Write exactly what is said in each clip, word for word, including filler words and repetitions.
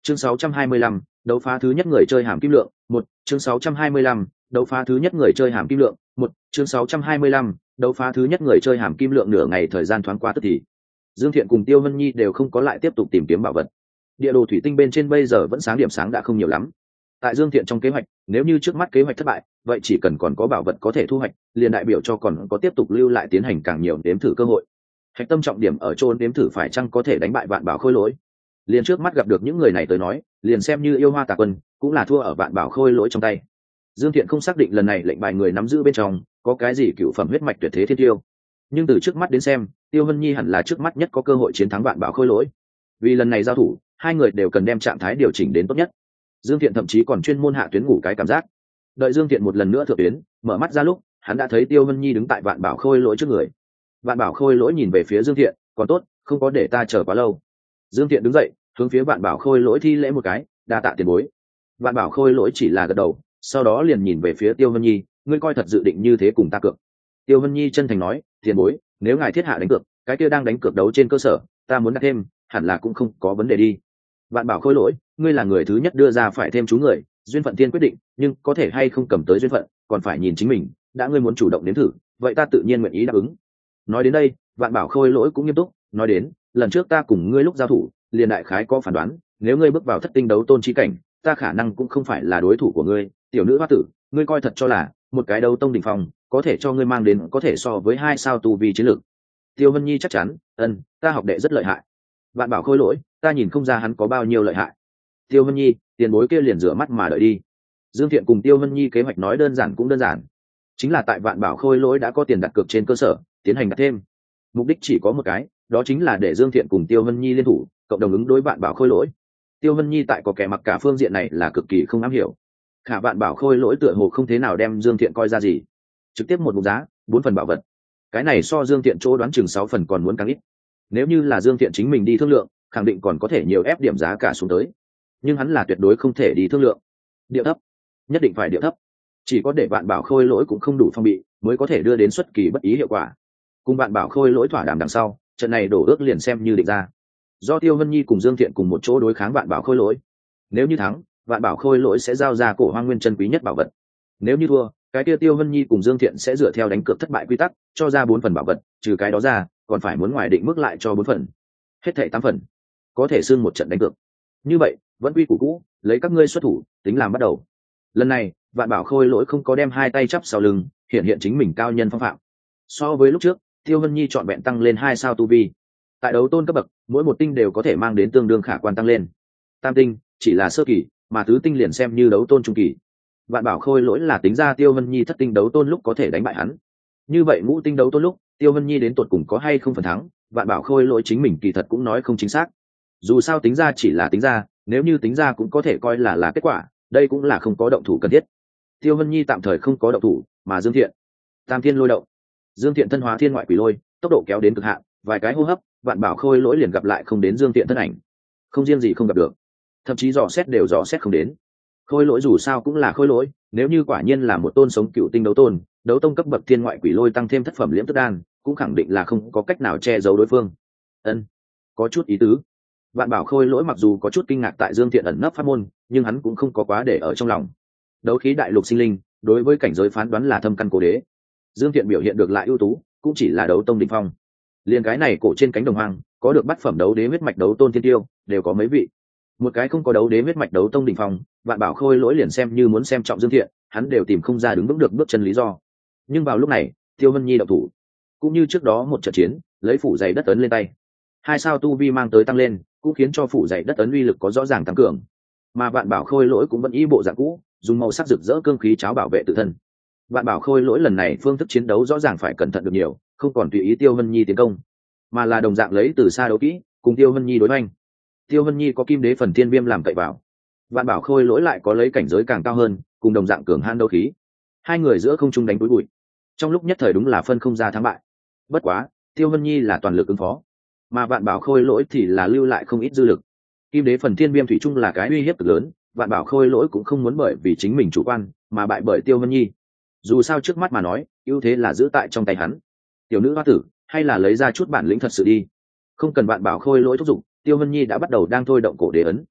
chương sáu trăm hai mươi lăm, đấu phá thứ nhất người chơi hàm kim lượng một chương sáu trăm hai mươi lăm, đấu phá thứ nhất người chơi hàm kim lượng một chương sáu trăm hai mươi lăm, đấu phá thứ nhất người chơi hàm kim lượng. Nửa ngày thời gian thoáng qua tức thì Dương Thiện cùng Tiêu Vân Nhi đều không có lại tiếp tục tìm kiếm bảo vật. Địa đồ thủy tinh bên trên bây giờ vẫn sáng điểm sáng đã không nhiều lắm. Tại Dương Thiện trong kế hoạch, nếu như trước mắt kế hoạch thất bại, vậy chỉ cần còn có bảo vật có thể thu hoạch, liền đại biểu cho còn có tiếp tục lưu lại tiến hành càng nhiều đếm thử cơ hội. Hạch tâm trọng điểm ở chỗ đếm thử phải chăng có thể đánh bại Vạn Bảo Khôi Lỗi. Liền trước mắt gặp được những người này tới nói, liền xem như yêu hoa tà quân, cũng là thua ở Vạn Bảo Khôi Lỗi trong tay. Dương Thiện không xác định lần này lệnh bài người nắm giữ bên trong có cái gì cựu phẩm huyết mạch tuyệt thế thiên tiêu, nhưng từ trước mắt đến xem, Tiêu Vân Nhi hẳn là trước mắt nhất có cơ hội chiến thắng Vạn Bảo Khôi Lỗi. Vì lần này giao thủ, hai người đều cần đem trạng thái điều chỉnh đến tốt nhất. Dương Thiện thậm chí còn chuyên môn hạ tuyến ngủ cái cảm giác. Đợi Dương Thiện một lần nữa thượng tuyến, mở mắt ra lúc, hắn đã thấy Tiêu Vân Nhi đứng tại Vạn Bảo Khôi Lỗi trước người. Vạn Bảo Khôi Lỗi nhìn về phía Dương Thiện, còn tốt, không có để ta chờ quá lâu. Dương Thiện đứng dậy, hướng phía Vạn Bảo Khôi Lỗi thi lễ một cái, đa tạ tiền bối. Vạn Bảo Khôi Lỗi chỉ là gật đầu, sau đó liền nhìn về phía Tiêu Vân Nhi, ngươi coi thật dự định như thế cùng ta cược? Tiêu Vân Nhi chân thành nói, tiền bối, nếu ngài thiết hạ đánh cược, cái kia đang đánh cược đấu trên cơ sở, ta muốn đặt thêm, hẳn là cũng không có vấn đề đi. Vạn Bảo Khôi Lỗi, ngươi là người thứ nhất đưa ra phải thêm chú người, duyên phận tiên quyết định, nhưng có thể hay không cầm tới duyên phận, còn phải nhìn chính mình, đã ngươi muốn chủ động đến thử, vậy ta tự nhiên nguyện ý đáp ứng. Nói đến đây, Vạn Bảo Khôi Lỗi cũng nghiêm túc, nói đến, lần trước ta cùng ngươi lúc giao thủ, liền đại khái có phán đoán, nếu ngươi bước vào thất tinh đấu tôn chi cảnh, ta khả năng cũng không phải là đối thủ của ngươi, tiểu nữ hoa tử, ngươi coi thật cho là một cái đấu tông đỉnh phong có thể cho ngươi mang đến có thể so với hai sao tu vi chiến lược. Tiêu Vân Nhi chắc chắn, ân, ta học đệ rất lợi hại. Vạn Bảo Khôi Lỗi, ta nhìn không ra hắn có bao nhiêu lợi hại. Tiêu Vân Nhi, tiền bối kia liền rửa mắt mà đợi đi. Dương Thiện cùng Tiêu Vân Nhi kế hoạch nói đơn giản cũng đơn giản, chính là tại Vạn Bảo Khôi Lỗi đã có tiền đặt cược trên cơ sở tiến hành đặt thêm. Mục đích chỉ có một cái, đó chính là để Dương Thiện cùng Tiêu Vân Nhi liên thủ, cộng đồng ứng đối Vạn Bảo Khôi Lỗi. Tiêu Vân Nhi tại có kẻ mặc cả phương diện này là cực kỳ không am hiểu. Khả Vạn Bảo Khôi Lỗi tựa hồ không thế nào đem Dương Thiện coi ra gì, trực tiếp một mục giá, bốn phần bảo vật. Cái này so Dương Thiện chỗ đoán chừng sáu phần còn muốn càng ít. Nếu như là Dương Thiện chính mình đi thương lượng, khẳng định còn có thể nhiều ép điểm giá cả xuống tới, nhưng hắn là tuyệt đối không thể đi thương lượng. Điệu thấp, nhất định phải điệu thấp. Chỉ có để Vạn Bảo Khôi Lỗi cũng không đủ phong bị, mới có thể đưa đến xuất kỳ bất ý hiệu quả. Cùng Vạn Bảo Khôi Lỗi thỏa đàm đằng sau, trận này đổ ước liền xem như định ra. Do Tiêu Vân Nhi cùng Dương Thiện cùng một chỗ đối kháng Vạn Bảo Khôi Lỗi. Nếu như thắng, Vạn Bảo Khôi Lỗi sẽ giao ra cổ hoang nguyên chân quý nhất bảo vật. Nếu như thua, cái kia Tiêu Vân Nhi cùng Dương Thiện sẽ dựa theo đánh cược thất bại quy tắc, cho ra bốn phần bảo vật, trừ cái đó ra, còn phải muốn ngoài định mức lại cho bốn phần. Hết thảy tám phần. Có thể xưng một trận đánh cược. Như vậy, vẫn quy củ cũ, lấy các ngươi xuất thủ, tính làm bắt đầu. Lần này, Vạn Bảo Khôi Lỗi không có đem hai tay chắp sau lưng, hiện hiện chính mình cao nhân phong phạm. So với lúc trước, Tiêu Vân Nhi chọn vẹn tăng lên hai sao tu vi. Tại đấu tôn cấp bậc, mỗi một tinh đều có thể mang đến tương đương khả quan tăng lên. Tam tinh chỉ là sơ kỳ, mà tứ tinh liền xem như đấu tôn trung kỳ. Vạn Bảo Khôi Lỗi là tính ra Tiêu Vân Nhi thất tinh đấu tôn lúc có thể đánh bại hắn. Như vậy ngũ tinh đấu tôn lúc, Tiêu Vân Nhi đến tột cùng có hay không phần thắng, Vạn Bảo Khôi Lỗi chính mình kỳ thật cũng nói không chính xác. Dù sao tính ra chỉ là tính ra, nếu như tính ra cũng có thể coi là là kết quả, đây cũng là không có động thủ cần thiết. Tiêu Vân Nhi tạm thời không có động thủ, mà Dương Thiện, Tam Thiên Lôi Động. Dương Thiện thân hóa thiên ngoại quỷ lôi, tốc độ kéo đến cực hạn, vài cái hô hấp, Vạn Bảo Khôi Lỗi liền gặp lại không đến Dương Thiện thân ảnh. Không riêng gì không gặp được, thậm chí dò xét đều dò xét không đến. Khôi Lỗi dù sao cũng là Khôi Lỗi, nếu như quả nhiên là một tôn sống cựu tinh đấu tôn, đấu tông cấp bậc thiên ngoại quỷ lôi tăng thêm thất phẩm liễm tức đan, cũng khẳng định là không có cách nào che giấu đối phương. Ân, có chút ý tứ. Vạn Bảo Khôi Lỗi mặc dù có chút kinh ngạc tại Dương Thiện ẩn nấp pháp môn, nhưng hắn cũng không có quá để ở trong lòng. Đấu khí đại lục sinh linh, đối với cảnh giới phán đoán là thâm căn cố đế. Dương Thiện biểu hiện được lại ưu tú, cũng chỉ là đấu tông đỉnh phong. Liên cái này cổ trên cánh đồng hoang, có được bát phẩm đấu đế huyết mạch đấu tôn thiên tiêu, đều có mấy vị. Một cái không có đấu đế huyết mạch đấu tông đỉnh phong, Vạn Bảo Khôi Lỗi liền xem như muốn xem trọng Dương Thiện, hắn đều tìm không ra đứng vững được bước chân lý do. Nhưng vào lúc này, Tiêu Vân Nhi động thủ, cũng như trước đó một trận chiến, lấy phủ dày đất ấn lên tay. Hai sao tu vi mang tới tăng lên, cũng khiến cho phủ dày đất ấn uy lực có rõ ràng tăng cường. Mà Vạn Bảo Khôi Lỗi cũng vẫn y bộ dạng cũ, dùng màu sắc rực rỡ cương khí cháo bảo vệ tự thân. Vạn Bảo Khôi Lỗi lần này phương thức chiến đấu rõ ràng phải cẩn thận được nhiều, không còn tùy ý Tiêu Vân Nhi tiến công, mà là đồng dạng lấy từ xa đấu kỹ, cùng Tiêu Vân Nhi đối oanh. Tiêu Vân Nhi có kim đế phần thiên viêm làm cậy vào, Vạn Bảo Khôi Lỗi lại có lấy cảnh giới càng cao hơn, cùng đồng dạng cường han đấu khí. Hai người giữa không trung đánh túi bụi, trong lúc nhất thời đúng là phân không ra thắng bại. Bất quá, Tiêu Vân Nhi là toàn lực ứng phó, mà Vạn Bảo Khôi Lỗi thì là lưu lại không ít dư lực. Kim đế phần thiên viêm thủy chung là cái uy hiếp cực lớn, Vạn Bảo Khôi Lỗi cũng không muốn bởi vì chính mình chủ quan mà bại bởi Tiêu Vân Nhi. Dù sao trước mắt mà nói, ưu thế là giữ tại trong tay hắn. Tiểu nữ hoa tử, hay là lấy ra chút bản lĩnh thật sự đi. Không cần Vạn Bảo Khôi Lỗi thúc giục, Tiêu Vân Nhi đã bắt đầu đang thôi động cổ đế ấn.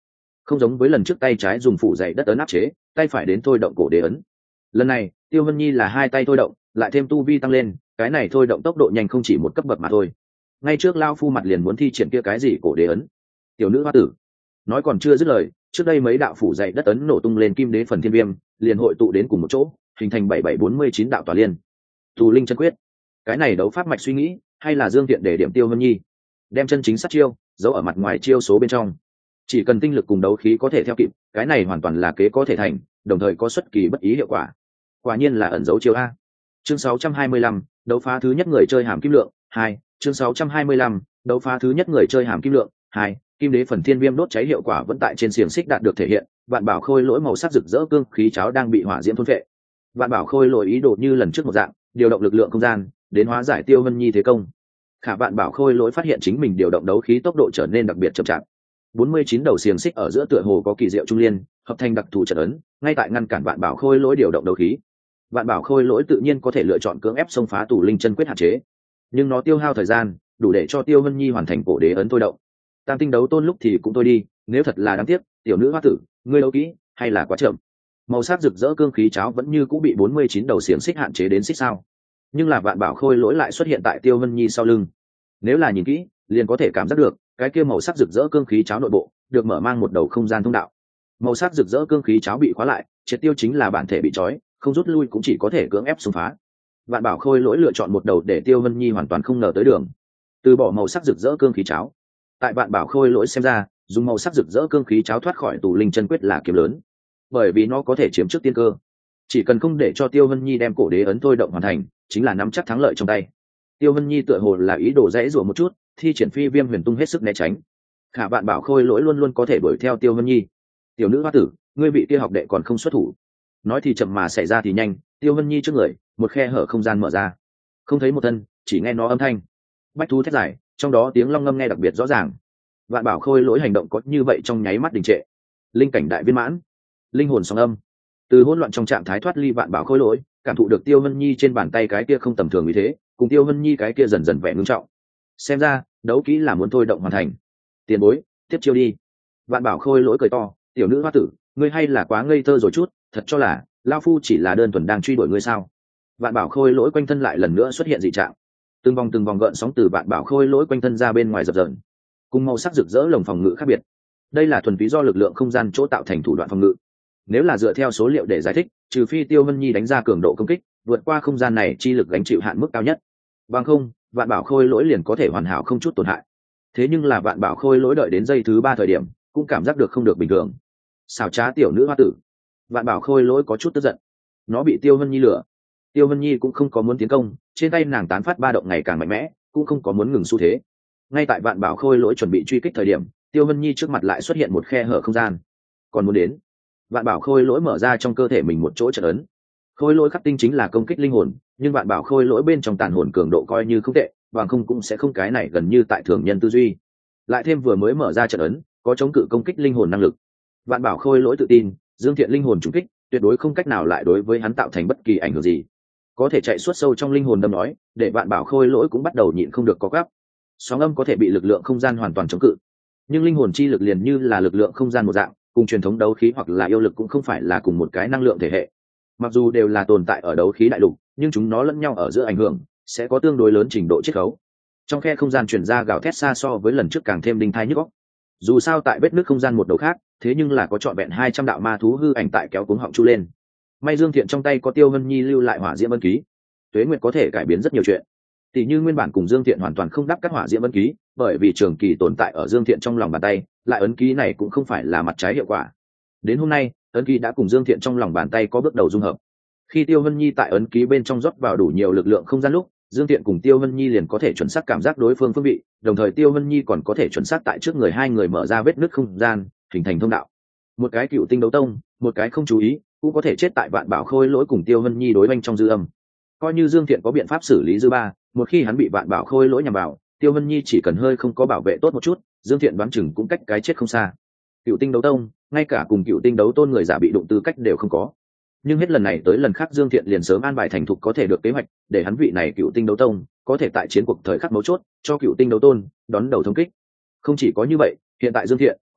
không giống với lần trước tay trái dùng phủ dày đất ấn áp chế, tay phải đến thôi động cổ đế ấn. Lần này Tiêu Vân Nhi là hai tay thôi động, lại thêm tu vi tăng lên, cái này thôi động tốc độ nhanh không chỉ một cấp bậc mà thôi. Ngay trước lao phu mặt liền muốn thi triển kia cái gì cổ đế ấn. Tiểu nữ hoa tử nói còn chưa dứt lời, trước đây mấy đạo phủ dày đất ấn nổ tung lên kim đế phần thiên viêm, liền hội tụ đến cùng một chỗ, hình thành bảy bảy bốn mươi chín đạo tòa liên. Tù linh chân quyết, cái này đấu pháp mạch suy nghĩ, hay là Dương Tiện để điểm Tiêu Vân Nhi, đem chân chính sát chiêu giấu ở mặt ngoài chiêu số bên trong. Chỉ cần tinh lực cùng đấu khí có thể theo kịp, cái này hoàn toàn là kế có thể thành, đồng thời có xuất kỳ bất ý hiệu quả. Quả nhiên là ẩn dấu chiêu a. Chương sáu trăm hai mươi lăm, đấu phá thứ nhất người chơi hàm kim lượng hai. Chương sáu trăm hai mươi lăm, đấu phá thứ nhất người chơi hàm kim lượng hai. Kim đế phần thiên viêm đốt cháy hiệu quả vẫn tại trên xiềng xích đạt được thể hiện, vạn bảo khôi lỗi màu sắc rực rỡ cương khí cháo đang bị hỏa diễm thôn phệ. Vạn bảo khôi lỗi ý đồ như lần trước một dạng, điều động lực lượng không gian đến hóa giải Tiêu Vân Nhi thế công. Khả vạn bảo khôi lỗi phát hiện chính mình điều động đấu khí tốc độ trở nên đặc biệt chậm chạp. bốn mươi chín đầu xiềng xích ở giữa tựa hồ có kỳ diệu trung liên, hợp thành đặc thù trận ấn, ngay tại ngăn cản vạn bảo khôi lỗi điều động đấu khí. Vạn bảo khôi lỗi tự nhiên có thể lựa chọn cưỡng ép xông phá tù linh chân quyết hạn chế, nhưng nó tiêu hao thời gian đủ để cho Tiêu Vân Nhi hoàn thành cổ đế ấn thôi động. Tam tinh đấu tôn lúc thì cũng thôi đi, nếu thật là đáng tiếc, tiểu nữ hoa tử, ngươi đấu kỹ hay là quá chậm. Màu sắc rực rỡ cương khí cháo vẫn như cũng bị bốn mươi chín đầu xiềng xích hạn chế đến xích sao. Nhưng là vạn bảo khôi lỗi lại xuất hiện tại Tiêu Vân Nhi sau lưng. Nếu là nhìn kỹ, liền có thể cảm giác được, cái kia màu sắc rực rỡ cương khí cháo nội bộ được mở mang một đầu không gian thông đạo. Màu sắc rực rỡ cương khí cháo bị khóa lại, triệt tiêu chính là bản thể bị trói, không rút lui cũng chỉ có thể cưỡng ép xông phá. Vạn bảo khôi lỗi lựa chọn một đầu để Tiêu Vân Nhi hoàn toàn không ngờ tới đường, từ bỏ màu sắc rực rỡ cương khí cháo. Tại vạn bảo khôi lỗi xem ra, dùng màu sắc rực rỡ cương khí cháo thoát khỏi tù linh chân quyết là kiếm lớn, bởi vì nó có thể chiếm trước tiên cơ. Chỉ cần không để cho Tiêu Vân Nhi đem cổ đế ấn thôi động hoàn thành, chính là nắm chắc thắng lợi trong tay. Tiêu Vân Nhi tựa hồ là ý đồ dễ dụa một chút, thi triển phi viêm huyền tung hết sức né tránh. Khả vạn bảo khôi lỗi luôn luôn có thể đuổi theo Tiêu Vân Nhi. Tiểu nữ hoa tử, ngươi bị kia học đệ còn không xuất thủ. Nói thì chậm mà xảy ra thì nhanh, Tiêu Vân Nhi trước người, một khe hở không gian mở ra. Không thấy một thân, chỉ nghe nó âm thanh. Bách thú thét dài, trong đó tiếng long ngâm nghe đặc biệt rõ ràng. Vạn bảo khôi lỗi hành động có như vậy trong nháy mắt đình trệ. Linh cảnh đại viên mãn, linh hồn song âm. Từ hỗn loạn trong trạng thái thoát ly vạn bảo khôi lỗi, cảm thụ được Tiêu Vân Nhi trên bàn tay cái kia không tầm thường như thế, cùng Tiêu Vân Nhi cái kia dần dần vẻ ngưng trọng. Xem ra, đấu kỹ là muốn thôi động hoàn thành. Tiền bối, tiếp chiêu đi. Vạn bảo khôi lỗi cười to, tiểu nữ hoa tử, ngươi hay là quá ngây thơ rồi chút, thật cho là lao phu chỉ là đơn thuần đang truy đuổi ngươi sao? Vạn bảo khôi lỗi quanh thân lại lần nữa xuất hiện dị trạng, từng vòng từng vòng gợn sóng từ vạn bảo khôi lỗi quanh thân ra bên ngoài dập dờn, cùng màu sắc rực rỡ lồng phòng ngự khác biệt. Đây là thuần túy do lực lượng không gian chỗ tạo thành thủ đoạn phòng ngự. Nếu là dựa theo số liệu để giải thích, trừ phi Tiêu Vân Nhi đánh ra cường độ công kích vượt qua không gian này chi lực gánh chịu hạn mức cao nhất, bằng không vạn bảo khôi lỗi liền có thể hoàn hảo không chút tổn hại. Thế nhưng là vạn bảo khôi lỗi đợi đến giây thứ ba thời điểm cũng cảm giác được không được bình thường. Xảo trá tiểu nữ hoa tử. Vạn bảo khôi lỗi có chút tức giận, nó bị Tiêu Vân Nhi lừa. Tiêu Vân Nhi cũng không có muốn tiến công, trên tay nàng tán phát ba động ngày càng mạnh mẽ, cũng không có muốn ngừng xu thế. Ngay tại vạn bảo khôi lỗi chuẩn bị truy kích thời điểm, Tiêu Vân Nhi trước mặt lại xuất hiện một khe hở không gian. Còn muốn đến, vạn bảo khôi lỗi mở ra trong cơ thể mình một chỗ trận ấn. Khôi lỗi khắc tinh chính là công kích linh hồn, nhưng vạn bảo khôi lỗi bên trong tàn hồn cường độ coi như không tệ, bằng không cũng sẽ không cái này gần như tại thường nhân tư duy. Lại thêm vừa mới mở ra trận ấn, có chống cự công kích linh hồn năng lực. Vạn bảo khôi lỗi tự tin, Dương Thiện linh hồn trùng kích, tuyệt đối không cách nào lại đối với hắn tạo thành bất kỳ ảnh hưởng gì. Có thể chạy suốt sâu trong linh hồn đâm nói, để vạn bảo khôi lỗi cũng bắt đầu nhịn không được có gấp. Sóng âm có thể bị lực lượng không gian hoàn toàn chống cự, nhưng linh hồn chi lực liền như là lực lượng không gian một dạng, cùng truyền thống đấu khí hoặc là yêu lực cũng không phải là cùng một cái năng lượng thể hệ. Mặc dù đều là tồn tại ở đấu khí đại lục, nhưng chúng nó lẫn nhau ở giữa ảnh hưởng sẽ có tương đối lớn trình độ chiết khấu. Trong khe không gian truyền ra gào thét xa so với lần trước càng thêm đinh thai nhức óc. Dù sao tại vết nứt không gian một đầu khác, thế nhưng là có trọn vẹn hai trăm đạo ma thú hư ảnh tại kéo cuống họng chu lên. May Dương Thiện trong tay có Tiêu Vân Nhi lưu lại hỏa diễm ân ký, tuế nguyệt có thể cải biến rất nhiều chuyện. Tỷ như nguyên bản cùng Dương Thiện hoàn toàn không đắp các hỏa diễm ân ký, bởi vì trường kỳ tồn tại ở Dương Thiện trong lòng bàn tay, lại ấn ký này cũng không phải là mặt trái hiệu quả. Đến hôm nay, ấn ký đã cùng Dương Thiện trong lòng bàn tay có bước đầu dung hợp. Khi Tiêu Vân Nhi tại ấn ký bên trong rót vào đủ nhiều lực lượng không gian lúc, Dương Thiện cùng Tiêu Vân Nhi liền có thể chuẩn xác cảm giác đối phương phương vị, đồng thời Tiêu Vân Nhi còn có thể chuẩn xác tại trước người hai người mở ra vết nứt không gian, hình thành thông đạo. Một cái cựu tinh đấu tông, một cái không chú ý, cũng có thể chết tại vạn bảo khôi lỗi cùng Tiêu Vân Nhi đối oanh trong dư âm. Coi như Dương Thiện có biện pháp xử lý dư ba, một khi hắn bị vạn bảo khôi lỗi nhằm vào, Tiêu Vân Nhi chỉ cần hơi không có bảo vệ tốt một chút, Dương Thiện đoán chừng cũng cách cái chết không xa. Cựu tinh đấu tông, ngay cả cùng cựu tinh đấu tôn người giả bị đụng tư cách đều không có. Nhưng hết lần này tới lần khác Dương Thiện liền sớm an bài thành thục có thể được kế hoạch, để hắn vị này cựu tinh đấu tông có thể tại chiến cuộc thời khắc mấu chốt cho cựu tinh đấu tôn đón đầu thống kích. Không chỉ có như vậy, hiện tại Dương Thiện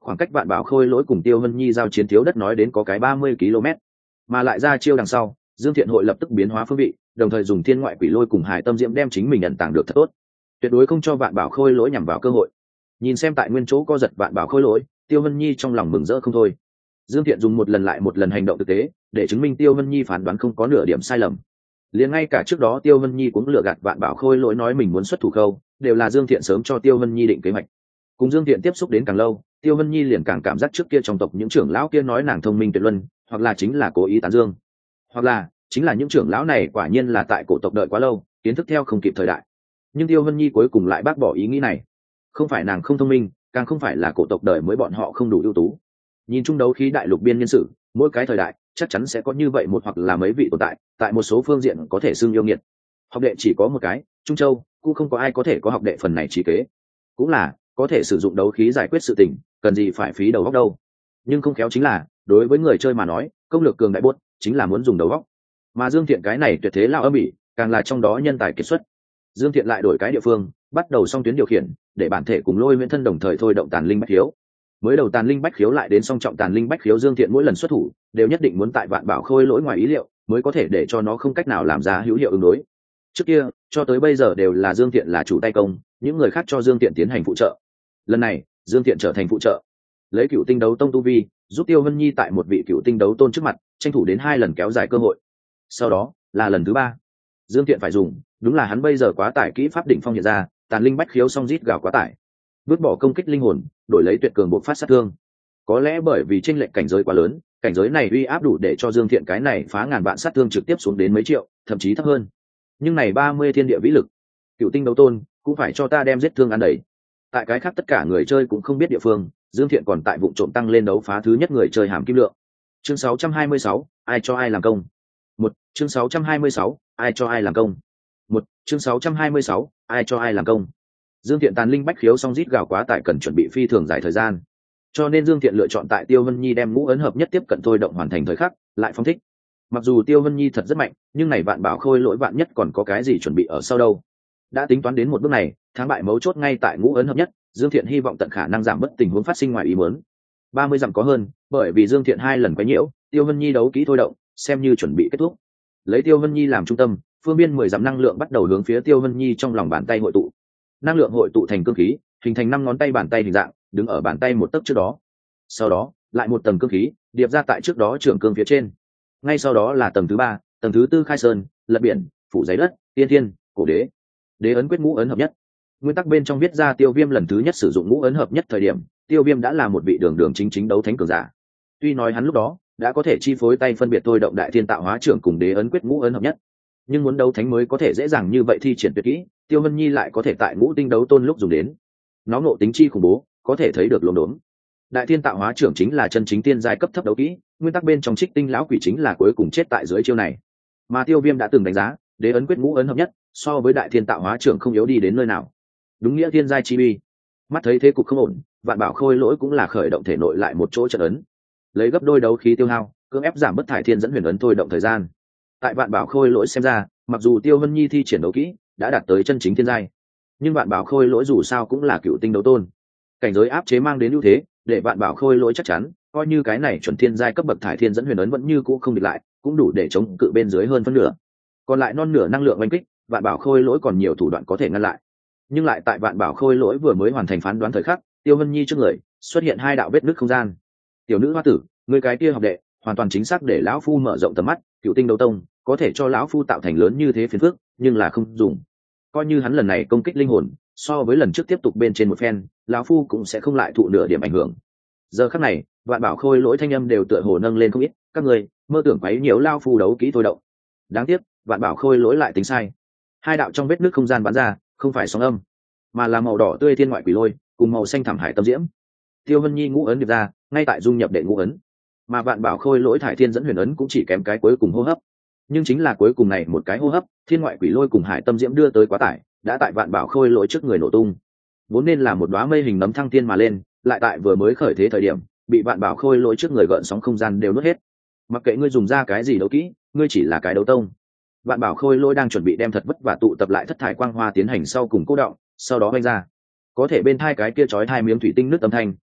khoảng cách vạn bảo khôi lỗi cùng Tiêu Vân Nhi giao chiến thiếu đất nói đến có cái ba mươi ki lô mét, mà lại ra chiêu đằng sau, Dương Thiện hội lập tức biến hóa phương vị, đồng thời dùng thiên ngoại quỷ lôi cùng hải tâm diễm đem chính mình nhận tàng được thật tốt, tuyệt đối không cho vạn bảo khôi lỗi nhằm vào cơ hội. Nhìn xem tại nguyên chỗ co giật vạn bảo khôi lỗi, Tiêu Vân Nhi trong lòng mừng rỡ không thôi. Dương Thiện dùng một lần lại một lần hành động thực tế để chứng minh Tiêu Vân Nhi phán đoán không có nửa điểm sai lầm. Liền ngay cả trước đó Tiêu Vân Nhi cũng lừa gạt vạn bảo khôi lỗi nói mình muốn xuất thủ khâu, đều là Dương Thiện sớm cho Tiêu Vân Nhi định kế hoạch. Cùng Dương Thiện tiếp xúc đến càng lâu, Tiêu Vân Nhi liền càng cảm giác trước kia trong tộc những trưởng lão kia nói nàng thông minh tuyệt luân, hoặc là chính là cố ý tán dương, hoặc là chính là những trưởng lão này quả nhiên là tại cổ tộc đợi quá lâu, kiến thức theo không kịp thời đại. Nhưng Tiêu Vân Nhi cuối cùng lại bác bỏ ý nghĩ này. Không phải nàng không thông minh, càng không phải là cổ tộc đời mới bọn họ không đủ ưu tú. Nhìn chung đấu khí đại lục biên nhân sự, mỗi cái thời đại chắc chắn sẽ có như vậy một hoặc là mấy vị tồn tại, tại một số phương diện có thể xưng yêu nghiệt. Học đệ chỉ có một cái, Trung Châu cũng không có ai có thể có học đệ phần này trí kế. Cũng là có thể sử dụng đấu khí giải quyết sự tình, cần gì phải phí đầu óc đâu. Nhưng không khéo chính là, đối với người chơi mà nói, công lược cường đại buốt chính là muốn dùng đầu óc. Mà Dương Thiện cái này tuyệt thế lao âm ỉ, càng là trong đó nhân tài kiệt xuất. Dương Thiện lại đổi cái địa phương, bắt đầu song tuyến điều khiển, để bản thể cùng Lôi Huyễn Thân đồng thời thôi động tàn linh bách khiếu. Mới đầu tàn linh bách khiếu lại đến song trọng tàn linh bách khiếu, Dương Thiện mỗi lần xuất thủ đều nhất định muốn tại vạn bảo khôi lỗi ngoài ý liệu, mới có thể để cho nó không cách nào làm ra hữu hiệu ứng đối. Trước kia, cho tới bây giờ đều là Dương Thiện là chủ tay công, những người khác cho Dương Thiện tiến hành phụ trợ. Lần này, Dương Thiện trở thành phụ trợ, lấy Cựu Tinh Đấu Tông tu vi, giúp Tiêu Vân Nhi tại một vị Cựu Tinh Đấu Tôn trước mặt, tranh thủ đến hai lần kéo dài cơ hội. Sau đó, là lần thứ ba. Dương Thiện phải dùng, đúng là hắn bây giờ quá tải kỹ pháp đỉnh phong hiện ra, tàn linh bách khiếu song rít gào quá tải. Vứt bỏ công kích linh hồn, đổi lấy tuyệt cường bộc phát sát thương. Có lẽ bởi vì chênh lệch cảnh giới quá lớn, cảnh giới này uy áp đủ để cho Dương Thiện cái này phá ngàn vạn sát thương trực tiếp xuống đến mấy triệu, thậm chí thấp hơn. Nhưng này ba mươi thiên địa vĩ lực, Cựu Tinh Đấu Tôn cũng phải cho ta đem giết thương ăn đầy. Tại cái khác tất cả người chơi cũng không biết địa phương, Dương Thiện còn tại vụ trộm tăng lên đấu phá thứ nhất người chơi hàm kim lượng. Chương sáu trăm hai mươi sáu, ai cho ai làm công. Một, chương sáu trăm hai mươi sáu, ai cho ai làm công. Một, chương sáu trăm hai mươi sáu, ai cho ai làm công. Dương Thiện tàn linh bách khiếu song rít gào quá tải cần chuẩn bị phi thường dài thời gian, cho nên Dương Thiện lựa chọn tại Tiêu Vân Nhi đem ngũ ấn hợp nhất tiếp cận thôi động hoàn thành thời khắc lại phóng thích. Mặc dù Tiêu Vân Nhi thật rất mạnh, nhưng này vạn bảo khôi lỗi vạn nhất còn có cái gì chuẩn bị ở sau đâu. Đã tính toán đến một bước này, thắng bại mấu chốt ngay tại ngũ ấn hợp nhất, Dương Thiện hy vọng tận khả năng giảm bớt tình huống phát sinh ngoài ý muốn. ba mươi dặm có hơn, bởi vì Dương Thiện hai lần quấy nhiễu, Tiêu Vân Nhi đấu kỹ thôi động, xem như chuẩn bị kết thúc. Lấy Tiêu Vân Nhi làm trung tâm, phương biên mười dặm năng lượng bắt đầu hướng phía Tiêu Vân Nhi trong lòng bàn tay hội tụ. Năng lượng hội tụ thành cương khí, hình thành năm ngón tay bàn tay hình dạng, đứng ở bàn tay một tấc trước đó. Sau đó, lại một tầng cương khí, điệp ra tại trước đó trưởng cương phía trên. Ngay sau đó là tầng thứ ba, tầng thứ tư khai sơn, lật biển, phủ giấy đất, tiên thiên, cổ đế. Đế ấn quyết ngũ ấn hợp nhất. Nguyên tắc bên trong viết ra Tiêu Viêm lần thứ nhất sử dụng ngũ ấn hợp nhất thời điểm, Tiêu Viêm đã là một vị đường đường chính chính đấu thánh cường giả. Tuy nói hắn lúc đó đã có thể chi phối tay phân biệt thôi động đại thiên tạo hóa trưởng cùng đế ấn quyết ngũ ấn hợp nhất, nhưng muốn đấu thánh mới có thể dễ dàng như vậy thi triển tuyệt kỹ, Tiêu Vân Nhi lại có thể tại ngũ tinh đấu tôn lúc dùng đến. Nó ngộ tính chi khủng bố, có thể thấy được lốm đốm. Đại thiên tạo hóa trưởng chính là chân chính tiên giai cấp thấp đấu kỹ, nguyên tắc bên trong trích tinh lão quỷ chính là cuối cùng chết tại dưới chiêu này. Mà Tiêu Viêm đã từng đánh giá, đế ấn quyết ngũ ấn hợp nhất, so với đại thiên tạo hóa trưởng không yếu đi đến nơi nào. Đúng nghĩa thiên giai chi bi. Mắt thấy thế cục không ổn, vạn bảo khôi lỗi cũng là khởi động thể nội lại một chỗ trận ấn, lấy gấp đôi đấu khí tiêu hao, cưỡng ép giảm bất thải thiên dẫn huyền ấn thôi động thời gian. Tại vạn bảo khôi lỗi xem ra, mặc dù Tiêu Vân Nhi thi triển đấu kỹ đã đạt tới chân chính thiên giai, nhưng vạn bảo khôi lỗi dù sao cũng là cựu tinh đấu tôn, cảnh giới áp chế mang đến ưu thế, để vạn bảo khôi lỗi chắc chắn coi như cái này chuẩn thiên giai cấp bậc thải thiên dẫn huyền ấn vẫn như cũ không địch lại, cũng đủ để chống cự bên dưới hơn phân nửa. Còn lại non nửa năng lượng oanh kích, vạn bảo khôi lỗi còn nhiều thủ đoạn có thể ngăn lại. Nhưng lại tại vạn bảo khôi lỗi vừa mới hoàn thành phán đoán thời khắc, Tiêu Vân Nhi trước người xuất hiện hai đạo vết nứt không gian. Tiểu nữ hoa tử, người cái kia học đệ hoàn toàn chính xác để lão phu mở rộng tầm mắt, cựu tinh đấu tông có thể cho lão phu tạo thành lớn như thế phiền phức, nhưng là không dùng. Coi như hắn lần này công kích linh hồn so với lần trước tiếp tục bên trên một phen, lão phu cũng sẽ không lại thụ nửa điểm ảnh hưởng. Giờ khắc này, vạn bảo khôi lỗi thanh âm đều tựa hồ nâng lên không ít, các người mơ tưởng quấy nhiễu lão phu đấu kỹ thôi động. Đáng tiếc, vạn bảo khôi lỗi lại tính sai. Hai đạo trong vết nứt không gian bắn ra, không phải sóng âm, mà là màu đỏ tươi thiên ngoại quỷ lôi cùng màu xanh thảm hải tâm diễm. Tiêu Vân Nhi ngũ ấn điệp ra, ngay tại dung nhập đệ ngũ ấn, mà vạn bảo khôi lỗi thải thiên dẫn huyền ấn cũng chỉ kém cái cuối cùng hô hấp. Nhưng chính là cuối cùng này một cái hô hấp, thiên ngoại quỷ lôi cùng hải tâm diễm đưa tới quá tải, đã tại vạn bảo khôi lỗi trước người nổ tung. Vốn nên là một đóa mây hình nấm thăng tiên mà lên, lại tại vừa mới khởi thế thời điểm, bị vạn bảo khôi lỗi trước người gợn sóng không gian đều nuốt hết. Mặc kệ ngươi dùng ra cái gì đấu kỹ, ngươi chỉ là cái đấu tông. Vạn bảo khôi lỗi đang chuẩn bị đem thật vất vả tụ tập lại thất thải quang hoa tiến hành sau cùng cố động, sau đó vung ra. Có thể bên hai cái kia chói hai miếng thủy tinh nước âm thanh,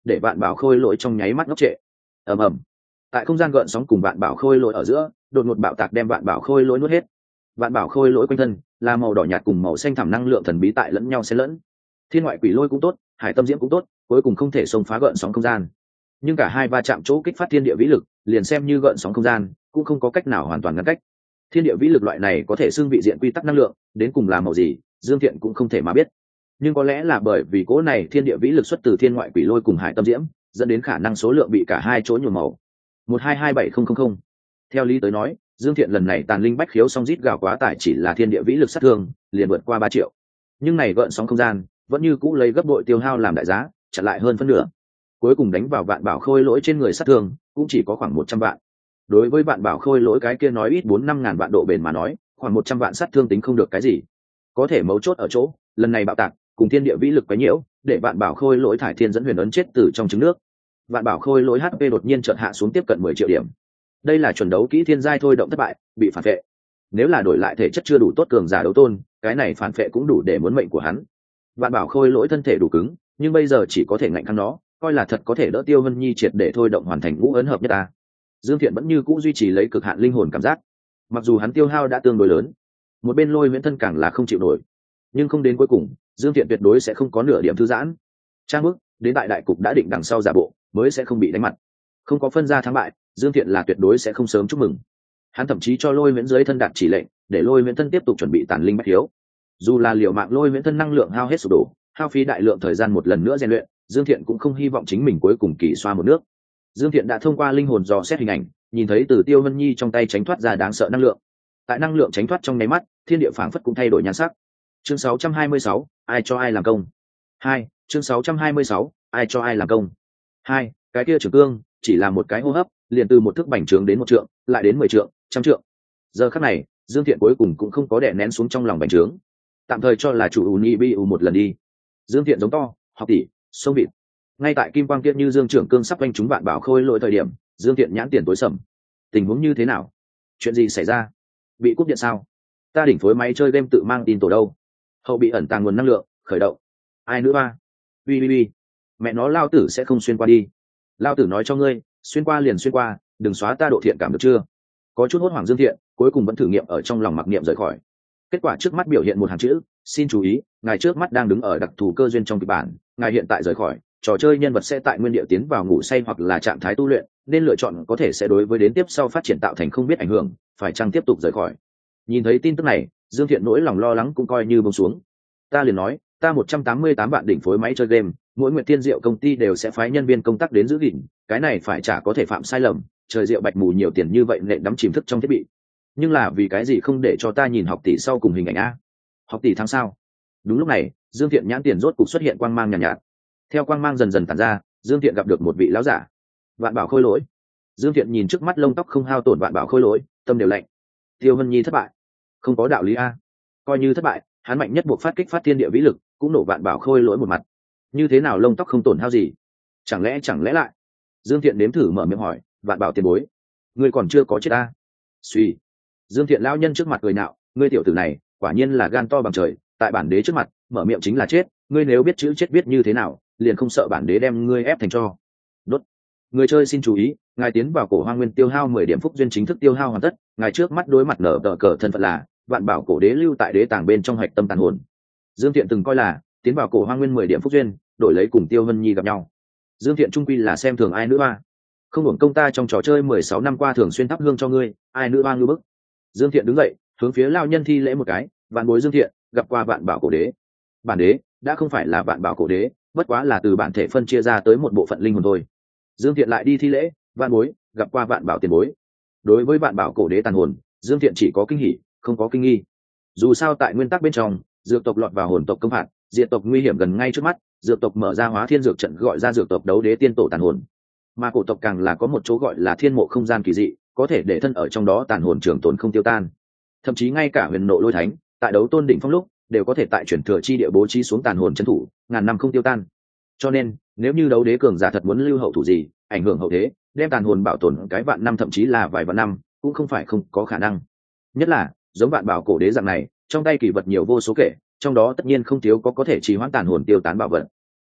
để vạn bảo khôi lỗi trong nháy mắt ngốc trệ. ầm ầm, tại không gian gợn sóng cùng vạn bảo khôi lỗi ở giữa, đột ngột bạo tạc đem vạn bảo khôi lỗi nuốt hết. Vạn bảo khôi lỗi quanh thân là màu đỏ nhạt cùng màu xanh thẳm năng lượng thần bí tại lẫn nhau xen lẫn. Thiên ngoại quỷ lôi cũng tốt, hải tâm diễm cũng tốt, cuối cùng không thể xông phá gợn sóng không gian. Nhưng cả hai va chạm chỗ kích phát thiên địa vĩ lực, liền xem như gợn sóng không gian, cũng không có cách nào hoàn toàn ngăn cách. Thiên địa vĩ lực loại này có thể xưng vị diện quy tắc năng lượng, đến cùng là màu gì, Dương Thiện cũng không thể mà biết. Nhưng có lẽ là bởi vì cỗ này thiên địa vĩ lực xuất từ thiên ngoại quỷ lôi cùng hải tâm diễm, dẫn đến khả năng số lượng bị cả hai chỗ nhuộm màu. một hai hai bảy không không không. Theo lý tới nói, Dương Thiện lần này tàn linh bách khiếu song rít gào quá tải chỉ là thiên địa vĩ lực sát thương, liền vượt qua ba triệu. Nhưng này gợn sóng không gian, vẫn như cũ lấy gấp bội tiêu hao làm đại giá, chặn lại hơn phân nửa. Cuối cùng đánh vào vạn bảo khôi lỗi trên người sát thương, cũng chỉ có khoảng một trăm vạn. Đối với vạn bảo khôi lỗi cái kia nói ít bốn năm ngàn vạn độ bền mà nói, khoảng một trăm vạn sát thương tính không được cái gì. Có thể mấu chốt ở chỗ, lần này bạo tạc, cùng thiên địa vĩ lực quấy nhiễu, để vạn bảo khôi lỗi thải thiên dẫn huyền ấn chết từ trong trứng nước. Vạn bảo khôi lỗi hát pê đột nhiên chợt hạ xuống tiếp cận mười triệu điểm. Đây là chuẩn đấu kỹ thiên giai thôi động thất bại, bị phản vệ. Nếu là đổi lại thể chất chưa đủ tốt cường giả đấu tôn, cái này phản vệ cũng đủ để muốn mệnh của hắn. Vạn bảo khôi lỗi thân thể đủ cứng, nhưng bây giờ chỉ có thể ngạnh kháng nó, coi là thật có thể đỡ Tiêu Vân Nhi triệt để thôi động hoàn thành ngũ ấn hợp nhất ta. Dương Thiện vẫn như cũ duy trì lấy cực hạn linh hồn cảm giác, mặc dù hắn tiêu hao đã tương đối lớn, một bên Lôi Viễn thân càng là không chịu nổi, nhưng không đến cuối cùng, Dương Thiện tuyệt đối sẽ không có nửa điểm thư giãn. Trang bức, đến đại đại cục đã định đằng sau giả bộ, mới sẽ không bị đánh mặt. Không có phân ra thắng bại, Dương Thiện là tuyệt đối sẽ không sớm chúc mừng. Hắn thậm chí cho Lôi Viễn dưới thân đạt chỉ lệnh, để Lôi Viễn thân tiếp tục chuẩn bị tàn linh bách hiếu. Dù là liều mạng Lôi Viễn thân năng lượng hao hết sụp đổ, hao phí đại lượng thời gian một lần nữa rèn luyện, Dương Thiện cũng không hy vọng chính mình cuối cùng kỳ xoa một nước. Dương Thiện đã thông qua linh hồn dò xét hình ảnh, nhìn thấy từ Tiêu Vân Nhi trong tay tránh thoát ra đáng sợ năng lượng. Tại năng lượng tránh thoát trong nháy mắt, thiên địa phảng phất cũng thay đổi nhan sắc. Chương sáu trăm hai mươi sáu, ai cho ai làm công. Hai, chương sáu trăm hai mươi sáu, ai cho ai làm công. Hai, cái kia Trường Cương, chỉ là một cái hô hấp, liền từ một thước bành trướng đến một trượng, lại đến mười trượng, trăm trượng. Giờ khắc này, Dương Thiện cuối cùng cũng không có đè nén xuống trong lòng bành trướng. Tạm thời cho là chủ Uni Bi u một lần đi. Dương Thiện giống to, học tỷ, sông vịt. Ngay tại kim quang kia như Dương Trưởng Cương sắp quanh chúng vạn bảo khôi lỗi thời điểm, Dương Thiện nhãn tiền tối sầm. Tình huống như thế nào? Chuyện gì xảy ra? Bị cúp điện sao? Ta đỉnh phối máy chơi game tự mang tin tổ đâu? Hậu bị ẩn tàng nguồn năng lượng, khởi động. Ai nữa ba? Ui ui ui. Mẹ nó lao tử sẽ không xuyên qua đi. Lao tử nói cho ngươi, xuyên qua liền xuyên qua, đừng xóa ta độ thiện cảm được chưa? Có chút hốt hoảng Dương Thiện, cuối cùng vẫn thử nghiệm ở trong lòng mặc niệm rời khỏi. Kết quả trước mắt biểu hiện một hàng chữ, xin chú ý, ngài trước mắt đang đứng ở đặc thù cơ duyên trong kịch bản, ngài hiện tại rời khỏi, trò chơi nhân vật sẽ tại nguyên địa tiến vào ngủ say hoặc là trạng thái tu luyện, nên lựa chọn có thể sẽ đối với đến tiếp sau phát triển tạo thành không biết ảnh hưởng, phải chăng tiếp tục rời khỏi. Nhìn thấy tin tức này, Dương Thiện nỗi lòng lo lắng cũng coi như buông xuống. Ta liền nói, ta một trăm tám mươi tám vạn đỉnh phối máy chơi game, mỗi nguyện thiên diệu công ty đều sẽ phái nhân viên công tác đến giữ gìn, cái này phải chả có thể phạm sai lầm, trời diệu bạch mù nhiều tiền như vậy nện đắm chìm thức trong thiết bị. Nhưng là vì cái gì không để cho ta nhìn học tỷ sau cùng hình ảnh a? Học tỷ tháng sau. Đúng lúc này, Dương Thiện nhãn tiền rốt cục xuất hiện quang mang nhàn nhạt, nhạt. Theo quang mang dần dần tản ra, Dương Thiện gặp được một vị lão giả. Vạn bảo khôi lỗi. Dương Thiện nhìn trước mắt lông tóc không hao tổn vạn bảo khôi lỗi, tâm đều lạnh. Tiêu Vân Nhi thất bại. Không có đạo lý a. Coi như thất bại, hắn mạnh nhất buộc phát kích phát thiên địa vĩ lực, cũng nổ vạn bảo khôi lỗi một mặt. Như thế nào lông tóc không tổn hao gì? Chẳng lẽ chẳng lẽ lại? Dương Thiện nếm thử mở miệng hỏi, vạn bảo tiền bối, ngươi còn chưa có chết a? Suy. Dương Thiện lão nhân trước mặt cười nạo, ngươi tiểu tử này, quả nhiên là gan to bằng trời, tại bản đế trước mặt, mở miệng chính là chết, ngươi nếu biết chữ chết biết như thế nào, liền không sợ bản đế đem ngươi ép thành tro. Đốt. Người chơi xin chú ý, ngài tiến vào cổ hoang nguyên tiêu hao mười điểm phúc duyên chính thức tiêu hao hoàn tất, ngài trước mắt đối mặt nở tờ cờ thân phận là vạn bảo cổ đế lưu tại đế tàng bên trong hạch tâm tàn hồn. Dương Thiện từng coi là tiến vào cổ hoang nguyên mười điểm phúc duyên, đổi lấy cùng Tiêu Vân Nhi gặp nhau. Dương Thiện trung quy là xem thường ai nữa ba. Không hưởng công ta trong trò chơi mười sáu năm qua thường xuyên thắp hương cho ngươi, ai nữa ba ngư bức. Dương Thiện đứng dậy, hướng phía lao nhân thi lễ một cái, vạn bối Dương Thiện, gặp qua vạn bảo cổ đế. Bản đế đã không phải là vạn bảo cổ đế, bất quá là từ bản thể phân chia ra tới một bộ phận linh hồn thôi. Dương Thiện lại đi thi lễ, vạn bối, gặp qua vạn bảo tiền bối. Đối với vạn bảo cổ đế tàn hồn, Dương Thiện chỉ có kinh hỉ, không có kinh nghi. Dù sao tại nguyên tắc bên trong, dược tộc lọt vào hồn tộc công phạt, diệt tộc nguy hiểm gần ngay trước mắt, dược tộc mở ra hóa thiên dược trận gọi ra dược tộc đấu đế tiên tổ tàn hồn. Mà cổ tộc càng là có một chỗ gọi là thiên mộ không gian kỳ dị, có thể để thân ở trong đó tàn hồn trường tồn không tiêu tan. Thậm chí ngay cả huyền nộ lôi thánh, tại đấu tôn đỉnh phong lúc, đều có thể tại chuyển thừa chi địa bố trí xuống tàn hồn trấn thủ, ngàn năm không tiêu tan. Cho nên, nếu như đấu đế cường giả thật muốn lưu hậu thủ gì, ảnh hưởng hậu thế, đem tàn hồn bảo tồn cái vạn năm thậm chí là vài vạn năm, cũng không phải không có khả năng. Nhất là, giống vạn bảo cổ đế dạng này, trong tay kỳ vật nhiều vô số kể, trong đó tất nhiên không thiếu có có thể trì hoãn tàn hồn tiêu tán bảo vật.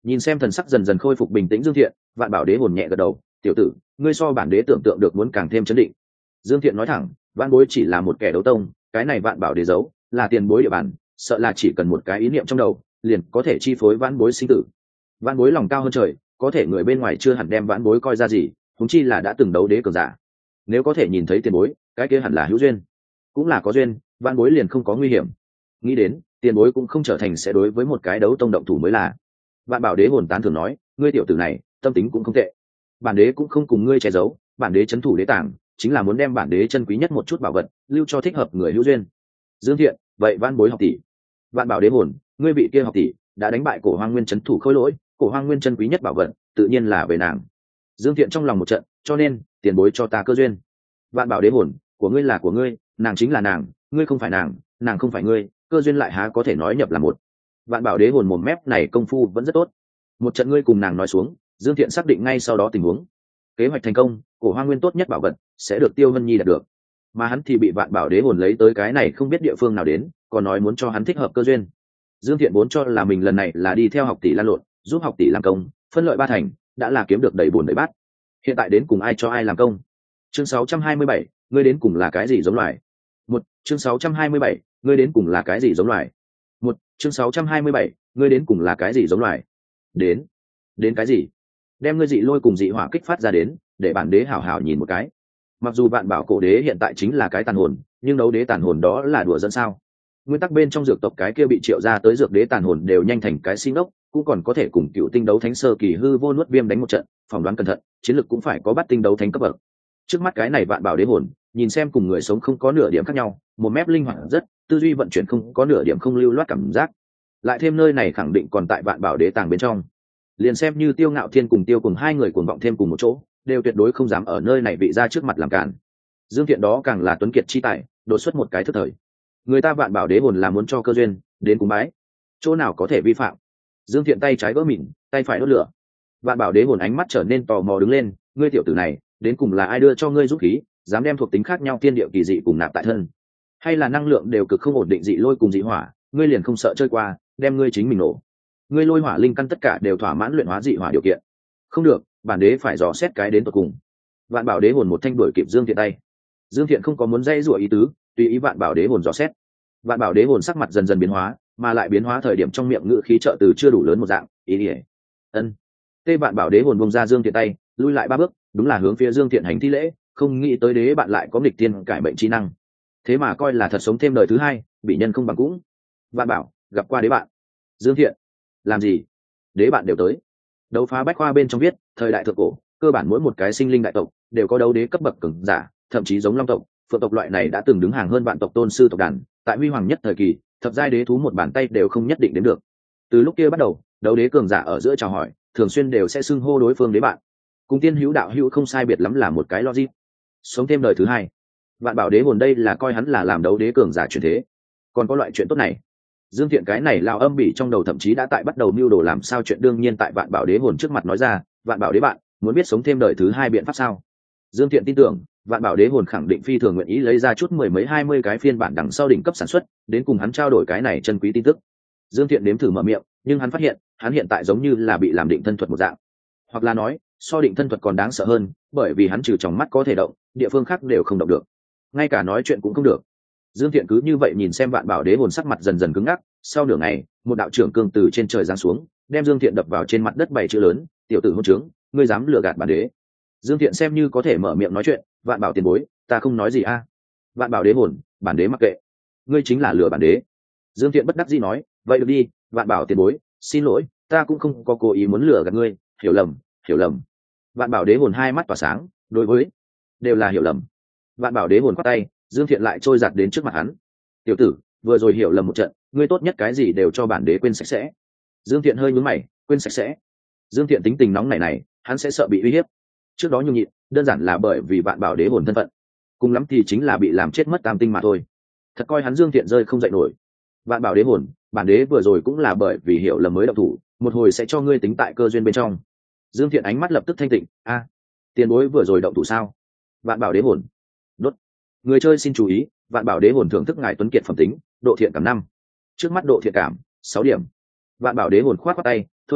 Nhìn xem thần sắc dần dần khôi phục bình tĩnh Dương Thiện, Vạn Bảo Đế hồn nhẹ gật đầu, tiểu tử, ngươi so bản đế tưởng tượng được muốn càng thêm chấn định. Dương Thiện nói thẳng, Vạn Bối chỉ là một kẻ đấu tông, cái này Vạn Bảo Đế giấu là tiền bối địa bàn, sợ là chỉ cần một cái ý niệm trong đầu, liền có thể chi phối Vạn Bối sinh tử. Vạn Bối lòng cao hơn trời, có thể người bên ngoài chưa hẳn đem Vạn Bối coi ra gì, huống chi là đã từng đấu đế cường giả. Nếu có thể nhìn thấy tiền bối, cái kia hẳn là hữu duyên, cũng là có duyên, Vạn Bối liền không có nguy hiểm. Nghĩ đến, tiền bối cũng không trở thành sẽ đối với một cái đấu tông động thủ mới là. Vạn Bảo Đế hồn tán thường nói, ngươi tiểu tử này tâm tính cũng không tệ, bản đế cũng không cùng ngươi che giấu, bản đế trấn thủ đế tàng chính là muốn đem bản đế chân quý nhất một chút bảo vật lưu cho thích hợp người hữu duyên. Dương Thiện, vậy Vạn Bối học tỷ. Vạn Bảo Đế hồn, ngươi vị kia học tỷ đã đánh bại Cổ Hoang Nguyên trấn thủ khôi lỗi, Cổ Hoang Nguyên chân quý nhất bảo vật tự nhiên là về nàng. Dương Thiện trong lòng một trận, cho nên tiền bối cho ta cơ duyên. Vạn Bảo Đế hồn, của ngươi là của ngươi, nàng chính là nàng, ngươi không phải nàng, nàng không phải ngươi, cơ duyên lại há có thể nói nhập là một. Vạn Bảo Đế hồn mồm mép này công phu vẫn rất tốt. Một trận ngươi cùng nàng nói xuống, Dương Thiện xác định ngay sau đó tình huống. Kế hoạch thành công, Cổ Hoang Nguyên tốt nhất bảo vật sẽ được Tiêu Vân Nhi đạt được, mà hắn thì bị Vạn Bảo Đế hồn lấy tới cái này không biết địa phương nào đến, còn nói muốn cho hắn thích hợp cơ duyên. Dương Thiện vốn cho là mình lần này là đi theo học tỷ lan lộn, giúp học tỷ làm công, phân lợi ba thành, đã là kiếm được đầy bùn đầy bát. Hiện tại đến cùng ai cho ai làm công? Chương sáu trăm hai mươi bảy, ngươi đến cùng là cái gì giống loài? Một, chương sáu trăm hai mươi bảy, ngươi đến cùng là cái gì giống loài? Một, chương sáu trăm hai mươi bảy, ngươi đến cùng là cái gì giống loài? Đến, đến cái gì? Đem ngươi dị lôi cùng dị hỏa kích phát ra đến, để bản đế hảo hảo nhìn một cái. Mặc dù Vạn Bảo cổ đế hiện tại chính là cái tàn hồn, nhưng đấu đế tàn hồn đó là đùa dẫn sao? Nguyên tắc bên trong dược tộc cái kia bị triệu ra tới dược đế tàn hồn đều nhanh thành cái xin ốc, cũng còn có thể cùng cựu tinh đấu thánh sơ kỳ hư vô nuốt viêm đánh một trận, phỏng đoán cẩn thận, chiến lực cũng phải có bắt tinh đấu thánh cấp bậc. Trước mắt cái này Vạn Bảo đế hồn, nhìn xem cùng người sống không có nửa điểm khác nhau, một mép linh hoạt rất, tư duy vận chuyển không có nửa điểm không lưu loát cảm giác. Lại thêm nơi này khẳng định còn tại Vạn Bảo đế tàng bên trong, liền xem như Tiêu Ngạo Thiên cùng Tiêu cùng hai người cuồng vọng thêm cùng một chỗ, đều tuyệt đối không dám ở nơi này vị ra trước mặt làm cản. Dương Thiện đó càng là tuấn kiệt chi tài, đột xuất một cái thức thời. Người ta Vạn Bảo đế hồn là muốn cho cơ duyên, đến cùng bái, chỗ nào có thể vi phạm. Dương Thiện tay trái vỡ mịn, tay phải đốt lửa. Vạn Bảo đế hồn ánh mắt trở nên tò mò đứng lên, ngươi tiểu tử này, đến cùng là ai đưa cho ngươi dũng khí, dám đem thuộc tính khác nhau tiên địa kỳ dị cùng nạp tại thân, hay là năng lượng đều cực không ổn định dị lôi cùng dị hỏa, ngươi liền không sợ chơi qua, đem ngươi chính mình nổ. Ngươi lôi hỏa linh căn tất cả đều thỏa mãn luyện hóa dị hỏa điều kiện. Không được, bản đế phải dò xét cái đến tận cùng. Vạn Bảo đế hồn một thanh đuổi kịp Dương Thiện tay. Dương Thiện không có muốn dây rủa ý tứ, tùy ý Vạn Bảo đế hồn dò xét. Vạn Bảo đế hồn sắc mặt dần dần biến hóa, mà lại biến hóa thời điểm trong miệng ngữ khí trợ từ chưa đủ lớn một dạng, ý ỉa. Ân. Tê Vạn Bảo đế hồn bông ra Dương Thiện tay, lui lại ba bước, đúng là hướng phía Dương Thiện hành thi lễ, không nghĩ tới đế bạn lại có nghịch tiên cải bệnh trí năng, thế mà coi là thật sống thêm đời thứ hai, bị nhân không bằng cũng. Vạn Bảo gặp qua đế bạn. Dương Thiện, làm gì? Đế bạn đều tới. Đấu phá bách khoa bên trong viết, thời đại thượng cổ, cơ bản mỗi một cái sinh linh đại tộc đều có đấu đế cấp bậc cường giả, thậm chí giống long tộc, phượng tộc loại này đã từng đứng hàng hơn vạn tộc tôn sư tộc đàn, tại huy hoàng nhất thời kỳ, thập giai đế thú một bàn tay đều không nhất định đến được. Từ lúc kia bắt đầu, đấu đế cường giả ở giữa chào hỏi, thường xuyên đều sẽ xưng hô đối phương đế bạn. Cùng tiên hữu đạo hữu không sai biệt lắm là một cái logic. Sống thêm đời thứ hai. Vạn Bảo đế hồn đây là coi hắn là làm đấu đế cường giả truyền thế. Còn có loại chuyện tốt này. Dương Thiện cái này lao âm bỉ trong đầu thậm chí đã tại bắt đầu mưu đồ làm sao chuyện đương nhiên tại Vạn Bảo đế hồn trước mặt nói ra, Vạn Bảo đế bạn, muốn biết sống thêm đời thứ hai biện pháp sao? Dương Thiện tin tưởng, Vạn Bảo đế hồn khẳng định phi thường nguyện ý lấy ra chút mười mấy hai mươi cái phiên bản đằng sau đỉnh cấp sản xuất, đến cùng hắn trao đổi cái này chân quý tin tức. Dương Thiện nếm thử mở miệng, nhưng hắn phát hiện, hắn hiện tại giống như là bị làm định thân thuật một dạng. Hoặc là nói, so định thân thuật còn đáng sợ hơn, bởi vì hắn trừ trong mắt có thể động, địa phương khác đều không động được, ngay cả nói chuyện cũng không được. Dương Thiện cứ như vậy nhìn xem Vạn Bảo đế hồn sắc mặt dần dần cứng ngắc, sau nửa ngày, một đạo trưởng cương từ trên trời giáng xuống, đem Dương Thiện đập vào trên mặt đất bảy chữ lớn, tiểu tử hỗn trướng, ngươi dám lừa gạt bản đế. Dương Thiện xem như có thể mở miệng nói chuyện, Vạn Bảo tiền bối, ta không nói gì a. À? Vạn Bảo đế hồn, bản đế mặc kệ, ngươi chính là lừa bản đế. Dương Thiện bất đắc dĩ nói, vậy được đi, Vạn Bảo tiền bối, xin lỗi, ta cũng không có cố ý muốn lừa gạt ngươi, hiểu lầm, hiểu lầm. Vạn Bảo đế hồn hai mắt tỏa sáng, đối với đều là hiểu lầm. Vạn Bảo đế hồn quát tay, Dương Thiện lại trôi giặt đến trước mặt hắn. Tiểu tử, vừa rồi hiểu lầm một trận, ngươi tốt nhất cái gì đều cho bản đế quên sạch sẽ. Dương Thiện hơi nhướng mày, quên sạch sẽ. Dương Thiện tính tình nóng này này, hắn sẽ sợ bị uy hiếp. Trước đó nhung nhịn, đơn giản là bởi vì Vạn Bảo đế hồn thân phận, cùng lắm thì chính là bị làm chết mất tam tinh mà thôi. Thật coi hắn Dương Thiện rơi không dậy nổi. Vạn Bảo đế hồn, bản đế vừa rồi cũng là bởi vì hiểu lầm mới động thủ, một hồi sẽ cho ngươi tính tại cơ duyên bên trong. Dương Thiện ánh mắt lập tức thanh tịnh, a, tiền bối vừa rồi động thủ sao? Vạn Bảo đế hồn, đốt. Người chơi xin chú ý, Vạn Bảo đế hồn thưởng thức ngài tuấn kiệt phẩm tính, độ thiện cảm năm. Trước mắt độ thiện cảm sáu điểm. Vạn Bảo đế hồn khoát qua tay, thôi thôi,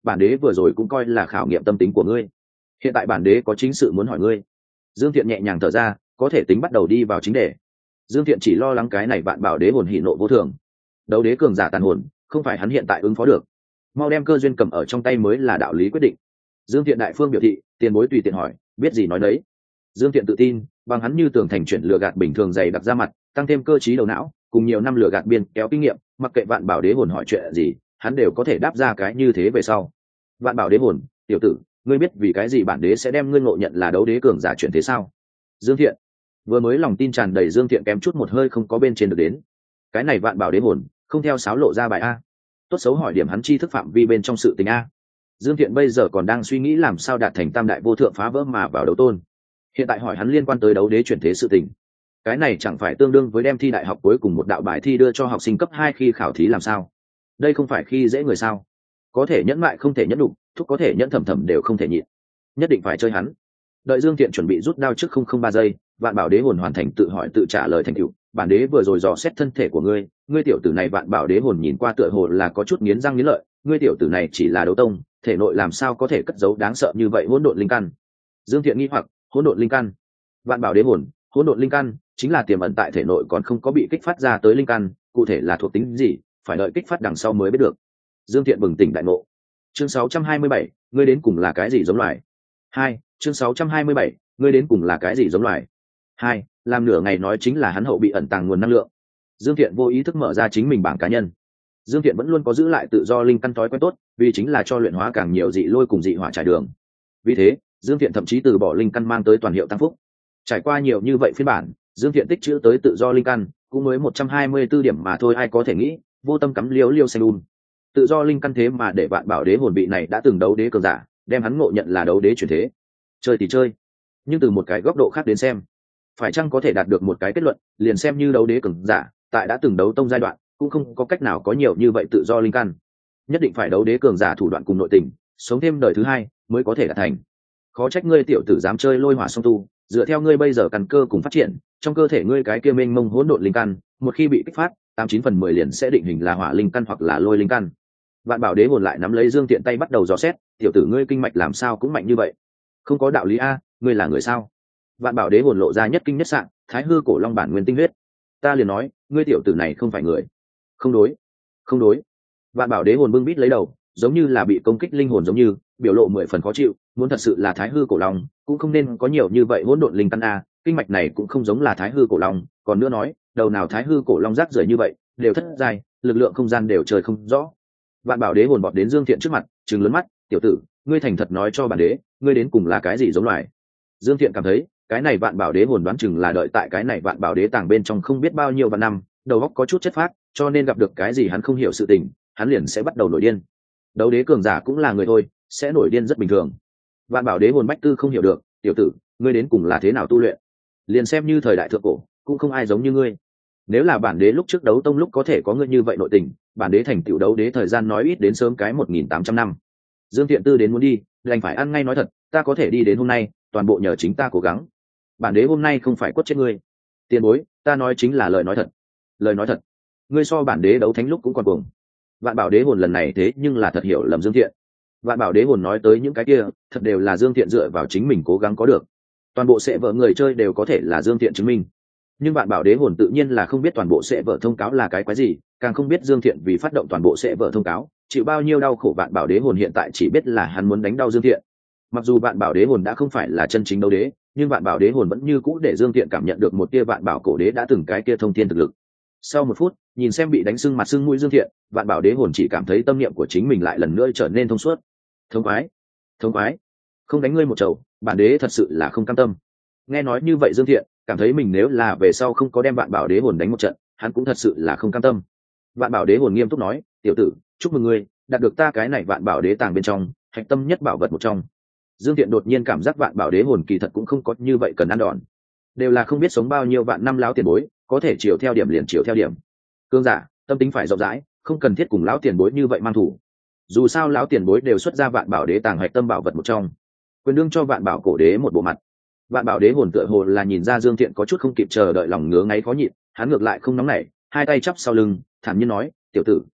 bản đế vừa rồi cũng coi là khảo nghiệm tâm tính của ngươi. Hiện tại bản đế có chính sự muốn hỏi ngươi. Dương Thiện nhẹ nhàng thở ra, có thể tính bắt đầu đi vào chính đề. Dương Thiện chỉ lo lắng cái này vạn bảo đế hồn hỉ nộ vô thường. Đấu đế cường giả tàn hồn, không phải hắn hiện tại ứng phó được. Mau đem cơ duyên cầm ở trong tay mới là đạo lý quyết định. Dương Thiện đại phương biểu thị, tiền bối tùy tiện hỏi, biết gì nói đấy. Dương Thiện tự tin, bằng hắn như tường thành chuyển lừa gạt bình thường dày đặc ra mặt, tăng thêm cơ trí đầu não, cùng nhiều năm lừa gạt biên kéo kinh nghiệm, mặc kệ vạn bảo đế hồn hỏi chuyện gì, hắn đều có thể đáp ra cái như thế về sau. Vạn bảo đế hồn, tiểu tử, ngươi biết vì cái gì bản đế sẽ đem ngươi ngộ nhận là đấu đế cường giả chuyển thế sao? Dương Thiện vừa mới lòng tin tràn đầy, Dương Thiện kém chút một hơi không có bên trên được đến. Cái này vạn bảo đế hồn, không theo sáo lộ ra bài a. Tốt xấu hỏi điểm hắn chi thức phạm vi bên trong sự tình a. Dương Thiện bây giờ còn đang suy nghĩ làm sao đạt thành tam đại vô thượng phá vỡ mà vào đấu tôn. Hiện tại hỏi hắn liên quan tới đấu đế chuyển thế sự tình, cái này chẳng phải tương đương với đem thi đại học cuối cùng một đạo bài thi đưa cho học sinh cấp hai khi khảo thí làm sao? Đây không phải khi dễ người sao? Có thể nhẫn mại không thể nhẫn đục, thúc có thể nhẫn thầm thầm đều không thể nhịn, nhất định phải chơi hắn. Đợi Dương Thiện chuẩn bị rút đao trước không không ba giây, vạn bảo đế hồn hoàn thành tự hỏi tự trả lời thành tựu. Bản đế vừa rồi dò xét thân thể của ngươi, ngươi tiểu tử này vạn bảo đế hồn nhìn qua tựa hồ là có chút nghiến răng nghiến lợi, ngươi tiểu tử này chỉ là đấu tông, thể nội làm sao có thể cất giấu đáng sợ như vậy hỗn độn linh căn? Dương Thiện nghi hoặc, hỗn độn linh căn? Vạn bảo đế hồn, hỗn độn linh căn chính là tiềm ẩn tại thể nội còn không có bị kích phát ra tới linh căn, cụ thể là thuộc tính gì, phải đợi kích phát đằng sau mới biết được. Dương Thiện bừng tỉnh đại ngộ. Chương sáu trăm hai mươi bảy, ngươi đến cùng là cái gì giống loài? Hai, chương sáu trăm hai mươi bảy, ngươi đến cùng là cái gì giống loài? Hai, làm nửa ngày nói chính là hắn hậu bị ẩn tàng nguồn năng lượng. Dương Thiện vô ý thức mở ra chính mình bảng cá nhân. Dương Thiện vẫn luôn có giữ lại tự do linh căn thói quen tốt, vì chính là cho luyện hóa càng nhiều dị lôi cùng dị hỏa trải đường. Vì thế, Dương Thiện thậm chí từ bỏ linh căn mang tới toàn hiệu tăng phúc. Trải qua nhiều như vậy phiên bản, Dương Thiện tích trữ tới tự do linh căn cũng mới một trăm hai mươi 124 điểm mà thôi, ai có thể nghĩ, vô tâm cắm liêu liêu xanh un. Tự do linh căn thế mà để vạn bảo đế hồn bị này đã từng đấu đế cường giả, đem hắn ngộ nhận là đấu đế chuyển thế. Chơi thì chơi, nhưng từ một cái góc độ khác đến xem, phải chăng có thể đạt được một cái kết luận, liền xem như đấu đế cường giả, tại đã từng đấu tông giai đoạn, cũng không có cách nào có nhiều như vậy tự do linh căn. Nhất định phải đấu đế cường giả thủ đoạn cùng nội tình, sống thêm đời thứ hai mới có thể đạt thành. Khó trách ngươi tiểu tử dám chơi lôi hỏa song tu, dựa theo ngươi bây giờ căn cơ cùng phát triển, trong cơ thể ngươi cái kia mênh mông hỗn độn linh căn, một khi bị kích phát, tám chín phần mười liền sẽ định hình là hỏa linh căn hoặc là lôi linh căn. Vạn bảo đế hồn lại nắm lấy Dương Thiện tay bắt đầu dò xét, tiểu tử ngươi kinh mạch làm sao cũng mạnh như vậy? Không có đạo lý a, ngươi là người sao? Vạn bảo đế hồn lộ ra nhất kinh nhất sạn, thái hư cổ long bản nguyên tinh huyết. Ta liền nói, ngươi tiểu tử này không phải người. Không đối, không đối. Vạn bảo đế hồn bưng bít lấy đầu, giống như là bị công kích linh hồn giống như, biểu lộ mười phần khó chịu, muốn thật sự là thái hư cổ long, cũng không nên có nhiều như vậy hỗn độn linh căn a, kinh mạch này cũng không giống là thái hư cổ long, còn nữa nói, đầu nào thái hư cổ long rác rưởi như vậy, đều thất giai, lực lượng không gian đều trời không rõ. Vạn bảo đế hồn bọt đến Dương Thiện trước mặt, trừng lớn mắt, tiểu tử, ngươi thành thật nói cho bản đế, ngươi đến cùng là cái gì giống loài? Dương Thiện cảm thấy, cái này vạn bảo đế hồn đoán chừng là đợi tại cái này vạn bảo đế tàng bên trong không biết bao nhiêu vạn năm, đầu óc có chút chất phác, cho nên gặp được cái gì hắn không hiểu sự tình, hắn liền sẽ bắt đầu nổi điên. Đấu đế cường giả cũng là người thôi, sẽ nổi điên rất bình thường. Vạn bảo đế hồn bách tư không hiểu được, tiểu tử, ngươi đến cùng là thế nào tu luyện? Liền xem như thời đại thượng cổ, cũng không ai giống như ngươi. Nếu là bản đế lúc trước đấu tông lúc có thể có ngươi như vậy nội tình, bản đế thành tựu đấu đế thời gian nói ít đến sớm cái một nghìn tám trăm năm. Dương Thiện tư đến muốn đi, đành phải ăn ngay nói thật, ta có thể đi đến hôm nay, toàn bộ nhờ chính ta cố gắng. Bản đế hôm nay không phải quất chết ngươi. Tiền bối, ta nói chính là lời nói thật. Lời nói thật. Ngươi so bản đế đấu thánh lúc cũng còn cuồng. Vạn bảo đế hồn lần này thế nhưng là thật hiểu lầm Dương Thiện. Vạn bảo đế hồn nói tới những cái kia, thật đều là Dương Thiện dựa vào chính mình cố gắng có được. Toàn bộ sẽ vợ người chơi đều có thể là Dương Thiện chứng minh. Nhưng vạn bảo đế hồn tự nhiên là không biết toàn bộ sẽ vợ thông cáo là cái quái gì, càng không biết Dương Thiện vì phát động toàn bộ sẽ vợ thông cáo, chịu bao nhiêu đau khổ. Vạn bảo đế hồn hiện tại chỉ biết là hắn muốn đánh đau Dương Thiện. Mặc dù vạn bảo đế hồn đã không phải là chân chính đấu đế, nhưng vạn bảo đế hồn vẫn như cũ để Dương Thiện cảm nhận được một tia vạn bảo cổ đế đã từng cái kia thông thiên thực lực. Sau một phút, nhìn xem bị đánh sưng mặt sưng mũi Dương Thiện, vạn bảo đế hồn chỉ cảm thấy tâm niệm của chính mình lại lần nữa trở nên thông suốt. Thông quái, thông quái, không đánh ngươi một chầu, bản đế thật sự là không cam tâm. Nghe nói như vậy Dương Thiện cảm thấy mình nếu là về sau không có đem vạn bảo đế hồn đánh một trận, hắn cũng thật sự là không cam tâm. Vạn bảo đế hồn nghiêm túc nói, tiểu tử, chúc mừng ngươi đạt được ta cái này vạn bảo đế tàng bên trong hạch tâm nhất bảo vật một trong. Dương Thiện đột nhiên cảm giác vạn bảo đế hồn kỳ thật cũng không có như vậy cần ăn đòn, đều là không biết sống bao nhiêu vạn năm lão tiền bối, có thể chiều theo điểm liền chiều theo điểm. Cương giả tâm tính phải rộng rãi, không cần thiết cùng lão tiền bối như vậy mang thủ. Dù sao lão tiền bối đều xuất ra vạn bảo đế tàng hạch tâm bảo vật một trong, quyền đương cho vạn bảo cổ đế một bộ mặt. Vạn bảo đế hồn tựa hồ là nhìn ra Dương Thiện có chút không kịp chờ đợi, lòng ngứa ngáy khó nhịn, hắn ngược lại không nóng nảy, hai tay chắp sau lưng, thản nhiên nói, tiểu tử,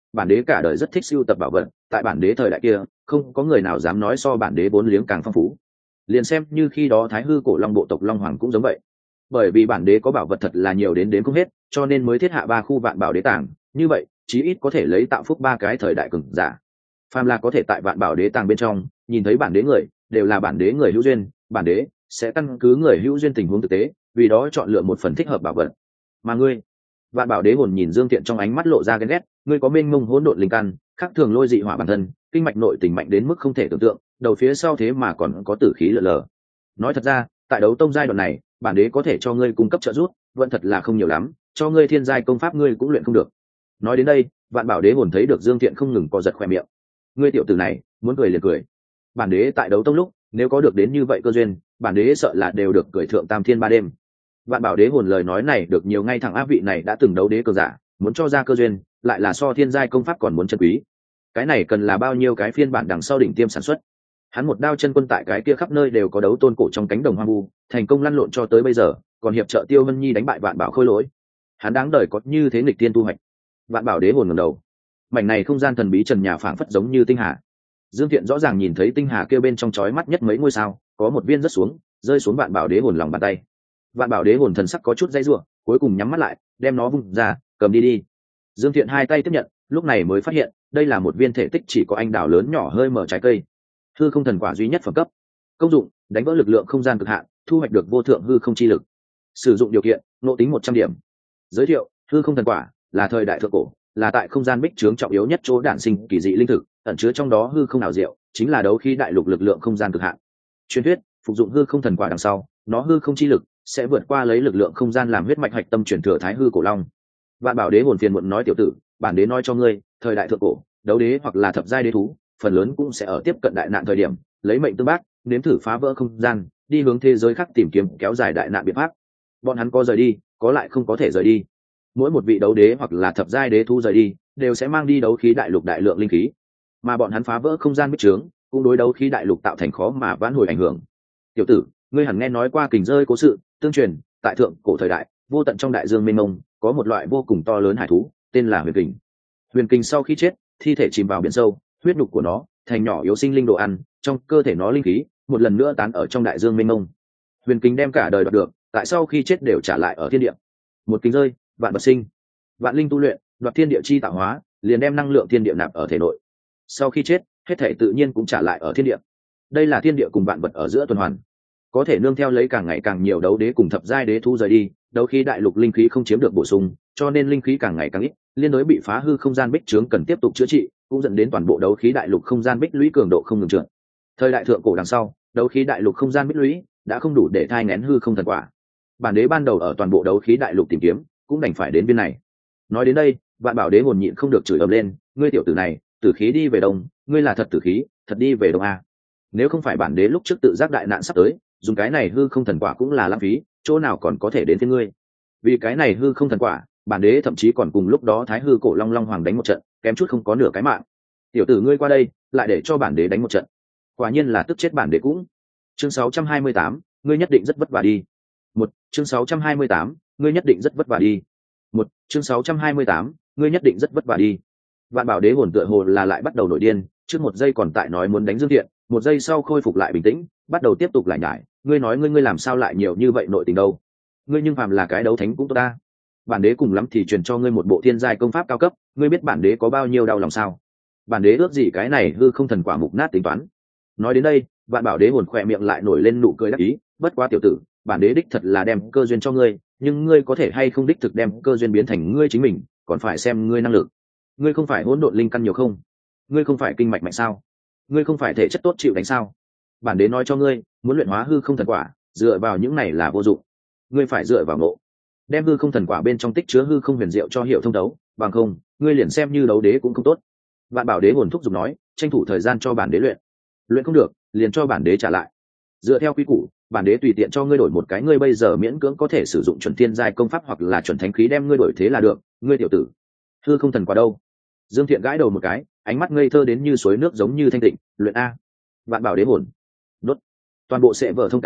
bản đế cả đời rất thích sưu tập bảo vật, tại bản đế thời đại kia không có người nào dám nói so bản đế vốn liếng càng phong phú. Liền xem như khi đó thái hư cổ long bộ tộc long hoàng cũng giống vậy, bởi vì bản đế có bảo vật thật là nhiều đến đến không hết, cho nên mới thiết hạ ba khu vạn bảo đế tàng, như vậy chí ít có thể lấy tạo phúc ba cái thời đại cường giả. Phàm là có thể tại vạn bảo đế tàng bên trong nhìn thấy bản đế người, đều là bản đế người hữu duyên, bản đế sẽ căn cứ người hữu duyên tình huống thực tế, vì đó chọn lựa một phần thích hợp bảo vật. Mà ngươi, vạn bảo đế hồn nhìn Dương Tiện trong ánh mắt lộ ra ghen ghét, ngươi có mênh mông hỗn độn linh căn, khác thường lôi dị hỏa bản thân, kinh mạch nội tình mạnh đến mức không thể tưởng tượng, đầu phía sau thế mà còn có tử khí lờ lờ. Nói thật ra, tại đấu tông giai đoạn này, bản đế có thể cho ngươi cung cấp trợ giúp, vẫn thật là không nhiều lắm, cho ngươi thiên giai công pháp ngươi cũng luyện không được. Nói đến đây, vạn bảo đế hồn thấy được Dương Tiện không ngừng co giật khoe miệng. Ngươi tiểu tử này, muốn cười liền cười. Bản đế tại đấu tông lúc, nếu có được đến như vậy cơ duyên, bản đế sợ là đều được cười thượng tam thiên ba đêm. Vạn bảo đế hồn lời nói này được nhiều ngay thẳng áp vị này đã từng đấu đế cường giả, muốn cho ra cơ duyên, lại là so thiên giai công pháp còn muốn chân quý. Cái này cần là bao nhiêu cái phiên bản đằng sau đỉnh tiêm sản xuất. Hắn một đao chân quân tại cái kia khắp nơi đều có đấu tôn cổ trong cánh đồng hoang vu, thành công lăn lộn cho tới bây giờ, còn hiệp trợ Tiêu Vân Nhi đánh bại vạn bảo khôi lỗi. Hắn đáng đời có như thế nghịch tiên tu hoạch. Vạn bảo đế hồn ngẩng đầu, mảnh này không gian thần bí trần nhà phảng phất giống như tinh hà. Dương Thiện rõ ràng nhìn thấy tinh hà kia bên trong chói mắt nhất mấy ngôi sao, có một viên rớt xuống, rơi xuống vạn bảo đế hồn lòng bàn tay. Vạn bảo đế hồn thần sắc có chút dây rủa, cuối cùng nhắm mắt lại, đem nó vung ra, cầm đi đi. Dương Thiện hai tay tiếp nhận, lúc này mới phát hiện, đây là một viên thể tích chỉ có anh đào lớn nhỏ hơi mở trái cây. Hư không thần quả duy nhất phẩm cấp. Công dụng: đánh vỡ lực lượng không gian cực hạn, thu hoạch được vô thượng hư không chi lực. Sử dụng điều kiện: ngộ tính một trăm điểm. Giới thiệu: hư không thần quả là thời đại thượng cổ, là tại không gian bích trướng trọng yếu nhất chỗ đản sinh kỳ dị linh thực, ẩn chứa trong đó hư không ảo diệu, chính là đấu khí đại lục lực lượng không gian cực hạn. Truyền thuyết, phục dụng hư không thần quả đằng sau, nó hư không chi lực sẽ vượt qua lấy lực lượng không gian làm huyết mạch hạch tâm chuyển thừa thái hư cổ long. Vạn bảo đế hồn phiền muộn nói: tiểu tử, bản đế nói cho ngươi, thời đại thượng cổ, đấu đế hoặc là thập giai đế thú, phần lớn cũng sẽ ở tiếp cận đại nạn thời điểm, lấy mệnh tương bác, nếm thử phá vỡ không gian, đi hướng thế giới khác tìm kiếm kéo dài đại nạn biện pháp. Bọn hắn có rời đi, có lại không có thể rời đi. Mỗi một vị đấu đế hoặc là thập giai đế thú rời đi, đều sẽ mang đi đấu khí đại lục đại lượng linh khí, mà bọn hắn phá vỡ không gian bích trướng, cũng đối đấu khí đại lục tạo thành khó mà vãn hồi ảnh hưởng. Tiểu tử, ngươi hẳn nghe nói qua kình rơi cố sự, tương truyền tại thượng cổ thời đại, vô tận trong đại dương mênh mông, có một loại vô cùng to lớn hải thú, tên là huyền kình. Huyền kình sau khi chết, thi thể chìm vào biển sâu, huyết nhục của nó thành nhỏ yếu sinh linh đồ ăn, trong cơ thể nó linh khí một lần nữa tán ở trong đại dương mênh mông. Huyền kình đem cả đời đoạt được, tại sau khi chết đều trả lại ở thiên địa. Một kình rơi, vạn vật sinh, vạn linh tu luyện, đoạt thiên địa chi tạo hóa, liền đem năng lượng thiên địa nạp ở thể nội. Sau khi chết, hết thể tự nhiên cũng trả lại ở thiên địa. Đây là thiên địa cùng vạn vật ở giữa tuần hoàn, có thể nương theo lấy càng ngày càng nhiều đấu đế cùng thập giai đế thu rời đi, đấu khí đại lục linh khí không chiếm được bổ sung, cho nên linh khí càng ngày càng ít, liên đối bị phá hư không gian bích trướng cần tiếp tục chữa trị, cũng dẫn đến toàn bộ đấu khí đại lục không gian bích lũy cường độ không ngừng trượt. Thời đại thượng cổ đằng sau, đấu khí đại lục không gian bích lũy đã không đủ để thai nghén hư không thần quả. Bản đế ban đầu ở toàn bộ đấu khí đại lục tìm kiếm, cũng đành phải đến bên này. Nói đến đây, vạn bảo đế hồn nhịn không được chửi ầm lên: ngươi tiểu tử này, tử khí đi về đông, ngươi là thật tử khí, thật đi về đông a. Nếu không phải bản đế lúc trước tự giác đại nạn sắp tới, dùng cái này hư không thần quả cũng là lãng phí, chỗ nào còn có thể đến với ngươi. Vì cái này hư không thần quả, bản đế thậm chí còn cùng lúc đó thái hư cổ long long hoàng đánh một trận, kém chút không có nửa cái mạng. Tiểu tử ngươi qua đây, lại để cho bản đế đánh một trận, quả nhiên là tức chết bản đế cũng. Chương sáu trăm hai mươi tám, ngươi nhất định rất vất vả đi. Một chương sáu trăm hai mươi tám, ngươi nhất định rất vất vả đi. Một chương sáu trăm hai mươi tám, ngươi nhất định rất vất vả đi. Vạn bảo đế hồn tựa hồ là lại bắt đầu nổi điên, trước một giây còn tại nói muốn đánh Dương Thiện, một giây sau khôi phục lại bình tĩnh, bắt đầu tiếp tục lại nhải: ngươi nói ngươi ngươi làm sao lại nhiều như vậy nội tình đâu? Ngươi nhưng phàm là cái đấu thánh cũng tốt ta. Bản đế cùng lắm thì truyền cho ngươi một bộ thiên giai công pháp cao cấp, ngươi biết bản đế có bao nhiêu đau lòng sao? Bản đế ước gì cái này hư không thần quả mục nát tính toán. Nói đến đây, vạn bảo đế hồn khỏe miệng lại nổi lên nụ cười đắc ý: bất quá tiểu tử, bản đế đích thật là đem cơ duyên cho ngươi, nhưng ngươi có thể hay không đích thực đem cơ duyên biến thành ngươi chính mình, còn phải xem ngươi năng lực. Ngươi không phải hỗn độn linh căn nhiều không? Ngươi không phải kinh mạch mạnh sao? Ngươi không phải thể chất tốt chịu đánh sao? Bản đế nói cho ngươi, muốn luyện hóa hư không thần quả, dựa vào những này là vô dụng. Ngươi phải dựa vào ngộ, đem hư không thần quả bên trong tích chứa hư không huyền diệu cho hiểu thông đấu, bằng không, ngươi liền xem như đấu đế cũng không tốt. Vạn bảo đế hồn thúc giục nói: tranh thủ thời gian cho bản đế luyện, luyện không được, liền cho bản đế trả lại. Dựa theo quy củ, bản đế tùy tiện cho ngươi đổi một cái ngươi bây giờ miễn cưỡng có thể sử dụng chuẩn thiên giai công pháp hoặc là chuẩn thánh khí đem ngươi đổi thế là được. Ngươi tiểu tử, hư không thần quả đâu? Dương Thiện gãi đầu một cái, ánh mắt ngây thơ đến như suối nước giống như thanh tịnh: luyện a. Vạn bảo đế hồn đốt. Toàn bộ sẽ vở thông cáo,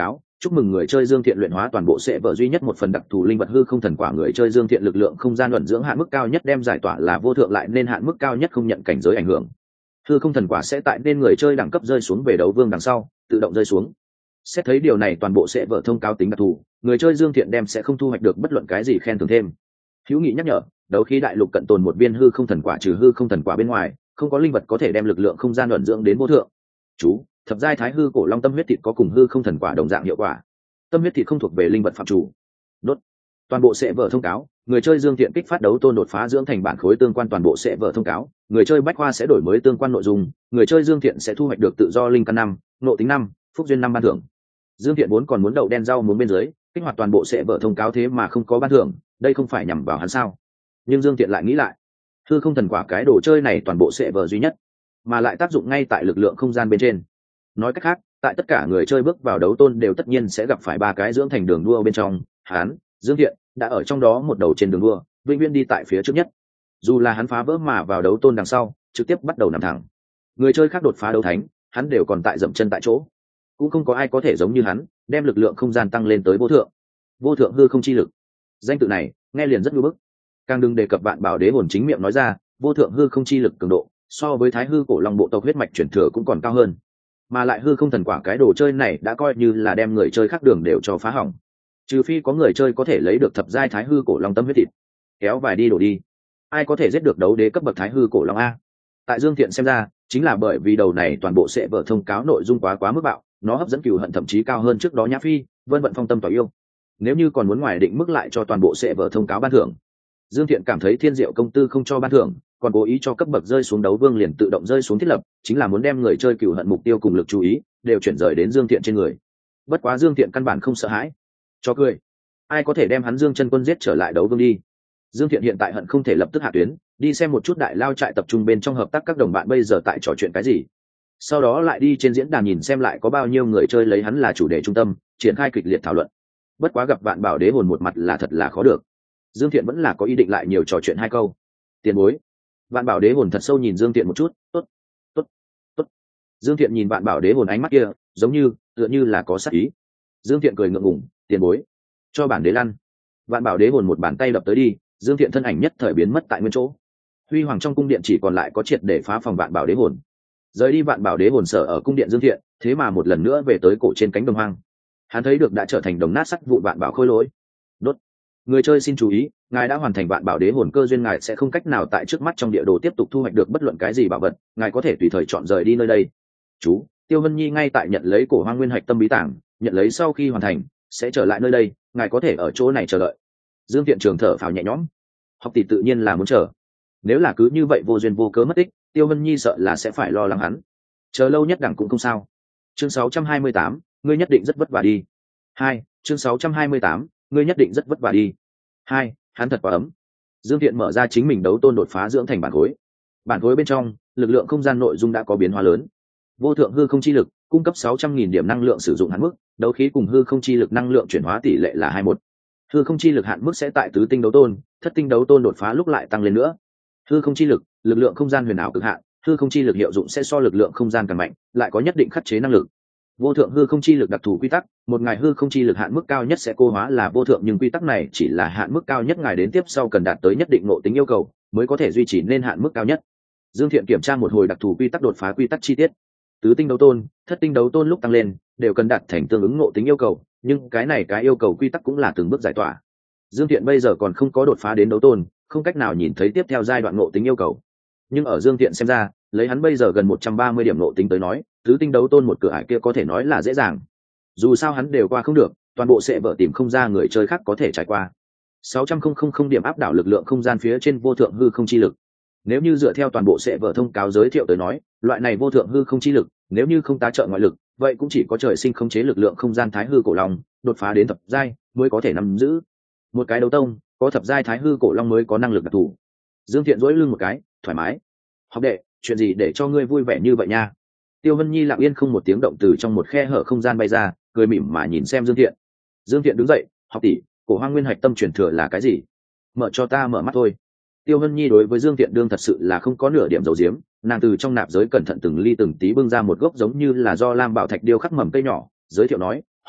chúc mừng người chơi Dương Thiện luyện hóa toàn bộ sẽ vở duy nhất một phần đặc thù linh vật hư không thần quả. Người chơi Dương Thiện lực lượng không gian luận dưỡng hạn mức cao nhất đem giải tỏa là vô thượng lại nên hạn mức cao nhất không nhận cảnh giới ảnh hưởng. Hư không thần quả sẽ tại nên người chơi đẳng cấp rơi xuống về đấu vương đằng sau tự động rơi xuống. Xét thấy điều này toàn bộ sẽ vở thông cáo tính đặc thù, người chơi Dương Thiện đem sẽ không thu hoạch được bất luận cái gì khen thưởng thêm. Hữu Nghị nhắc nhở, đấu khí đại lục cận tồn một viên hư không thần quả, trừ hư không thần quả bên ngoài không có linh vật có thể đem lực lượng không gian luận dưỡng đến vô thượng. Chú, thập giai thái hư cổ long tâm huyết thịt có cùng hư không thần quả đồng dạng hiệu quả. Tâm huyết thịt không thuộc về linh vật phạm chủ. Đốt. Toàn bộ sẽ vở thông cáo, người chơi Dương Thiện kích phát đấu tôn đột phá dưỡng thành bản khối tương quan. Toàn bộ sẽ vở thông cáo, người chơi bách khoa sẽ đổi mới tương quan nội dung, người chơi Dương Thiện sẽ thu hoạch được tự do linh căn năm, nộ tính năm, phúc duyên năm ban thưởng. Dương Thiện vốn còn muốn đậu đen rau muống bên dưới, kích hoạt toàn bộ sẽ vở thông cáo thế mà không có ban thưởng, đây không phải nhằm vào hắn sao? Nhưng Dương Thiện lại nghĩ lại, hư không thần quả cái đồ chơi này toàn bộ sẽ vở duy nhất, mà lại tác dụng ngay tại lực lượng không gian bên trên. Nói cách khác, tại tất cả người chơi bước vào đấu tôn đều tất nhiên sẽ gặp phải ba cái dưỡng thành đường đua bên trong, hắn, Dương Thiện đã ở trong đó một đầu trên đường đua, vĩnh viễn đi tại phía trước nhất. Dù là hắn phá vỡ mà vào đấu tôn đằng sau, trực tiếp bắt đầu nằm thẳng. Người chơi khác đột phá đấu thánh, hắn đều còn tại dậm chân tại chỗ. Cũng không có ai có thể giống như hắn, đem lực lượng không gian tăng lên tới vô thượng. Vô thượng hư không chi lực. Danh tự này, nghe liền rất ngưỡng bức. Càng đừng đề cập Vạn Bảo Đế hồn chính miệng nói ra, vô thượng hư không chi lực cường độ, so với Thái hư cổ long bộ tộc huyết mạch chuyển thừa cũng còn cao hơn. Mà lại hư không thần quả cái đồ chơi này đã coi như là đem người chơi khác đường đều cho phá hỏng. Trừ phi có người chơi có thể lấy được thập giai Thái hư cổ long tâm huyết thịt, kéo vài đi đổ đi. Ai có thể giết được đấu đế cấp bậc Thái hư cổ long a? Tại Dương Thiện xem ra, chính là bởi vì đầu này toàn bộ sẽ vở thông cáo nội dung quá quá mức bạo, nó hấp dẫn cừu hận thậm chí cao hơn trước đó Nhã Phi, Vân Vận Phong tâm tỏa yêu. Nếu như còn muốn ngoài định mức lại cho toàn bộ sẽ vở thông cáo ban thưởng, Dương Thiện cảm thấy Thiên Diệu công tư không cho ban thưởng, còn cố ý cho cấp bậc rơi xuống đấu vương liền tự động rơi xuống thiết lập, chính là muốn đem người chơi cừu hận mục tiêu cùng lực chú ý đều chuyển rời đến Dương Thiện trên người. Bất quá Dương Thiện căn bản không sợ hãi, cho cười. Ai có thể đem hắn Dương Chân Quân giết trở lại đấu vương đi? Dương Thiện hiện tại hận không thể lập tức hạ tuyến, đi xem một chút đại lao trại tập trung bên trong hợp tác các đồng bạn bây giờ tại trò chuyện cái gì. Sau đó lại đi trên diễn đàn nhìn xem lại có bao nhiêu người chơi lấy hắn là chủ đề trung tâm, triển khai kịch liệt thảo luận. Bất quá gặp Vạn Bảo Đế hồn một mặt là thật là khó được. Dương Thiện vẫn là có ý định lại nhiều trò chuyện hai câu. Tiền bối. Vạn Bảo Đế hồn thật sâu nhìn Dương Thiện một chút, tốt, tốt, tốt. Dương Thiện nhìn Vạn Bảo Đế hồn ánh mắt kia, giống như, tựa như là có sát ý. Dương Thiện cười ngượng ngùng, tiền bối, cho bản đế lăn. Vạn Bảo Đế hồn một bàn tay đập tới đi, Dương Thiện thân ảnh nhất thời biến mất tại nguyên chỗ. Huy hoàng trong cung điện chỉ còn lại có triệt để phá phòng Vạn Bảo Đế hồn. Rời đi Vạn Bảo Đế hồn sở ở cung điện Dương Thiện, thế mà một lần nữa về tới cổ trên cánh đồng hoang. Hắn thấy được đã trở thành đồng nát sắt vụn Vạn Bảo khôi lỗi. Đốt. Người chơi xin chú ý, ngài đã hoàn thành Vạn Bảo Đế hồn cơ duyên, ngài sẽ không cách nào tại trước mắt trong địa đồ tiếp tục thu hoạch được bất luận cái gì bảo vật, ngài có thể tùy thời chọn rời đi nơi đây. Chú, Tiêu Vân Nhi ngay tại nhận lấy cổ hoang nguyên hạch tâm bí tảng, nhận lấy sau khi hoàn thành sẽ trở lại nơi đây, ngài có thể ở chỗ này chờ đợi. Dương Thiện trường thở phào nhẹ nhõm. Học tỷ tự nhiên là muốn chờ. Nếu là cứ như vậy vô duyên vô cớ mất tích, Tiêu Vân Nhi sợ là sẽ phải lo lắng hắn. Chờ lâu nhất đẳng cũng không sao. Chương sáu trăm hai mươi tám, ngươi nhất định rất vất vả đi. Hai, chương sáu trăm hai mươi tám, ngươi nhất định rất vất vả đi. Hai, hắn thật quá ấm. Dương Thiện mở ra chính mình đấu tôn đột phá dưỡng thành bản khối. Bản khối bên trong, lực lượng không gian nội dung đã có biến hóa lớn. Vô thượng hư không chi lực, cung cấp sáu trăm nghìn điểm năng lượng sử dụng hạn mức, đấu khí cùng hư không chi lực năng lượng chuyển hóa tỷ lệ là hai một. Hư không chi lực hạn mức sẽ tại tứ tinh đấu tôn, thất tinh đấu tôn đột phá lúc lại tăng lên nữa. Hư không chi lực, lực lượng không gian huyền ảo cực hạn, hư không chi lực hiệu dụng sẽ so lực lượng không gian càng mạnh, lại có nhất định khắc chế năng lực. Vô thượng hư không chi lực đặc thù quy tắc, một ngày hư không chi lực hạn mức cao nhất sẽ cô hóa là vô thượng, nhưng quy tắc này chỉ là hạn mức cao nhất, ngài đến tiếp sau cần đạt tới nhất định ngộ tính yêu cầu mới có thể duy trì nên hạn mức cao nhất. Dương Thiện kiểm tra một hồi đặc thù quy tắc đột phá quy tắc chi tiết. Tứ tinh đấu tôn, thất tinh đấu tôn lúc tăng lên đều cần đạt thành tương ứng ngộ tính yêu cầu, nhưng cái này cái yêu cầu quy tắc cũng là từng bước giải tỏa. Dương Thiện bây giờ còn không có đột phá đến đấu tôn, không cách nào nhìn thấy tiếp theo giai đoạn ngộ tính yêu cầu. Nhưng ở Dương Thiện xem ra, lấy hắn bây giờ gần một trăm ba mươi điểm ngộ tính tới nói, tứ tinh đấu tôn một cửa ải kia có thể nói là dễ dàng. Dù sao hắn đều qua không được, toàn bộ sẽ vợ tìm không ra người chơi khác có thể trải qua. sáu trăm nghìn điểm áp đảo lực lượng không gian phía trên vô thượng hư không chi lực. Nếu như dựa theo toàn bộ sẽ vợ thông cáo giới thiệu tới nói, loại này vô thượng hư không chi lực, nếu như không tá trợ ngoại lực, vậy cũng chỉ có trời sinh khống chế lực lượng không gian thái hư cổ long, đột phá đến thập giai mới có thể nắm giữ. Một cái đấu tông, có thập giai thái hư cổ long mới có năng lực đặc thù. Dương Thiện duỗi lưng một cái, thoải mái. Học đệ, chuyện gì để cho ngươi vui vẻ như vậy nha? Tiêu Vân Nhi lặng yên không một tiếng động từ trong một khe hở không gian bay ra, cười mỉm mà nhìn xem Dương Thiện. Dương Thiện đứng dậy, học tỷ, cổ hoang nguyên hạch tâm truyền thừa là cái gì? Mở cho ta mở mắt thôi. Tiêu Vân Nhi đối với Dương Thiện đương thật sự là không có nửa điểm dầu diếm, nàng từ trong nạp giới cẩn thận từng ly từng tí bưng ra một gốc giống như là do lam bảo thạch điêu khắc mầm cây nhỏ, giới thiệu nói, học đệ,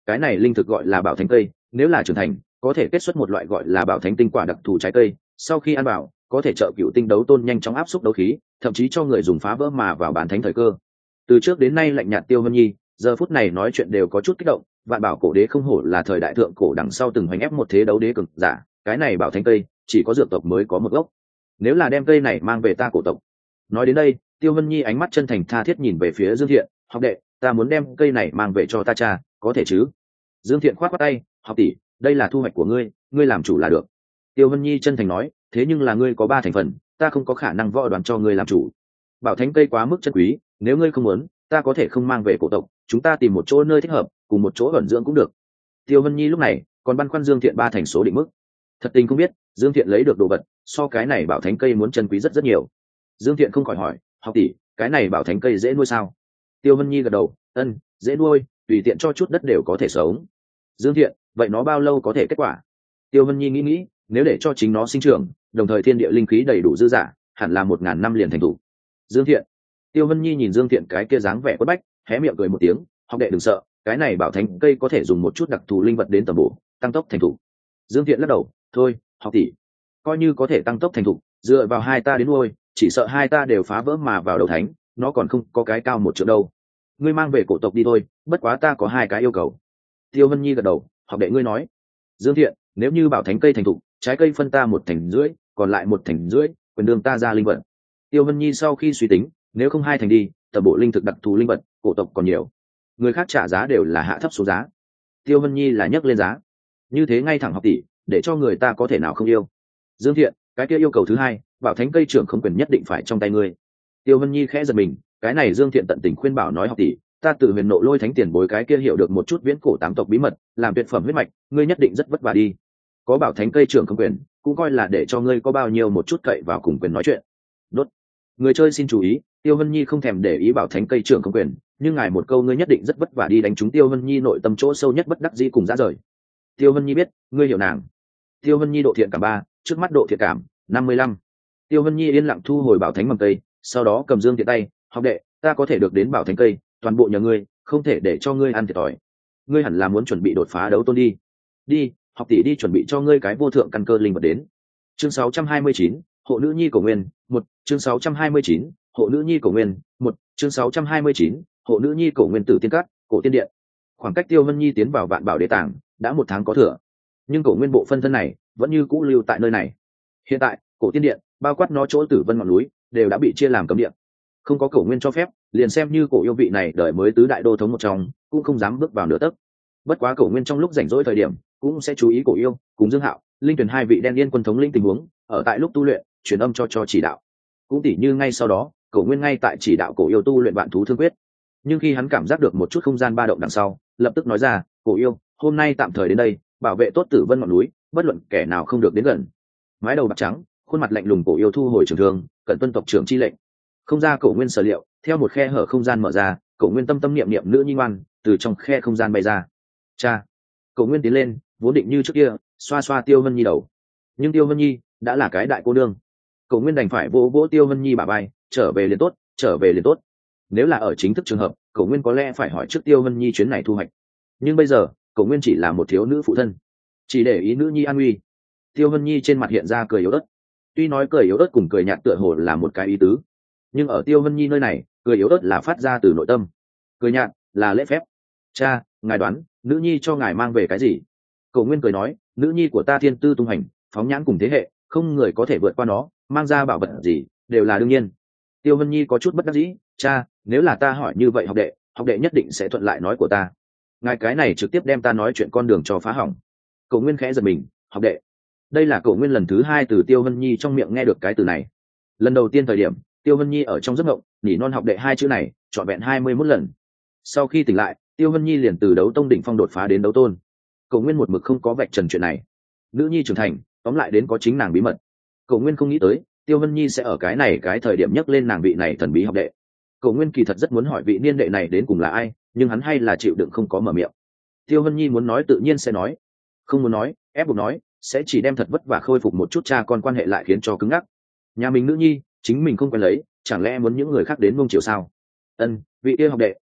cái này linh thực gọi là bảo thánh cây, nếu là trưởng thành có thể kết xuất một loại gọi là bảo thánh tinh quả đặc thù trái cây, sau khi ăn vào có thể trợ cựu tinh đấu tôn nhanh chóng áp xúc đấu khí, thậm chí cho người dùng phá vỡ mà vào bán thánh thời cơ. Từ trước đến nay lạnh nhạt Tiêu Vân Nhi giờ phút này nói chuyện đều có chút kích động. Vạn bảo cổ đế không hổ là thời đại thượng cổ đằng sau từng hoành ép một thế đấu đế cực giả, cái này bảo thánh cây chỉ có dược tộc mới có một gốc, nếu là đem cây này mang về ta cổ tộc. Nói đến đây Tiêu Vân Nhi ánh mắt chân thành tha thiết nhìn về phía Dương Thiện, học đệ, ta muốn đem cây này mang về cho ta cha, có thể chứ? Dương Thiện khoát khoát tay, học tỷ, đây là thu hoạch của ngươi, ngươi làm chủ là được. Tiêu Vân Nhi chân thành nói, thế nhưng là ngươi có ba thành phần, ta không có khả năng võ đoán cho ngươi làm chủ. Bảo thánh cây quá mức chân quý, nếu ngươi không muốn, ta có thể không mang về cổ tộc, chúng ta tìm một chỗ nơi thích hợp, cùng một chỗ ẩn dưỡng cũng được. Tiêu Vân Nhi lúc này còn băn khoăn Dương Thiện ba thành số định mức. Thật tình không biết, Dương Thiện lấy được đồ vật, so cái này bảo thánh cây muốn chân quý rất rất nhiều. Dương Thiện không khỏi hỏi, học tỷ, cái này bảo thánh cây dễ nuôi sao? Tiêu Vân Nhi gật đầu, ân, dễ nuôi, tùy tiện cho chút đất đều có thể sống. Dương Thiện, vậy nó bao lâu có thể kết quả? Tiêu Vân Nhi nghĩ nghĩ, nếu để cho chính nó sinh trưởng, đồng thời thiên địa linh khí đầy đủ dư dả, hẳn là một ngàn năm liền thành thủ. Dương Thiện. Tiêu Vân Nhi nhìn Dương Thiện cái kia dáng vẻ quất bách, hé miệng cười một tiếng, học đệ đừng sợ, cái này bảo thánh cây có thể dùng một chút đặc thù linh vật đến tầm bổ, tăng tốc thành thủ. Dương Thiện lắc đầu, thôi, học tỷ, coi như có thể tăng tốc thành thủ, dựa vào hai ta đến nuôi, chỉ sợ hai ta đều phá vỡ mà vào đầu thánh, nó còn không có cái cao một triệu đâu. Ngươi mang về cổ tộc đi thôi, bất quá ta có hai cái yêu cầu. Tiêu Vân Nhi gật đầu, học đệ ngươi nói. Dương Thiện, nếu như bảo thánh cây thành thục, trái cây phân ta một thành rưỡi, còn lại một thành rưỡi quyền đương ta ra linh vật. Tiêu Vân Nhi sau khi suy tính, nếu không hai thành đi, tầm bộ linh thực đặc thù linh vật, cổ tộc còn nhiều, người khác trả giá đều là hạ thấp số giá. Tiêu Vân Nhi là nhấc lên giá, như thế ngay thẳng học tỷ, để cho người ta có thể nào không yêu. Dương Thiện, cái kia yêu cầu thứ hai, bảo thánh cây trưởng không quyền nhất định phải trong tay ngươi. Tiêu Vân Nhi khẽ giật mình, cái này Dương Thiện tận tình khuyên bảo nói, học tỷ, ta tự huyền nộ lôi thánh tiền bối cái kia hiểu được một chút viễn cổ tám tộc bí mật, làm tuyệt phẩm huyết mạch, ngươi nhất định rất vất vả đi. Có bảo thánh cây trưởng không quyền, cũng coi là để cho ngươi có bao nhiêu một chút cậy vào cùng quyền nói chuyện. Đốt. Người chơi xin chú ý, Tiêu Vân Nhi không thèm để ý bảo thánh cây trưởng không quyền, nhưng ngài một câu ngươi nhất định rất vất vả đi đánh trúng Tiêu Vân Nhi nội tâm chỗ sâu nhất bất đắc dĩ cùng dã rời. Tiêu Vân Nhi biết, ngươi hiểu nàng. Tiêu Vân Nhi độ thiện cảm ba, trước mắt độ thiện cảm năm mươi lăm. Tiêu Vân Nhi yên lặng thu hồi bảo thánh mầm cây, sau đó cầm Dương Thiện tay, học đệ, ta có thể được đến bảo thánh cây, toàn bộ nhờ ngươi, không thể để cho ngươi ăn thiệt thòi. Ngươi hẳn là muốn chuẩn bị đột phá đấu tôn đi. Đi, học tỷ đi chuẩn bị cho ngươi cái vô thượng căn cơ linh vật đến. Chương sáu trăm hai mươi chín, hộ nữ nhi cổ nguyên, một, chương sáu trăm hai mươi chín, hộ nữ nhi cổ nguyên, một, chương sáu trăm hai mươi chín, hộ nữ nhi cổ nguyên tử tiên cát, cổ tiên điện. Khoảng cách Tiêu Vân Nhi tiến vào vạn bảo đế tàng đã một tháng có thừa, nhưng cổ nguyên bộ phân thân này vẫn như cũ lưu tại nơi này. Hiện tại cổ tiên điện bao quát nó chỗ tử vân ngọn núi đều đã bị chia làm cấm điện, không có cổ nguyên cho phép, liền xem như cổ yêu vị này đời mới tứ đại đô thống một trong cũng không dám bước vào nửa tấc. Bất quá cổ nguyên trong lúc rảnh rỗi thời điểm cũng sẽ chú ý cổ yêu cùng Dương Hạo, Linh Tuyền hai vị đen yên quân thống linh tình huống, ở tại lúc tu luyện truyền âm cho cho chỉ đạo. Cũng tỉ như ngay sau đó cổ nguyên ngay tại chỉ đạo cổ yêu tu luyện vạn thú thương quyết, nhưng khi hắn cảm giác được một chút không gian ba động đằng sau, lập tức nói ra, cổ yêu, hôm nay tạm thời đến đây, bảo vệ tốt tử vân ngọn núi, bất luận kẻ nào không được đến gần. Mái đầu bạc trắng, khuôn mặt lạnh lùng cổ yêu thu hồi trường thương, cẩn tuân tộc trưởng chi lệnh. Không ra cổ nguyên sở liệu, theo một khe hở không gian mở ra, cổ nguyên tâm tâm niệm niệm nữ nhi ngoan từ trong khe không gian bay ra. Cha. Cổ nguyên tiến lên, vốn định như trước kia xoa xoa Tiêu Vân Nhi đầu, nhưng Tiêu Vân Nhi đã là cái đại cô nương, cổ nguyên đành phải vỗ vỗ Tiêu Vân Nhi bả vai, trở về liền tốt, trở về liền tốt. Nếu là ở chính thức trường hợp, cổ nguyên có lẽ phải hỏi trước Tiêu Vân Nhi chuyến này thu hoạch, nhưng bây giờ cổ nguyên chỉ là một thiếu nữ phụ thân, chỉ để ý nữ nhi an nguy. Tiêu Vân Nhi trên mặt hiện ra cười yếu ớt, tuy nói cười yếu ớt cùng cười nhạt tựa hồ là một cái ý tứ, nhưng ở Tiêu Vân Nhi nơi này, cười yếu ớt là phát ra từ nội tâm, cười nhạt là lễ phép. Cha, ngài đoán nữ nhi cho ngài mang về cái gì? Cổ nguyên cười nói, nữ nhi của ta thiên tư tung hành, phóng nhãn cùng thế hệ, không người có thể vượt qua nó, mang ra bảo vật gì đều là đương nhiên. Tiêu Vân Nhi có chút bất đắc dĩ, cha, nếu là ta hỏi như vậy học đệ, học đệ nhất định sẽ thuận lại nói của ta. Ngài cái này trực tiếp đem ta nói chuyện con đường cho phá hỏng. Cổ nguyên khẽ giật mình, học đệ. Đây là cổ nguyên lần thứ hai từ Tiêu Vân Nhi trong miệng nghe được cái từ này. Lần đầu tiên thời điểm Tiêu Vân Nhi ở trong giấc mộng nhỉ non học đệ hai chữ này trọn vẹn hai mươi mốt lần. Sau khi tỉnh lại, Tiêu Vân Nhi liền từ đấu tông đỉnh phong đột phá đến đấu tôn. Cổ nguyên một mực không có vạch trần chuyện này. Nữ nhi trưởng thành, tóm lại đến có chính nàng bí mật. Cổ nguyên không nghĩ tới Tiêu Vân Nhi sẽ ở cái này cái thời điểm nhắc lên nàng vị này thần bí học đệ. Cổ nguyên kỳ thật rất muốn hỏi vị niên đệ này đến cùng là ai, nhưng hắn hay là chịu đựng không có mở miệng. Tiêu Vân Nhi muốn nói tự nhiên sẽ nói, không muốn nói, ép buộc nói, sẽ chỉ đem thật vất vả khôi phục một chút cha con quan hệ lại khiến cho cứng ngắc. Nhà mình nữ nhi, chính mình không quen lấy, chẳng lẽ muốn những người khác đến mông chiều sao? Ân, vị kia học đệ,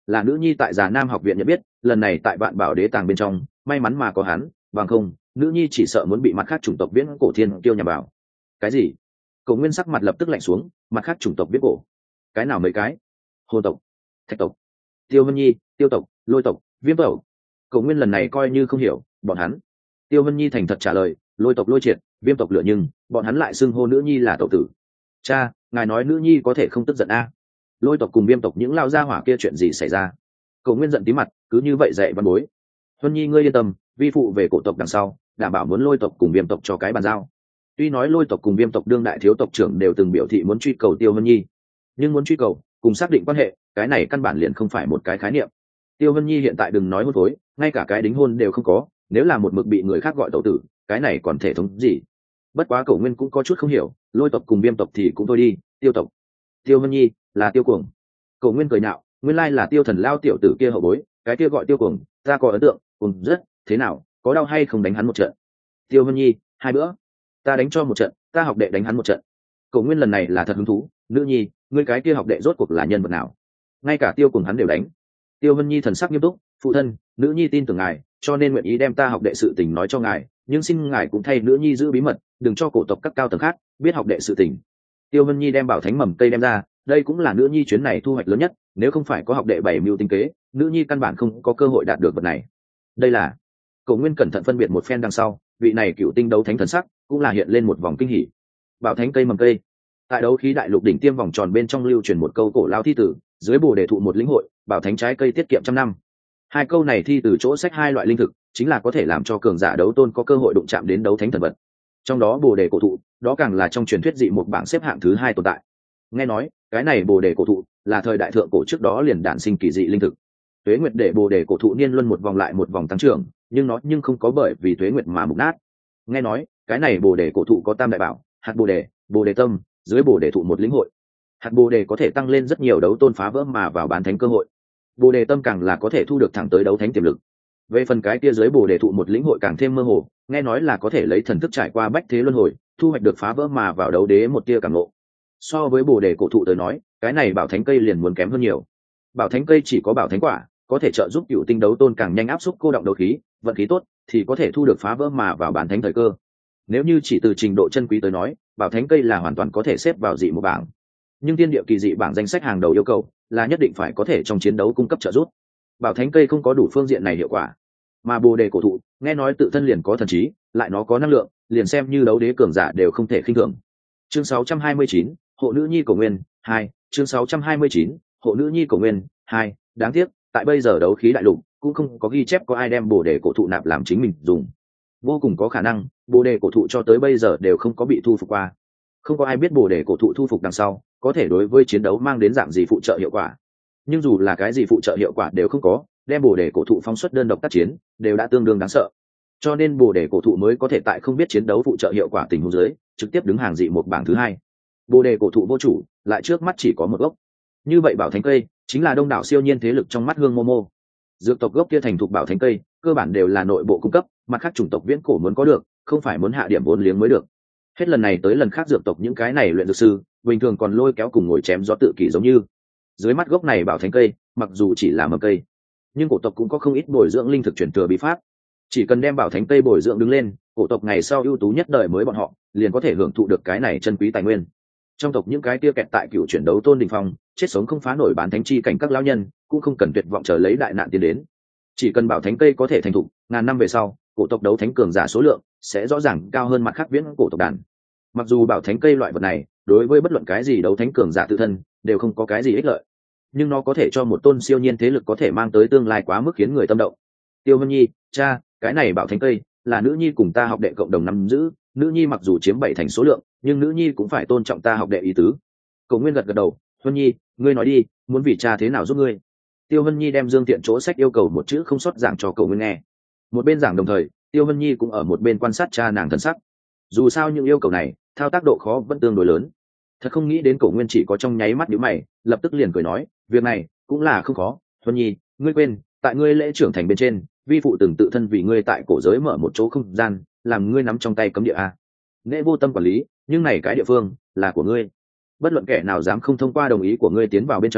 là nữ nhi tại già nam học viện nhận biết, lần này tại vạn bảo đế tàng bên trong may mắn mà có hắn, bằng không nữ nhi chỉ sợ muốn bị mặt khác chủng tộc viễn cổ thiên tiêu nhằm vào. Cái gì? Cổ Nguyên sắc mặt lập tức lạnh xuống, mặt khác chủng tộc viễn cổ? Cái nào mấy cái? Hồ tộc, thạch tộc, Tiêu Vân Nhi, tiêu tộc, lôi tộc, viêm tộc. Cổ Nguyên lần này coi như không hiểu bọn hắn. Tiêu Vân Nhi thành thật trả lời, lôi tộc lôi triệt, viêm tộc lửa, nhưng bọn hắn lại xưng hô nữ nhi là tộc tử. Cha, ngài nói nữ nhi có thể không tức giận a? Lôi tộc cùng viêm tộc những lao gia hỏa kia chuyện gì xảy ra? Cổ Nguyên giận tí mặt, cứ như vậy dạy văn bối. Huân Nhi ngươi yên tâm, vi phụ về cổ tộc đằng sau đảm bảo muốn lôi tộc cùng viêm tộc cho cái bàn giao. Tuy nói lôi tộc cùng viêm tộc đương đại thiếu tộc trưởng đều từng biểu thị muốn truy cầu Tiêu Huân Nhi, nhưng muốn truy cầu cùng xác định quan hệ, cái này căn bản liền không phải một cái khái niệm. Tiêu Huân Nhi hiện tại đừng nói hôn phối, ngay cả cái đính hôn đều không có, nếu là một mực bị người khác gọi tẩu tử, cái này còn thể thống gì? Bất quá Cổ Nguyên cũng có chút không hiểu, lôi tộc cùng viêm tộc thì cũng thôi đi, tiêu tộc, Tiêu Huân Nhi là Tiêu Cuồng. Cổ Nguyên cười nhạo, nguyên lai là Tiêu Thần lao tiểu tử kia hậu bối, cái kia gọi Tiêu Cuồng, ta có ấn tượng, cùng rất, thế nào, có đau hay không đánh hắn một trận? Tiêu Huân Nhi, hai bữa, ta đánh cho một trận, ta học đệ đánh hắn một trận. Cổ Nguyên lần này là thật hứng thú, nữ nhi, ngươi cái kia học đệ rốt cuộc là nhân vật nào? Ngay cả Tiêu Cuồng hắn đều đánh. Tiêu Huân Nhi thần sắc nghiêm túc, phụ thân, nữ nhi tin tưởng ngài, cho nên nguyện ý đem ta học đệ sự tình nói cho ngài, nhưng xin ngài cũng thay nữ nhi giữ bí mật, đừng cho cổ tộc các cao tầng khác biết học đệ sự tình. Tiêu Huân Nhi đem bảo thánh mầm cây đem ra, đây cũng là nữ nhi chuyến này thu hoạch lớn nhất, nếu không phải có học đệ bảy mưu tinh kế, nữ nhi căn bản không có cơ hội đạt được vật này. Đây là Cổ Nguyên cẩn thận phân biệt một phen đằng sau, vị này cựu tinh đấu thánh thần sắc cũng là hiện lên một vòng kinh hỉ. Bảo thánh cây mầm cây, tại đấu khí đại lục đỉnh tiêm vòng tròn bên trong lưu truyền một câu cổ lao thi tử, dưới bồ đề thụ một lĩnh hội, bảo thánh trái cây tiết kiệm trăm năm. Hai câu này thi từ chỗ sách hai loại linh thực, chính là có thể làm cho cường giả đấu tôn có cơ hội đụng chạm đến đấu thánh thần vật. Trong đó bồ đề cổ thụ, đó càng là trong truyền thuyết dị một bảng xếp hạng thứ hai tồn tại. Nghe nói, cái này bồ đề cổ thụ là thời đại thượng cổ trước đó liền đản sinh kỳ dị linh thực. Tuế nguyệt để bồ đề cổ thụ niên luân một vòng lại một vòng tăng trưởng, nhưng nó nhưng không có bởi vì tuế nguyệt mà mục nát. Nghe nói, cái này bồ đề cổ thụ có tam đại bảo, hạt bồ đề, bồ đề tâm, dưới bồ đề thụ một lĩnh hội. Hạt bồ đề có thể tăng lên rất nhiều đấu tôn phá vỡ mà vào bán thánh cơ hội. Bồ đề tâm càng là có thể thu được thẳng tới đấu thánh tiềm lực. Về phần cái kia dưới bồ đề thụ một lĩnh hội càng thêm mơ hồ, nghe nói là có thể lấy thần thức trải qua bách thế luân hồi, thu hoạch được phá vỡ mà vào đấu đế một tia cảm ngộ. So với bồ đề cổ thụ tới nói, cái này bảo thánh cây liền muốn kém hơn nhiều. Bảo thánh cây chỉ có bảo thánh quả, có thể trợ giúp cựu tinh đấu tôn càng nhanh áp xúc cô động đấu khí, vận khí tốt thì có thể thu được phá vỡ mà vào bán thánh thời cơ. Nếu như chỉ từ trình độ chân quý tới nói, bảo thánh cây là hoàn toàn có thể xếp vào dị một bảng. Nhưng tiên địa kỳ dị bảng danh sách hàng đầu yêu cầu là nhất định phải có thể trong chiến đấu cung cấp trợ giúp. Bảo thánh cây không có đủ phương diện này hiệu quả, mà bồ đề cổ thụ nghe nói tự thân liền có thần trí, lại nó có năng lượng, liền xem như đấu đế cường giả đều không thể khinh thường. Chương sáu trăm hai mươi chín, hộ nữ nhi cổ nguyên hai. Chương sáu trăm hai mươi chín, hộ nữ nhi cổ nguyên hai. Đáng tiếc, tại bây giờ đấu khí đại lục cũng không có ghi chép có ai đem bồ đề cổ thụ nạp làm chính mình dùng. Vô cùng có khả năng bồ đề cổ thụ cho tới bây giờ đều không có bị thu phục qua. Không có ai biết bồ đề cổ thụ thu phục đằng sau có thể đối với chiến đấu mang đến dạng gì phụ trợ hiệu quả. Nhưng dù là cái gì phụ trợ hiệu quả đều không có, đem bồ đề cổ thụ phóng xuất đơn độc tác chiến đều đã tương đương đáng sợ. Cho nên bồ đề cổ thụ mới có thể tại không biết chiến đấu phụ trợ hiệu quả tình huống dưới trực tiếp đứng hàng dị một bảng thứ hai. Bồ đề cổ thụ vô chủ, lại trước mắt chỉ có một gốc. Như vậy bảo thánh cây chính là đông đảo siêu nhiên thế lực trong mắt Hương Momo. Dược tộc gốc kia thành thục bảo thánh cây cơ bản đều là nội bộ cung cấp, mặt khác chủng tộc viễn cổ muốn có được, không phải muốn hạ điểm vốn liếng mới được. Hết lần này tới lần khác dược tộc những cái này luyện dược sư bình thường còn lôi kéo cùng ngồi chém gió tự kỷ, giống như dưới mắt gốc này bảo thánh cây mặc dù chỉ là mầm cây, nhưng cổ tộc cũng có không ít bồi dưỡng linh thực truyền thừa bí pháp. Chỉ cần đem bảo thánh cây bồi dưỡng đứng lên, cổ tộc ngày sau ưu tú nhất đời mới bọn họ liền có thể hưởng thụ được cái này chân quý tài nguyên. Trong tộc những cái kia kẹt tại cựu chuyển đấu tôn đình phong, chết sống không phá nổi bán thánh chi cảnh các lão nhân cũng không cần tuyệt vọng chờ lấy đại nạn tiến đến. Chỉ cần bảo thánh cây có thể thành thục, ngàn năm về sau cổ tộc đấu thánh cường giả số lượng sẽ rõ ràng cao hơn mặt khác viễn cổ tộc đàn. Mặc dù bảo thánh cây loại vật này đối với bất luận cái gì đấu thánh cường giả tự thân đều không có cái gì ích lợi, nhưng nó có thể cho một tôn siêu nhiên thế lực có thể mang tới tương lai quá mức khiến người tâm động. Tiêu Vân Nhi, cha, cái này bảo thánh cây là nữ nhi cùng ta học đệ cộng đồng nắm giữ, nữ nhi mặc dù chiếm bảy thành số lượng, nhưng nữ nhi cũng phải tôn trọng ta học đệ ý tứ. Cổ Nguyên gật gật đầu, Vân Nhi, ngươi nói đi, muốn vì cha thế nào giúp ngươi? Tiêu Vân Nhi đem Dương Tiện chỗ sách yêu cầu một chữ không sót giảng cho Cổ Nguyên nghe. Một bên giảng đồng thời, Tiêu Vân Nhi cũng ở một bên quan sát cha nàng thần sắc. Dù sao những yêu cầu này, thao tác độ khó vẫn tương đối lớn. Thật không nghĩ đến Cổ Nguyên chỉ có trong nháy mắt nhíu mày, lập tức liền cười nói, việc này cũng là không khó. Vân Nhi, ngươi quên, tại ngươi lễ trưởng thành bên trên, vi phụ từng tự thân vì ngươi tại cổ giới mở một chỗ không gian, làm ngươi nắm trong tay cấm địa a. Nghệ vô tâm quản lý, nhưng này cái địa phương là của ngươi. Bất luận kẻ nào dám không thông qua đồng ý của ngươi tiến vào bên trong,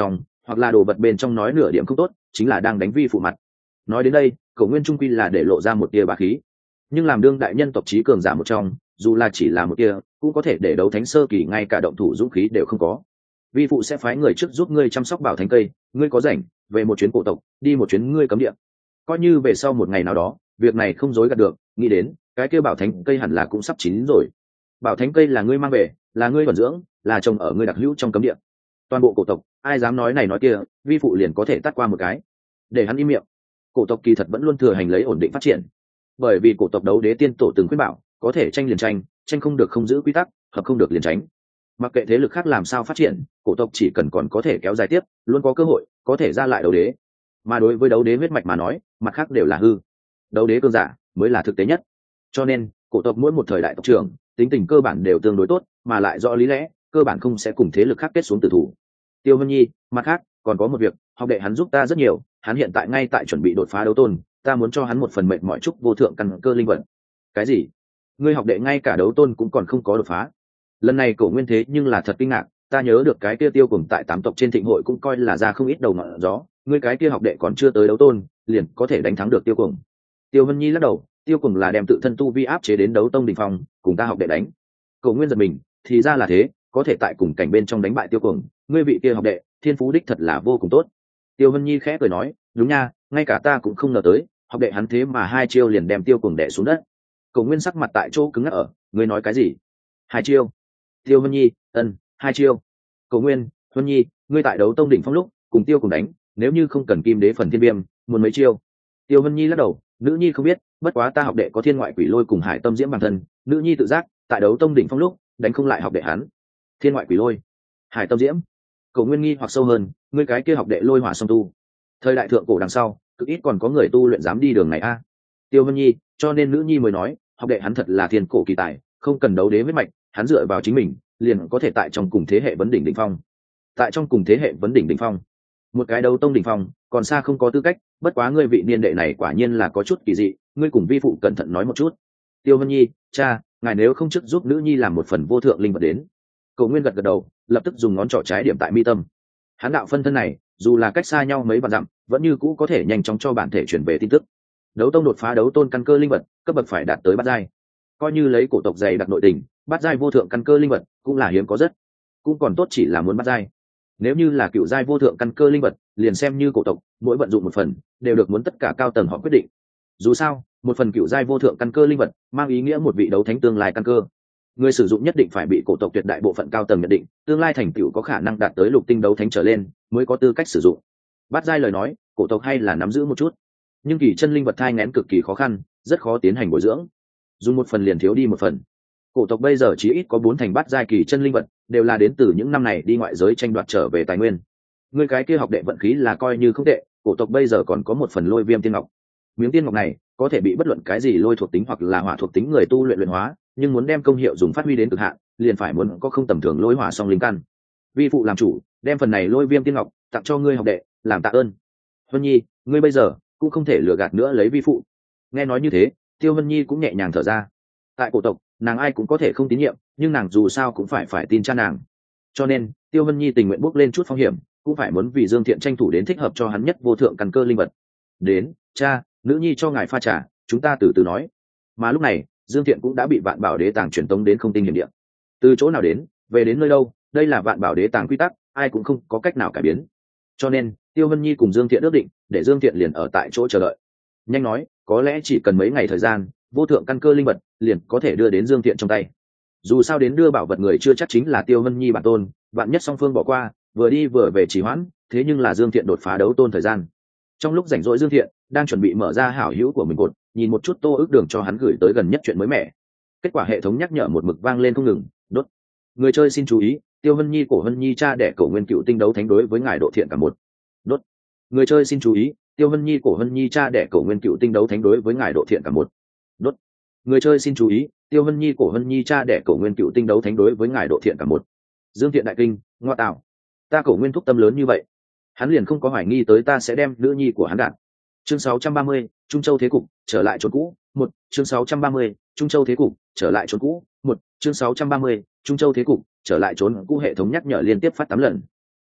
hoặc là đồ vật bên trong nói nửa điểm không tốt, chính là đang đánh vi phụ mặt. Nói đến đây, Cổ Nguyên trung quy là để lộ ra một tia bá khí, nhưng làm đương đại nhân tộc trí cường giả một trong, dù là chỉ là một tia, cũng có thể để đấu thánh sơ kỳ ngay cả động thủ dũng khí đều không có. Vi phụ sẽ phái người trước giúp ngươi chăm sóc bảo thánh cây, ngươi có rảnh về một chuyến cổ tộc, đi một chuyến ngươi cấm địa. Coi như về sau một ngày nào đó, việc này không dối gạt được, nghĩ đến cái kia bảo thánh cây hẳn là cũng sắp chín rồi. Bảo thánh cây là ngươi mang về, là ngươi vận dưỡng, là trồng ở ngươi đặc hữu trong cấm địa. Toàn bộ cổ tộc, ai dám nói này nói kia, vi phụ liền có thể tát qua một cái. Để hắn im miệng. Cổ tộc kỳ thật vẫn luôn thừa hành lấy ổn định phát triển, bởi vì cổ tộc đấu đế tiên tổ từng khuyên bảo, có thể tranh liền tranh, tranh không được không giữ quy tắc, hợp không được liền tránh. Mặc kệ thế lực khác làm sao phát triển, cổ tộc chỉ cần còn có thể kéo dài tiếp, luôn có cơ hội có thể ra lại đấu đế. Mà đối với đấu đế huyết mạch mà nói, mặt khác đều là hư. Đấu đế cương giả mới là thực tế nhất. Cho nên, cổ tộc mỗi một thời đại tộc trưởng, tính tình cơ bản đều tương đối tốt, mà lại rõ lý lẽ, cơ bản không sẽ cùng thế lực khác kết xuống tử thủ. Tiêu Vân Nhi, mặt khác, còn có một việc, học đệ hắn giúp ta rất nhiều, hắn hiện tại ngay tại chuẩn bị đột phá đấu tôn, ta muốn cho hắn một phần mệnh mọi chúc vô thượng căn cơ linh vật. Cái gì? Ngươi học đệ ngay cả đấu tôn cũng còn không có đột phá? Lần này Cổ Nguyên thế nhưng là thật kinh ngạc, ta nhớ được cái kia Tiêu Cùng tại tám tộc trên thịnh hội cũng coi là ra không ít đầu ngọn gió, ngươi cái kia học đệ còn chưa tới đấu tôn, liền có thể đánh thắng được Tiêu Cùng. Tiêu Vân Nhi lắc đầu, Tiêu Cùng là đem tự thân tu vi áp chế đến đấu tông đỉnh phong, cùng ta học đệ đánh. Cổ Nguyên giật mình, thì ra là thế, có thể tại cùng cảnh bên trong đánh bại Tiêu Cùng, ngươi vị kia học đệ, thiên phú đích thật là vô cùng tốt. Tiêu Vân Nhi khẽ cười nói, đúng nha, ngay cả ta cũng không ngờ tới, học đệ hắn thế mà hai chiêu liền đem Tiêu Cùng đè xuống đất. Cổ Nguyên sắc mặt tại chỗ cứng ngắc ở, ngươi nói cái gì? Hai chiêu? Tiêu Vân Nhi, ân, hai chiêu. Cổ Nguyên, Vân Nhi, ngươi tại đấu tông đỉnh phong lúc, cùng Tiêu Cùng đánh, nếu như không cần kim đế phần thiên viêm, muốn mấy chiêu? Tiêu Vân Nhi lắc đầu, nữ nhi không biết, bất quá ta học đệ có thiên ngoại quỷ lôi cùng hải tâm diễm bản thân, nữ nhi tự giác, tại đấu tông đỉnh phong lúc, đánh không lại học đệ hắn. Thiên ngoại quỷ lôi, hải tâm diễm. Cổ Nguyên nghi hoặc sâu hơn, ngươi cái kia học đệ lôi hỏa song tu. Thời đại thượng cổ đằng sau, cực ít còn có người tu luyện dám đi đường này a. Tiêu Vân Nhi, cho nên nữ nhi mới nói, học đệ hắn thật là thiên cổ kỳ tài, không cần đấu đế huyết mạch, hắn dựa vào chính mình, liền có thể tại trong cùng thế hệ vấn đỉnh đỉnh phong. Tại trong cùng thế hệ vấn đỉnh đỉnh phong, một cái đấu tông đỉnh phong, còn xa không có tư cách, bất quá ngươi vị niên đệ này quả nhiên là có chút kỳ dị, ngươi cùng vi phụ cẩn thận nói một chút. Tiêu Vân Nhi, cha, ngài nếu không trước giúp nữ nhi làm một phần vô thượng linh vật đến. Cổ Nguyên gật gật đầu, lập tức dùng ngón trỏ trái điểm tại mi tâm. Hắn đạo phân thân này, dù là cách xa nhau mấy vạn dặm, vẫn như cũ có thể nhanh chóng cho bản thể truyền về tin tức. Đấu tông đột phá đấu tôn căn cơ linh vật, cấp bậc phải đạt tới bát giai. Coi như lấy cổ tộc dày đặc nội tình, bát giai vô thượng căn cơ linh vật cũng là hiếm có rất, cũng còn tốt chỉ là muốn bát giai. Nếu như là cựu giai vô thượng căn cơ linh vật, liền xem như cổ tộc, mỗi vận dụng một phần, đều được muốn tất cả cao tầng họ quyết định. Dù sao, một phần cựu giai vô thượng căn cơ linh vật, mang ý nghĩa một vị đấu thánh tương lai căn cơ. Người sử dụng nhất định phải bị cổ tộc tuyệt đại bộ phận cao tầng nhận định, tương lai thành tựu có khả năng đạt tới lục tinh đấu thánh trở lên, mới có tư cách sử dụng. Bát giai lời nói, cổ tộc hay là nắm giữ một chút, nhưng kỳ chân linh vật thai nghén cực kỳ khó khăn, rất khó tiến hành bồi dưỡng. Dùng một phần liền thiếu đi một phần. Cổ tộc bây giờ chỉ ít có bốn thành bát giai kỳ chân linh vật, đều là đến từ những năm này đi ngoại giới tranh đoạt trở về tài nguyên. Người cái kia học đệ vận khí là coi như không tệ, cổ tộc bây giờ còn có một phần lôi viêm tiên ngọc. Miếng tiên ngọc này có thể bị bất luận cái gì lôi thuộc tính hoặc là hỏa thuộc tính người tu luyện luyện hóa, nhưng muốn đem công hiệu dùng phát huy đến cực hạn, liền phải muốn có không tầm thường lôi hỏa song linh căn. Vi phụ làm chủ, đem phần này lôi viêm tiên ngọc tặng cho ngươi học đệ, làm tạ ơn. Vân Nhi, ngươi bây giờ cũng không thể lừa gạt nữa lấy vi phụ. Nghe nói như thế, Tiêu Vân Nhi cũng nhẹ nhàng thở ra. Tại cổ tộc, nàng ai cũng có thể không tín nhiệm, nhưng nàng dù sao cũng phải phải tin cha nàng. Cho nên, Tiêu Vân Nhi tình nguyện bước lên chút phong hiểm, cũng phải muốn vì Dương Thiện tranh thủ đến thích hợp cho hắn nhất vô thượng căn cơ linh vật. Đến, cha, nữ nhi cho ngài pha trà, chúng ta từ từ nói. Mà lúc này, Dương Thiện cũng đã bị Vạn Bảo Đế Tàng truyền tống đến không tinh hiểm địa. Từ chỗ nào đến, về đến nơi đâu, đây là Vạn Bảo Đế Tàng quy tắc, ai cũng không có cách nào cải biến. Cho nên, Tiêu Vân Nhi cùng Dương Thiện ước định, để Dương Thiện liền ở tại chỗ chờ đợi. Nhanh nói, có lẽ chỉ cần mấy ngày thời gian, vô thượng căn cơ linh vật liền có thể đưa đến Dương Thiện trong tay. Dù sao đến đưa bảo vật người chưa chắc chính là Tiêu Vân Nhi bản tôn, vạn nhất song phương bỏ qua, vừa đi vừa về trì hoãn, thế nhưng là Dương Thiện đột phá đấu tôn thời gian. Trong lúc rảnh rỗi Dương Thiện đang chuẩn bị mở ra hảo hữu của mình cột, nhìn một chút Tô Ước Đường cho hắn gửi tới gần nhất chuyện mới mẻ. Kết quả hệ thống nhắc nhở một mực vang lên không ngừng, đốt. Người chơi xin chú ý, Tiêu Vân Nhi cổ Vân Nhi cha đẻ cổ nguyên cựu tinh đấu thánh đối với ngài độ thiện cả một. Đốt. Người chơi xin chú ý, Tiêu Vân Nhi cổ Vân Nhi cha đẻ cổ nguyên cựu tinh đấu thánh đối với ngài độ thiện cả một. Đốt. Người chơi xin chú ý, Tiêu Vân Nhi cổ Vân Nhi cha đẻ cổ nguyên cựu tinh đấu thánh đối với ngài độ thiện cả một. Dương Thiện đại kinh, ngoa tạo. Ta cổ nguyên thúc tâm lớn như vậy, hắn liền không có hoài nghi tới ta sẽ đem nữ nhi của hắn đạt. Chương sáu trăm ba mươi, Trung Châu thế cục, trở lại chỗ cũ. Một, chương sáu trăm ba mươi, Trung Châu thế cục, trở lại chỗ cũ. Một, chương sáu trăm ba mươi, Trung Châu thế cục, trở lại trốn cũ hệ thống nhắc nhở liên tiếp phát tám lần.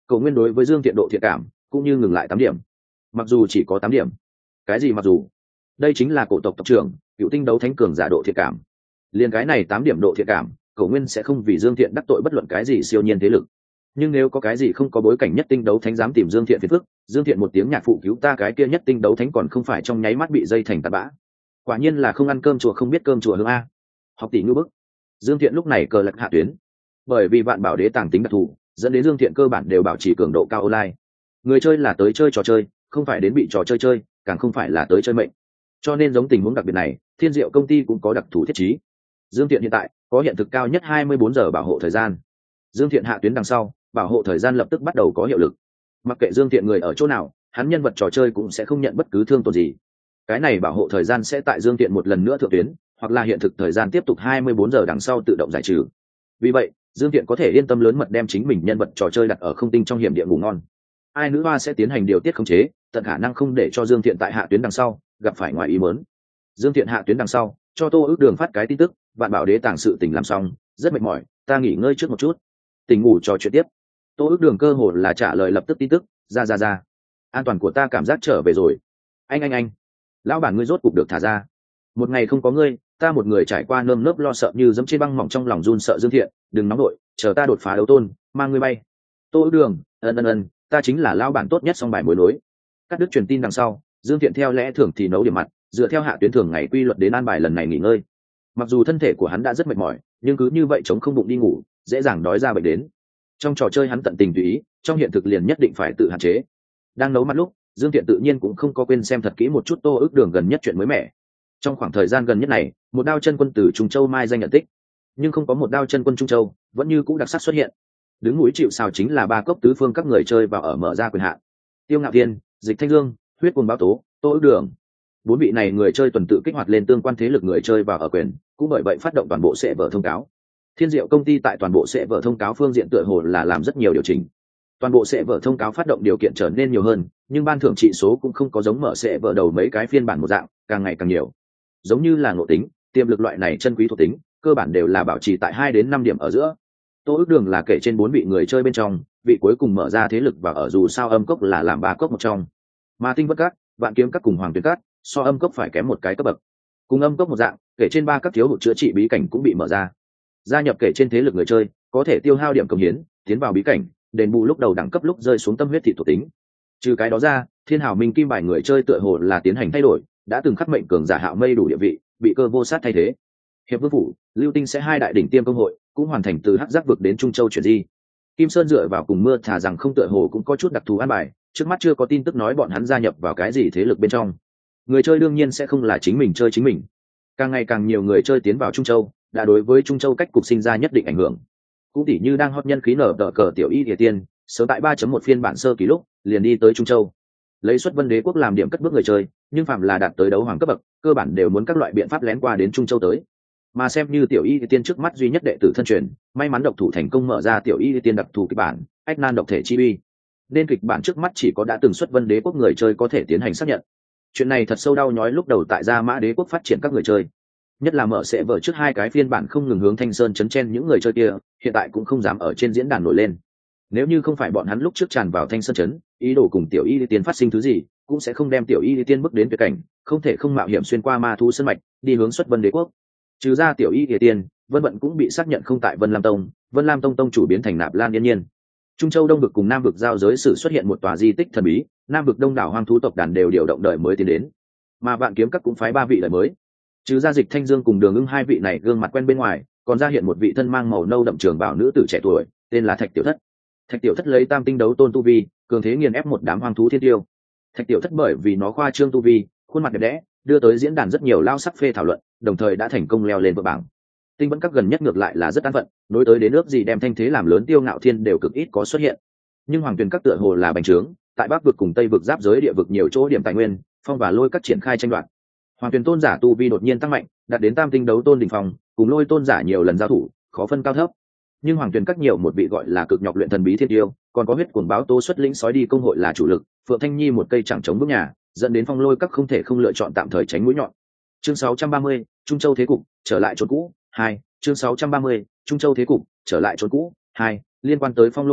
Cổ Nguyên đối với Dương Thiện độ thiện cảm cũng như ngừng lại tám điểm. Mặc dù chỉ có tám điểm. Cái gì mặc dù? Đây chính là cổ tộc tộc trưởng, cựu tinh đấu thánh cường giả độ thiện cảm. Liên cái này tám điểm độ thiện cảm, Cổ Nguyên sẽ không vì Dương Thiện đắc tội bất luận cái gì siêu nhiên thế lực. Nhưng nếu có cái gì không có bối cảnh nhất tinh đấu thánh dám tìm Dương Thiện phiền phức, Dương Thiện một tiếng nhạc phụ cứu ta, cái kia nhất tinh đấu thánh còn không phải trong nháy mắt bị dây thành tạt bã. Quả nhiên là không ăn cơm chùa không biết cơm chùa hương a. Học tỷ ngư bức. Dương Thiện lúc này cờ lật hạ tuyến. Bởi vì vạn bảo đế tàng tính đặc thù, dẫn đến Dương Thiện cơ bản đều bảo trì cường độ cao online. Người chơi là tới chơi trò chơi, không phải đến bị trò chơi chơi, càng không phải là tới chơi mệnh. Cho nên giống tình huống đặc biệt này, Thiên Diệu công ty cũng có đặc thù thiết trí. Dương Thiện hiện tại có hiện thực cao nhất hai mươi bốn giờ bảo hộ thời gian. Dương Thiện hạ tuyến đằng sau, bảo hộ thời gian lập tức bắt đầu có hiệu lực. Mặc kệ Dương Thiện người ở chỗ nào, hắn nhân vật trò chơi cũng sẽ không nhận bất cứ thương tổn gì. Cái này bảo hộ thời gian sẽ tại Dương Thiện một lần nữa thượng tuyến, hoặc là hiện thực thời gian tiếp tục hai mươi bốn giờ đằng sau tự động giải trừ. Vì vậy, Dương Thiện có thể yên tâm lớn mật đem chính mình nhân vật trò chơi đặt ở không tinh trong hiểm địa ngủ ngon. Ai nữ hoa sẽ tiến hành điều tiết khống chế, tận khả năng không để cho Dương Thiện tại hạ tuyến đằng sau gặp phải ngoài ý muốn. Dương Thiện hạ tuyến đằng sau, cho Tô Ước Đường phát cái tin tức, vạn bảo đế tàng sự tình làm xong, rất mệt mỏi, ta nghỉ ngơi trước một chút. Tỉnh ngủ trò chuyện tiếp. Tô Ước Đường cơ hồ là trả lời lập tức tin tức, ra ra ra. An toàn của ta cảm giác trở về rồi. Anh anh anh, lão bản ngươi rốt cục được thả ra. Một ngày không có ngươi, ta một người trải qua nơm nớp lo sợ như dẫm trên băng mỏng, trong lòng run sợ. Dương Thiện, đừng nóng đội, chờ ta đột phá đấu tôn, mang ngươi bay. Tô Ước Đường, ân ân ân, ta chính là lão bản tốt nhất song bài mối nối. Cắt đứt truyền tin đằng sau, Dương Thiện theo lẽ thường thì nấu điểm mặt, dựa theo hạ tuyến thường ngày quy luật đến an bài lần này nghỉ ngơi. Mặc dù thân thể của hắn đã rất mệt mỏi, nhưng cứ như vậy chống không bụng đi ngủ, dễ dàng đói ra bệnh đến. Trong trò chơi hắn tận tình tùy ý, trong hiện thực liền nhất định phải tự hạn chế. Đang nấu mặt lúc, Dương Thiện tự nhiên cũng không có quên xem thật kỹ một chút Tô Ước Đường gần nhất chuyện mới mẻ. Trong khoảng thời gian gần nhất này, một đao chân quân từ Trung Châu mai danh nhận tích, nhưng không có một đao chân quân Trung Châu vẫn như cũ đặc sắc xuất hiện. Đứng núi chịu sào chính là ba cốc tứ phương các người chơi vào ở mở ra quyền hạn. Tiêu Ngạo Thiên, Dịch Thanh Dương, Huyết Cuồng Báo Tố, Tô Ước Đường. Bốn vị này người chơi tuần tự kích hoạt lên tương quan thế lực người chơi vào ở quyền, cũng bởi vậy phát động toàn bộ sẽ vở thông cáo. Thiên Diệu công ty tại toàn bộ sẽ vở thông cáo phương diện tựa hồ là làm rất nhiều điều chỉnh. Toàn bộ sẽ vở thông cáo phát động điều kiện trở nên nhiều hơn, nhưng ban thưởng trị số cũng không có giống mở sẽ vở đầu mấy cái phiên bản một dạng, càng ngày càng nhiều. Giống như là ngộ tính, tiềm lực loại này chân quý thuộc tính, cơ bản đều là bảo trì tại hai đến năm điểm ở giữa. Tô Ước Đường là kể trên bốn vị người chơi bên trong, vị cuối cùng mở ra thế lực và ở dù sao âm cốc là làm ba cốc một trong. Mà Tinh Vân Các, Vạn Kiếm Các cùng Hoàng Tuyển Các, so âm cốc phải kém một cái cấp bậc. Cùng âm cốc một dạng, kể trên ba các thiếu hụt chữa trị bí cảnh cũng bị mở ra. Gia nhập kể trên thế lực người chơi, có thể tiêu hao điểm công hiến, tiến vào bí cảnh, đền bù lúc đầu đẳng cấp lúc rơi xuống tâm huyết thị thuộc tính. Trừ cái đó ra, Thiên Hào Minh Kim bài người chơi tựa hồ là tiến hành thay đổi, đã từng khắc mệnh cường giả Hạo Mây đủ địa vị, bị Cơ Vô Sát thay thế. Hiệp Vương phủ, Lưu Tinh sẽ hai đại đỉnh tiêm công hội, cũng hoàn thành từ Hắc Giác vực đến Trung Châu chuyển di. Kim Sơn dựa vào cùng mưa thả rằng không tựa hồ cũng có chút đặc thù an bài, trước mắt chưa có tin tức nói bọn hắn gia nhập vào cái gì thế lực bên trong. Người chơi đương nhiên sẽ không là chính mình chơi chính mình. Càng ngày càng nhiều người chơi tiến vào Trung Châu, đã đối với Trung Châu cách cục sinh ra nhất định ảnh hưởng. Cũng tỉ như đang hot nhân khí nở tờ cờ tiểu y địa tiên, sớm tại ba chấm một phiên bản sơ kỳ lúc, liền đi tới Trung Châu. Lấy Xuất Vân Đế quốc làm điểm cất bước người chơi, nhưng phạm là đạt tới đấu hoàng cấp bậc, cơ bản đều muốn các loại biện pháp lén qua đến Trung Châu tới. Mà xem như tiểu y địa tiên trước mắt duy nhất đệ tử thân truyền, may mắn độc thủ thành công mở ra tiểu y địa tiên đặc thù kịch bản, ách nan độc thể chi uy. Nên kịch bản trước mắt chỉ có đã từng Xuất Vân Đế quốc người chơi có thể tiến hành xác nhận. Chuyện này thật sâu đau nhói lúc đầu tại Gia Mã Đế quốc phát triển các người chơi, nhất là mở sẽ vở trước hai cái phiên bản không ngừng hướng Thanh Sơn chấn chen những người chơi kia, hiện tại cũng không dám ở trên diễn đàn nổi lên. Nếu như không phải bọn hắn lúc trước tràn vào Thanh Sơn chấn, ý đồ cùng tiểu y tiên phát sinh thứ gì, cũng sẽ không đem tiểu y tiên bước đến tuyệt cảnh, không thể không mạo hiểm xuyên qua ma thú sơn mạch, đi hướng Xuất Vân Đế quốc. Trừ ra tiểu y tiên, Vân Vận cũng bị xác nhận không tại Vân Lam Tông, Vân Lam Tông tông chủ biến thành Nạp Lan Yên Nhiên. Trung Châu Đông vực cùng Nam vực giao giới sự xuất hiện một tòa di tích thần bí, Nam vực đông đảo hoang thú tộc đàn đều điều động đời mới tiến đến, mà Vạn Kiếm Các cũng phái ba vị đời mới. Trừ ra Dịch Thanh Dương cùng Đường Ưng hai vị này gương mặt quen bên ngoài, còn ra hiện một vị thân mang màu nâu đậm trường bảo nữ tử trẻ tuổi, tên là Thạch Tiểu Thất. Thạch Tiểu Thất lấy tam tinh đấu tôn tu vi, cường thế nghiền ép một đám hoang thú thiên tiêu. Thạch Tiểu Thất bởi vì nó khoa trương tu vi, khuôn mặt đẹp đẽ, đưa tới diễn đàn rất nhiều lao sắc phê thảo luận, đồng thời đã thành công leo lên vượt bảng. Tinh Vẫn Các gần nhất ngược lại là rất an phận, đối tới đến nước gì đem thanh thế làm lớn Tiêu Ngạo Thiên đều cực ít có xuất hiện. Nhưng Hoàng Tuyền Các tựa hồ là bành trướng, tại Bắc vực cùng Tây vực giáp giới địa vực nhiều chỗ điểm tài nguyên, phong và lôi các triển khai tranh đoạt. Hoàng Tuyền tôn giả tu vi đột nhiên tăng mạnh, đạt đến tam tinh đấu tôn đỉnh phong, cùng lôi tôn giả nhiều lần giao thủ, khó phân cao thấp. Nhưng Hoàng Tuyền Các nhiều một vị gọi là cực nhọc luyện thần bí thiên tiêu, còn có huyết cuồng báo tố xuất lĩnh sói đi công hội là chủ lực, Phượng Thanh Nhi một cây chẳng chống bước nhà, dẫn đến phong lôi các không thể không lựa chọn tạm thời tránh mũi nhọn. Chương sáu trăm ba mươi, Trung Châu thế cục, trở lại chỗ cũ, hai. Chương sáu trăm ba mươi, Trung Châu thế cục, trở lại chỗ cũ, hai. Liên quan tới phong lôi các,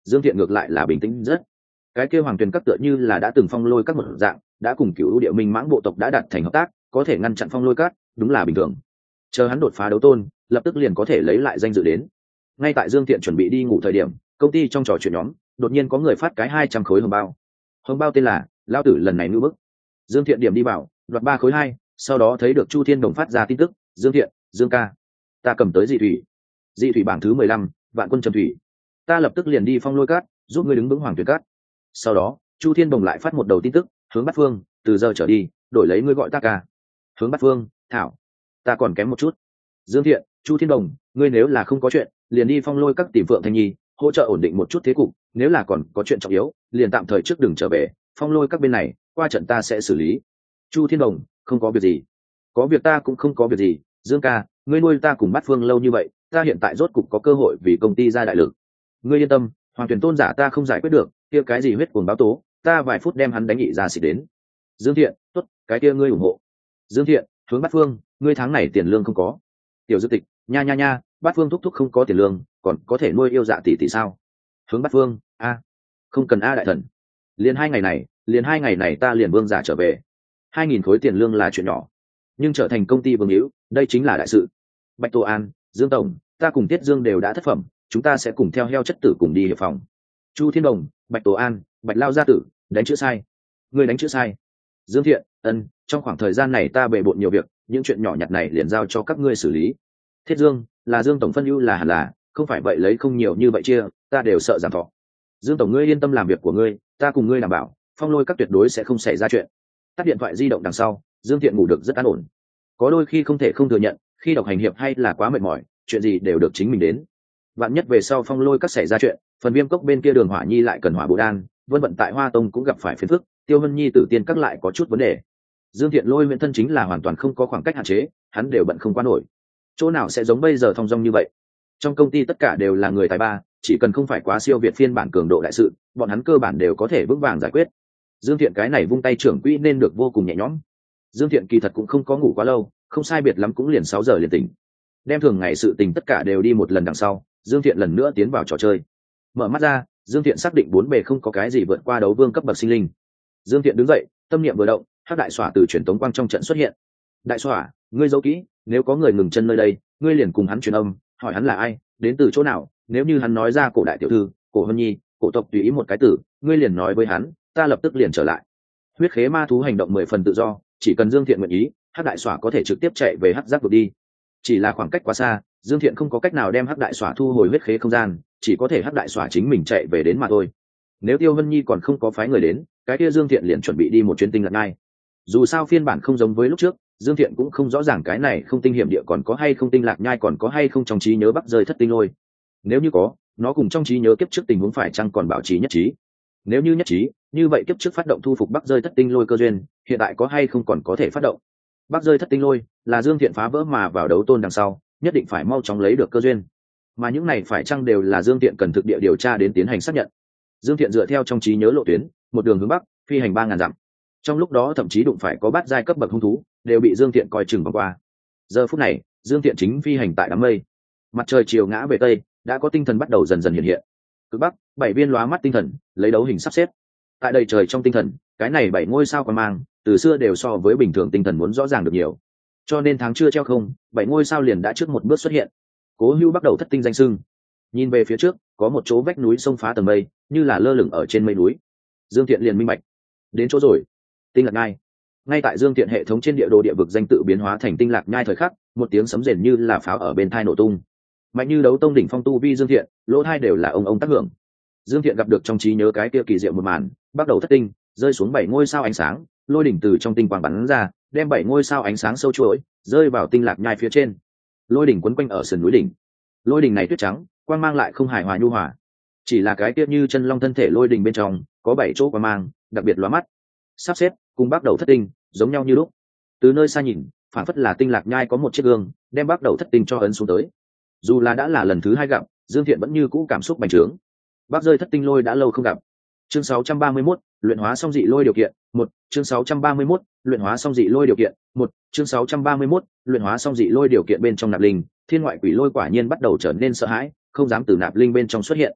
Dương Thiện ngược lại là bình tĩnh rất. Cái kia Hoàng Tuyền các tựa như là đã từng phong lôi các một dạng, đã cùng Cửu Địa Minh Mãng bộ tộc đã đạt thành hợp tác, có thể ngăn chặn phong lôi các, đúng là bình thường. Chờ hắn đột phá đấu tôn, lập tức liền có thể lấy lại danh dự đến. Ngay tại Dương Thiện chuẩn bị đi ngủ thời điểm, công ty trong trò chuyện nhóm, đột nhiên có người phát cái hai trăm khối hồng bao. Hồng bao tên là lao tử lần này ngư bức. Dương Thiện điểm đi vào, đoạt ba khối hai, sau đó thấy được Chu Thiên Đồng phát ra tin tức, Dương Thiện, Dương ca, ta cầm tới dị thủy. Dị thủy bảng thứ mười lăm, Vạn Quân Trầm Thủy. Ta lập tức liền đi phong lôi cát, giúp ngươi đứng vững Hoàng Tuyền cát. Sau đó, Chu Thiên Đồng lại phát một đầu tin tức, hướng Bát Phương, từ giờ trở đi, đổi lấy ngươi gọi ta ca. Hướng Bát Phương, thảo, ta còn kém một chút. Dương Thiện, Chu Thiên Đồng, ngươi nếu là không có chuyện, liền đi phong lôi các tìm Phượng Thanh Nhi, hỗ trợ ổn định một chút thế cục, nếu là còn có chuyện trọng yếu, liền tạm thời trước đừng trở về, phong lôi các bên này, qua trận ta sẽ xử lý. Chu Thiên Đồng, không có việc gì. Có việc ta cũng không có việc gì, Dương ca, ngươi nuôi ta cùng Bát Phương lâu như vậy, ta hiện tại rốt cục có cơ hội vì công ty ra đại lực. Ngươi yên tâm, Hoàng Tuyển tôn giả ta không giải quyết được, kia cái gì huyết cuồng báo tố, ta vài phút đem hắn đánh nghị ra xịt đến. Dương Thiện, tốt, cái kia ngươi ủng hộ. Dương Thiện, hướng Bát Phương, ngươi tháng này tiền lương không có. Tiểu Dư Tịch, nha nha nha, Bát Phương thúc thúc không có tiền lương, còn có thể nuôi yêu dạ tỷ tỷ sao? Hướng Bát Phương, a, không cần a đại thần. Liền hai ngày này, liền hai ngày này ta liền vương giả trở về. Hai nghìn khối tiền lương là chuyện nhỏ, nhưng trở thành công ty vương hữu, đây chính là đại sự. Bạch Tô An, Dương tổng, ta cùng Tiết Dương đều đã thất phẩm, chúng ta sẽ cùng theo heo chất tử cùng đi hiệp phòng. Chu Thiên Đồng, Bạch Tô An, Bạch Lao gia tử, đánh chữ sai. Ngươi đánh chữ sai. Dương Thiện, ân, trong khoảng thời gian này ta bề bộn nhiều việc, những chuyện nhỏ nhặt này liền giao cho các ngươi xử lý. Thiết Dương, là Dương tổng phân ưu là hẳn là, không phải vậy lấy không nhiều như vậy chia, ta đều sợ giảm thọ. Dương tổng ngươi yên tâm làm việc của ngươi, ta cùng ngươi đảm bảo, phong lôi các tuyệt đối sẽ không xảy ra chuyện. Tắt điện thoại di động đằng sau, Dương Thiện ngủ được rất an ổn. Có đôi khi không thể không thừa nhận, khi độc hành hiệp hay là quá mệt mỏi, chuyện gì đều được chính mình đến. Vạn nhất về sau phong lôi các xảy ra chuyện, phần viêm cốc bên kia Đường Hỏa Nhi lại cần hỏa bổ đan, vân vận tại Hoa Tông cũng gặp phải phiền phức, Tiêu Hân Nhi tử tiên các lại có chút vấn đề. Dương Thiện lôi nguyện thân chính là hoàn toàn không có khoảng cách hạn chế, hắn đều bận không qua nổi. Chỗ nào sẽ giống bây giờ thong dong như vậy? Trong công ty tất cả đều là người tài ba, chỉ cần không phải quá siêu việt phiên bản cường độ đại sự, bọn hắn cơ bản đều có thể vững vàng giải quyết. Dương Thiện cái này vung tay trưởng quỹ nên được vô cùng nhẹ nhõm. Dương Thiện kỳ thật cũng không có ngủ quá lâu, không sai biệt lắm cũng liền sáu giờ liền tỉnh. Đem thường ngày sự tình tất cả đều đi một lần đằng sau, Dương Thiện lần nữa tiến vào trò chơi. Mở mắt ra, Dương Thiện xác định bốn bề không có cái gì vượt qua đấu vương cấp bậc sinh linh. Dương Thiện đứng dậy, tâm niệm vừa động, hắc đại xỏa từ truyền tống quang trong trận xuất hiện. Đại xỏa, ngươi giấu kỹ, nếu có người ngừng chân nơi đây, ngươi liền cùng hắn truyền âm, hỏi hắn là ai, đến từ chỗ nào, nếu như hắn nói ra cổ đại tiểu thư, cổ Hân Nhi, cổ tộc tùy ý một cái tử, ngươi liền nói với hắn, ta lập tức liền trở lại. Huyết khế ma thú hành động mười phần tự do, chỉ cần Dương Thiện nguyện ý, hắc đại xỏa có thể trực tiếp chạy về hắc giác vực đi. Chỉ là khoảng cách quá xa, Dương Thiện không có cách nào đem hắc đại xỏa thu hồi huyết khế không gian, chỉ có thể hắc đại xỏa chính mình chạy về đến mà thôi. Nếu Tiêu Hân Nhi còn không có phái người đến, cái kia Dương Thiện liền chuẩn bị đi một chuyến tinh lạc ngay. Dù sao phiên bản không giống với lúc trước, Dương Thiện cũng không rõ ràng cái này không tinh hiểm địa còn có hay không tinh lạc nhai còn có hay không trong trí nhớ bắc rơi thất tinh lôi. Nếu như có, nó cùng trong trí nhớ kiếp trước tình huống phải chăng còn bảo trì nhất trí. Nếu như nhất trí, như vậy kiếp trước phát động thu phục bắc rơi thất tinh lôi cơ duyên, hiện tại có hay không còn có thể phát động. Bắc rơi thất tinh lôi là Dương Thiện phá vỡ mà vào đấu tôn đằng sau, nhất định phải mau chóng lấy được cơ duyên. Mà những này phải chăng đều là Dương Thiện cần thực địa điều tra đến tiến hành xác nhận. Dương Thiện dựa theo trong trí nhớ lộ tuyến, một đường hướng bắc, phi hành ba ngàn dặm. Trong lúc đó thậm chí đụng phải có bát giai cấp bậc hung thú, đều bị Dương Thiện coi chừng vòng qua. Giờ phút này, Dương Thiện chính phi hành tại đám mây. Mặt trời chiều ngã về tây, đã có tinh thần bắt đầu dần dần hiện hiện. Cực bắc, bảy viên lóa mắt tinh thần, lấy đấu hình sắp xếp. Tại đầy trời trong tinh thần, cái này bảy ngôi sao quan mang, từ xưa đều so với bình thường tinh thần muốn rõ ràng được nhiều. Cho nên tháng chưa treo không, bảy ngôi sao liền đã trước một bước xuất hiện. Cố Hưu bắt đầu thất tinh danh sưng. Nhìn về phía trước, có một chỗ vách núi xông phá tầng mây, như là lơ lửng ở trên mây núi. Dương Thiện liền minh bạch, đến chỗ rồi. Tinh lạc nhai. Ngay tại Dương Thiện hệ thống trên địa đồ địa vực danh tự biến hóa thành tinh lạc nhai thời khắc, một tiếng sấm rền như là pháo ở bên tai nổ tung. Mạnh như đấu tông đỉnh phong tu vi Dương Thiện, lỗ tai đều là ông ông tác hưởng. Dương Thiện gặp được trong trí nhớ cái kia kỳ diệu một màn, bắt đầu thất tinh, rơi xuống bảy ngôi sao ánh sáng, lôi đỉnh từ trong tinh quang bắn ra, đem bảy ngôi sao ánh sáng sâu chuỗi, rơi vào tinh lạc nhai phía trên. Lôi đỉnh quấn quanh ở sườn núi đỉnh. Lôi đỉnh này tuyết trắng, quang mang lại không hài hòa nhu hòa. Chỉ là cái kia như chân long thân thể lôi đỉnh bên trong, có bảy chỗ quang mang, đặc biệt lóa mắt. Sắp xếp cùng bắt đầu thất tinh, giống nhau như lúc. Từ nơi xa nhìn, phản phất là tinh lạc nhai có một chiếc gương, đem bắt đầu thất tinh cho ấn xuống tới. Dù là đã là lần thứ hai gặp, Dương Thiện vẫn như cũ cảm xúc bành trướng. Bác rơi thất tinh lôi đã lâu không gặp. Chương sáu trăm ba mươi mốt, luyện hóa xong dị lôi điều kiện, một, chương sáu trăm ba mươi mốt, luyện hóa xong dị lôi điều kiện, một, chương sáu trăm ba mươi mốt, luyện hóa xong dị lôi điều kiện bên trong nạp linh, thiên ngoại quỷ lôi quả nhiên bắt đầu trở nên sợ hãi, không dám từ nạp linh bên trong xuất hiện.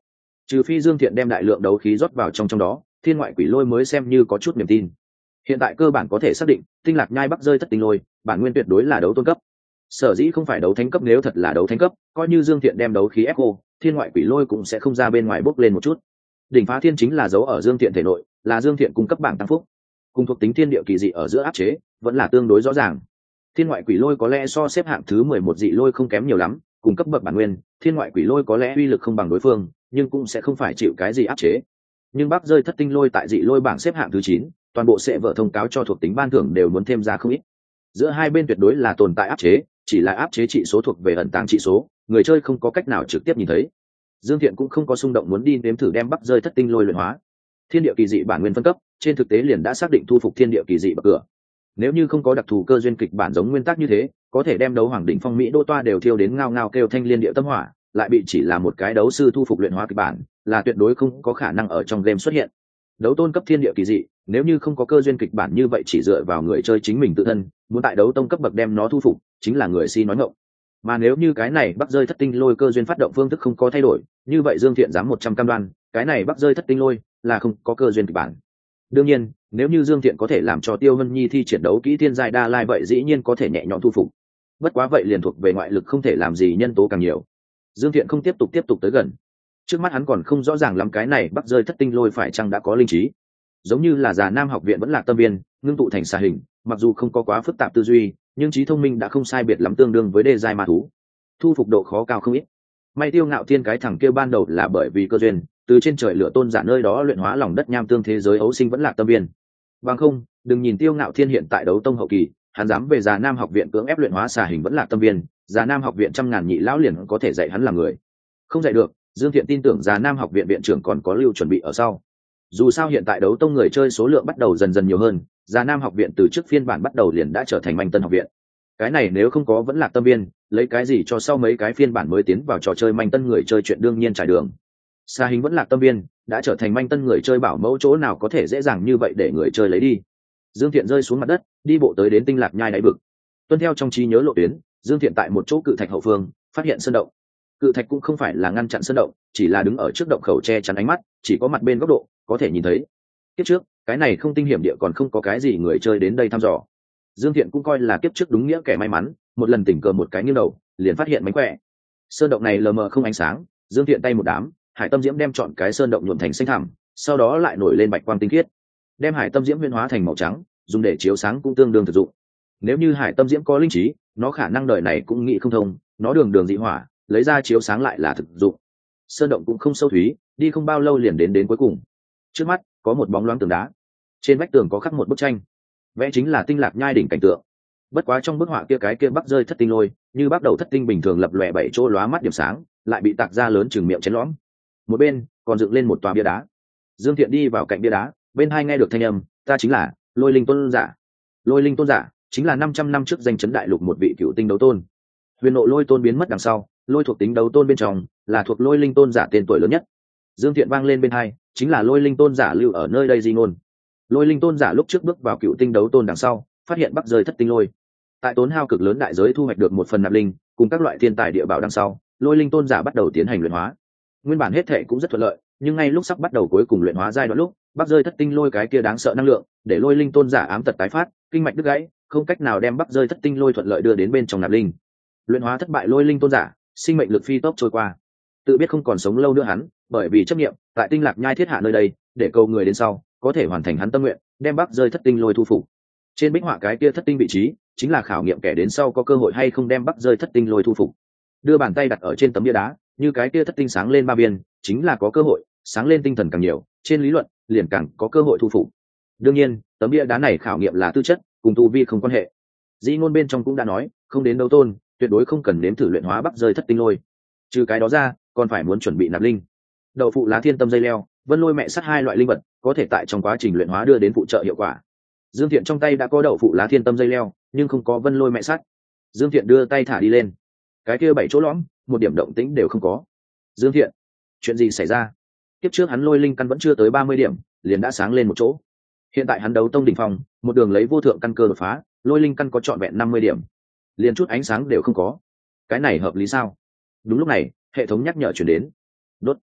Trừ phi Dương Thiện đem đại lượng đấu khí rót vào trong trong đó, thiên ngoại quỷ lôi mới xem như có chút niềm tin. Hiện tại cơ bản có thể xác định, tinh lạc nhai bắc rơi thất tinh lôi, bản nguyên tuyệt đối là đấu tôn cấp. Sở dĩ không phải đấu thánh cấp, nếu thật là đấu thánh cấp, coi như Dương Thiện đem đấu khí ép cô, thiên ngoại quỷ lôi cũng sẽ không ra bên ngoài bốc lên một chút. Đỉnh phá thiên chính là dấu ở Dương Thiện thể nội, là Dương Thiện cung cấp bảng tăng phúc. Cùng thuộc tính thiên địa kỳ dị ở giữa áp chế, vẫn là tương đối rõ ràng. Thiên ngoại quỷ lôi có lẽ so xếp hạng thứ mười một dị lôi không kém nhiều lắm, cùng cấp bậc bản nguyên, thiên ngoại quỷ lôi có lẽ uy lực không bằng đối phương, nhưng cũng sẽ không phải chịu cái gì áp chế. Nhưng bắc rơi thất tinh lôi tại dị lôi bảng xếp hạng thứ chín, toàn bộ sẽ vợ thông cáo cho thuộc tính ban thưởng đều muốn thêm ra không ít. Giữa hai bên tuyệt đối là tồn tại áp chế, chỉ là áp chế trị số thuộc về ẩn tàng trị số, người chơi không có cách nào trực tiếp nhìn thấy. Dương Thiện cũng không có xung động muốn đi nếm thử đem bắc rơi thất tinh lôi luyện hóa. Thiên địa kỳ dị bản nguyên phân cấp, trên thực tế liền đã xác định thu phục thiên địa kỳ dị bậc cửa. Nếu như không có đặc thù cơ duyên kịch bản giống nguyên tắc như thế, có thể đem đấu hoàng đỉnh phong mỹ đô toa đều thiêu đến ngao ngao kêu thanh liên địa tâm hỏa, lại bị chỉ là một cái đấu sư thu phục luyện hóa kịch bản, là tuyệt đối không có khả năng ở trong game xuất hiện. Đấu tôn cấp thiên địa kỳ dị, nếu như không có cơ duyên kịch bản như vậy, chỉ dựa vào người chơi chính mình tự thân, muốn tại đấu tông cấp bậc đem nó thu phục, chính là người si nói ngọng. Mà nếu như cái này bắc rơi thất tinh lôi cơ duyên phát động phương thức không có thay đổi, như vậy Dương Thiện dám một trăm cam đoan, cái này bắc rơi thất tinh lôi là không có cơ duyên kịch bản. Đương nhiên, nếu như Dương Thiện có thể làm cho Tiêu Vân Nhi thi triển đấu kỹ thiên giai đa lai, vậy dĩ nhiên có thể nhẹ nhõm thu phục. Bất quá vậy liền thuộc về ngoại lực không thể làm gì nhân tố càng nhiều. Dương Thiện không tiếp tục tiếp tục tới gần. Trước mắt hắn còn không rõ ràng lắm cái này bắc rơi thất tinh lôi phải chăng đã có linh trí. Giống như là già Nam học viện vẫn là tâm viên, ngưng tụ thành xà hình, mặc dù không có quá phức tạp tư duy, nhưng trí thông minh đã không sai biệt lắm, tương đương với đê giai ma thú. Thu phục độ khó cao không ít. May Tiêu Ngạo Thiên cái thằng kia ban đầu là bởi vì cơ duyên, từ trên trời lửa tôn giả nơi đó luyện hóa lòng đất nham tương thế giới ấu sinh vẫn là tâm viên. Bằng không, đừng nhìn Tiêu Ngạo Thiên hiện tại đấu tông hậu kỳ, hắn dám về già Nam học viện cưỡng ép luyện hóa xà hình vẫn là tâm viên, già Nam học viện trăm ngàn nhị lão liền có thể dạy hắn làm người. Không dạy được, Dương Thiện tin tưởng già Nam học viện viện trưởng còn có lưu chuẩn bị ở sau. Dù sao hiện tại đấu tông người chơi số lượng bắt đầu dần dần nhiều hơn, già Nam học viện từ trước phiên bản bắt đầu liền đã trở thành manh tân học viện. Cái này nếu không có vẫn là tâm viên, lấy cái gì cho sau mấy cái phiên bản mới tiến vào trò chơi manh tân người chơi chuyện đương nhiên trải đường. Xà hình vẫn là tâm viên, đã trở thành manh tân người chơi bảo mẫu, chỗ nào có thể dễ dàng như vậy để người chơi lấy đi. Dương Thiện rơi xuống mặt đất, đi bộ tới đến tinh lạc nhai đáy vực. Tuân theo trong trí nhớ lộ tuyến, Dương Thiện tại một chỗ cự thạch hậu phương phát hiện sơn động. Cự thạch cũng không phải là ngăn chặn sơn động, chỉ là đứng ở trước động khẩu che chắn ánh mắt, chỉ có mặt bên góc độ có thể nhìn thấy. Kiếp trước cái này không tinh hiểm địa còn không có cái gì người chơi đến đây thăm dò. Dương Thiện cũng coi là kiếp trước đúng nghĩa kẻ may mắn, một lần tình cờ một cái nghiêng đầu liền phát hiện mánh khỏe. Sơn động này lờ mờ không ánh sáng, Dương Thiện tay một đám, hải tâm diễm đem chọn cái sơn động nhuộm thành xanh thẳm, sau đó lại nổi lên bạch quang tinh khiết, đem hải tâm diễm huyễn hóa thành màu trắng, dùng để chiếu sáng cũng tương đương thực dụng. Nếu như hải tâm diễm có linh trí, nó khả năng đời này cũng nghĩ không thông, nó đường đường dị hỏa, lấy ra chiếu sáng lại là thực dụng. Sơn động cũng không sâu thúy, đi không bao lâu liền đến đến cuối cùng. Trước mắt có một bóng loáng tường đá, trên vách tường có khắc một bức tranh, vẽ chính là tinh lạc nhai đỉnh cảnh tượng. Bất quá trong bức họa kia cái kia bắc rơi thất tinh lôi, như bắt đầu thất tinh bình thường lập lòe bảy chỗ lóa mắt điểm sáng, lại bị tạc ra lớn chừng miệng chén lõm. Một bên còn dựng lên một tòa bia đá. Dương Thiện đi vào cạnh bia đá, bên hai nghe được thanh âm, ta chính là Lôi Linh tôn giả. Lôi Linh tôn giả chính là năm trăm năm trước danh chấn đại lục một vị cựu tinh đấu tôn. Huyền nộ lôi tôn biến mất đằng sau, lôi thuộc tính đấu tôn bên trong là thuộc Lôi Linh tôn giả tên tuổi lớn nhất. Dương Thiện vang lên bên hai, chính là Lôi Linh tôn giả lưu ở nơi đây di ngôn. Lôi Linh tôn giả lúc trước bước vào cựu tinh đấu tôn đằng sau, phát hiện bắc rơi thất tinh lôi, tại tốn hao cực lớn đại giới thu hoạch được một phần nạp linh cùng các loại thiên tài địa bảo đằng sau, Lôi Linh tôn giả bắt đầu tiến hành luyện hóa. Nguyên bản hết thệ cũng rất thuận lợi, nhưng ngay lúc sắp bắt đầu cuối cùng luyện hóa giai đoạn lúc, bắc rơi thất tinh lôi cái kia đáng sợ năng lượng, để Lôi Linh tôn giả ám tật tái phát, kinh mạch đứt gãy, không cách nào đem bắc rơi thất tinh lôi thuận lợi đưa đến bên trong nạp linh. Luyện hóa thất bại, Lôi Linh tôn giả sinh mệnh lực phi tốc trôi qua, tự biết không còn sống lâu nữa hắn, bởi vì chấp niệm tại tinh lạc nhai thiết hạ nơi đây, để cầu người đến sau có thể hoàn thành hắn tâm nguyện, đem bắc rơi thất tinh lôi thu phục. Trên bích họa cái kia thất tinh vị trí chính là khảo nghiệm kẻ đến sau có cơ hội hay không đem bắc rơi thất tinh lôi thu phục. Đưa bàn tay đặt ở trên tấm bia đá, như cái kia thất tinh sáng lên ba biên, chính là có cơ hội, sáng lên tinh thần càng nhiều, trên lý luận liền càng có cơ hội thu phục. Đương nhiên, tấm bia đá này khảo nghiệm là tư chất, cùng tu vi không quan hệ. Di ngôn bên trong cũng đã nói, không đến đấu tôn, tuyệt đối không cần nếm thử luyện hóa bắc rơi thất tinh lôi. Trừ cái đó ra, còn phải muốn chuẩn bị nạp linh. Đậu phụ lá thiên tâm dây leo, vân lôi mẹ sắt hai loại linh vật, có thể tại trong quá trình luyện hóa đưa đến phụ trợ hiệu quả. Dương Thiện trong tay đã có đậu phụ lá thiên tâm dây leo, nhưng không có vân lôi mẹ sắt. Dương Thiện đưa tay thả đi lên, cái kia bảy chỗ lõm, một điểm động tĩnh đều không có. Dương Thiện, chuyện gì xảy ra? Tiếp trước hắn lôi linh căn vẫn chưa tới ba mươi điểm, liền đã sáng lên một chỗ. Hiện tại hắn đấu tông đỉnh phong, một đường lấy vô thượng căn cơ đột phá, lôi linh căn có trọn vẹn năm mươi điểm, liền chút ánh sáng đều không có. Cái này hợp lý sao? Đúng lúc này, hệ thống nhắc nhở truyền đến. Đốt.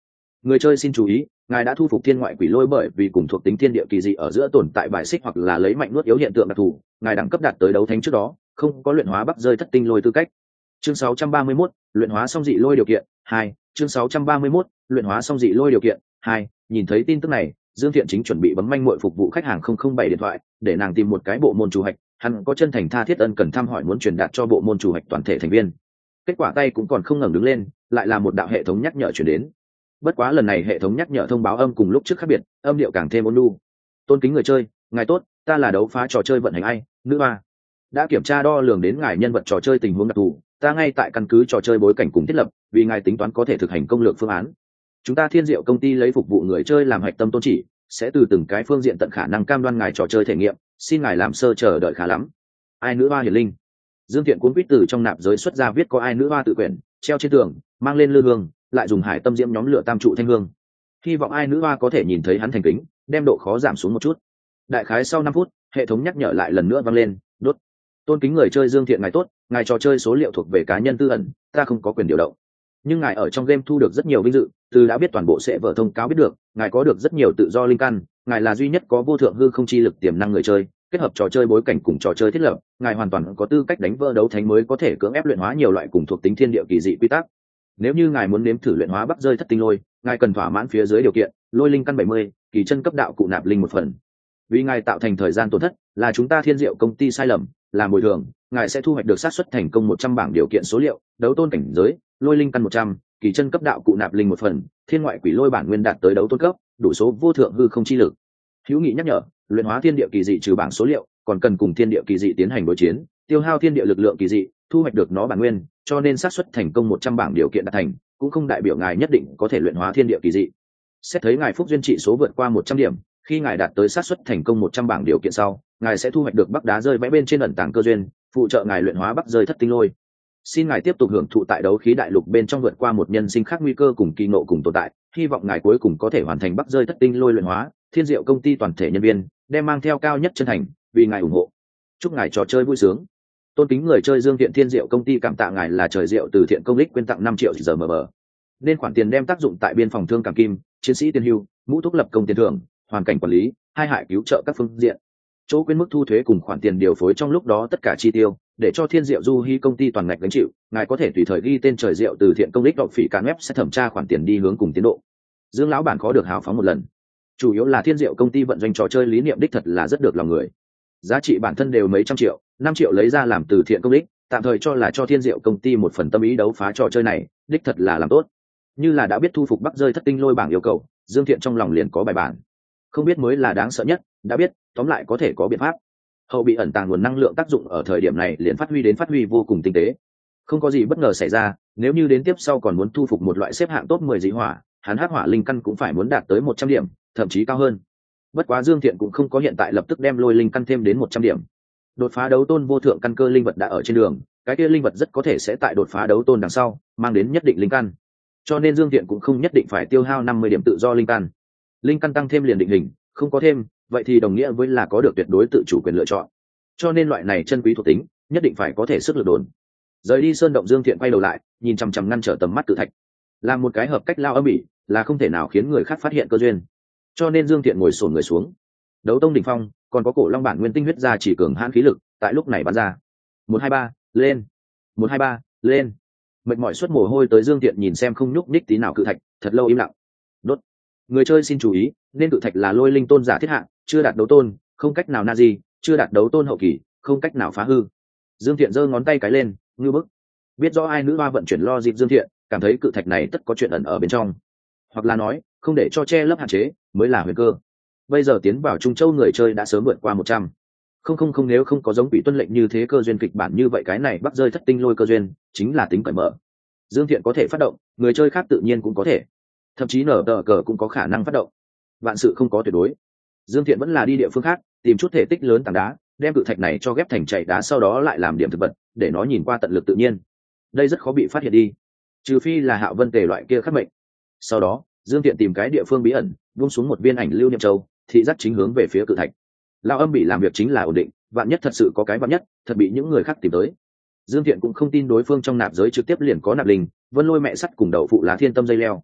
Người chơi xin chú ý, ngài đã thu phục thiên ngoại quỷ lôi bởi vì cùng thuộc tính thiên địa kỳ dị ở giữa tồn tại bài xích hoặc là lấy mạnh nuốt yếu hiện tượng đặc thù, ngài đẳng cấp đạt tới đấu thánh trước đó không có luyện hóa bắc rơi thất tinh lôi tư cách. Chương sáu trăm ba mươi mốt, luyện hóa xong dị lôi điều kiện hai. Chương sáu trăm ba mươi mốt, luyện hóa xong dị lôi điều kiện hai. Nhìn thấy tin tức này, Dương Thiện chính chuẩn bị bấm manh muội phục vụ khách hàng không không bảy điện thoại để nàng tìm một cái bộ môn chủ hạch, hắn có chân thành tha thiết ân cần thăm hỏi muốn truyền đạt cho bộ môn chủ hạch toàn thể thành viên. Kết quả tay cũng còn không ngẩng đứng lên, lại là một đạo hệ thống nhắc nhở truyền đến. Bất quá lần này hệ thống nhắc nhở thông báo âm cùng lúc trước khác biệt, âm điệu càng thêm ôn nhu. Tôn kính người chơi, ngài tốt, ta là đấu phá trò chơi vận hành ai, nữ hoa. Đã kiểm tra đo lường đến ngài nhân vật trò chơi tình huống đặc thù, ta ngay tại căn cứ trò chơi bối cảnh cùng thiết lập, vì ngài tính toán có thể thực hành công lược phương án. Chúng ta Thiên Diệu công ty lấy phục vụ người chơi làm hạch tâm tôn chỉ, sẽ từ từng cái phương diện tận khả năng cam đoan ngài trò chơi thể nghiệm, xin ngài làm sơ chờ đợi khá lắm. Ai nữ hoa hiển linh. Dương Thiện cuốn quýt từ trong nạp giới xuất ra viết có ai nữ hoa tự quyển, treo trên tường, mang lên lư hương, lại dùng hải tâm diễm nhóm lửa tam trụ thanh hương. Hy vọng ai nữ hoa có thể nhìn thấy hắn thành kính, đem độ khó giảm xuống một chút. Đại khái sau năm phút, hệ thống nhắc nhở lại lần nữa vang lên, đốt. Tôn kính người chơi Dương Thiện ngài tốt, ngài trò chơi số liệu thuộc về cá nhân tư ẩn, ta không có quyền điều động. Nhưng ngài ở trong game thu được rất nhiều vinh dự, từ đã biết toàn bộ sẽ vở thông cáo biết được, ngài có được rất nhiều tự do linh căn, ngài là duy nhất có vô thượng hư không chi lực tiềm năng người chơi, kết hợp trò chơi bối cảnh cùng trò chơi thiết lập, ngài hoàn toàn có tư cách đánh vỡ đấu thánh mới có thể cưỡng ép luyện hóa nhiều loại cùng thuộc tính thiên địa kỳ dị quy tắc. Nếu như ngài muốn nếm thử luyện hóa bắc rơi thất tinh lôi, ngài cần thỏa mãn phía dưới điều kiện, lôi linh căn bảy mươi, kỳ chân cấp đạo cụ nạp linh một phần. Vì ngài tạo thành thời gian tổn thất, là chúng ta Thiên Diệu công ty sai lầm, là bồi thường, ngài sẽ thu hoạch được xác suất thành công một trăm bảng điều kiện số liệu, đấu tôn cảnh giới, lôi linh căn một trăm, kỳ chân cấp đạo cụ nạp linh một phần, thiên ngoại quỷ lôi bản nguyên đạt tới đấu tôn cấp, đủ số vô thượng hư không chi lực. Hữu nghị nhắc nhở, luyện hóa thiên địa kỳ dị trừ bảng số liệu, còn cần cùng thiên địa kỳ dị tiến hành đối chiến, tiêu hao thiên địa lực lượng kỳ dị, thu hoạch được nó bản nguyên, cho nên xác suất thành công một trăm bảng điều kiện đạt thành, cũng không đại biểu ngài nhất định có thể luyện hóa thiên địa kỳ dị. Xét thấy ngài phúc duyên trị số vượt qua một trăm điểm, khi ngài đạt tới xác suất thành công một trăm bảng điều kiện sau, ngài sẽ thu hoạch được bắc đá rơi vẽ bên trên ẩn tàng cơ duyên, phụ trợ ngài luyện hóa bắc rơi thất tinh lôi. Xin ngài tiếp tục hưởng thụ tại đấu khí đại lục bên trong vượt qua một nhân sinh khác nguy cơ cùng kỳ ngộ cùng tồn tại, hy vọng ngài cuối cùng có thể hoàn thành bắc rơi thất tinh lôi luyện hóa. Thiên Diệu công ty toàn thể nhân viên đem mang theo cao nhất chân thành, vì ngài ủng hộ. Chúc ngài trò chơi vui sướng. Tôn kính người chơi Dương Thiện, Thiên Diệu công ty cảm tạ ngài là trời diệu từ thiện công đích quyên tặng năm triệu giờ mờ bờ. Nên khoản tiền đem tác dụng tại biên phòng thương cảm kim, chiến sĩ tiền hưu, mũ thuốc lập công tiền thưởng, hoàn cảnh quản lý, hai hại cứu trợ các phương diện. Chỗ quyên mức thu thuế cùng khoản tiền điều phối trong lúc đó tất cả chi tiêu, để cho Thiên Diệu Du Hi công ty toàn ngạch gánh chịu, ngài có thể tùy thời ghi tên trời diệu từ thiện công đích đọc phỉ cán web sẽ thẩm tra khoản tiền đi hướng cùng tiến độ. Dương lão bản khó được hào phóng một lần. Chủ yếu là Thiên Diệu công ty vận doanh trò chơi lý niệm đích thật là rất được lòng người. Giá trị bản thân đều mấy trăm triệu, năm triệu lấy ra làm từ thiện công đích, tạm thời cho là cho Thiên Diệu công ty một phần tâm ý đấu phá trò chơi này, đích thật là làm tốt. Như là đã biết thu phục bắc rơi thất tinh lôi bảng yêu cầu, Dương Thiện trong lòng liền có bài bản. Không biết mới là đáng sợ nhất, đã biết, tóm lại có thể có biện pháp. Hậu bị ẩn tàng nguồn năng lượng tác dụng ở thời điểm này liền phát huy đến phát huy vô cùng tinh tế. Không có gì bất ngờ xảy ra, nếu như đến tiếp sau còn muốn thu phục một loại xếp hạng top mười dị hỏa, hắn hắc hỏa linh căn cũng phải muốn đạt tới một trăm điểm, thậm chí cao hơn. Bất quá Dương Thiện cũng không có hiện tại lập tức đem lôi linh căn thêm đến một trăm điểm. Đột phá đấu tôn vô thượng căn cơ linh vật đã ở trên đường, cái kia linh vật rất có thể sẽ tại đột phá đấu tôn đằng sau mang đến nhất định linh căn. Cho nên Dương Thiện cũng không nhất định phải tiêu hao năm mươi điểm tự do linh căn. Linh căn tăng thêm liền định hình, không có thêm, vậy thì đồng nghĩa với là có được tuyệt đối tự chủ quyền lựa chọn. Cho nên loại này chân quý thuộc tính, nhất định phải có thể sức lực đồn. Rời đi sơn động, Dương Thiện quay đầu lại, nhìn chằm chằm ngăn trở tầm mắt cự thạch. Làm một cái hợp cách lao âm bỉ, là không thể nào khiến người khác phát hiện cơ duyên. Cho nên Dương Thiện ngồi xổm người xuống. Đấu tông đỉnh phong, còn có cổ long bản nguyên tinh huyết ra chỉ cường hãn khí lực, tại lúc này bắn ra. một hai ba, lên. một hai ba, lên. Mệt mỏi suốt mồ hôi tới Dương Thiện nhìn xem không nhúc nhích tí nào cự thạch, thật lâu im lặng. Đốt. Người chơi xin chú ý, nên cự thạch là lôi linh tôn giả thiết hạng, chưa đạt đấu tôn, không cách nào na gì, chưa đạt đấu tôn hậu kỳ, không cách nào phá hư. Dương Thiện giơ ngón tay cái lên, ngư bức. Biết rõ ai nữ hoa vận chuyển lo dịp Dương Thiện, cảm thấy cự thạch này tất có chuyện ẩn ở bên trong, hoặc là nói không để cho che lấp hạn chế mới là huyền cơ. Bây giờ tiến vào Trung Châu người chơi đã sớm vượt qua một trăm. Không không không nếu không có giống bị tuân lệnh như thế cơ duyên kịch bản như vậy, cái này bắc rơi thất tinh lôi cơ duyên chính là tính cởi mở. Dương Thiện có thể phát động, người chơi khác tự nhiên cũng có thể, thậm chí nở tờ cờ cũng có khả năng phát động. Vạn sự không có tuyệt đối. Dương Thiện vẫn là đi địa phương khác, tìm chút thể tích lớn tảng đá, đem cự thạch này cho ghép thành chảy đá, sau đó lại làm điểm thực vật, để nó nhìn qua tận lực tự nhiên. Đây rất khó bị phát hiện đi, trừ phi là Hạo Vân Tề loại kia khắc mệnh. Sau đó Dương Thiện tìm cái địa phương bí ẩn, buông xuống một viên ảnh lưu niệm châu, thị giác chính hướng về phía cự thạch. Lão âm bị làm việc chính là ổn định, vạn nhất thật sự có cái vạn nhất, thật bị những người khác tìm tới. Dương Thiện cũng không tin đối phương trong nạp giới trực tiếp liền có nạp linh, vân lôi mẹ sắt cùng đậu phụ lá thiên tâm dây leo.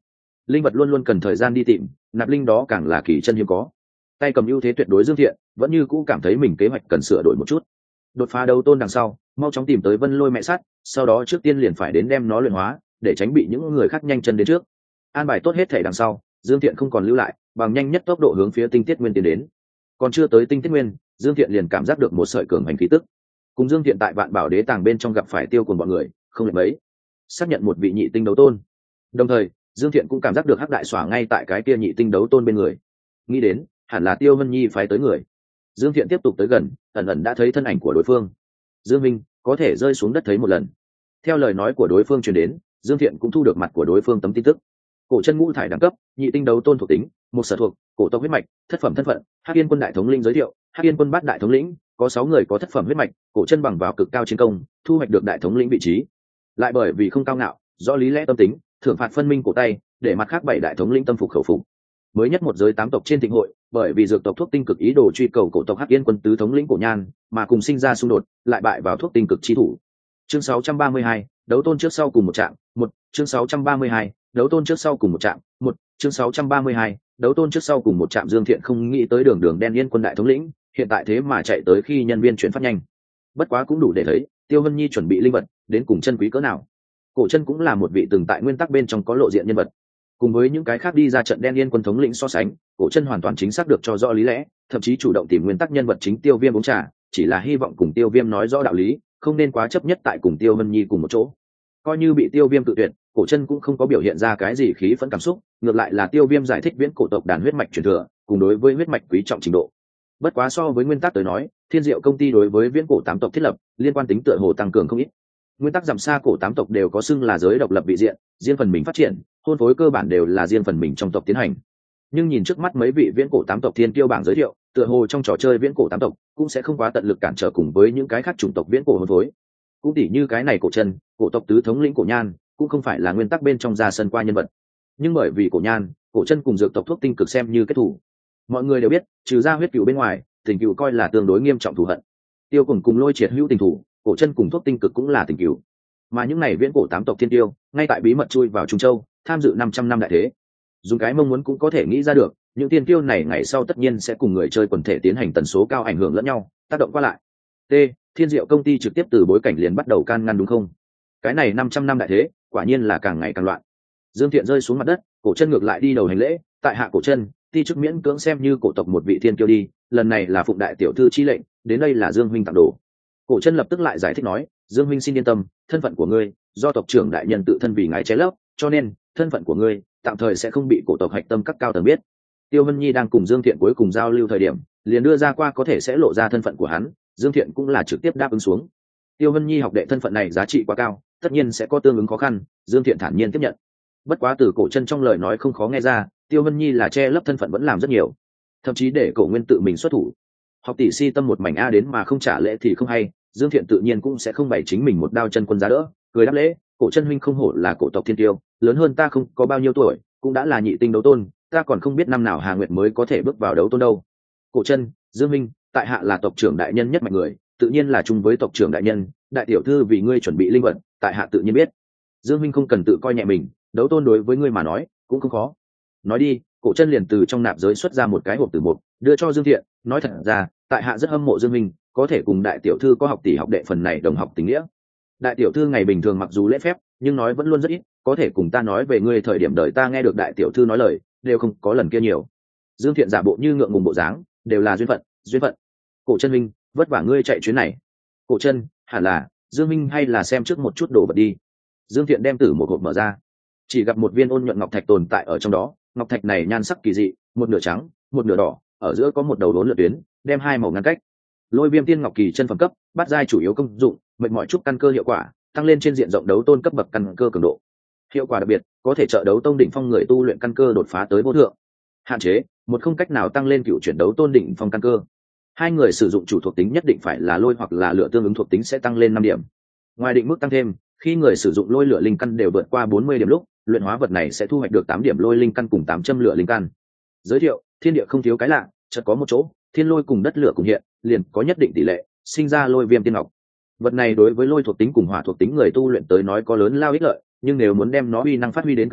linh vật luôn luôn cần thời gian đi tìm, nạp linh đó càng là kỳ chân hiếm có. Tay cầm ưu thế tuyệt đối Dương Thiện vẫn như cũ cảm thấy mình kế hoạch cần sửa đổi một chút. Đột phá đấu tôn đằng sau, mau chóng tìm tới Vân Lôi mẹ sắt, sau đó trước tiên liền phải đến đem nó luyện hóa, để tránh bị những người khác nhanh chân đến trước. An bài tốt hết thể đằng sau, Dương Thiện không còn lưu lại, bằng nhanh nhất tốc độ hướng phía Tinh Tiết Nguyên tiến đến. Còn chưa tới Tinh Tiết Nguyên, Dương Thiện liền cảm giác được một sợi cường hành khí tức. Cùng Dương Thiện tại Vạn Bảo Đế Tàng bên trong gặp phải Tiêu Cuồng bọn người, không lệch mấy. Xác nhận một vị nhị tinh đấu tôn. Đồng thời, Dương Thiện cũng cảm giác được Hắc Đại Xỏa ngay tại cái kia nhị tinh đấu tôn bên người. Nghĩ đến, hẳn là Tiêu Vân Nhi phái tới người. Dương Thiện tiếp tục tới gần, ẩn ẩn đã thấy thân ảnh của đối phương. Dương Minh có thể rơi xuống đất thấy một lần. Theo lời nói của đối phương truyền đến, Dương Thiện cũng thu được mặt của đối phương tấm tin tức. Cổ chân ngũ thải đẳng cấp, nhị tinh đấu tôn thuộc tính, một sở thuộc, cổ tộc huyết mạch, thất phẩm thân phận, Hắc Yên quân đại thống lĩnh giới thiệu, Hắc Yên quân bát đại thống lĩnh, có sáu người có thất phẩm huyết mạch, cổ chân bằng vào cực cao chiến công, thu hoạch được đại thống lĩnh vị trí. Lại bởi vì không cao ngạo, rõ lý lẽ tâm tính, thưởng phạt phân minh cổ tay, để mặt khác bảy đại thống lĩnh tâm phục khẩu phục. Mới nhất một giới tám tộc trên thịnh hội, bởi vì dược tộc thuốc tinh cực ý đồ truy cầu cổ tộc Hắc Yên quân tứ thống lĩnh Cổ Nhan, mà cùng sinh ra xung đột, lại bại vào thuốc tinh cực chi thủ. Chương sáu trăm ba mươi hai, đấu tôn trước sau cùng một trạng, một, chương sáu trăm ba mươi hai, đấu tôn trước sau cùng một trạng, một, chương sáu trăm ba mươi hai, đấu tôn trước sau cùng một trạm. Dương Thiện không nghĩ tới đường đường đen Yên quân đại thống lĩnh, hiện tại thế mà chạy tới khi nhân viên chuyển phát nhanh. Bất quá cũng đủ để thấy, Tiêu Vân Nhi chuẩn bị linh vật, đến cùng chân quý cỡ nào. Cổ chân cũng là một vị từng tại nguyên tắc bên trong có lộ diện nhân vật. Cùng với những cái khác đi ra trận đen Yên quân thống lĩnh so sánh, cổ chân hoàn toàn chính xác được cho rõ lý lẽ, thậm chí chủ động tìm nguyên tắc nhân vật chính Tiêu Viêm uống trà, chỉ là hy vọng cùng Tiêu Viêm nói rõ đạo lý, không nên quá chấp nhất tại cùng Tiêu Vân Nhi cùng một chỗ. Coi như bị Tiêu Viêm cự tuyệt, cổ chân cũng không có biểu hiện ra cái gì khí phẫn cảm xúc, ngược lại là Tiêu Viêm giải thích viễn cổ tộc đàn huyết mạch truyền thừa, cùng đối với huyết mạch quý trọng trình độ. Bất quá so với nguyên tắc tới nói, Thiên Diệu công ty đối với viễn cổ tám tộc thiết lập, liên quan tính tựa hồ tăng cường không ít. Nguyên tắc giảm xa cổ tám tộc đều có xưng là giới độc lập vị diện, riêng phần mình phát triển, hôn phối cơ bản đều là riêng phần mình trong tộc tiến hành. Nhưng nhìn trước mắt mấy vị viễn cổ tám tộc thiên kiêu bảng giới thiệu, tựa hồ trong trò chơi viễn cổ tám tộc cũng sẽ không quá tận lực cản trở cùng với những cái khác chủng tộc viễn cổ hôn phối. Cũng tỉ như cái này cổ chân, cổ tộc tứ thống lĩnh Cổ Nhan, cũng không phải là nguyên tắc bên trong ra sân qua nhân vật. Nhưng bởi vì Cổ Nhan, cổ chân cùng dược tộc thuốc tinh cực xem như kết thủ. Mọi người đều biết, trừ ra huyết cừu bên ngoài, tình cừu coi là tương đối nghiêm trọng thù hận. Tiêu cùng cùng Lôi Triệt hữu tình thủ, cổ chân cùng thuốc tinh cực cũng là tình cừu. Mà những này viễn cổ tám tộc thiên tiêu, ngay tại bí mật chui vào Trung Châu, tham dự năm trăm năm đại thế. Dùng cái mong muốn cũng có thể nghĩ ra được, những thiên tiêu này ngày sau tất nhiên sẽ cùng người chơi quần thể tiến hành tần số cao ảnh hưởng lẫn nhau, tác động qua lại. T. Thiên Diệu công ty trực tiếp từ bối cảnh liền bắt đầu can ngăn đúng không? Cái này năm trăm năm đại thế, quả nhiên là càng ngày càng loạn. Dương Thiện rơi xuống mặt đất, cổ chân ngược lại đi đầu hành lễ, tại hạ cổ chân, ti chức miễn cưỡng xem như cổ tộc một vị thiên kiêu đi, lần này là phụng đại tiểu thư chi lệnh, đến đây là Dương huynh tặng đồ. Cổ chân lập tức lại giải thích nói, Dương huynh xin yên tâm, thân phận của ngươi do tộc trưởng đại nhân tự thân vì ngài che lấp, cho nên thân phận của ngươi tạm thời sẽ không bị cổ tộc hạch tâm các cao tầng biết. Tiêu Vân Nhi đang cùng Dương Thiện cuối cùng giao lưu thời điểm, liền đưa ra qua có thể sẽ lộ ra thân phận của hắn, Dương Thiện cũng là trực tiếp đáp ứng xuống. Tiêu Vân Nhi học đệ thân phận này giá trị quá cao, tất nhiên sẽ có tương ứng khó khăn, Dương Thiện thản nhiên tiếp nhận. Bất quá từ cổ chân trong lời nói không khó nghe ra, Tiêu Vân Nhi là che lấp thân phận vẫn làm rất nhiều, thậm chí để cổ nguyên tự mình xuất thủ. Học tỷ si tâm một mảnh a đến mà không trả lễ thì không hay, Dương Thiện tự nhiên cũng sẽ không bày chính mình một đao chân quân giá đỡ, cười đáp lễ, cổ chân huynh không hổ là cổ tộc thiên tiêu, lớn hơn ta không có bao nhiêu tuổi, cũng đã là nhị tinh đấu tôn, ta còn không biết năm nào Hà Nguyệt mới có thể bước vào đấu tôn đâu. Cổ chân, Dương minh, tại hạ là tộc trưởng đại nhân nhất mạnh người, tự nhiên là chung với tộc trưởng đại nhân, đại tiểu thư vì ngươi chuẩn bị linh vật, tại hạ tự nhiên biết. Dương minh không cần tự coi nhẹ mình, đấu tôn đối với ngươi mà nói cũng không khó. Nói đi, cổ chân liền từ trong nạp giới xuất ra một cái hộp tử mục, đưa cho Dương Thiện, nói thật ra, tại hạ rất hâm mộ Dương minh, có thể cùng đại tiểu thư có học tỷ học đệ phần này đồng học tình nghĩa. Đại tiểu thư ngày bình thường mặc dù lễ phép, nhưng nói vẫn luôn rất ít, có thể cùng ta nói về ngươi thời điểm đời ta nghe được đại tiểu thư nói lời, đều không có lần kia nhiều. Dương Thiện giả bộ như ngượng ngùng bộ dáng, đều là duyên phận, duyên phận. Cổ chân minh, vất vả ngươi chạy chuyến này. Cổ chân, hẳn là Dương minh hay là xem trước một chút đồ vật đi. Dương Thiện đem tử một hộp mở ra, chỉ gặp một viên ôn nhuận ngọc thạch tồn tại ở trong đó. Ngọc thạch này nhan sắc kỳ dị, một nửa trắng, một nửa đỏ, ở giữa có một đầu đốn lượn tuyến, đem hai màu ngăn cách. Lôi Viêm Tiên Ngọc kỳ chân phẩm cấp, bát giai chủ yếu công dụng, mệt mỏi trúc căn cơ hiệu quả, tăng lên trên diện rộng đấu tôn cấp bậc căn cơ cường độ. Hiệu quả đặc biệt, có thể trợ đấu tông đỉnh phong người tu luyện căn cơ đột phá tới vô thượng. Hạn chế, một không cách nào tăng lên cựu chuyển đấu tôn đỉnh phong căn cơ. Hai người sử dụng chủ thuộc tính nhất định phải là lôi hoặc là lửa tương ứng thuộc tính sẽ tăng lên năm điểm. Ngoài định mức tăng thêm, khi người sử dụng lôi lửa linh căn đều vượt qua bốn mươi điểm lúc, luyện hóa vật này sẽ thu hoạch được tám điểm lôi linh căn cùng tám trăm lửa linh căn. Giới thiệu, thiên địa không thiếu cái lạ, chợt có một chỗ, thiên lôi cùng đất lửa cùng hiện, liền có nhất định tỷ lệ, sinh ra Lôi Viêm Tiên Ngọc. Vật này đối với lôi thuộc tính cùng hỏa thuộc tính người tu luyện tới nói có lớn lao ích lợi, nhưng nếu muốn đem nó uy năng phát huy đến cực hạn,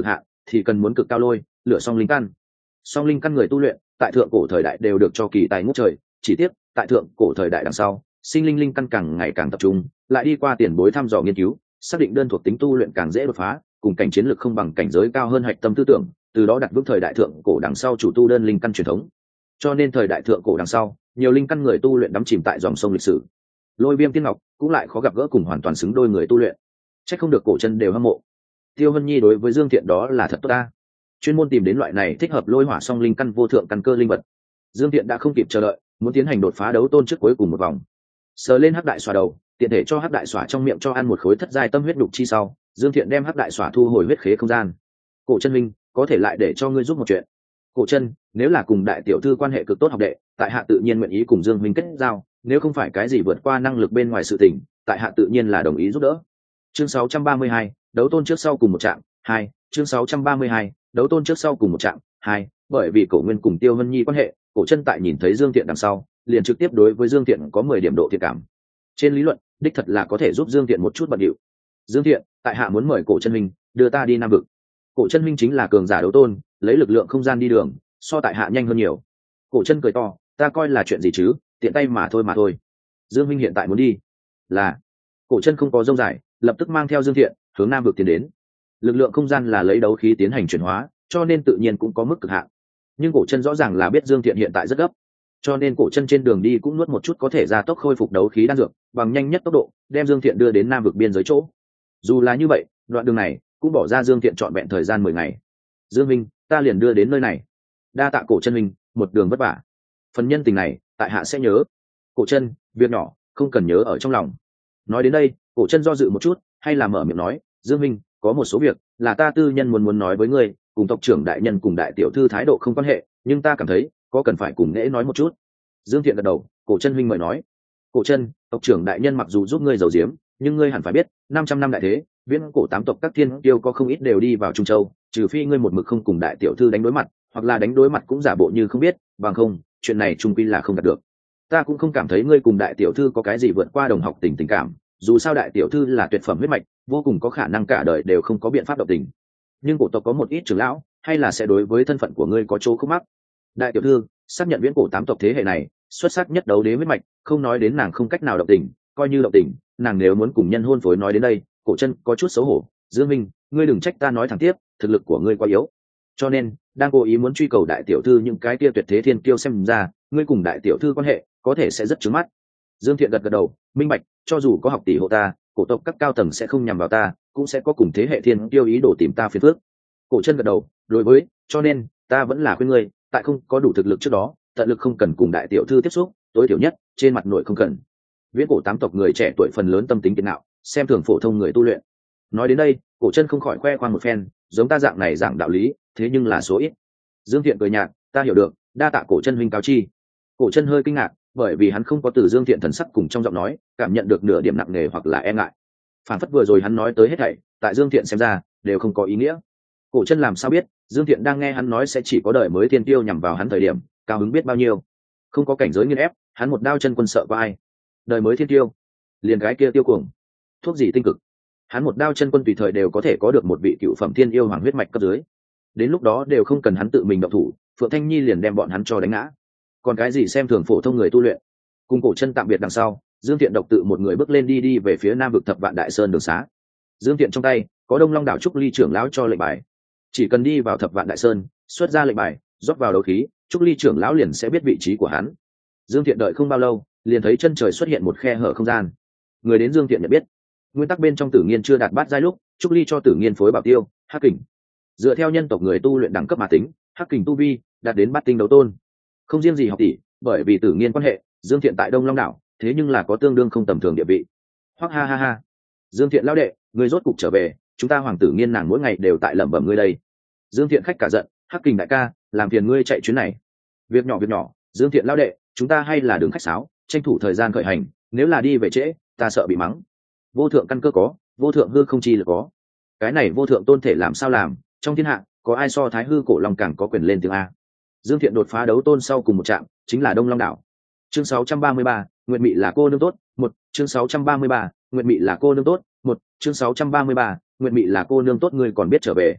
thì cần muốn cực cao lôi lửa song linh căn. Song linh căn người tu luyện tại thượng cổ thời đại đều được cho kỳ tài ngút trời, chỉ tiếc tại thượng cổ thời đại đằng sau sinh linh linh căn càng ngày càng tập trung, lại đi qua tiền bối thăm dò nghiên cứu xác định đơn thuộc tính tu luyện càng dễ đột phá, cùng cảnh chiến lược không bằng cảnh giới cao hơn hạch tâm tư tưởng, từ đó đặt vững thời đại thượng cổ đằng sau chủ tu đơn linh căn truyền thống. Cho nên thời đại thượng cổ đằng sau nhiều linh căn người tu luyện đắm chìm tại dòng sông lịch sử. Lôi Viêm Tiên Ngọc cũng lại khó gặp gỡ cùng hoàn toàn xứng đôi người tu luyện, chắc không được cổ chân đều hâm mộ. Tiêu Hân Nhi đối với Dương Thiện đó là thật tốt ta, chuyên môn tìm đến loại này thích hợp lôi hỏa song linh căn vô thượng căn cơ linh vật. Dương Thiện đã không kịp chờ đợi, muốn tiến hành đột phá đấu tôn trước cuối cùng một vòng. Sờ lên hắc đại xòa đầu, tiện thể cho hắc đại xòa trong miệng cho ăn một khối thất giai tâm huyết đục chi sau, Dương Thiện đem hắc đại xòa thu hồi huyết khế không gian. Cổ chân minh, có thể lại để cho ngươi giúp một chuyện. Cổ chân, nếu là cùng đại tiểu thư quan hệ cực tốt học đệ, tại hạ tự nhiên nguyện ý cùng Dương minh kết giao, nếu không phải cái gì vượt qua năng lực bên ngoài sự tình, tại hạ tự nhiên là đồng ý giúp đỡ. Chương sáu trăm ba mươi hai, đấu tôn trước sau cùng một trạng, hai, chương sáu trăm ba mươi hai, đấu tôn trước sau cùng một trạng, hai, bởi vì Cổ Nguyên cùng Tiêu Vân Nhi quan hệ, Cổ chân tại nhìn thấy Dương Thiện đằng sau, liền trực tiếp đối với Dương Thiện có mười điểm độ thiện cảm. Trên lý luận, đích thật là có thể giúp Dương Thiện một chút bận điệu. Dương Thiện, tại hạ muốn mời Cổ chân minh đưa ta đi Nam vực. Cổ chân minh chính là cường giả đấu tôn, lấy lực lượng không gian đi đường, so tại hạ nhanh hơn nhiều. Cổ chân cười to, ta coi là chuyện gì chứ, tiện tay mà thôi mà thôi. Dương minh hiện tại muốn đi, là Cổ chân không có dông dài, lập tức mang theo Dương Thiện hướng Nam vực tiến đến. Lực lượng không gian là lấy đấu khí tiến hành chuyển hóa, cho nên tự nhiên cũng có mức cực hạn. Nhưng Cổ chân rõ ràng là biết Dương Thiện hiện tại rất gấp, cho nên Cổ chân trên đường đi cũng nuốt một chút có thể gia tốc khôi phục đấu khí đan dược, bằng nhanh nhất tốc độ đem Dương Thiện đưa đến Nam vực biên giới chỗ. Dù là như vậy, đoạn đường này cũng bỏ ra Dương Thiện trọn vẹn thời gian mười ngày. Dương minh, ta liền đưa đến nơi này. Đa tạ Cổ chân minh, một đường vất vả. Phần nhân tình này, tại hạ sẽ nhớ. Cổ chân, việc nhỏ, không cần nhớ ở trong lòng. Nói đến đây, Cổ chân do dự một chút, hay là mở miệng nói, Dương minh, có một số việc là ta tư nhân muốn muốn nói với ngươi, cùng tộc trưởng đại nhân cùng đại tiểu thư thái độ không quan hệ, nhưng ta cảm thấy có cần phải cùng nễ nói một chút. Dương Thiện gật đầu, Cổ chân huynh mời nói. Cổ chân, tộc trưởng đại nhân mặc dù giúp ngươi giấu giếm, nhưng ngươi hẳn phải biết, năm trăm năm đại thế, viễn cổ tám tộc các thiên tiêu có không ít đều đi vào Trung Châu, trừ phi ngươi một mực không cùng đại tiểu thư đánh đối mặt, hoặc là đánh đối mặt cũng giả bộ như không biết, bằng không, chuyện này trung quy là không đạt được. Ta cũng không cảm thấy ngươi cùng đại tiểu thư có cái gì vượt qua đồng học tình tình cảm, dù sao đại tiểu thư là tuyệt phẩm huyết mạch, vô cùng có khả năng cả đời đều không có biện pháp động tình. Nhưng cổ tộc có một ít trưởng lão, hay là sẽ đối với thân phận của ngươi có chỗ khúc mắc. Đại tiểu thư xác nhận viễn cổ tám tộc thế hệ này xuất sắc nhất đấu đế huyết mạch, không nói đến nàng không cách nào động tình, coi như động tình, nàng nếu muốn cùng nhân hôn phối nói đến đây, Cổ chân có chút xấu hổ. Dương minh, ngươi đừng trách ta nói thẳng tiếp, thực lực của ngươi quá yếu, cho nên đang cố ý muốn truy cầu đại tiểu thư những cái kia tuyệt thế thiên kiêu, xem ra ngươi cùng đại tiểu thư quan hệ có thể sẽ rất trướng mắt. Dương Thiện gật gật đầu, minh bạch, cho dù có học tỷ hộ ta, cổ tộc các cao tầng sẽ không nhằm vào ta, cũng sẽ có cùng thế hệ thiên kiêu ý đồ tìm ta phiền phức. Cổ chân gật đầu, đối với, cho nên ta vẫn là khuyên ngươi, tại không có đủ thực lực trước đó, tận lực không cần cùng đại tiểu thư tiếp xúc, tối thiểu nhất trên mặt nội không cần. Viễn cổ tám tộc người trẻ tuổi phần lớn tâm tính kiên nạo, xem thường phổ thông người tu luyện. Nói đến đây, Cổ chân không khỏi khoe khoang một phen, giống ta dạng này giảng đạo lý, thế nhưng là số ít. Dương Thiện cười nhạt, ta hiểu được, đa tạ Cổ chân huynh cáo chi. Cổ chân hơi kinh ngạc, bởi vì hắn không có từ Dương Thiện thần sắc cùng trong giọng nói cảm nhận được nửa điểm nặng nề hoặc là e ngại. Phản phất vừa rồi hắn nói tới hết thảy, tại Dương Thiện xem ra đều không có ý nghĩa. Cổ chân làm sao biết Dương Thiện đang nghe hắn nói sẽ chỉ có đời mới thiên tiêu nhằm vào hắn thời điểm cao hứng biết bao nhiêu. Không có cảnh giới nghiên ép, hắn một đao chân quân sợ có ai. Đời mới thiên tiêu, liền cái kia tiêu cuồng, thuốc gì tinh cực, hắn một đao chân quân tùy thời đều có thể có được một vị cựu phẩm thiên yêu hoàng huyết mạch cấp dưới. Đến lúc đó đều không cần hắn tự mình động thủ, Phượng Thanh Nhi liền đem bọn hắn cho đánh ngã. Còn cái gì xem thường phổ thông người tu luyện. Cùng Cổ chân tạm biệt đằng sau, Dương Thiện độc tự một người bước lên đi đi về phía Nam vực Thập Vạn Đại Sơn đường xá. Dương Thiện trong tay có Đông Long đảo Trúc Ly trưởng lão cho lệnh bài, chỉ cần đi vào Thập Vạn Đại Sơn, xuất ra lệnh bài, rót vào đấu khí, Trúc Ly trưởng lão liền sẽ biết vị trí của hắn. Dương Thiện đợi không bao lâu, liền thấy chân trời xuất hiện một khe hở không gian. Người đến Dương Thiện nhận biết, nguyên tắc bên trong Tử Nghiên chưa đạt bát giai lúc, Trúc Ly cho Tử Nghiên phối bảo tiêu Hắc Kình. Dựa theo nhân tộc người tu luyện đẳng cấp mà tính, Hắc Kình tu vi đạt đến bát tinh đấu tôn. Không riêng gì học tỷ, bởi vì Tử Nghiên quan hệ, Dương Thiện tại Đông Long đảo, thế nhưng là có tương đương không tầm thường địa vị. Hoắc ha ha ha, Dương Thiện lão đệ, ngươi rốt cục trở về, chúng ta Hoàng Tử Nghiên nàng mỗi ngày đều tại lẩm bẩm ngươi đây. Dương Thiện khách cả giận, Hắc Kình đại ca, làm phiền ngươi chạy chuyến này. Việc nhỏ việc nhỏ, Dương Thiện lão đệ, chúng ta hay là đường khách sáo, tranh thủ thời gian khởi hành, nếu là đi về trễ, ta sợ bị mắng. Vô thượng căn cơ có, vô thượng hư không chi là có. Cái này vô thượng tôn thể làm sao làm, trong thiên hạ, có ai so Thái hư cổ long càng có quyền lên tiếng a. Dương Thiện đột phá đấu tôn sau cùng một trạm, chính là Đông Long đảo. Chương sáu trăm ba mươi ba, Nguyệt Mị là cô nương tốt, một, chương sáu trăm ba mươi ba, Nguyệt Mị là cô nương tốt, một, chương sáu trăm ba mươi ba, Nguyệt Mị là cô nương tốt, ngươi còn biết trở về.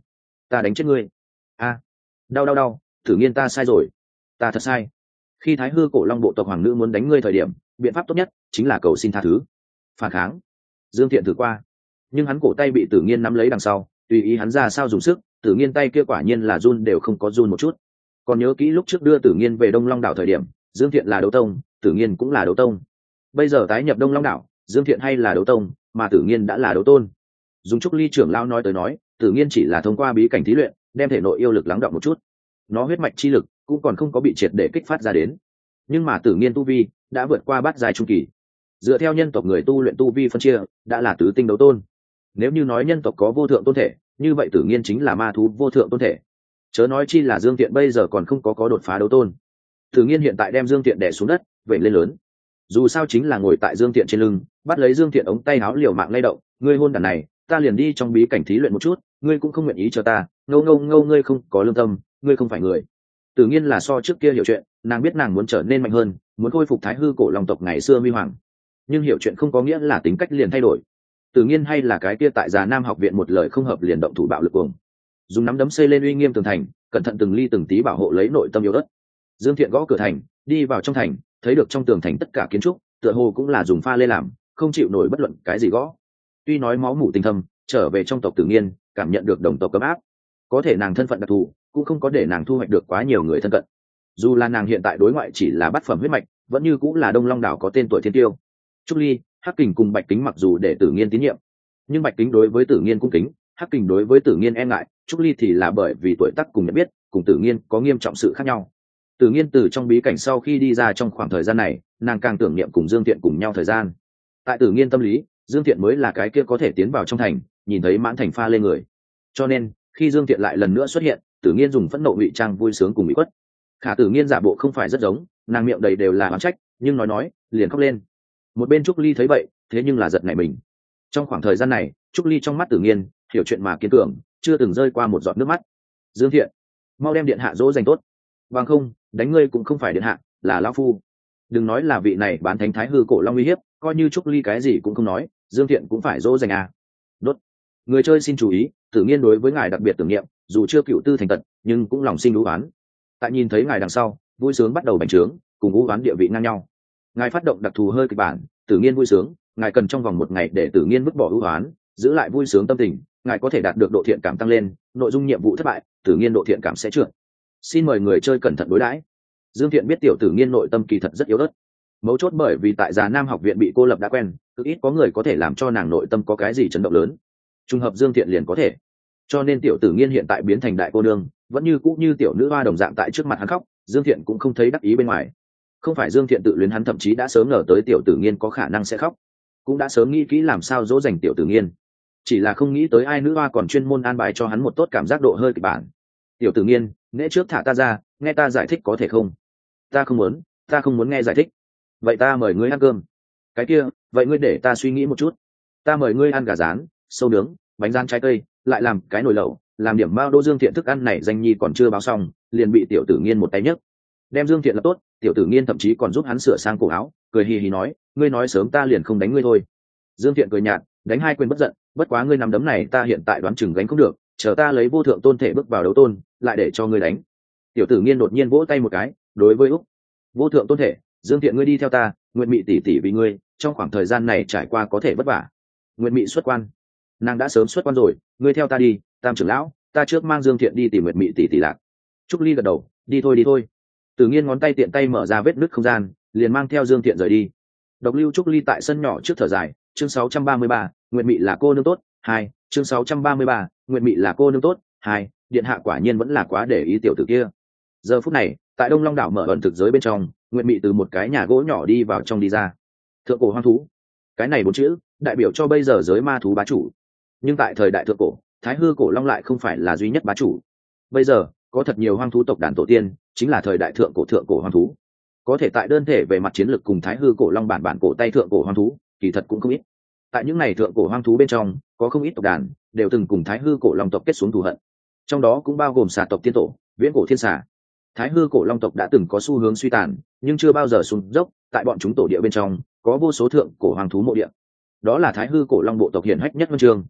ta đánh chết ngươi. A, đau đau đau, Tử Nghiên ta sai rồi, ta thật sai. Khi Thái Hư cổ long bộ tộc hoàng nữ muốn đánh ngươi thời điểm, biện pháp tốt nhất chính là cầu xin tha thứ. Phản kháng. Dương Thiện thử qua, nhưng hắn cổ tay bị Tử Nghiên nắm lấy đằng sau, tùy ý hắn ra sao dùng sức, Tử Nghiên tay kia quả nhiên là run đều không có run một chút. Còn nhớ kỹ lúc trước đưa Tử Nghiên về Đông Long đảo thời điểm, Dương Thiện là đấu tông, Tử Nghiên cũng là đấu tông. Bây giờ tái nhập Đông Long đảo, Dương Thiện hay là đấu tông, mà Tử Nghiên đã là đấu tôn. Dùng Trúc Ly trưởng lão nói tới nói, Tử Nghiên chỉ là thông qua bí cảnh thí luyện, đem thể nội yêu lực lắng đọng một chút. Nó huyết mạch chi lực cũng còn không có bị triệt để kích phát ra đến. Nhưng mà Tử Nghiên tu vi đã vượt qua bát giai trung kỳ. Dựa theo nhân tộc người tu luyện tu vi phân chia, đã là tứ tinh đấu tôn. Nếu như nói nhân tộc có vô thượng tôn thể, như vậy Tử Nghiên chính là ma thú vô thượng tôn thể. Chớ nói chi là Dương Tiện bây giờ còn không có có đột phá đấu tôn. Tử Nghiên hiện tại đem Dương Tiện đè xuống đất, vẩy lên lớn. Dù sao chính là ngồi tại Dương Tiện trên lưng, bắt lấy Dương Tiện ống tay áo liều mạng lay động, ngươi hôn đản này, ta liền đi trong bí cảnh thí luyện một chút, ngươi cũng không nguyện ý cho ta, ngâu ngâu ngâu ngươi không có lương tâm, ngươi không phải người. Tử Nghiên là so trước kia hiểu chuyện, nàng biết nàng muốn trở nên mạnh hơn, muốn khôi phục Thái Hư cổ long tộc ngày xưa huy hoàng. Nhưng hiểu chuyện không có nghĩa là tính cách liền thay đổi. Tử Nghiên hay là cái kia tại Già Nam học viện một lời không hợp liền động thủ bạo lực cuồng, dùng nắm đấm xây lên uy nghiêm tường thành, cẩn thận từng ly từng tí bảo hộ lấy nội tâm yếu đất. Dương Thiện gõ cửa thành, đi vào trong thành, thấy được trong tường thành tất cả kiến trúc, tựa hồ cũng là dùng pha lê làm, không chịu nổi bất luận cái gì gõ. Tuy nói máu mủ tình thâm, trở về trong tộc Tử Nghiên, cảm nhận được đồng tộc cấm áp, có thể nàng thân phận đặc thù, cũng không có để nàng thu hoạch được quá nhiều người thân cận. Dù là nàng hiện tại đối ngoại chỉ là bát phẩm huyết mạch, vẫn như cũng là Đông Long đảo có tên tuổi thiên tiêu. Trúc Ly, Hắc Kình cùng Bạch Kính mặc dù để Tử Nghiên tín nhiệm, nhưng Bạch Kính đối với Tử Nghiên cung kính, Hắc Kình đối với Tử Nghiên e ngại, Trúc Ly thì là bởi vì tuổi tác cùng nhận biết, cùng Tử Nghiên có nghiêm trọng sự khác nhau. Tử Nghiên từ trong bí cảnh sau khi đi ra trong khoảng thời gian này, nàng càng tưởng niệm cùng Dương Tiện cùng nhau thời gian. Tại Tử Nghiên tâm lý, Dương Tiện mới là cái kia có thể tiến vào trong thành, nhìn thấy mãn thành pha lên người. Cho nên, khi Dương Tiện lại lần nữa xuất hiện, Tử Nghiên dùng phẫn nộ ngụy trang vui sướng cùng bị quất. Khả Tử Nghiên giả bộ không phải rất giống, nàng miệng đầy đều là oán trách, nhưng nói nói, liền khóc lên. Một bên Trúc Ly thấy vậy, thế nhưng là giật nảy mình. Trong khoảng thời gian này, Trúc Ly trong mắt Tử Nghiên, hiểu chuyện mà kiên cường, chưa từng rơi qua một giọt nước mắt. Dương Thiện, mau đem điện hạ dỗ dành tốt, bằng không đánh ngươi cũng không phải điện hạ, là lão phu. Đừng nói là vị này bán thánh Thái Hư cổ long uy hiếp, coi như Trúc Ly cái gì cũng không nói, Dương Thiện cũng phải dỗ dành à. Đốt. Người chơi xin chú ý, Tử Nghiên đối với ngài đặc biệt tưởng niệm, dù chưa cựu tư thành tật, nhưng cũng lòng sinh đú oán. Tại nhìn thấy ngài đằng sau, vui sướng bắt đầu bành trướng, cùng đú oán địa vị ngang nhau. Ngài phát động đặc thù hơi kịch bản, Tử Nghiên vui sướng, ngài cần trong vòng một ngày để Tử Nghiên vứt bỏ ưu oán, giữ lại vui sướng tâm tình, ngài có thể đạt được độ thiện cảm tăng lên, nội dung nhiệm vụ thất bại, Tử Nghiên độ thiện cảm sẽ trượt. Xin mời người chơi cẩn thận đối đãi. Dương Thiện biết tiểu Tử Nghiên nội tâm kỳ thật rất yếu ớt, mấu chốt bởi vì tại Già Nam học viện bị cô lập đã quen, cực ít có người có thể làm cho nàng nội tâm có cái gì chấn động lớn. Trùng hợp Dương Thiện liền có thể. Cho nên tiểu Tử Nghiên hiện tại biến thành đại cô nương, vẫn như cũ như tiểu nữ hoa đồng dạng tại trước mặt hắn khóc, Dương Thiện cũng không thấy đắc ý bên ngoài. Không phải Dương Thiện tự luyến, hắn thậm chí đã sớm ngờ tới tiểu Tử Nghiên có khả năng sẽ khóc, cũng đã sớm nghĩ kỹ làm sao dỗ dành tiểu Tử Nghiên, chỉ là không nghĩ tới ai nữ hoa còn chuyên môn an bài cho hắn một tốt cảm giác độ hơi kịch bản. Tiểu Tử Nghiên, nễ trước thả ta ra, nghe ta giải thích có thể không? Ta không muốn, ta không muốn nghe giải thích. Vậy ta mời ngươi ăn cơm. Cái kia, vậy ngươi để ta suy nghĩ một chút. Ta mời ngươi ăn gà rán, sâu nướng, bánh rán trái cây, lại làm cái nồi lẩu, làm điểm bao đô. Dương Thiện thức ăn này danh nhi còn chưa báo xong, liền bị tiểu Tử Nghiên một tay nhấc. Đem Dương Thiện lập tốt, tiểu Tử Nghiên thậm chí còn giúp hắn sửa sang cổ áo, cười hì hì nói, ngươi nói sớm ta liền không đánh ngươi thôi. Dương Thiện cười nhạt, đánh hai quyền bất giận, bất quá ngươi nắm đấm này ta hiện tại đoán chừng gánh không được, chờ ta lấy vô thượng tôn thể bước vào đấu tôn, lại để cho ngươi đánh. Tiểu Tử Nghiên đột nhiên vỗ tay một cái, đối với Úc, vô thượng tôn thể, Dương Thiện ngươi đi theo ta, Nguyệt Mị tỷ tỷ vì ngươi, trong khoảng thời gian này trải qua có thể vất vả. Nguyệt Mị xuất quan, nàng đã sớm xuất quan rồi, ngươi theo ta đi, Tam trưởng lão, ta trước mang Dương Thiện đi tìm Nguyệt Mị tỷ tỷ lạc. Trúc Ly gật đầu, đi thôi đi thôi. Tử Nghiên ngón tay tiện tay mở ra vết nứt không gian, liền mang theo Dương Thiện rời đi. Độc Lưu Trúc Ly tại sân nhỏ trước thở dài, chương sáu trăm ba mươi ba, Nguyệt Mị là cô nương tốt, hai, chương sáu trăm ba mươi ba, Nguyệt Mị là cô nương tốt, hai, điện hạ quả nhiên vẫn là quá để ý tiểu tử kia. Giờ phút này, tại Đông Long đảo mở ẩn thực giới bên trong, Nguyệt Mị từ một cái nhà gỗ nhỏ đi vào trong đi ra. Thượng cổ hoang thú, cái này bốn chữ đại biểu cho bây giờ giới ma thú bá chủ. Nhưng tại thời đại thượng cổ, Thái Hư cổ long lại không phải là duy nhất bá chủ. Bây giờ có thật nhiều hoang thú tộc đàn tổ tiên, chính là thời đại thượng cổ thượng cổ hoang thú. Có thể tại đơn thể về mặt chiến lược cùng Thái Hư cổ long bản bản cổ tay thượng cổ hoang thú, kỳ thật cũng không ít. Tại những này thượng cổ hoang thú bên trong, có không ít tộc đàn đều từng cùng Thái Hư cổ long tộc kết xuống thù hận. Trong đó cũng bao gồm xà tộc tiên tổ, viễn cổ thiên xà. Thái Hư cổ long tộc đã từng có xu hướng suy tàn, nhưng chưa bao giờ xuống dốc. Tại bọn chúng tổ địa bên trong, có vô số thượng cổ hoang thú mộ địa. Đó là Thái Hư cổ long bộ tộc hiển hách nhất huân chương.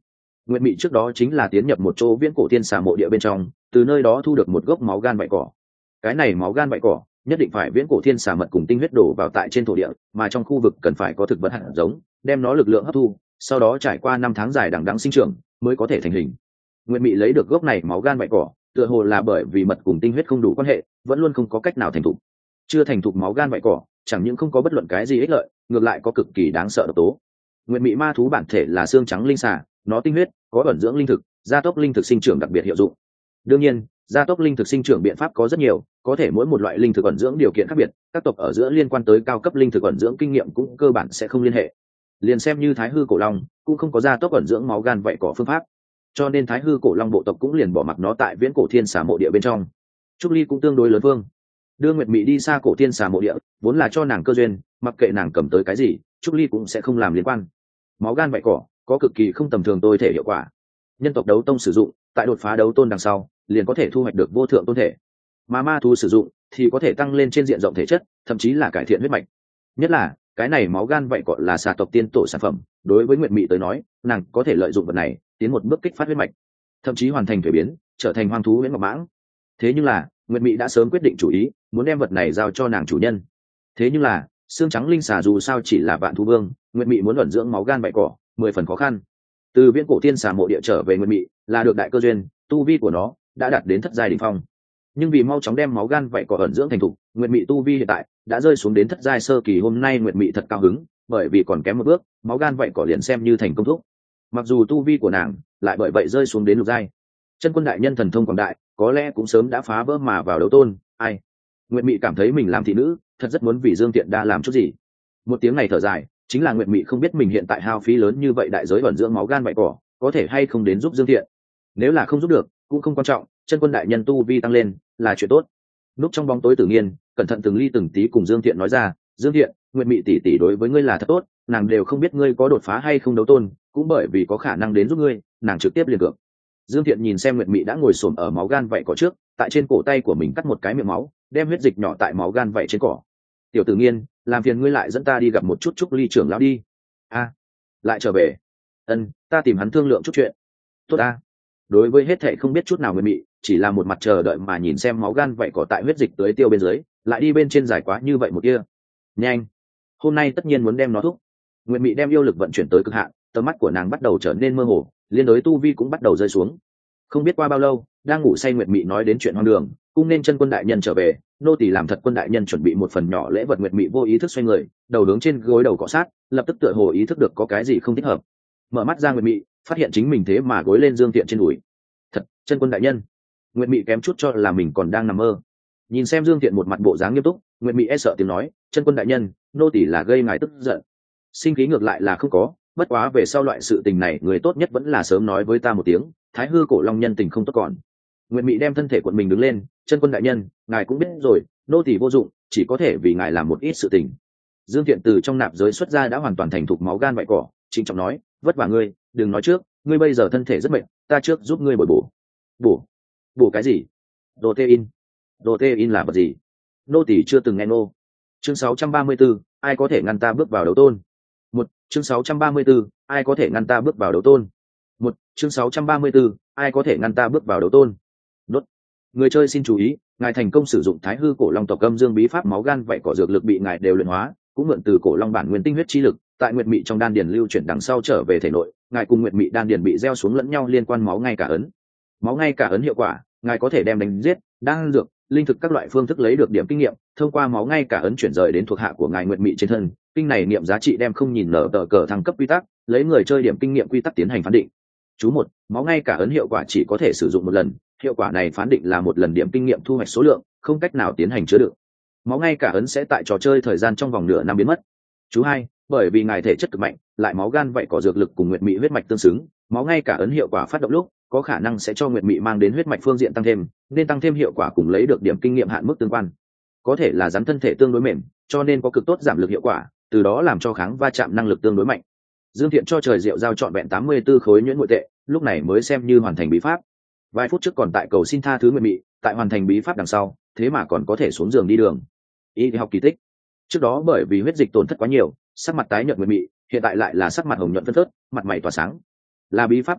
Nguyệt Mị trước đó chính là tiến nhập một chỗ viễn cổ tiên xà mộ địa bên trong, từ nơi đó thu được một gốc máu gan vảy cỏ. Cái này máu gan vảy cỏ nhất định phải viễn cổ thiên xà mật cùng tinh huyết đổ vào tại trên thổ địa, mà trong khu vực cần phải có thực vật hạt giống, đem nó lực lượng hấp thu, sau đó trải qua năm tháng dài đằng đẵng sinh trưởng mới có thể thành hình. Nguyệt Mị lấy được gốc này máu gan vảy cỏ, tựa hồ là bởi vì mật cùng tinh huyết không đủ quan hệ, vẫn luôn không có cách nào thành thục. Chưa thành thục máu gan vảy cỏ, chẳng những không có bất luận cái gì ích lợi, ngược lại có cực kỳ đáng sợ độc tố. Nguyệt Mị ma thú bản thể là xương trắng linh xà, nó tinh huyết có ẩn dưỡng linh thực, gia tốc linh thực sinh trưởng đặc biệt hiệu dụng. Đương nhiên, gia tốc linh thực sinh trưởng biện pháp có rất nhiều, có thể mỗi một loại linh thực ẩn dưỡng điều kiện khác biệt, các tộc ở giữa liên quan tới cao cấp linh thực ẩn dưỡng kinh nghiệm cũng cơ bản sẽ không liên hệ. Liền xem như Thái Hư cổ long, cũng không có gia tốc ẩn dưỡng máu gan vảy cỏ phương pháp. Cho nên Thái Hư cổ long bộ tộc cũng liền bỏ mặc nó tại viễn cổ thiên xà mộ địa bên trong. Trúc Ly cũng tương đối lớn vương. Đưa Nguyệt Mị đi xa cổ thiên xà mộ địa, vốn là cho nàng cơ duyên, mặc kệ nàng cầm tới cái gì, Trúc Ly cũng sẽ không làm liên quan. Máu gan vảy cỏ có cực kỳ không tầm thường tôi thể hiệu quả. Nhân tộc đấu tông sử dụng, tại đột phá đấu tôn đằng sau, liền có thể thu hoạch được vô thượng tôn thể. Mà ma thú sử dụng thì có thể tăng lên trên diện rộng thể chất, thậm chí là cải thiện huyết mạch. Nhất là cái này máu gan vảy cỏ là xà tộc tiên tổ sản phẩm, đối với Nguyệt Mị tới nói, nàng có thể lợi dụng vật này tiến một bước kích phát huyết mạch, thậm chí hoàn thành thuế biến, trở thành hoang thú huyễn ngọc mãng. Thế nhưng là Nguyệt Mị đã sớm quyết định chủ ý, muốn đem vật này giao cho nàng chủ nhân. Thế nhưng là xương trắng linh xà dù sao chỉ là vạn thú vương, Nguyệt Mị muốn ẩn dưỡng máu gan vảy cỏ mười phần khó khăn. Từ viễn cổ tiên xà mộ địa trở về Nguyệt Mị là được đại cơ duyên, tu vi của nó đã đạt đến thất giai đỉnh phong. Nhưng vì mau chóng đem máu gan vảy cỏ ẩn dưỡng thành thục, Nguyệt Mị tu vi hiện tại đã rơi xuống đến thất giai sơ kỳ. Hôm nay Nguyệt Mị thật cao hứng, bởi vì còn kém một bước, máu gan vảy cỏ liền xem như thành công thúc. Mặc dù tu vi của nàng lại bởi vậy rơi xuống đến lục giai. Chân Quân đại nhân thần thông quảng đại, có lẽ cũng sớm đã phá vỡ mà vào đấu tôn, ai. Nguyệt Mị cảm thấy mình làm thị nữ, thật rất muốn vì Dương Tiện đa làm chút gì. Một tiếng này thở dài, chính là Nguyệt Mị không biết mình hiện tại hao phí lớn như vậy đại giới ẩn dưỡng máu gan vảy cỏ, có thể hay không đến giúp Dương Tiện. Nếu là không giúp được, cũng không quan trọng, Chân Quân đại nhân tu vi tăng lên là chuyện tốt. Núp trong bóng tối Tử Nghiên cẩn thận từng ly từng tí cùng Dương Tiện nói ra, Dương Tiện, Nguyệt Mị tỷ tỷ đối với ngươi là thật tốt, nàng đều không biết ngươi có đột phá hay không đấu tôn, cũng bởi vì có khả năng đến giúp ngươi, nàng trực tiếp liền cược. Dương Tiện nhìn xem Nguyệt Mị đã ngồi xổm ở máu gan vảy cỏ trước, tại trên cổ tay của mình cắt một cái miệng máu, đem huyết dịch nhỏ tại máu gan vảy trên cỏ. Tiểu Tử Nghiên, làm phiền ngươi lại dẫn ta đi gặp một chút Trúc Ly trưởng lão đi. A, lại trở về. Ân, ta tìm hắn thương lượng chút chuyện. Tốt a. Đối với hết thệ không biết chút nào Nguyệt Mị, chỉ là một mặt chờ đợi mà nhìn xem máu gan vảy cỏ tại huyết dịch tưới tiêu bên dưới, lại đi bên trên giải quá như vậy một kia. Nhanh, hôm nay tất nhiên muốn đem nó thúc. Nguyệt Mị đem yêu lực vận chuyển tới cực hạn, tầm mắt của nàng bắt đầu trở nên mơ hồ, liên đối tu vi cũng bắt đầu rơi xuống. Không biết qua bao lâu, đang ngủ say Nguyệt Mị nói đến chuyện hoang đường, cũng nên Chân Quân đại nhân trở về, nô tỳ làm thật Quân đại nhân chuẩn bị một phần nhỏ lễ vật. Nguyệt Mị vô ý thức xoay người, đầu hướng trên gối đầu cọ sát, lập tức tựa hồ ý thức được có cái gì không thích hợp. Mở mắt ra Nguyệt Mị, phát hiện chính mình thế mà gối lên Dương Tiện trên đùi. Thật, Chân Quân đại nhân. Nguyệt Mị kém chút cho là mình còn đang nằm mơ. Nhìn xem Dương Tiện một mặt bộ dáng nghiêm túc, Nguyệt Mị e sợ tiếng nói, Chân Quân đại nhân, nô tỳ là gây ngài tức giận. Sinh khí ngược lại là không có, bất quá về sau loại sự tình này người tốt nhất vẫn là sớm nói với ta một tiếng, Thái Hư cổ long nhân tình không tốt còn. Nguyệt Mị đem thân thể của mình đứng lên, Chân Quân đại nhân, ngài cũng biết rồi, nô tỳ vô dụng, chỉ có thể vì ngài làm một ít sự tình. Dương Thiện từ trong nạp giới xuất ra đã hoàn toàn thành thục máu gan vảy cỏ, trịnh trọng nói, vất vả ngươi, đừng nói trước, ngươi bây giờ thân thể rất mệt, ta trước giúp ngươi bồi bổ. Bổ? Bổ cái gì? Protein. Protein là vật gì? Nô tỳ chưa từng nghe nô. Chương sáu trăm ba mươi 34, ai có thể ngăn ta bước vào đấu tôn? Một, chương sáu trăm ba mươi 34, ai có thể ngăn ta bước vào đấu tôn? Một, chương sáu trăm ba mươi 34, ai có thể ngăn ta bước vào đấu tôn? Đốt. Người chơi xin chú ý, ngài thành công sử dụng Thái Hư cổ long tộc âm dương bí pháp máu gan vảy cỏ dược lực bị ngài đều luyện hóa, cũng mượn từ cổ long bản nguyên tinh huyết chi lực, tại Nguyệt Mị trong đan điền lưu chuyển đằng sau trở về thể nội, ngài cùng Nguyệt Mị đan điền bị gieo xuống lẫn nhau liên quan máu ngay cả ấn. Máu ngay cả ấn hiệu quả, ngài có thể đem đánh giết, đan dược, linh thực các loại phương thức lấy được điểm kinh nghiệm, thông qua máu ngay cả ấn chuyển rời đến thuộc hạ của ngài Nguyệt Mị trên thân, kinh này niệm giá trị đem không nhìn nở tờ cờ thăng cấp quy tắc, lấy người chơi điểm kinh nghiệm quy tắc tiến hành phán định. Chú một, máu ngay cả ấn hiệu quả chỉ có thể sử dụng một lần, hiệu quả này phán định là một lần điểm kinh nghiệm thu hoạch số lượng, không cách nào tiến hành chứa đựng. Máu ngay cả ấn sẽ tại trò chơi thời gian trong vòng nửa năm biến mất. Chú hai, bởi vì ngài thể chất cực mạnh, lại máu gan vậy có dược lực cùng Nguyệt Mị huyết mạch tương xứng, máu ngay cả ấn hiệu quả phát động lúc, có khả năng sẽ cho Nguyệt Mị mang đến huyết mạch phương diện tăng thêm, nên tăng thêm hiệu quả cùng lấy được điểm kinh nghiệm hạn mức tương quan. Có thể là rắn thân thể tương đối mềm, cho nên có cực tốt giảm lực hiệu quả, từ đó làm cho kháng va chạm năng lực tương đối mạnh. Dương Thiện cho trời rượu giao trọn vẹn tám mươi 84 khối nhuyễn nội tệ, lúc này mới xem như hoàn thành bí pháp. Vài phút trước còn tại cầu xin tha thứ Nguyệt Mị, tại hoàn thành bí pháp đằng sau, thế mà còn có thể xuống giường đi đường. Y học kỳ tích. Trước đó bởi vì huyết dịch tổn thất quá nhiều, sắc mặt tái nhợt Nguyệt Mị, hiện tại lại là sắc mặt hồng nhuận phân phớt, mặt mày tỏa sáng. Là bí pháp quá mạnh,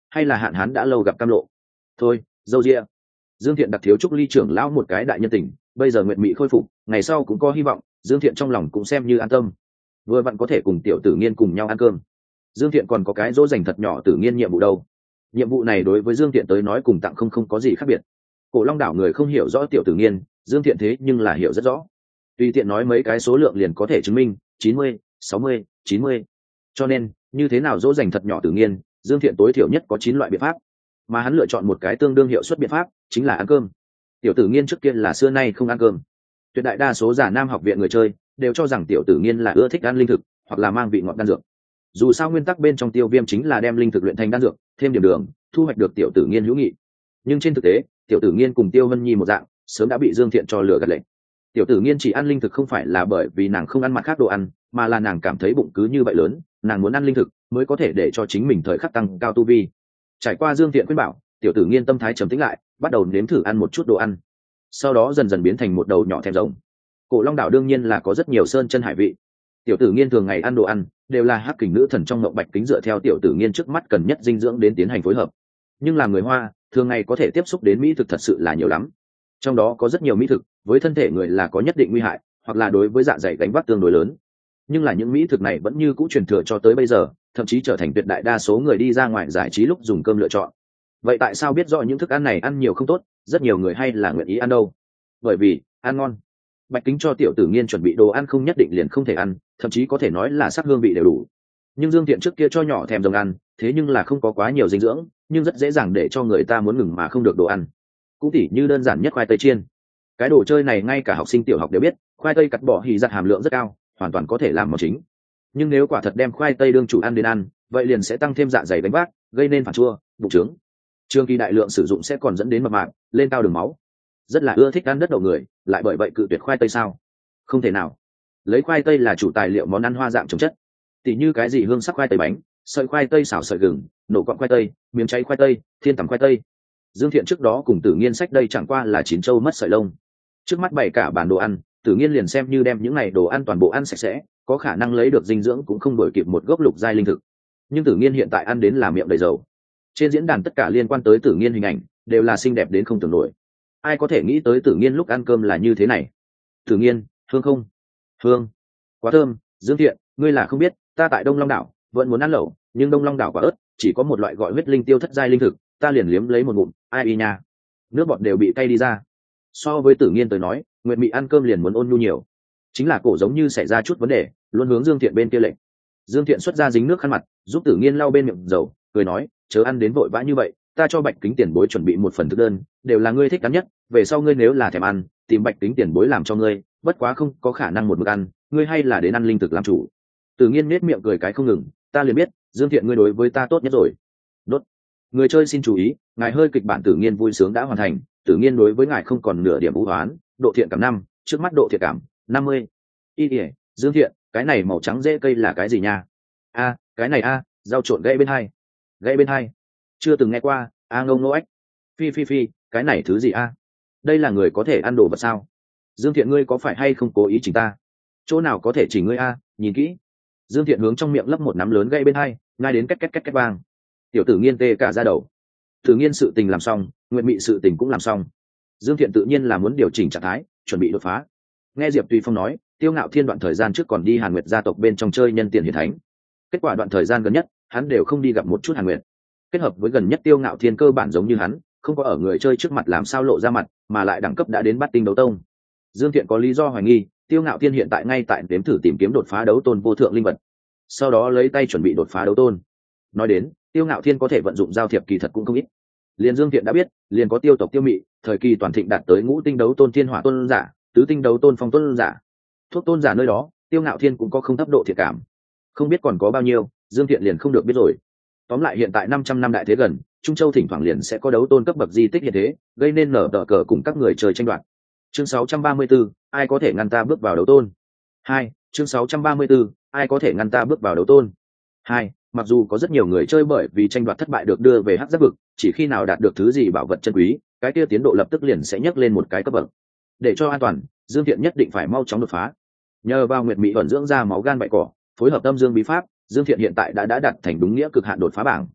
hay là hạn hán đã lâu gặp cam lộ. Thôi dâu ria. Dương Thiện đặc thiếu chúc Ly trưởng lão một cái đại nhân tình, bây giờ nguyện mị khôi phục, ngày sau cũng có hy vọng, Dương Thiện trong lòng cũng xem như an tâm. Vừa vặn có thể cùng tiểu tử nghiên cùng nhau ăn cơm. Dương Thiện còn có cái dỗ dành thật nhỏ tử nghiên nhiệm vụ đâu. Nhiệm vụ này đối với Dương Thiện tới nói cùng tặng không không có gì khác biệt. Cổ Long đảo người không hiểu rõ tiểu tử nghiên, Dương Thiện thế nhưng là hiểu rất rõ. Tùy tiện nói mấy cái số lượng liền có thể chứng minh, chín mươi, sáu mươi, chín mươi. Cho nên, như thế nào dỗ dành thật nhỏ tử nghiên, Dương Thiện tối thiểu nhất có chín loại biện pháp, mà hắn lựa chọn một cái tương đương hiệu suất biện pháp, chính là ăn cơm. Tiểu tử nghiên trước kia là xưa nay không ăn cơm. Tuyệt đại đa số giả nam học viện người chơi đều cho rằng tiểu tử nghiên là ưa thích ăn linh thực hoặc là mang vị ngọt đan dược. Dù sao nguyên tắc bên trong tiêu viêm chính là đem linh thực luyện thành đan dược, thêm điểm đường, thu hoạch được tiểu tử nghiên hữu nghị. Nhưng trên thực tế, tiểu tử nghiên cùng Tiêu Vân Nhi một dạng, sớm đã bị Dương Thiện cho lừa gạt lệnh. Tiểu tử nghiên chỉ ăn linh thực không phải là bởi vì nàng không ăn mặt khác đồ ăn, mà là nàng cảm thấy bụng cứ như vậy lớn, nàng muốn ăn linh thực mới có thể để cho chính mình thời khắc tăng cao tu vi. Trải qua Dương Thiện khuyên bảo, tiểu tử nghiên tâm thái trầm tĩnh lại, bắt đầu nếm thử ăn một chút đồ ăn, sau đó dần dần biến thành một đầu nhỏ thèm rồng. Cổ Long đảo đương nhiên là có rất nhiều sơn chân hải vị. Tiểu tử nghiên thường ngày ăn đồ ăn đều là hắc kình nữ thần trong ngộng bạch kính dựa theo tiểu tử nghiên trước mắt cần nhất dinh dưỡng đến tiến hành phối hợp. Nhưng làm người Hoa, thường ngày có thể tiếp xúc đến mỹ thực thật sự là nhiều lắm. Trong đó có rất nhiều mỹ thực với thân thể người là có nhất định nguy hại, hoặc là đối với dạ dày gánh vác tương đối lớn. Nhưng là những mỹ thực này vẫn như cũ truyền thừa cho tới bây giờ, thậm chí trở thành tuyệt đại đa số người đi ra ngoài giải trí lúc dùng cơm lựa chọn. Vậy tại sao biết rõ những thức ăn này ăn nhiều không tốt, rất nhiều người hay là nguyện ý ăn đâu? Bởi vì ăn ngon. Bạch kính cho tiểu tử nghiên chuẩn bị đồ ăn không nhất định liền không thể ăn, thậm chí có thể nói là sắc hương vị đều đủ. Nhưng Dương Thiện trước kia cho nhỏ thèm rồng ăn, thế nhưng là không có quá nhiều dinh dưỡng, nhưng rất dễ dàng để cho người ta muốn ngừng mà không được đồ ăn. Cũng tỉ như đơn giản nhất khoai tây chiên. Cái đồ chơi này ngay cả học sinh tiểu học đều biết, khoai tây cắt bỏ hỉ giặt hàm lượng rất cao, hoàn toàn có thể làm món chính. Nhưng nếu quả thật đem khoai tây đương chủ ăn đến ăn, vậy liền sẽ tăng thêm dạ dày đánh vác, gây nên phản chua, bụng trướng. Trường kỳ đại lượng sử dụng sẽ còn dẫn đến mập mạp, lên cao đường máu. Rất là ưa thích ăn đất đầu người, lại bởi vậy cự tuyệt khoai tây sao? Không thể nào. Lấy khoai tây là chủ tài liệu món ăn hoa dạng trồng chất, tỉ như cái gì hương sắc khoai tây bánh, sợi khoai tây xào sợi gừng, nổ cọng khoai tây, miếng cháy khoai tây, thiên tằm khoai tây. Dương Thiện trước đó cùng Tử Nghiên sách đây chẳng qua là chín châu mất sợi lông. Trước mắt bày cả bản đồ ăn, Tử Nghiên liền xem như đem những này đồ ăn toàn bộ ăn sạch sẽ, có khả năng lấy được dinh dưỡng cũng không đổi kịp một gốc lục giai linh thực. Nhưng Tử Nghiên hiện tại ăn đến là miệng đầy dầu. Trên diễn đàn tất cả liên quan tới Tử Nghiên hình ảnh đều là xinh đẹp đến không tưởng nổi. Ai có thể nghĩ tới Tử Nghiên lúc ăn cơm là như thế này? Tử Nghiên, hương không? Hương, quá thơm. Dương Thiện, ngươi là không biết, ta tại Đông Long đảo vẫn muốn ăn lẩu, nhưng Đông Long đảo quả ớt chỉ có một loại gọi huyết linh tiêu thất giai linh thực, ta liền liếm lấy một ngụm, ai y nha, nước bọt đều bị cay đi ra. So với Tử Nghiên tới nói, Nguyệt Mị ăn cơm liền muốn ôn nhu nhiều. Chính là cổ giống như xảy ra chút vấn đề, luôn hướng Dương Thiện bên kia lệnh. Dương Thiện xuất ra dính nước khăn mặt, giúp Tử Nghiên lau bên miệng dầu, cười nói, chớ ăn đến vội vã như vậy, ta cho Bạch Kính tiền bối chuẩn bị một phần thực đơn, đều là ngươi thích ăn nhất, về sau ngươi nếu là thèm ăn, tìm Bạch Kính tiền bối làm cho ngươi, bất quá không có khả năng một mực ăn, ngươi hay là đến ăn linh thực làm chủ. Tử Nghiên nết miệng cười cái không ngừng, ta liền biết, Dương Thiện ngươi đối với ta tốt nhất rồi. Đốt. Người chơi xin chú ý, ngài hơi kịch bản Tử Nghiên vui sướng đã hoàn thành, Tử Nghiên đối với ngài không còn nửa điểm u hoán, độ thiện cảm năm, trước mắt độ thiện cảm năm mươi. Y ỉa, Dương Thiện, cái này màu trắng rễ cây là cái gì nha? A, cái này a, rau trộn gãy bên hai. Gãy bên hai. Chưa từng nghe qua, a ngông ngô ếch. Phi phi phi, cái này thứ gì a? Đây là người có thể ăn đồ vật sao? Dương Thiện ngươi có phải hay không cố ý chỉnh ta? Chỗ nào có thể chỉnh ngươi a, nhìn kỹ. Dương Thiện hướng trong miệng lấp một nắm lớn gãy bên hai, ngay đến két két két két vang. Tiểu Tử Nghiên tê cả da đầu. Tử Nghiên sự tình làm xong, Nguyệt Mị sự tình cũng làm xong. Dương Thiện tự nhiên là muốn điều chỉnh trạng thái, chuẩn bị đột phá. Nghe Diệp Tùy Phong nói, Tiêu Ngạo Thiên đoạn thời gian trước còn đi Hàn Nguyệt gia tộc bên trong chơi nhân tiền hiển thánh. Kết quả đoạn thời gian gần nhất, hắn đều không đi gặp một chút Hàn Nguyệt. Kết hợp với gần nhất Tiêu Ngạo Thiên cơ bản giống như hắn, không có ở người chơi trước mặt làm sao lộ ra mặt, mà lại đẳng cấp đã đến Bát Tinh đấu tông. Dương Thiện có lý do hoài nghi, Tiêu Ngạo Thiên hiện tại ngay tại đếm thử tìm kiếm đột phá đấu tôn vô thượng linh vật, sau đó lấy tay chuẩn bị đột phá đấu tôn. Nói đến, Tiêu Ngạo Thiên có thể vận dụng giao thiệp kỳ thật cũng không ít. Liền Dương Thiện đã biết, liền có tiêu tộc Tiêu Mị, thời kỳ toàn thịnh đạt tới ngũ tinh đấu tôn thiên hỏa tôn giả, tứ tinh đấu tôn phong tôn giả. Thuốc tôn giả nơi đó, Tiêu Ngạo Thiên cũng có không thấp độ thiện cảm. Không biết còn có bao nhiêu, Dương Thiện liền không được biết rồi. Tóm lại hiện tại năm trăm năm đại thế gần, Trung Châu thỉnh thoảng liền sẽ có đấu tôn cấp bậc di tích hiện thế, gây nên nở tờ cờ cùng các người chơi tranh đoạt. Chương sáu trăm ba mươi 34, ai có thể ngăn ta bước vào đấu tôn? Hai, chương sáu trăm ba mươi 34, ai có thể ngăn ta bước vào đấu tôn? Hai, mặc dù có rất nhiều người chơi bởi vì tranh đoạt thất bại được đưa về hắc giáp vực, chỉ khi nào đạt được thứ gì bảo vật chân quý, cái kia tiến độ lập tức liền sẽ nhấc lên một cái cấp bậc. Để cho an toàn, Dương Thiện nhất định phải mau chóng đột phá. Nhờ vào Nguyệt Mị ẩn dưỡng ra máu gan bại cỏ, phối hợp tâm dương bí pháp, Dương Thiện hiện tại đã đã đạt thành đúng nghĩa cực hạn đột phá bảng.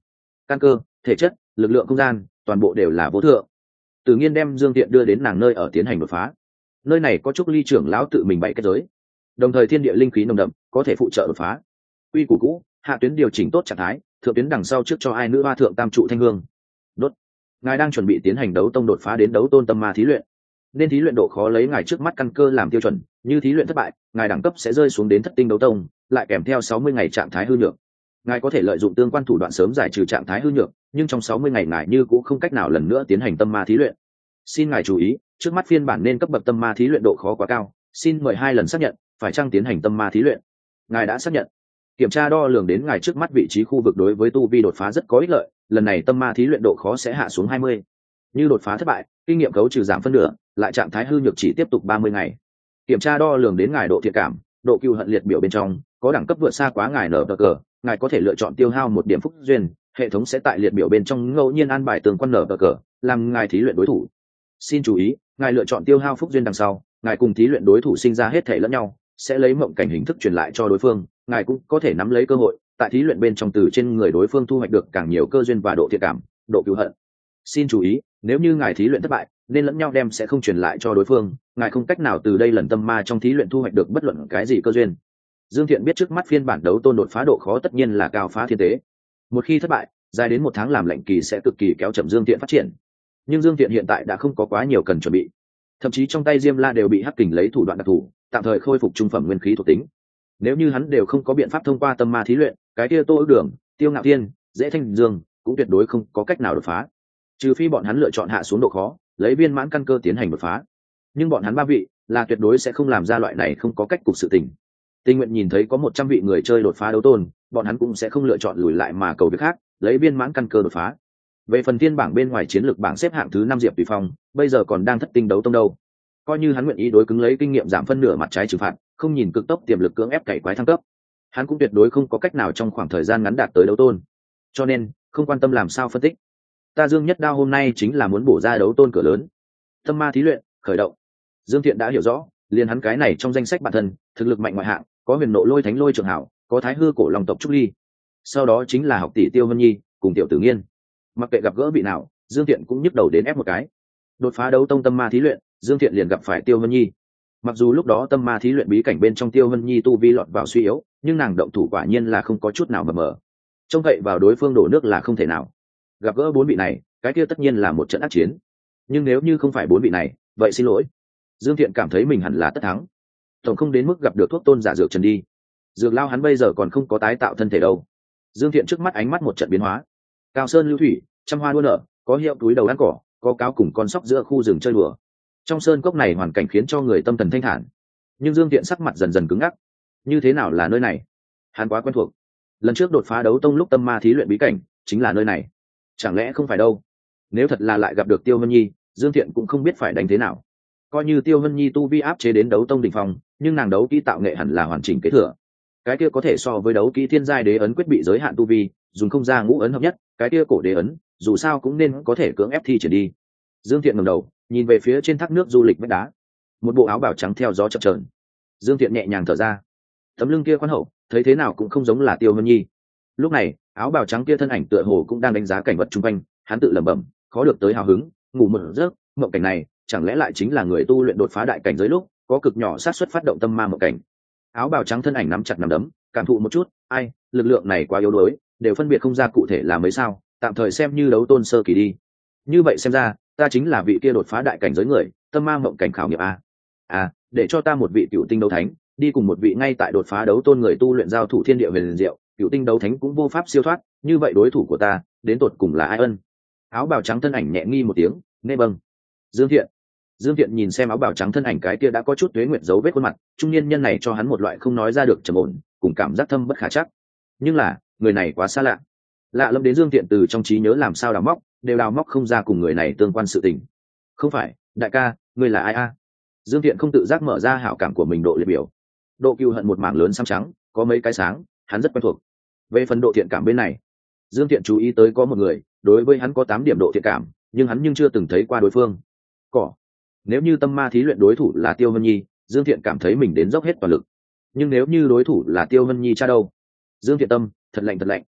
căn cơ, thể chất, lực lượng không gian toàn bộ đều là vô thượng. Tự nhiên đem Dương Tiện đưa đến nàng nơi ở tiến hành đột phá. Nơi này có Trúc Ly trưởng lão tự mình bày kết giới, đồng thời thiên địa linh khí nồng đậm, có thể phụ trợ đột phá. Quy củ cũ, hạ tuyến điều chỉnh tốt trạng thái, thượng tuyến đằng sau trước cho ai nữ hoa thượng tam trụ thanh hương. Đốt. Ngài đang chuẩn bị tiến hành đấu tông đột phá đến đấu tôn tâm ma thí luyện, nên thí luyện độ khó lấy ngài trước mắt căn cơ làm tiêu chuẩn, như thí luyện thất bại, ngài đẳng cấp sẽ rơi xuống đến thất tinh đấu tông, lại kèm theo sáu mươi ngày trạng thái hư nhược. Ngài có thể lợi dụng tương quan thủ đoạn sớm giải trừ trạng thái hư nhược, nhưng trong sáu mươi ngày ngài như cũng không cách nào lần nữa tiến hành tâm ma thí luyện. Xin ngài chú ý, trước mắt phiên bản nên cấp bậc tâm ma thí luyện độ khó quá cao, xin mời hai lần xác nhận phải chăng tiến hành tâm ma thí luyện. Ngài đã xác nhận. Kiểm tra đo lường đến ngài trước mắt vị trí khu vực đối với tu vi đột phá rất có ích lợi, lần này tâm ma thí luyện độ khó sẽ hạ xuống hai mươi. Như đột phá thất bại, kinh nghiệm cấu trừ giảm phân nửa, lại trạng thái hư nhược chỉ tiếp tục ba mươi ngày. Kiểm tra đo lường đến ngài độ thiện cảm, độ cừu hận liệt biểu bên trong có đẳng cấp vượt xa quá ngài nở cờ, ngài có thể lựa chọn tiêu hao một điểm phúc duyên, hệ thống sẽ tại liệt biểu bên trong ngẫu nhiên an bài tương quan nở cờ, làm ngài thí luyện đối thủ. Xin chú ý, ngài lựa chọn tiêu hao phúc duyên đằng sau, ngài cùng thí luyện đối thủ sinh ra hết thể lẫn nhau, sẽ lấy mộng cảnh hình thức truyền lại cho đối phương, ngài cũng có thể nắm lấy cơ hội tại thí luyện bên trong từ trên người đối phương thu hoạch được càng nhiều cơ duyên và độ thiện cảm, độ cừu hận. Xin chú ý, nếu như ngài thí luyện thất bại, nên lẫn nhau đem sẽ không truyền lại cho đối phương, ngài không cách nào từ đây lần tâm ma trong thí luyện thu hoạch được bất luận cái gì cơ duyên. Dương Thiện biết trước mắt phiên bản đấu tôn đột phá độ khó tất nhiên là cao phá thiên tế. Một khi thất bại, dài đến một tháng làm lệnh kỳ sẽ cực kỳ kéo chậm Dương Thiện phát triển. Nhưng Dương Thiện hiện tại đã không có quá nhiều cần chuẩn bị, thậm chí trong tay Diêm La đều bị Hắc Kình lấy thủ đoạn đặc thù, tạm thời khôi phục trung phẩm nguyên khí thuộc tính. Nếu như hắn đều không có biện pháp thông qua tâm ma thí luyện, cái kia Tô Ước Đường, Tiêu Ngạo Thiên, Dễ Thanh Dương cũng tuyệt đối không có cách nào đột phá, trừ phi bọn hắn lựa chọn hạ xuống độ khó, lấy viên mãn căn cơ tiến hành đột phá. Nhưng bọn hắn ba vị là tuyệt đối sẽ không làm ra loại này không có cách cục sự tình. Tình nguyện nhìn thấy có một trăm vị người chơi đột phá đấu tôn, bọn hắn cũng sẽ không lựa chọn lùi lại mà cầu việc khác, lấy viên mãn căn cơ đột phá. Về phần thiên bảng bên ngoài chiến lược bảng xếp hạng thứ năm Diệp Tùy Phong, bây giờ còn đang thất tinh đấu tông đâu. Coi như hắn nguyện ý đối cứng lấy kinh nghiệm giảm phân nửa mặt trái trừng phạt, không nhìn cực tốc tiềm lực cưỡng ép cày quái thăng cấp, hắn cũng tuyệt đối không có cách nào trong khoảng thời gian ngắn đạt tới đấu tôn. Cho nên, không quan tâm làm sao phân tích, ta Dương Nhất Đao hôm nay chính là muốn bổ ra đấu tôn cửa lớn. Tâm ma thí luyện khởi động. Dương Thiện đã hiểu rõ, liền hắn cái này trong danh sách bản thân, thực lực mạnh ngoại hạng, có huyền nộ lôi thánh lôi trường hảo, có thái hư cổ long tộc Trúc Ly. Sau đó chính là học tỷ Tiêu Vân Nhi cùng Tiểu Tử Nghiên. Mặc kệ gặp gỡ vị nào, Dương Thiện cũng nhức đầu đến ép một cái. Đột phá đấu tông tâm ma thí luyện, Dương Thiện liền gặp phải Tiêu Vân Nhi. Mặc dù lúc đó tâm ma thí luyện bí cảnh bên trong Tiêu Vân Nhi tu vi lọt vào suy yếu, nhưng nàng động thủ quả nhiên là không có chút nào mờ mờ. Trông cậy vào đối phương đổ nước là không thể nào. Gặp gỡ bốn vị này, cái kia tất nhiên là một trận ác chiến. Nhưng nếu như không phải bốn vị này, vậy xin lỗi. Dương Thiện cảm thấy mình hẳn là tất thắng. Tổng không đến mức gặp được thuốc tôn giả dược trần đi. Dược lao hắn bây giờ còn không có tái tạo thân thể đâu. Dương Thiện trước mắt ánh mắt một trận biến hóa. Cao sơn lưu thủy, trăm hoa đua nở, có hiệu túi đầu ăn cỏ, có cáo cùng con sóc giữa khu rừng chơi đùa. Trong sơn cốc này hoàn cảnh khiến cho người tâm thần thanh thản. Nhưng Dương Thiện sắc mặt dần dần cứng ngắc. Như thế nào là nơi này? Hắn quá quen thuộc. Lần trước đột phá đấu tông lúc tâm ma thí luyện bí cảnh, chính là nơi này. Chẳng lẽ không phải đâu? Nếu thật là lại gặp được Tiêu Vân Nhi, Dương Thiện cũng không biết phải đánh thế nào. Coi như Tiêu Vân Nhi tu vi áp chế đến đấu tông đỉnh phong, nhưng nàng đấu kỹ tạo nghệ hẳn là hoàn chỉnh kế thừa. Cái kia có thể so với đấu kỹ thiên giai đế ấn quyết bị giới hạn tu vi, dùng không ra ngũ ấn hợp nhất, cái kia cổ đế ấn, dù sao cũng nên có thể cưỡng ép thi triển đi. Dương Thiện ngẩng đầu, nhìn về phía trên thác nước du lịch vách đá. Một bộ áo bào trắng theo gió chập chờn. Dương Thiện nhẹ nhàng thở ra. Tấm lưng kia khoan hậu, thấy thế nào cũng không giống là Tiêu Vân Nhi. Lúc này, áo bào trắng kia thân ảnh tựa hồ cũng đang đánh giá cảnh vật xung quanh, hắn tự lẩm bẩm, khó được tới hào hứng, ngủ một giấc, mộng cảnh này, chẳng lẽ lại chính là người tu luyện đột phá đại cảnh giới lúc, có cực nhỏ xác suất phát động tâm ma mộng cảnh. Áo bào trắng thân ảnh nắm chặt nắm đấm, cảm thụ một chút, ai, lực lượng này quá yếu đuối, đều phân biệt không ra cụ thể là mấy sao, tạm thời xem như đấu tôn sơ kỳ đi. Như vậy xem ra, ta chính là vị kia đột phá đại cảnh giới người, tâm ma mộng cảnh khảo nghiệm a. À, để cho ta một vị cựu tinh đấu thánh, đi cùng một vị ngay tại đột phá đấu tôn người tu luyện giao thủ thiên địa huyền diệu, cựu tinh đấu thánh cũng vô pháp siêu thoát, như vậy đối thủ của ta, đến tột cùng là ai ân? Áo bào trắng thân ảnh nhẹ nghi một tiếng, nê bâng. Dương Thiện. Dương Thiện nhìn xem áo bào trắng thân ảnh cái kia đã có chút tuế nguyệt dấu vết khuôn mặt, trung niên nhân này cho hắn một loại không nói ra được trầm ổn, cùng cảm giác thâm bất khả chắc. Nhưng là, người này quá xa lạ. Lạ lẫm đến Dương Thiện từ trong trí nhớ làm sao đào móc, đều đào móc không ra cùng người này tương quan sự tình. Không phải, đại ca, người là ai a? Dương Thiện không tự giác mở ra hảo cảm của mình độ liệt biểu. Độ cừu hận một mảng lớn xám trắng, có mấy cái sáng, hắn rất quen thuộc. Về phần độ thiện cảm bên này, Dương Thiện chú ý tới có một người, đối với hắn có tám điểm độ thiện cảm, nhưng hắn nhưng chưa từng thấy qua đối phương. Cỏ. Nếu như tâm ma thí luyện đối thủ là Tiêu Vân Nhi, Dương Thiện cảm thấy mình đến dốc hết toàn lực. Nhưng nếu như đối thủ là Tiêu Vân Nhi cha đâu? Dương Thiện tâm thật lạnh thật lạnh.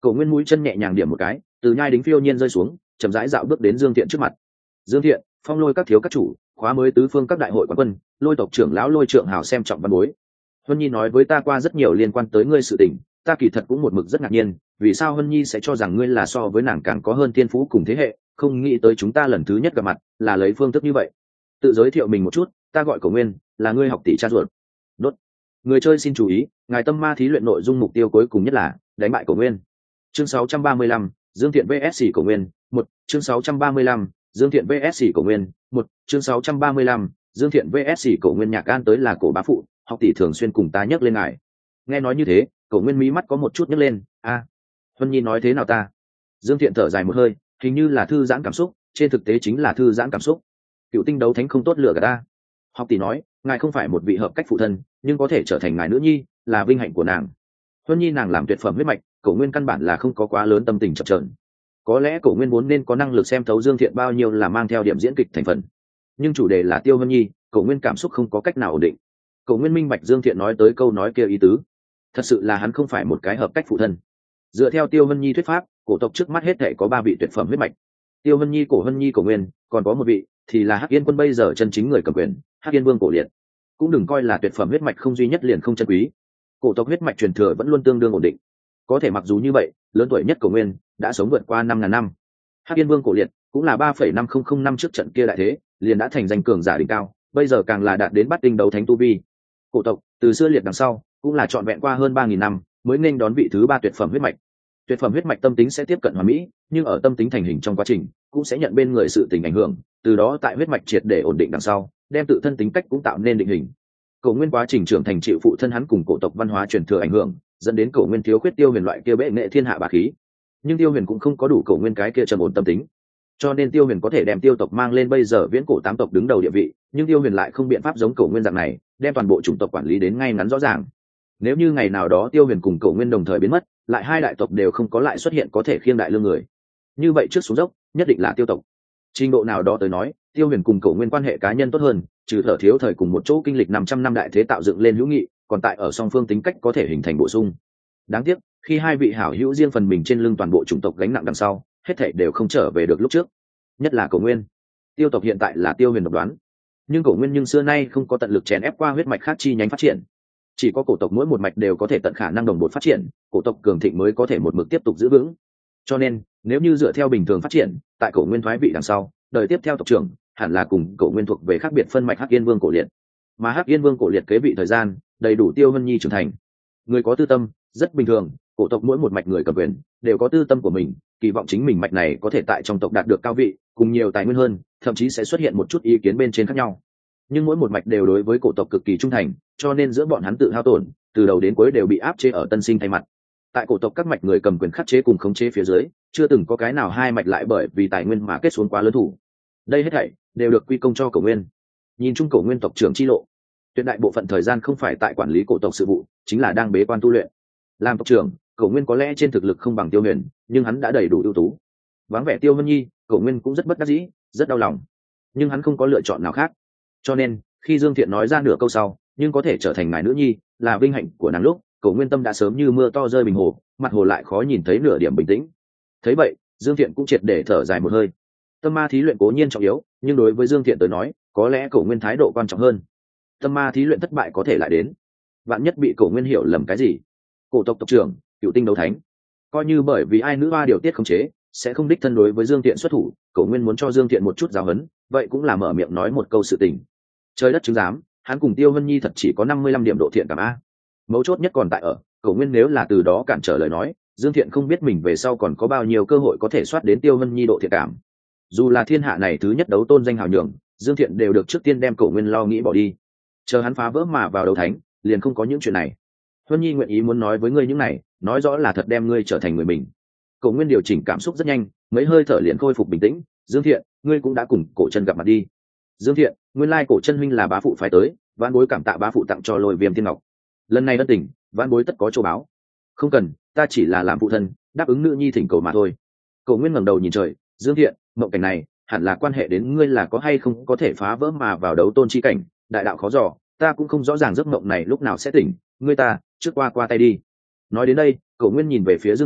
Cổ Nguyên mũi chân nhẹ nhàng điểm một cái, từ nhai đính phiêu nhiên rơi xuống, chậm rãi dạo bước đến Dương Thiện trước mặt. Dương Thiện, Phong Lôi các thiếu các chủ, khóa mới tứ phương các đại hội quán quân, Lôi tộc trưởng lão Lôi Trượng Hào xem trọng văn bối. Huân Nhi nói với ta qua rất nhiều liên quan tới ngươi sự tình, ta kỳ thật cũng một mực rất ngạc nhiên, vì sao Huân Nhi sẽ cho rằng ngươi là so với nàng càng có hơn tiên phú cùng thế hệ, không nghĩ tới chúng ta lần thứ nhất gặp mặt là lấy phương thức như vậy. Tự giới thiệu mình một chút, ta gọi Cổ Nguyên, là ngươi học tỷ cha ruột. Đốt. Người chơi xin chú ý, ngài tâm ma thí luyện nội dung mục tiêu cuối cùng nhất là đánh bại Cổ Nguyên. Chương sáu trăm ba mươi lăm, Dương Thiện vs Cổ Nguyên, một, chương sáu trăm ba mươi lăm, Dương Thiện vs Cổ Nguyên, một, chương sáu trăm ba mươi lăm, Dương Thiện vs Cổ Nguyên. Nhạc An tới là Cổ bá phụ, học tỷ thường xuyên cùng ta nhắc lên ngài. Nghe nói như thế, Cổ Nguyên mí mắt có một chút nhấc lên, a, à, Huân Nhi nói thế nào ta? Dương Thiện thở dài một hơi, hình như là thư giãn cảm xúc, trên thực tế chính là thư giãn cảm xúc. Cựu tinh đấu thánh không tốt lựa cả ta. Học tỷ nói, ngài không phải một vị hợp cách phụ thân, nhưng có thể trở thành ngài nữ nhi, là vinh hạnh của nàng. Huân Nhi nàng làm tuyệt phẩm huyết mạch, Cổ Nguyên căn bản là không có quá lớn tâm tình chập chờn. Có lẽ Cổ Nguyên muốn nên có năng lực xem thấu Dương Thiện bao nhiêu là mang theo điểm diễn kịch thành phần, nhưng chủ đề là Tiêu Huân Nhi, Cổ Nguyên cảm xúc không có cách nào ổn định. Cổ Nguyên minh bạch Dương Thiện nói tới câu nói kia ý tứ, thật sự là hắn không phải một cái hợp cách phụ thân. Dựa theo Tiêu Huân Nhi thuyết pháp, cổ tộc trước mắt hết thể có ba vị tuyệt phẩm huyết mạch: Tiêu Huân Nhi, Cổ Huân Nhi, Cổ Nguyên, còn có một vị thì là Hắc Yên Quân bây giờ chân chính người cầm quyền, Hắc Yên Vương Cổ Liệt. Cũng đừng coi là tuyệt phẩm huyết mạch không duy nhất liền không chân quý. Cổ tộc huyết mạch truyền thừa vẫn luôn tương đương ổn định. Có thể mặc dù như vậy, lớn tuổi nhất Cổ Nguyên đã sống vượt qua năm ngàn năm. Hắc Yên Vương Cổ Liệt cũng là ba phẩy năm không không năm trước trận kia đại thế, liền đã thành danh cường giả đỉnh cao, bây giờ càng là đạt đến bát tinh đấu thánh tu vi. Cổ tộc từ xưa liệt đằng sau, cũng là trọn vẹn qua hơn ba nghìn năm mới nên đón vị thứ ba tuyệt phẩm huyết mạch. Tuyệt phẩm huyết mạch tâm tính sẽ tiếp cận hoàn mỹ, nhưng ở tâm tính thành hình trong quá trình cũng sẽ nhận bên người sự tình ảnh hưởng, từ đó tại huyết mạch triệt để ổn định đằng sau, đem tự thân tính cách cũng tạo nên định hình. Cổ Nguyên quá trình trưởng thành chịu phụ thân hắn cùng cổ tộc văn hóa truyền thừa ảnh hưởng, dẫn đến Cổ Nguyên thiếu khuyết Tiêu Huyền loại kia bệ nghệ thiên hạ bá khí, nhưng Tiêu Huyền cũng không có đủ Cổ Nguyên cái kia trầm ổn tâm tính, cho nên Tiêu Huyền có thể đem Tiêu tộc mang lên bây giờ viễn cổ tám tộc đứng đầu địa vị, nhưng Tiêu Huyền lại không biện pháp giống Cổ Nguyên dạng này đem toàn bộ chủng tộc quản lý đến ngay ngắn rõ ràng. Nếu như ngày nào đó Tiêu Huyền cùng Cổ Nguyên đồng thời biến mất, lại hai đại tộc đều không có lại xuất hiện có thể khiêng đại lương người, như vậy trước xuống dốc nhất định là Tiêu tộc. Trình độ nào đó tới nói, Tiêu Huyền cùng Cổ Nguyên quan hệ cá nhân tốt hơn, trừ thở thiếu thời cùng một chỗ kinh lịch năm trăm năm đại thế tạo dựng lên hữu nghị, còn tại ở song phương tính cách có thể hình thành bổ sung. Đáng tiếc, khi hai vị hảo hữu riêng phần mình trên lưng toàn bộ chủng tộc gánh nặng đằng sau, hết thảy đều không trở về được lúc trước. Nhất là Cổ Nguyên. Tiêu tộc hiện tại là Tiêu Huyền độc đoán, nhưng Cổ Nguyên nhưng xưa nay không có tận lực chèn ép qua huyết mạch khác chi nhánh phát triển. Chỉ có cổ tộc mỗi một mạch đều có thể tận khả năng đồng bộ phát triển, cổ tộc cường thịnh mới có thể một mực tiếp tục giữ vững. Cho nên, nếu như dựa theo bình thường phát triển, tại Cổ Nguyên thoái vị đằng sau, đời tiếp theo tộc trưởng hẳn là cùng Cổ Nguyên thuộc về khác biệt phân mạch Hắc Yên Vương Cổ Liệt. Mà Hắc Yên Vương Cổ Liệt kế vị thời gian, đầy đủ Tiêu Huân Nhi trưởng thành. Người có tư tâm, rất bình thường, cổ tộc mỗi một mạch người cầm quyền đều có tư tâm của mình, kỳ vọng chính mình mạch này có thể tại trong tộc đạt được cao vị, cùng nhiều tài nguyên hơn, thậm chí sẽ xuất hiện một chút ý kiến bên trên khác nhau. Nhưng mỗi một mạch đều đối với cổ tộc cực kỳ trung thành, cho nên giữa bọn hắn tự hao tổn, từ đầu đến cuối đều bị áp chế ở tân sinh thay mặt. Tại cổ tộc các mạch người cầm quyền khắc chế cùng khống chế phía dưới, chưa từng có cái nào hai mạch lại bởi vì tài nguyên mà kết xuống quá lớn thủ. Đây hết thảy đều được quy công cho Cổ Nguyên. Nhìn chung Cổ Nguyên tộc trưởng chi lộ, tuyệt đại bộ phận thời gian không phải tại quản lý cổ tộc sự vụ, chính là đang bế quan tu luyện. Làm tộc trưởng, Cổ Nguyên có lẽ trên thực lực không bằng Tiêu Huyền, nhưng hắn đã đầy đủ ưu tú. Vắng vẻ Tiêu Vân Nhi, Cổ Nguyên cũng rất bất đắc dĩ, rất đau lòng, nhưng hắn không có lựa chọn nào khác. Cho nên, khi Dương Thiện nói ra nửa câu sau, nhưng có thể trở thành ngài nữ nhi, là vinh hạnh của nàng lúc, Cổ Nguyên tâm đã sớm như mưa to rơi bình hồ, mặt hồ lại khó nhìn thấy nửa điểm bình tĩnh. Thấy vậy, Dương Thiện cũng triệt để thở dài một hơi. Tâm ma thí luyện cố nhiên trọng yếu, nhưng đối với Dương Thiện tới nói, có lẽ Cổ Nguyên thái độ quan trọng hơn. Tâm ma thí luyện thất bại có thể lại đến, vạn nhất bị Cổ Nguyên hiểu lầm cái gì. Cổ tộc tộc trưởng, Cựu tinh đấu thánh, coi như bởi vì ai nữ hoa điều tiết khống chế, sẽ không đích thân đối với Dương Thiện xuất thủ, Cổ Nguyên muốn cho Dương Thiện một chút giáo huấn, vậy cũng là mở miệng nói một câu sự tình. Trời đất chứng giám, hắn cùng Tiêu Vân Nhi thật chỉ có năm mươi lăm điểm độ thiện cảm a. Mấu chốt nhất còn tại ở, Cổ Nguyên nếu là từ đó cản trở lời nói, Dương Thiện không biết mình về sau còn có bao nhiêu cơ hội có thể soát đến Tiêu Vân Nhi độ thiện cảm. Dù là thiên hạ này thứ nhất đấu tôn danh hào nhường, Dương Thiện đều được trước tiên đem Cổ Nguyên lo nghĩ bỏ đi. Chờ hắn phá vỡ mà vào đấu thánh, liền không có những chuyện này. Huân Nhi nguyện ý muốn nói với ngươi những này, nói rõ là thật đem ngươi trở thành người mình. Cổ Nguyên điều chỉnh cảm xúc rất nhanh, mấy hơi thở liền khôi phục bình tĩnh. Dương Thiện, ngươi cũng đã cùng Cổ Chân gặp mặt đi. Dương Thiện, nguyên lai Cổ Chân huynh là bá phụ phái tới, vãn bối cảm tạ bá phụ tặng cho Lôi Viêm Tiên Ngọc. Lần này ân tình, vãn bối tất có chỗ báo. Không cần, ta chỉ là làm phụ thân, đáp ứng nữ nhi thỉnh cầu mà thôi. Cổ Nguyên ngẩng đầu nhìn trời, Dương Thiện, mộng cảnh này hẳn là quan hệ đến ngươi là có hay không có thể phá vỡ mà vào đấu tôn chi cảnh, đại đạo khó dò, ta cũng không rõ ràng giấc mộng này lúc nào sẽ tỉnh, ngươi ta trước qua qua tay đi. Nói đến đây, Cổ Nguyên nhìn về phía Dương Thiện,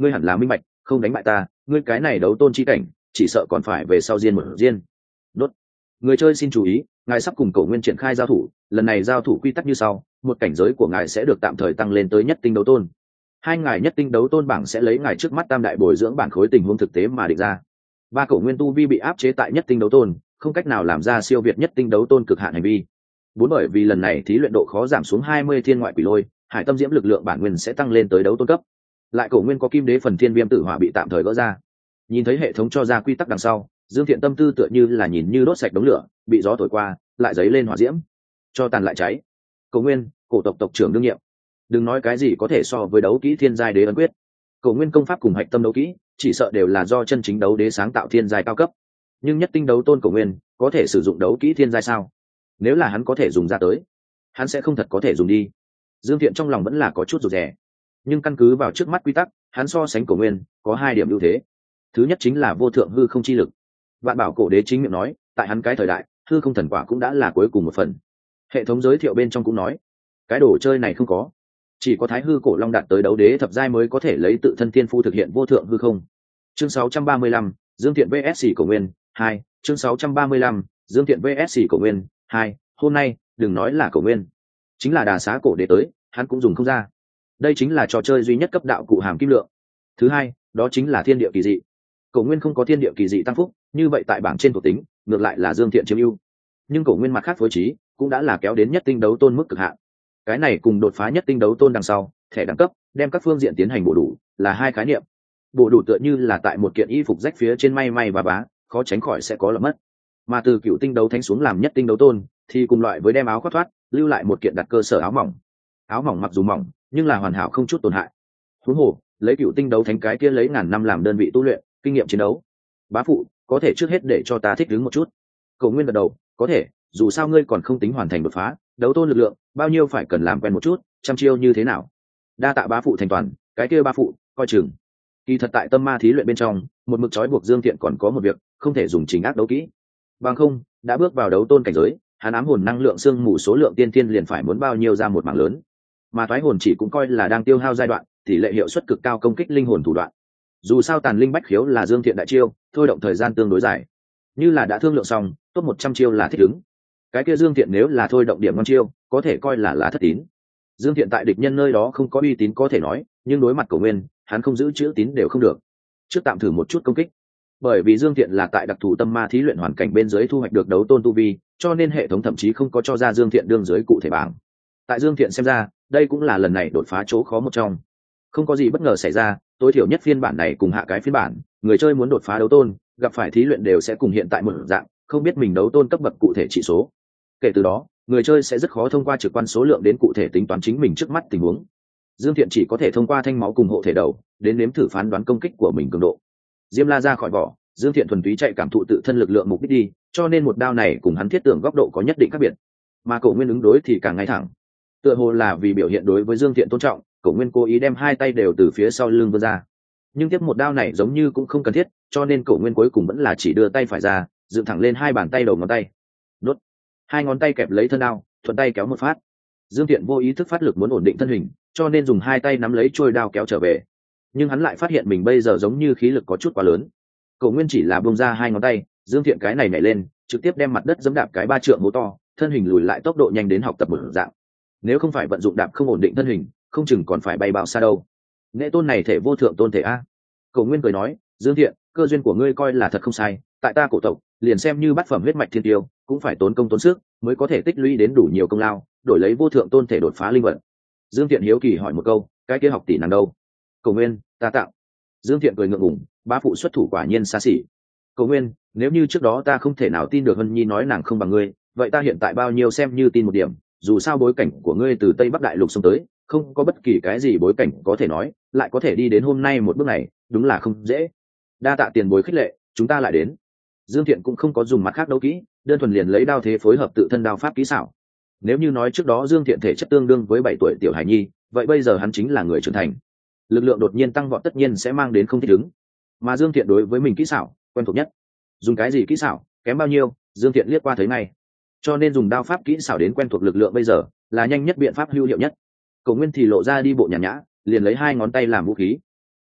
ngươi hẳn là minh bạch, không đánh bại ta, ngươi cái này đấu tôn chi cảnh chỉ sợ còn phải về sau diên một diên. Đốt. Người chơi xin chú ý, ngài sắp cùng Cổ Nguyên triển khai giao thủ, lần này giao thủ quy tắc như sau, một cảnh giới của ngài sẽ được tạm thời tăng lên tới nhất tinh đấu tôn. Hai ngài nhất tinh đấu tôn bảng sẽ lấy ngài trước mắt tam đại bồi dưỡng bản khối tình huống thực tế mà định ra. Ba Cổ Nguyên tu vi bị áp chế tại nhất tinh đấu tôn, không cách nào làm ra siêu việt nhất tinh đấu tôn cực hạn hành vi. Bốn bởi vì lần này thí luyện độ khó giảm xuống hai mươi thiên ngoại quỷ lôi, hải tâm diễm lực lượng bản nguyên sẽ tăng lên tới đấu tôn cấp. Lại Cổ Nguyên có kim đế phần thiên viêm tử hỏa bị tạm thời gỡ ra. Nhìn thấy hệ thống cho ra quy tắc đằng sau, Dương Thiện tâm tư tựa như là nhìn như đốt sạch đống lửa, bị gió thổi qua, lại dấy lên hỏa diễm, cho tàn lại cháy. Cổ Nguyên, cổ tộc tộc trưởng đương nhiệm. Đừng nói cái gì có thể so với đấu kỹ thiên giai đế ấn quyết. Cổ Nguyên công pháp cùng hạch tâm đấu kỹ, chỉ sợ đều là do chân chính đấu đế sáng tạo thiên giai cao cấp. Nhưng nhất tinh đấu tôn Cổ Nguyên, có thể sử dụng đấu kỹ thiên giai sao? Nếu là hắn có thể dùng ra tới, hắn sẽ không thật có thể dùng đi. Dương Thiện trong lòng vẫn là có chút rụt rè. Nhưng căn cứ vào trước mắt quy tắc, hắn so sánh Cổ Nguyên có hai điểm ưu thế. Thứ nhất chính là vô thượng hư không chi lực. Vạn Bảo cổ đế chính miệng nói, tại hắn cái thời đại, hư không thần quả cũng đã là cuối cùng một phần. Hệ thống giới thiệu bên trong cũng nói, cái đồ chơi này không có, chỉ có Thái hư cổ long đạt tới đấu đế thập giai mới có thể lấy tự thân tiên phu thực hiện vô thượng hư không. Chương sáu trăm ba mươi lăm, Dương Thiện vs Cổ Nguyên hai. Chương sáu trăm ba mươi lăm, Dương Thiện vs Cổ Nguyên hai. Hôm nay, đừng nói là Cổ Nguyên, chính là Đà Xá cổ đế tới, hắn cũng dùng không ra. Đây chính là trò chơi duy nhất cấp đạo cụ hàm kim lượng. Thứ hai, đó chính là thiên địa kỳ dị. Cổ Nguyên không có thiên địa kỳ dị tăng phúc, như vậy tại bảng trên thuộc tính, ngược lại là Dương Thiện chiếm ưu. Nhưng Cổ Nguyên mặt khác phối trí, cũng đã là kéo đến nhất tinh đấu tôn mức cực hạn. Cái này cùng đột phá nhất tinh đấu tôn đằng sau, thẻ đẳng cấp, đem các phương diện tiến hành bổ đủ, là hai khái niệm. Bổ đủ tựa như là tại một kiện y phục rách phía trên may may và bá, khó tránh khỏi sẽ có lỡ mất. Mà từ cựu tinh đấu thánh xuống làm nhất tinh đấu tôn, thì cùng loại với đem áo khoác thoát, lưu lại một kiện đặt cơ sở áo mỏng. Áo mỏng mặc dù mỏng, nhưng là hoàn hảo không chút tổn hại. Huống hồ, lấy cựu tinh đấu thánh cái kia lấy ngàn năm làm đơn vị tu luyện, kinh nghiệm chiến đấu. Bá phụ, có thể trước hết để cho ta thích ứng một chút. Cổ Nguyên gật đầu, có thể, dù sao ngươi còn không tính hoàn thành đột phá, đấu tôn lực lượng, bao nhiêu phải cần làm quen một chút, trăm chiêu như thế nào. Đa tạ bá phụ thành toàn, cái kia bá phụ, coi chừng. Kỳ thật tại tâm ma thí luyện bên trong, một mực trói buộc Dương Thiện còn có một việc, không thể dùng chính ác đấu kỹ. Bằng không, đã bước vào đấu tôn cảnh giới, hắn ám hồn năng lượng xương mù số lượng tiên tiên liền phải muốn bao nhiêu ra một mảng lớn. Mà thoái hồn chỉ cũng coi là đang tiêu hao giai đoạn, tỷ lệ hiệu suất cực cao công kích linh hồn thủ đoạn. Dù sao tàn linh bách khiếu là Dương Thiện đại chiêu, thôi động thời gian tương đối dài. Như là đã thương lượng xong, top một trăm chiêu là thích ứng. Cái kia Dương Thiện nếu là thôi động điểm ngon chiêu, có thể coi là lá thất tín. Dương Thiện tại địch nhân nơi đó không có uy tín có thể nói, nhưng đối mặt Cổ Nguyên, hắn không giữ chữ tín đều không được. Trước tạm thử một chút công kích. Bởi vì Dương Thiện là tại đặc thù tâm ma thí luyện hoàn cảnh bên dưới thu hoạch được đấu tôn tu vi, cho nên hệ thống thậm chí không có cho ra Dương Thiện đương dưới cụ thể bảng. Tại Dương Thiện xem ra, đây cũng là lần này đột phá chỗ khó một trong. Không có gì bất ngờ xảy ra, tối thiểu nhất phiên bản này cùng hạ cái phiên bản, người chơi muốn đột phá đấu tôn, gặp phải thí luyện đều sẽ cùng hiện tại một dạng, không biết mình đấu tôn cấp bậc cụ thể trị số. Kể từ đó, người chơi sẽ rất khó thông qua trực quan số lượng đến cụ thể tính toán chính mình trước mắt tình huống. Dương Thiện chỉ có thể thông qua thanh máu cùng hộ thể đầu, đến nếm thử phán đoán công kích của mình cường độ. Diêm La ra khỏi vỏ, Dương Thiện thuần túy chạy cảm thụ tự thân lực lượng mục đích đi, cho nên một đao này cùng hắn thiết tưởng góc độ có nhất định khác biệt. Mà Cổ Nguyên ứng đối thì càng ngay thẳng. Tựa hồ là vì biểu hiện đối với Dương Thiện tôn trọng, Cổ Nguyên cố ý đem hai tay đều từ phía sau lưng vươn ra. Nhưng tiếp một đao này giống như cũng không cần thiết, cho nên Cổ Nguyên cuối cùng vẫn là chỉ đưa tay phải ra, dựng thẳng lên hai bàn tay đầu ngón tay. Đốt. Hai ngón tay kẹp lấy thân đao, thuận tay kéo một phát. Dương Thiện vô ý thức phát lực muốn ổn định thân hình, cho nên dùng hai tay nắm lấy trôi đao kéo trở về. Nhưng hắn lại phát hiện mình bây giờ giống như khí lực có chút quá lớn. Cổ Nguyên chỉ là buông ra hai ngón tay, Dương Thiện cái này nhảy lên, trực tiếp đem mặt đất giẫm đạp cái ba trượng hố to, thân hình lùi lại tốc độ nhanh đến học tập một dạng. Nếu không phải vận dụng đạp không ổn định thân hình, không chừng còn phải bay bao xa đâu. Nghệ tôn này thể vô thượng tôn thể a. Cổ Nguyên cười nói, Dương Thiện, cơ duyên của ngươi coi là thật không sai, tại ta cổ tộc, liền xem như bát phẩm huyết mạch thiên tiêu, cũng phải tốn công tốn sức, mới có thể tích lũy đến đủ nhiều công lao, đổi lấy vô thượng tôn thể đột phá linh vận. Dương Thiện hiếu kỳ hỏi một câu, cái kia học tỷ nàng đâu? Cổ Nguyên, ta tạo. Dương Thiện cười ngượng ngùng, bá phụ xuất thủ quả nhiên xa xỉ. Cổ Nguyên, nếu như trước đó ta không thể nào tin được Hân Nhi nói nàng không bằng ngươi, vậy ta hiện tại bao nhiêu xem như tin một điểm, dù sao bối cảnh của ngươi từ Tây Bắc Đại Lục xông tới, không có bất kỳ cái gì bối cảnh có thể nói, lại có thể đi đến hôm nay một bước này, đúng là không dễ. Đa tạ tiền bối khích lệ, chúng ta lại đến. Dương Thiện cũng không có dùng mặt khác đấu kỹ, đơn thuần liền lấy đao thế phối hợp tự thân đao pháp kỹ xảo. Nếu như nói trước đó Dương Thiện thể chất tương đương với bảy tuổi tiểu hải nhi, vậy bây giờ hắn chính là người trưởng thành. Lực lượng đột nhiên tăng vọt tất nhiên sẽ mang đến không thích ứng. Mà Dương Thiện đối với mình kỹ xảo quen thuộc nhất. Dùng cái gì kỹ xảo, kém bao nhiêu, Dương Thiện liếc qua thấy ngay. Cho nên dùng đao pháp kỹ xảo đến quen thuộc lực lượng bây giờ, là nhanh nhất biện pháp hữu hiệu nhất. Cổ Nguyên thì lộ ra đi bộ nhàn nhã, liền lấy hai ngón tay làm vũ khí.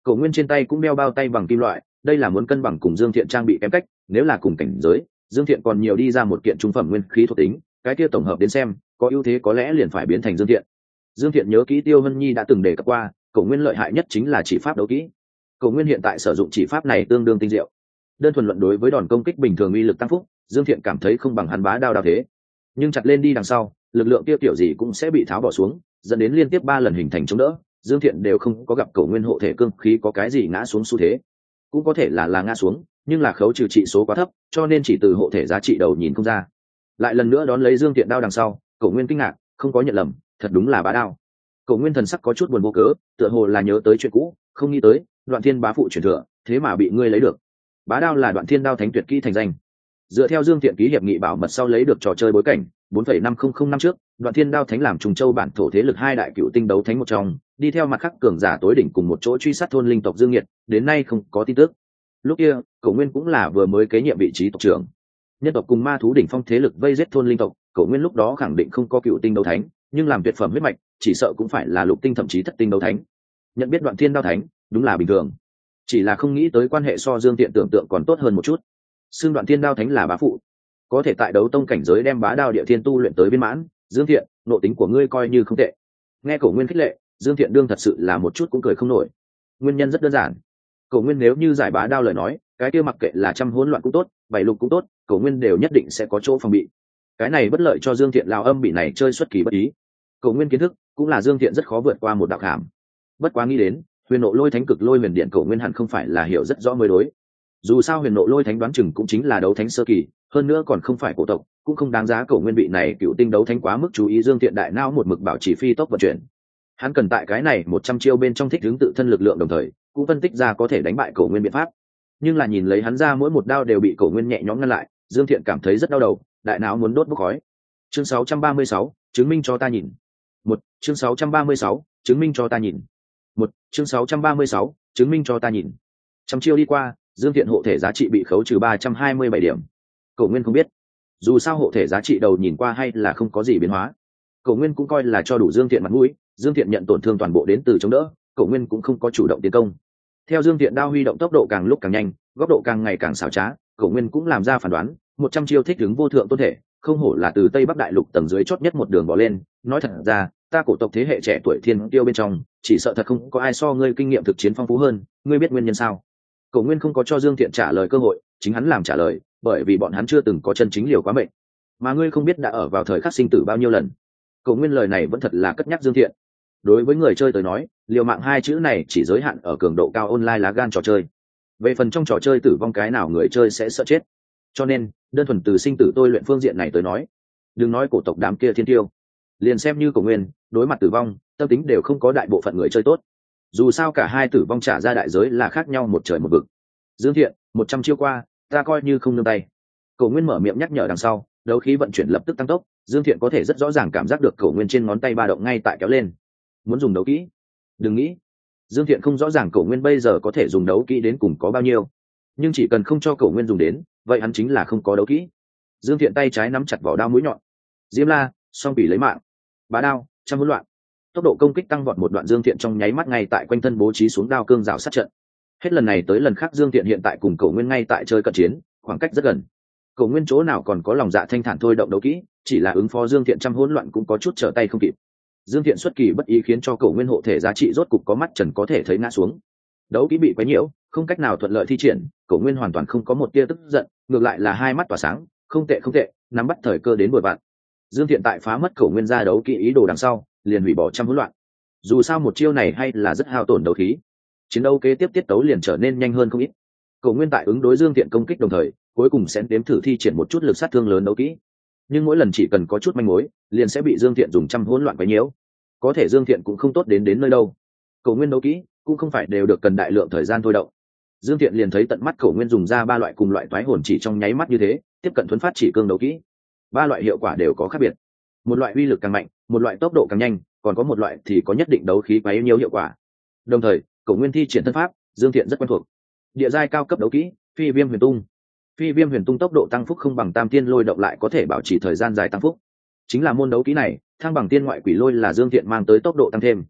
Cổ Nguyên trên tay cũng đeo bao tay bằng kim loại, đây là muốn cân bằng cùng Dương Thiện trang bị kém cách, nếu là cùng cảnh giới, Dương Thiện còn nhiều đi ra một kiện trung phẩm nguyên khí thuộc tính, cái kia tổng hợp đến xem, có ưu thế có lẽ liền phải biến thành Dương Thiện. Dương Thiện nhớ kỹ Tiêu Hân Nhi đã từng đề cập qua, Cổ Nguyên lợi hại nhất chính là chỉ pháp đấu kỹ. Cổ Nguyên hiện tại sử dụng chỉ pháp này tương đương tinh diệu. Đơn thuần luận đối với đòn công kích bình thường uy lực tăng phúc, Dương Thiện cảm thấy không bằng hắn bá đao đao thế. Nhưng chặt lên đi đằng sau, lực lượng kia kiểu gì cũng sẽ bị tháo bỏ xuống, dẫn đến liên tiếp ba lần hình thành chống đỡ, Dương Thiện đều không có gặp Cổ Nguyên hộ thể cương khí có cái gì ngã xuống xu thế. Cũng có thể là là ngã xuống, nhưng là khấu trừ trị số quá thấp, cho nên chỉ từ hộ thể giá trị đầu nhìn không ra. Lại lần nữa đón lấy Dương Thiện đao đằng sau, Cổ Nguyên kinh ngạc, không có nhận lầm, thật đúng là bá đao. Cổ Nguyên thần sắc có chút buồn vô cớ, tựa hồ là nhớ tới chuyện cũ, không nghĩ tới, Đoạn Thiên bá phụ truyền thừa, thế mà bị ngươi lấy được. Bá đao là Đoạn Thiên đao thánh tuyệt kỹ thành danh. Dựa theo Dương Thiện ký hiệp nghị bảo mật sau lấy được trò chơi bối cảnh, bốn phẩy năm không không năm trước, Đoạn Thiên đao thánh làm Trùng Châu bản thổ thế lực hai đại cựu tinh đấu thánh một trong, đi theo mặt khắc cường giả tối đỉnh cùng một chỗ truy sát thôn linh tộc Dương Nghiệt, đến nay không có tin tức. Lúc kia, Cổ Nguyên cũng là vừa mới kế nhiệm vị trí tộc trưởng. Nhân tộc cùng ma thú đỉnh phong thế lực vây giết thôn linh tộc, Cổ Nguyên lúc đó khẳng định không có cựu tinh đấu thánh, nhưng làm tuyệt phẩm huyết mạch, chỉ sợ cũng phải là lục tinh thậm chí thất tinh đấu thánh. Nhận biết Đoạn Thiên đao thánh, đúng là bình thường. Chỉ là không nghĩ tới quan hệ so Dương Tiện tưởng tượng còn tốt hơn một chút. Xương Đoạn Thiên đao thánh là bá phụ, có thể tại đấu tông cảnh giới đem bá đao địa thiên tu luyện tới viên mãn, Dương Thiện, nội tính của ngươi coi như không tệ. Nghe Cổ Nguyên khích lệ, Dương Thiện đương thật sự là một chút cũng cười không nổi. Nguyên nhân rất đơn giản. Cổ Nguyên nếu như giải bá đao lời nói, cái kia mặc kệ là trăm hỗn loạn cũng tốt, bảy lục cũng tốt, Cổ Nguyên đều nhất định sẽ có chỗ phòng bị. Cái này bất lợi cho Dương Thiện lão âm bị này chơi xuất kỳ bất ý. Cổ Nguyên kiến thức cũng là Dương Thiện rất khó vượt qua một đạo khảm. Bất quá nghĩ đến, Huyền Nộ Lôi Thánh Cực Lôi Huyền Điện Cổ Nguyên hẳn không phải là hiểu rất rõ mới đối. Dù sao Huyền Nộ Lôi Thánh đoán chừng cũng chính là đấu thánh sơ kỳ, hơn nữa còn không phải cổ tộc, cũng không đáng giá Cổ Nguyên vị này cựu tinh đấu thánh quá mức chú ý. Dương Thiện đại não một mực bảo trì phi tốc vận chuyển. Hắn cần tại cái này một trăm chiêu bên trong thích ứng tự thân lực lượng đồng thời, cũng phân tích ra có thể đánh bại Cổ Nguyên biện pháp. Nhưng là nhìn lấy hắn ra mỗi một đao đều bị Cổ Nguyên nhẹ nhõm ngăn lại, Dương Thiện cảm thấy rất đau đầu, đại não muốn đốt bốc khói. Chương sáu trăm ba mươi sáu, chứng minh cho ta nhìn. Một, chương sáu trăm ba mươi sáu, chứng minh cho ta nhìn. Một, chương sáu trăm ba mươi sáu, chứng minh cho ta nhìn. Trăm chiêu đi qua, Dương Thiện hộ thể giá trị bị khấu trừ ba trăm hai mươi bảy điểm. Cổ Nguyên không biết, dù sao hộ thể giá trị đầu nhìn qua hay là không có gì biến hóa. Cổ Nguyên cũng coi là cho đủ Dương Thiện mặt mũi, Dương Thiện nhận tổn thương toàn bộ đến từ chống đỡ, Cổ Nguyên cũng không có chủ động tiến công. Theo Dương Thiện đao huy động tốc độ càng lúc càng nhanh, góc độ càng ngày càng xảo trá, Cổ Nguyên cũng làm ra phán đoán, một trăm chiêu thích ứng vô thượng tôn thể, không hổ là từ Tây Bắc đại lục tầng dưới chót nhất một đường bỏ lên, nói thật ra, ta cổ tộc thế hệ trẻ tuổi thiên tiêu bên trong, chỉ sợ thật không có ai so ngươi kinh nghiệm thực chiến phong phú hơn, ngươi biết nguyên nhân sao? Cổ Nguyên không có cho Dương Thiện trả lời cơ hội, chính hắn làm trả lời, bởi vì bọn hắn chưa từng có chân chính liều quá mệnh, mà ngươi không biết đã ở vào thời khắc sinh tử bao nhiêu lần. Cổ Nguyên lời này vẫn thật là cất nhắc Dương Thiện. Đối với người chơi tới nói, liều mạng hai chữ này chỉ giới hạn ở cường độ cao online lá gan trò chơi. Về phần trong trò chơi tử vong cái nào người chơi sẽ sợ chết. Cho nên, đơn thuần từ sinh tử tôi luyện phương diện này tới nói, đừng nói cổ tộc đám kia thiên tiêu, liền xem như Cổ Nguyên, đối mặt tử vong, tâm tính đều không có đại bộ phận người chơi tốt. Dù sao cả hai tử vong trả ra đại giới là khác nhau một trời một vực. Dương Thiện, một trăm chiêu qua, ta coi như không nương tay. Cổ Nguyên mở miệng nhắc nhở đằng sau, đấu khí vận chuyển lập tức tăng tốc, Dương Thiện có thể rất rõ ràng cảm giác được Cổ Nguyên trên ngón tay ba động ngay tại kéo lên. Muốn dùng đấu kỹ? Đừng nghĩ. Dương Thiện không rõ ràng Cổ Nguyên bây giờ có thể dùng đấu kỹ đến cùng có bao nhiêu, nhưng chỉ cần không cho Cổ Nguyên dùng đến, vậy hắn chính là không có đấu kỹ. Dương Thiện tay trái nắm chặt vỏ đao mũi nhọn. Diêm La, song bỉ lấy mạng. Bá đao, trăm hỗn loạn. Tốc độ công kích tăng vọt một đoạn, Dương Thiện trong nháy mắt ngay tại quanh thân bố trí xuống đao cương rào sát trận. Hết lần này tới lần khác Dương Thiện hiện tại cùng Cổ Nguyên ngay tại chơi cận chiến, khoảng cách rất gần. Cổ Nguyên chỗ nào còn có lòng dạ thanh thản thôi động đấu kỹ, chỉ là ứng phó Dương Thiện trăm hỗn loạn cũng có chút trở tay không kịp. Dương Thiện xuất kỳ bất ý khiến cho Cổ Nguyên hộ thể giá trị rốt cục có mắt trần có thể thấy ngã xuống. Đấu kỹ bị quấy nhiễu, không cách nào thuận lợi thi triển, Cổ Nguyên hoàn toàn không có một tia tức giận, ngược lại là hai mắt tỏa sáng, không tệ không tệ, nắm bắt thời cơ đến bội bạn. Dương Thiện tại phá mất Cổ Nguyên ra đấu kỹ ý đồ đằng sau, liền hủy bỏ trăm hỗn loạn. Dù sao một chiêu này hay là rất hao tổn đấu khí, chiến đấu kế tiếp tiết tấu liền trở nên nhanh hơn không ít. Cổ Nguyên tại ứng đối Dương Thiện công kích đồng thời, cuối cùng sẽ đếm thử thi triển một chút lực sát thương lớn đấu kỹ, nhưng mỗi lần chỉ cần có chút manh mối, liền sẽ bị Dương Thiện dùng trăm hỗn loạn quấy nhiễu. Có thể Dương Thiện cũng không tốt đến đến nơi đâu. Cổ Nguyên đấu kỹ cũng không phải đều được cần đại lượng thời gian thôi động. Dương Thiện liền thấy tận mắt Cổ Nguyên dùng ra ba loại cùng loại toái hồn chỉ trong nháy mắt như thế, tiếp cận thuấn phát chỉ cương đấu kỹ. Ba loại hiệu quả đều có khác biệt. Một loại uy lực càng mạnh, một loại tốc độ càng nhanh, còn có một loại thì có nhất định đấu khí quấy nhiễu hiệu quả. Đồng thời, Cổ Nguyên thi triển thân pháp, Dương Thiện rất quen thuộc. Địa giai cao cấp đấu kỹ, Phi Viêm Huyền Tung. Phi Viêm Huyền Tung tốc độ tăng phúc không bằng Tam Tiên Lôi động lại có thể bảo trì thời gian dài tăng phúc. Chính là môn đấu kỹ này, thăng bằng tiên ngoại quỷ lôi là Dương Thiện mang tới tốc độ tăng thêm.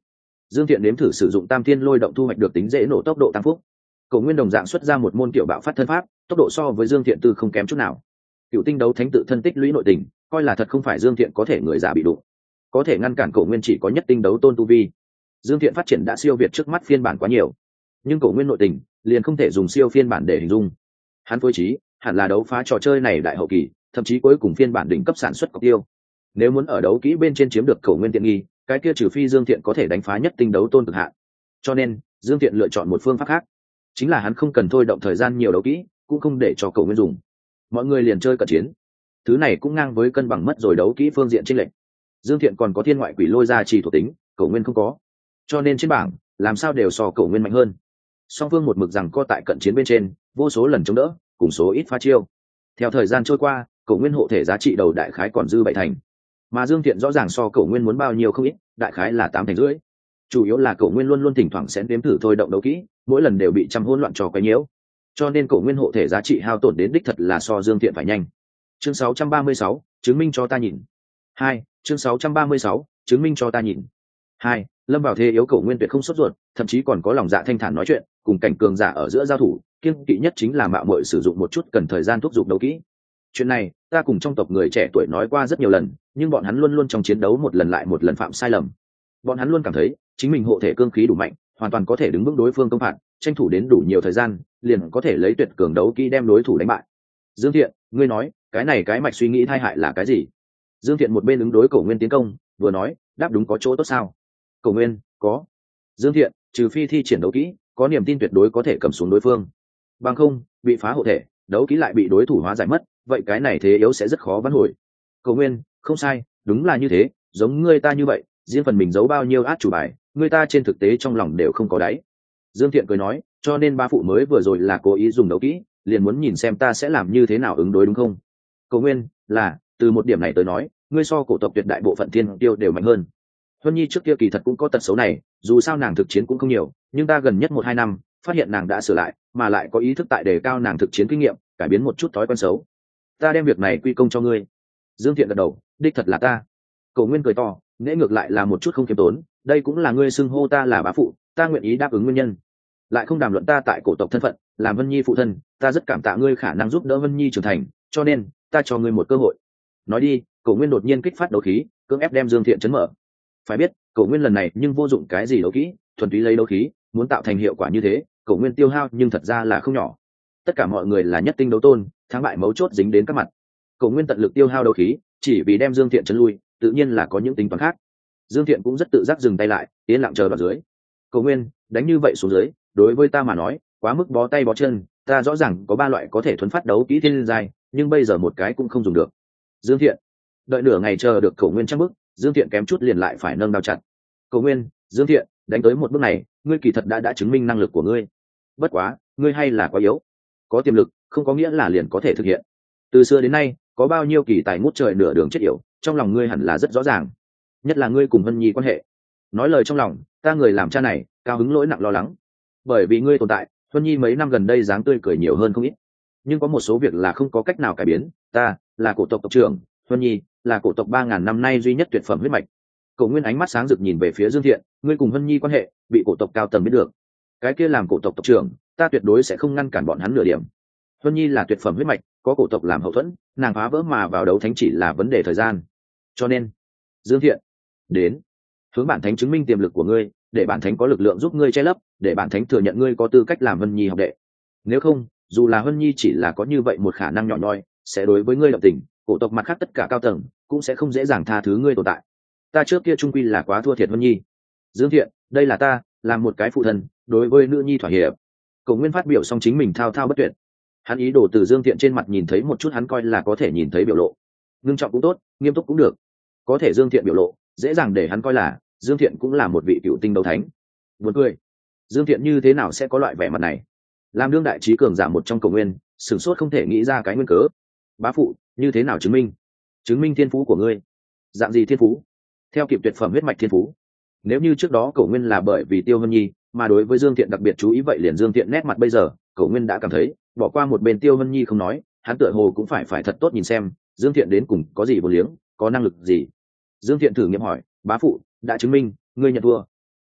Dương Thiện nếm thử sử dụng tam thiên lôi động thu hoạch được tính dễ nổ tốc độ tăng phúc. Cổ Nguyên đồng dạng xuất ra một môn kiểu bạo phát thân pháp, tốc độ so với Dương Thiện tư không kém chút nào. Cựu tinh đấu thánh tự thân tích lũy nội tình, coi là thật không phải Dương Thiện có thể người giả bị đụng, có thể ngăn cản Cổ Nguyên chỉ có nhất tinh đấu tôn tu vi. Dương Thiện phát triển đã siêu việt trước mắt phiên bản quá nhiều, nhưng Cổ Nguyên nội tình liền không thể dùng siêu phiên bản để hình dung. Hắn phối trí hẳn là đấu phá trò chơi này đại hậu kỳ, thậm chí cuối cùng phiên bản đỉnh cấp sản xuất cọc tiêu. Nếu muốn ở đấu kỹ bên trên chiếm được Cổ Nguyên tiện nghi, cái kia trừ phi Dương Thiện có thể đánh phá nhất tinh đấu tôn cực hạn. Cho nên Dương Thiện lựa chọn một phương pháp khác, chính là hắn không cần thôi động thời gian nhiều đấu kỹ, cũng không để cho Cổ Nguyên dùng. Mọi người liền chơi cận chiến, thứ này cũng ngang với cân bằng mất rồi đấu kỹ phương diện chênh lệch. Dương Thiện còn có thiên ngoại quỷ lôi ra trì thuộc tính, Cổ Nguyên không có, cho nên trên bảng làm sao đều so Cổ Nguyên mạnh hơn. Song phương một mực rằng co tại cận chiến bên trên, vô số lần chống đỡ, cùng số ít pha chiêu. Theo thời gian trôi qua, Cổ Nguyên hộ thể giá trị đầu đại khái còn dư bảy thành, mà Dương Thiện rõ ràng so Cổ Nguyên muốn bao nhiêu không ít, đại khái là tám thành rưỡi. Chủ yếu là Cổ Nguyên luôn luôn thỉnh thoảng sẽ nếm thử thôi động đấu kỹ, mỗi lần đều bị trăm hỗn loạn trò quấy nhiễu, cho nên Cổ Nguyên hộ thể giá trị hao tổn đến đích thật là so Dương Thiện phải nhanh. Chương sáu trăm ba mươi sáu, chứng minh cho ta nhìn. Hai, chương sáu trăm ba mươi sáu, chứng minh cho ta nhìn. Hai, lâm vào thế yếu Cổ Nguyên tuyệt không sốt ruột, thậm chí còn có lòng dạ thanh thản nói chuyện, cùng cảnh cường giả ở giữa giao thủ, kiêng kỵ nhất chính là mạo muội sử dụng một chút cần thời gian thúc giục đấu kỹ. Chuyện này ta cùng trong tộc người trẻ tuổi nói qua rất nhiều lần, nhưng bọn hắn luôn luôn trong chiến đấu một lần lại một lần phạm sai lầm. Bọn hắn luôn cảm thấy chính mình hộ thể cương khí đủ mạnh, hoàn toàn có thể đứng vững đối phương công phạt, tranh thủ đến đủ nhiều thời gian, liền có thể lấy tuyệt cường đấu kỹ đem đối thủ đánh bại. Dương Thiện, ngươi nói cái này cái mạch suy nghĩ tai hại là cái gì? Dương Thiện một bên ứng đối Cổ Nguyên tiến công, vừa nói, đáp đúng có chỗ tốt sao? Cổ Nguyên, có. Dương Thiện, trừ phi thi triển đấu kỹ, có niềm tin tuyệt đối có thể cầm xuống đối phương, bằng không bị phá hộ thể, đấu kỹ lại bị đối thủ hóa giải mất, vậy cái này thế yếu sẽ rất khó vãn hồi. Cổ Nguyên, không sai, đúng là như thế, giống ngươi ta như vậy, riêng phần mình giấu bao nhiêu át chủ bài, người ta trên thực tế trong lòng đều không có đáy. Dương Thiện cười nói, cho nên ba phụ mới vừa rồi là cố ý dùng đấu kỹ, liền muốn nhìn xem ta sẽ làm như thế nào ứng đối đúng không? Cổ Nguyên, là, từ một điểm này tới nói, ngươi so cổ tộc tuyệt đại bộ phận thiên tiêu đều mạnh hơn. Huân Nhi trước kia kỳ thật cũng có tật xấu này, dù sao nàng thực chiến cũng không nhiều, nhưng ta gần nhất một hai năm phát hiện nàng đã sửa lại, mà lại có ý thức tại đề cao nàng thực chiến kinh nghiệm, cải biến một chút thói quen xấu. Ta đem việc này quy công cho ngươi. Dương Thiện gật đầu, đích thật là ta. Cổ Nguyên cười to, nễ ngược lại là một chút không khiêm tốn, đây cũng là ngươi xưng hô ta là bá phụ, ta nguyện ý đáp ứng nguyên nhân. Lại không đàm luận ta tại cổ tộc thân phận, làm Vân Nhi phụ thân, ta rất cảm tạ ngươi khả năng giúp đỡ Vân Nhi trưởng thành, cho nên ta cho ngươi một cơ hội. Nói đi. Cổ Nguyên đột nhiên kích phát đấu khí, cưỡng ép đem Dương Thiện chấn mở. Phải biết, Cổ Nguyên lần này nhưng vô dụng cái gì đấu kỹ, thuần túy lấy đấu khí, muốn tạo thành hiệu quả như thế, Cổ Nguyên tiêu hao nhưng thật ra là không nhỏ. Tất cả mọi người là nhất tinh đấu tôn, thắng bại mấu chốt dính đến các mặt. Cổ Nguyên tận lực tiêu hao đấu khí, chỉ vì đem Dương Thiện chấn lui, tự nhiên là có những tính toán khác. Dương Thiện cũng rất tự giác dừng tay lại, yên lặng chờ vào dưới. Cổ Nguyên, đánh như vậy xuống dưới, đối với ta mà nói, quá mức bó tay bó chân, ta rõ ràng có ba loại có thể thuấn phát đấu kỹ thiên giai, nhưng bây giờ một cái cũng không dùng được. Dương Thiện, đợi nửa ngày chờ được Cổ Nguyên chắc bước, Dương Thiện kém chút liền lại phải nâng đao chặt. Cổ Nguyên, Dương Thiện, đánh tới một bước này, ngươi kỳ thật đã đã chứng minh năng lực của ngươi. Bất quá, ngươi hay là quá yếu. Có tiềm lực, không có nghĩa là liền có thể thực hiện. Từ xưa đến nay, có bao nhiêu kỳ tài ngút trời nửa đường chết yểu, trong lòng ngươi hẳn là rất rõ ràng. Nhất là ngươi cùng Vân Nhi quan hệ. Nói lời trong lòng, ta người làm cha này, cao hứng lỗi nặng lo lắng. Bởi vì ngươi tồn tại, Vân Nhi mấy năm gần đây dáng tươi cười nhiều hơn không ít. Nhưng có một số việc là không có cách nào cải biến, ta là cổ tộc tộc trưởng, Vân Nhi là cổ tộc ba ngàn năm nay duy nhất tuyệt phẩm huyết mạch. Cổ Nguyên ánh mắt sáng rực nhìn về phía Dương Thiện, ngươi cùng Vân Nhi quan hệ, bị cổ tộc cao tầng biết được. Cái kia làm cổ tộc tộc trưởng, ta tuyệt đối sẽ không ngăn cản bọn hắn nửa điểm. Vân Nhi là tuyệt phẩm huyết mạch, có cổ tộc làm hậu thuẫn, nàng phá vỡ mà vào đấu thánh chỉ là vấn đề thời gian. Cho nên, Dương Thiện, đến, hướng bản thánh chứng minh tiềm lực của ngươi, để bản thánh có lực lượng giúp ngươi che lấp, để bản thánh thừa nhận ngươi có tư cách làm Vân Nhi học đệ. Nếu không, dù là Vân Nhi chỉ là có như vậy một khả năng nhỏ nhoi, sẽ đối với ngươi động tình, cổ tộc mặt khác tất cả cao tầng cũng sẽ không dễ dàng tha thứ ngươi tồn tại. Ta trước kia trung quy là quá thua thiệt Vân Nhi. Dương Thiện, đây là ta, làm một cái phụ thân, đối với nữ nhi thỏa hiệp. Cổ Nguyên phát biểu xong chính mình thao thao bất tuyệt. Hắn ý đồ từ Dương Thiện trên mặt nhìn thấy một chút hắn coi là có thể nhìn thấy biểu lộ. Ngưng trọng cũng tốt, nghiêm túc cũng được. Có thể Dương Thiện biểu lộ, dễ dàng để hắn coi là Dương Thiện cũng là một vị cựu tinh đấu thánh. Buồn cười. Dương Thiện như thế nào sẽ có loại vẻ mặt này? Làm đương đại trí cường giả một trong Cổ Nguyên, sửng sốt không thể nghĩ ra cái nguyên cớ. Bá phụ, như thế nào chứng minh? Chứng minh thiên phú của ngươi. Dạng gì thiên phú? Theo kịp tuyệt phẩm huyết mạch thiên phú. Nếu như trước đó Cổ Nguyên là bởi vì Tiêu Vân Nhi, mà đối với Dương Thiện đặc biệt chú ý, vậy liền Dương Thiện nét mặt bây giờ, Cổ Nguyên đã cảm thấy, bỏ qua một bên Tiêu Vân Nhi không nói, hắn tựa hồ cũng phải phải thật tốt nhìn xem, Dương Thiện đến cùng có gì vô liếng, có năng lực gì. Dương Thiện thử nghiệm hỏi, bá phụ, đã chứng minh, ngươi nhận thua.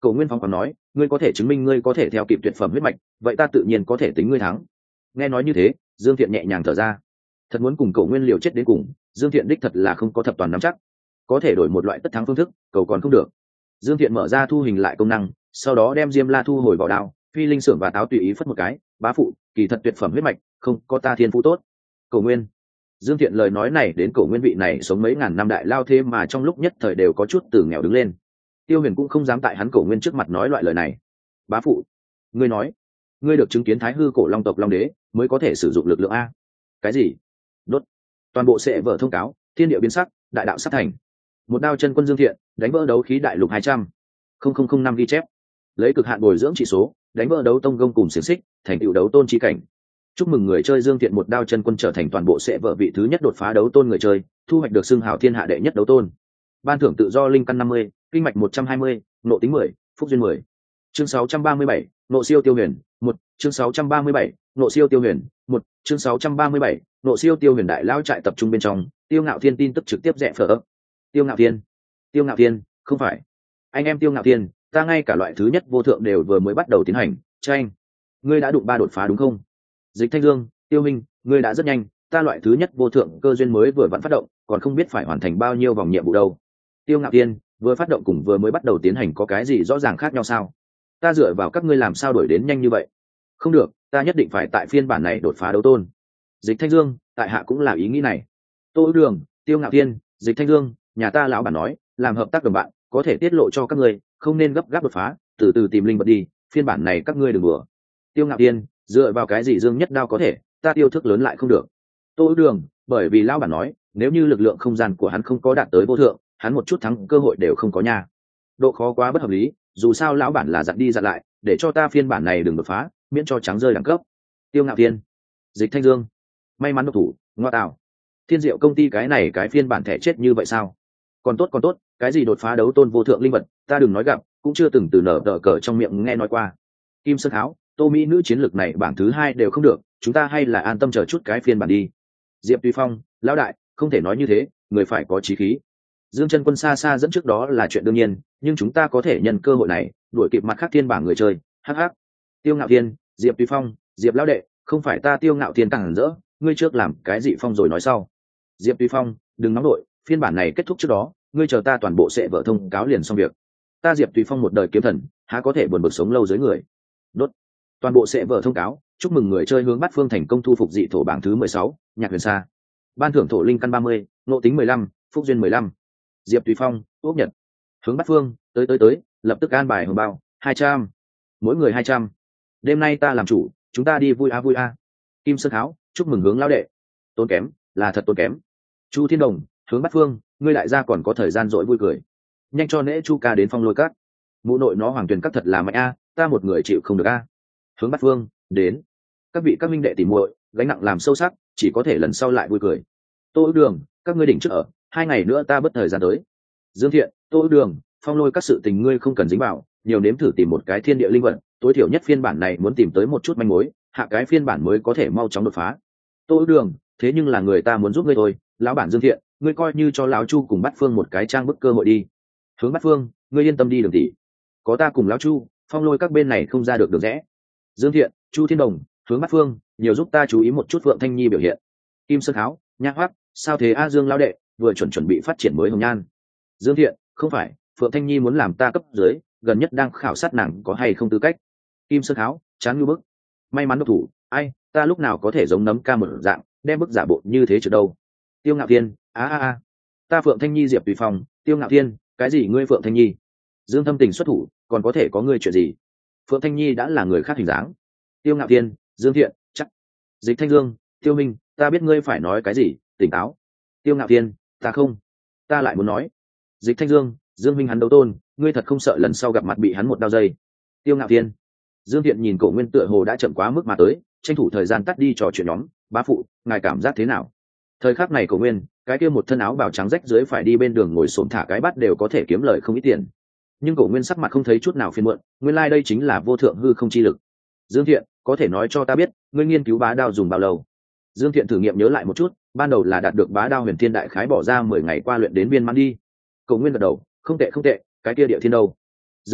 Cổ Nguyên Phong còn nói, ngươi có thể chứng minh ngươi có thể theo kịp tuyệt phẩm huyết mạch, vậy ta tự nhiên có thể tính ngươi thắng. Nghe nói như thế, Dương Thiện nhẹ nhàng thở ra. Thật muốn cùng Cổ Nguyên liều chết đến cùng, Dương Thiện đích thật là không có thập toàn nắm chắc. Có thể đổi một loại tất thắng phương thức, cầu còn không được. Dương Thiện mở ra thu hình lại công năng, sau đó đem Diêm La thu hồi vào đao, phi linh sưởng và táo tùy ý phất một cái, bá phụ, kỳ thật tuyệt phẩm huyết mạch, không có ta thiên phú tốt. Cổ Nguyên. Dương Thiện lời nói này đến Cổ Nguyên vị này sống mấy ngàn năm đại lao thế mà trong lúc nhất thời đều có chút từ nghèo đứng lên. Tiêu Huyền cũng không dám tại hắn Cổ Nguyên trước mặt nói loại lời này. Bá phụ, ngươi nói, ngươi được chứng kiến Thái hư cổ long tộc long đế mới có thể sử dụng lực lượng a? Cái gì? Đốt. Toàn bộ sẽ vở thông cáo, thiên địa biến sắc, đại đạo sắp thành. Một đao chân quân Dương Thiện, đánh vỡ đấu khí đại lục hai trăm không năm ghi chép. Lấy cực hạn bồi dưỡng chỉ số, đánh vỡ đấu tông gông cùng xiển xích, thành tựu đấu tôn chi cảnh. Chúc mừng người chơi Dương Thiện một đao chân quân trở thành toàn bộ sẽ vở vị thứ nhất đột phá đấu tôn người chơi, thu hoạch được xưng hào thiên hạ đệ nhất đấu tôn. Ban thưởng tự do linh căn năm mươi, kinh mạch một trăm hai mươi, nộ tính mười, phúc duyên mười. Chương sáu trăm ba mươi bảy, nộ siêu Tiêu Huyền, một, chương sáu trăm ba mươi bảy, nộ siêu Tiêu Huyền, một, chương sáu trăm ba mươi bảy, nộ siêu Tiêu Huyền đại lao trại tập trung bên trong, Tiêu Ngạo Thiên tin tức trực tiếp rẽ phở ấp. Tiêu Ngạo Thiên, Tiêu Ngạo Thiên, không phải. Anh em Tiêu Ngạo Thiên, ta ngay cả loại thứ nhất vô thượng đều vừa mới bắt đầu tiến hành, tranh. Ngươi đã đụng ba đột phá đúng không? Dịch Thanh Dương, Tiêu Minh, ngươi đã rất nhanh, ta loại thứ nhất vô thượng cơ duyên mới vừa vặn phát động, còn không biết phải hoàn thành bao nhiêu vòng nhiệm vụ đâu. Tiêu Ngạo Thiên, vừa phát động cùng vừa mới bắt đầu tiến hành có cái gì rõ ràng khác nhau sao? Ta dựa vào các ngươi làm sao đổi đến nhanh như vậy? Không được, ta nhất định phải tại phiên bản này đột phá đấu tôn. Dịch Thanh Dương, tại hạ cũng là ý nghĩ này. Tô Ước Đường, Tiêu Ngạo Thiên, Dịch Thanh Dương, nhà ta lão bản nói, làm hợp tác đồng bạn, có thể tiết lộ cho các ngươi, không nên gấp gáp đột phá, từ từ tìm linh vật đi, phiên bản này các ngươi đừng đùa. Tiêu Ngạo Thiên, dựa vào cái gì Dương Nhất Đao có thể, ta tiêu thức lớn lại không được. Tô Ước Đường, bởi vì lão bản nói, nếu như lực lượng không gian của hắn không có đạt tới vô thượng, hắn một chút thắng cơ hội đều không có nha. Độ khó quá bất hợp lý, dù sao lão bản là dặn đi dặn lại, để cho ta phiên bản này đừng đột phá, miễn cho trắng rơi đẳng cấp. Tiêu Ngạo Thiên, Dịch Thanh Dương, may mắn độc thủ, ngoa tạo. Thiên Diệu công ty cái này cái phiên bản thẻ chết như vậy sao? Còn tốt còn tốt, cái gì đột phá đấu tôn vô thượng linh vật, ta đừng nói gặp, cũng chưa từng từ nở tờ cờ trong miệng nghe nói qua. Kim Sơn Tháo, Tô Mỹ nữ chiến lược này bảng thứ hai đều không được, chúng ta hay là an tâm chờ chút cái phiên bản đi. Diệp Tùy Phong, lão đại, không thể nói như thế, người phải có chí khí. Dương Chân Quân xa xa dẫn trước đó là chuyện đương nhiên, nhưng chúng ta có thể nhân cơ hội này đuổi kịp mặt khác thiên bảng người chơi. Hắc hắc. Tiêu Ngạo Thiên, Diệp Tùy Phong, Diệp lão đệ, không phải ta Tiêu Ngạo Thiên càng rỡ, ngươi trước làm cái dị phong rồi nói sau. Diệp Tùy Phong, đừng nóng nổi, phiên bản này kết thúc trước đó, ngươi chờ ta toàn bộ sẽ vợ thông cáo liền xong việc. Ta Diệp Tùy Phong một đời kiếm thần, há có thể buồn bực sống lâu dưới người. Đốt. Toàn bộ sẽ vợ thông cáo, chúc mừng người chơi hướng Bát Phương thành công thu phục dị thổ bảng thứ mười sáu, Nhạc Huyền Sa. Ban thưởng thổ linh căn ba mươi, nộ tính mười lăm, phúc duyên mười lăm. Diệp Tùy Phong, úp nhật. Hướng Bát Phương, tới tới tới, lập tức an bài hồng bao, hai trăm. Mỗi người hai trăm. Đêm nay ta làm chủ, chúng ta đi vui a vui a. Kim Sơn Tháo, chúc mừng Hướng lão đệ. Tốn kém, là thật tốn kém. Chu Thiên Đồng, Hướng Bát Phương, ngươi lại ra còn có thời gian dỗi vui cười. Nhanh cho nễ Chu ca đến Phong Lôi Các. Mụ nội nó Hoàng Tuyền Các thật là mạnh a, ta một người chịu không được a. Hướng Bát Phương, đến. Các vị các minh đệ tỉ muội, gánh nặng làm sâu sắc, chỉ có thể lần sau lại vui cười. Tô Ước Đường, các ngươi đỉnh trước ở, hai ngày nữa ta bất thời gian tới. Dương Thiện, Tô Ước Đường, Phong Lôi Các sự tình ngươi không cần dính vào, nhiều nếm thử tìm một cái thiên địa linh vật, tối thiểu nhất phiên bản này muốn tìm tới một chút manh mối, hạ cái phiên bản mới có thể mau chóng đột phá. Tô Ước Đường, thế nhưng là người ta muốn giúp ngươi thôi, lão bản Dương Thiện, ngươi coi như cho lão Chu cùng Bát Phương một cái trang bức cơ hội đi. Hướng Bát Phương, ngươi yên tâm đi đường tỷ, có ta cùng lão Chu, Phong Lôi Các bên này không ra được đường rẽ. Dương Thiện, Chu Thiên Đồng, Hướng Bát Phương, nhiều giúp ta chú ý một chút Phượng Thanh Nhi biểu hiện. Kim Sơn Tháo, Nhã Hoắc, sao thế a Dương lão đệ, vừa chuẩn chuẩn bị phát triển mới hồng nhan. Dương Thiện, không phải, Phượng Thanh Nhi muốn làm ta cấp dưới, gần nhất đang khảo sát nàng có hay không tư cách. Kim Sơn Tháo, chán như bức. May mắn độc thủ, ai, ta lúc nào có thể giống nấm ca một dạng, đem bức giả bộ như thế chứ đâu. Tiêu Ngạo Thiên, a a a, ta Phượng Thanh Nhi Diệp Tùy Phong, Tiêu Ngạo Thiên, cái gì ngươi Phượng Thanh Nhi? Dương Thâm Tình xuất thủ, còn có thể có ngươi chuyện gì? Phượng Thanh Nhi đã là người khác hình dáng. Tiêu Ngạo Thiên, Dương Thiện, chắc. Dịch Thanh Dương, Tiêu Minh, ta biết ngươi phải nói cái gì, tỉnh táo. Tiêu Ngạo Thiên, ta không, ta lại muốn nói. Dịch Thanh Dương, Dương Minh hắn đấu tôn, ngươi thật không sợ lần sau gặp mặt bị hắn một đao dây. Tiêu Ngạo Thiên. Dương Thiện nhìn Cổ Nguyên tựa hồ đã chậm quá mức mà tới, tranh thủ thời gian tắt đi trò chuyện nhóm. Bá phụ, ngài cảm giác thế nào? Thời khắc này Cổ Nguyên, cái kia một thân áo bào trắng rách dưới phải đi bên đường ngồi xổm thả cái bát đều có thể kiếm lời không ít tiền. Nhưng Cổ Nguyên sắc mặt không thấy chút nào phiền muộn, nguyên lai like đây chính là vô thượng hư không chi lực. Dương Thiện, có thể nói cho ta biết, ngươi nghiên cứu bá đao dùng bao lâu? Dương Thiện thử nghiệm nhớ lại một chút, ban đầu là đạt được bá đao huyền thiên đại khái bỏ ra mười ngày qua luyện đến viên mãn đi. Cổ Nguyên gật đầu, không tệ không tệ, cái kia địa thiên đâu? Dương Thiện,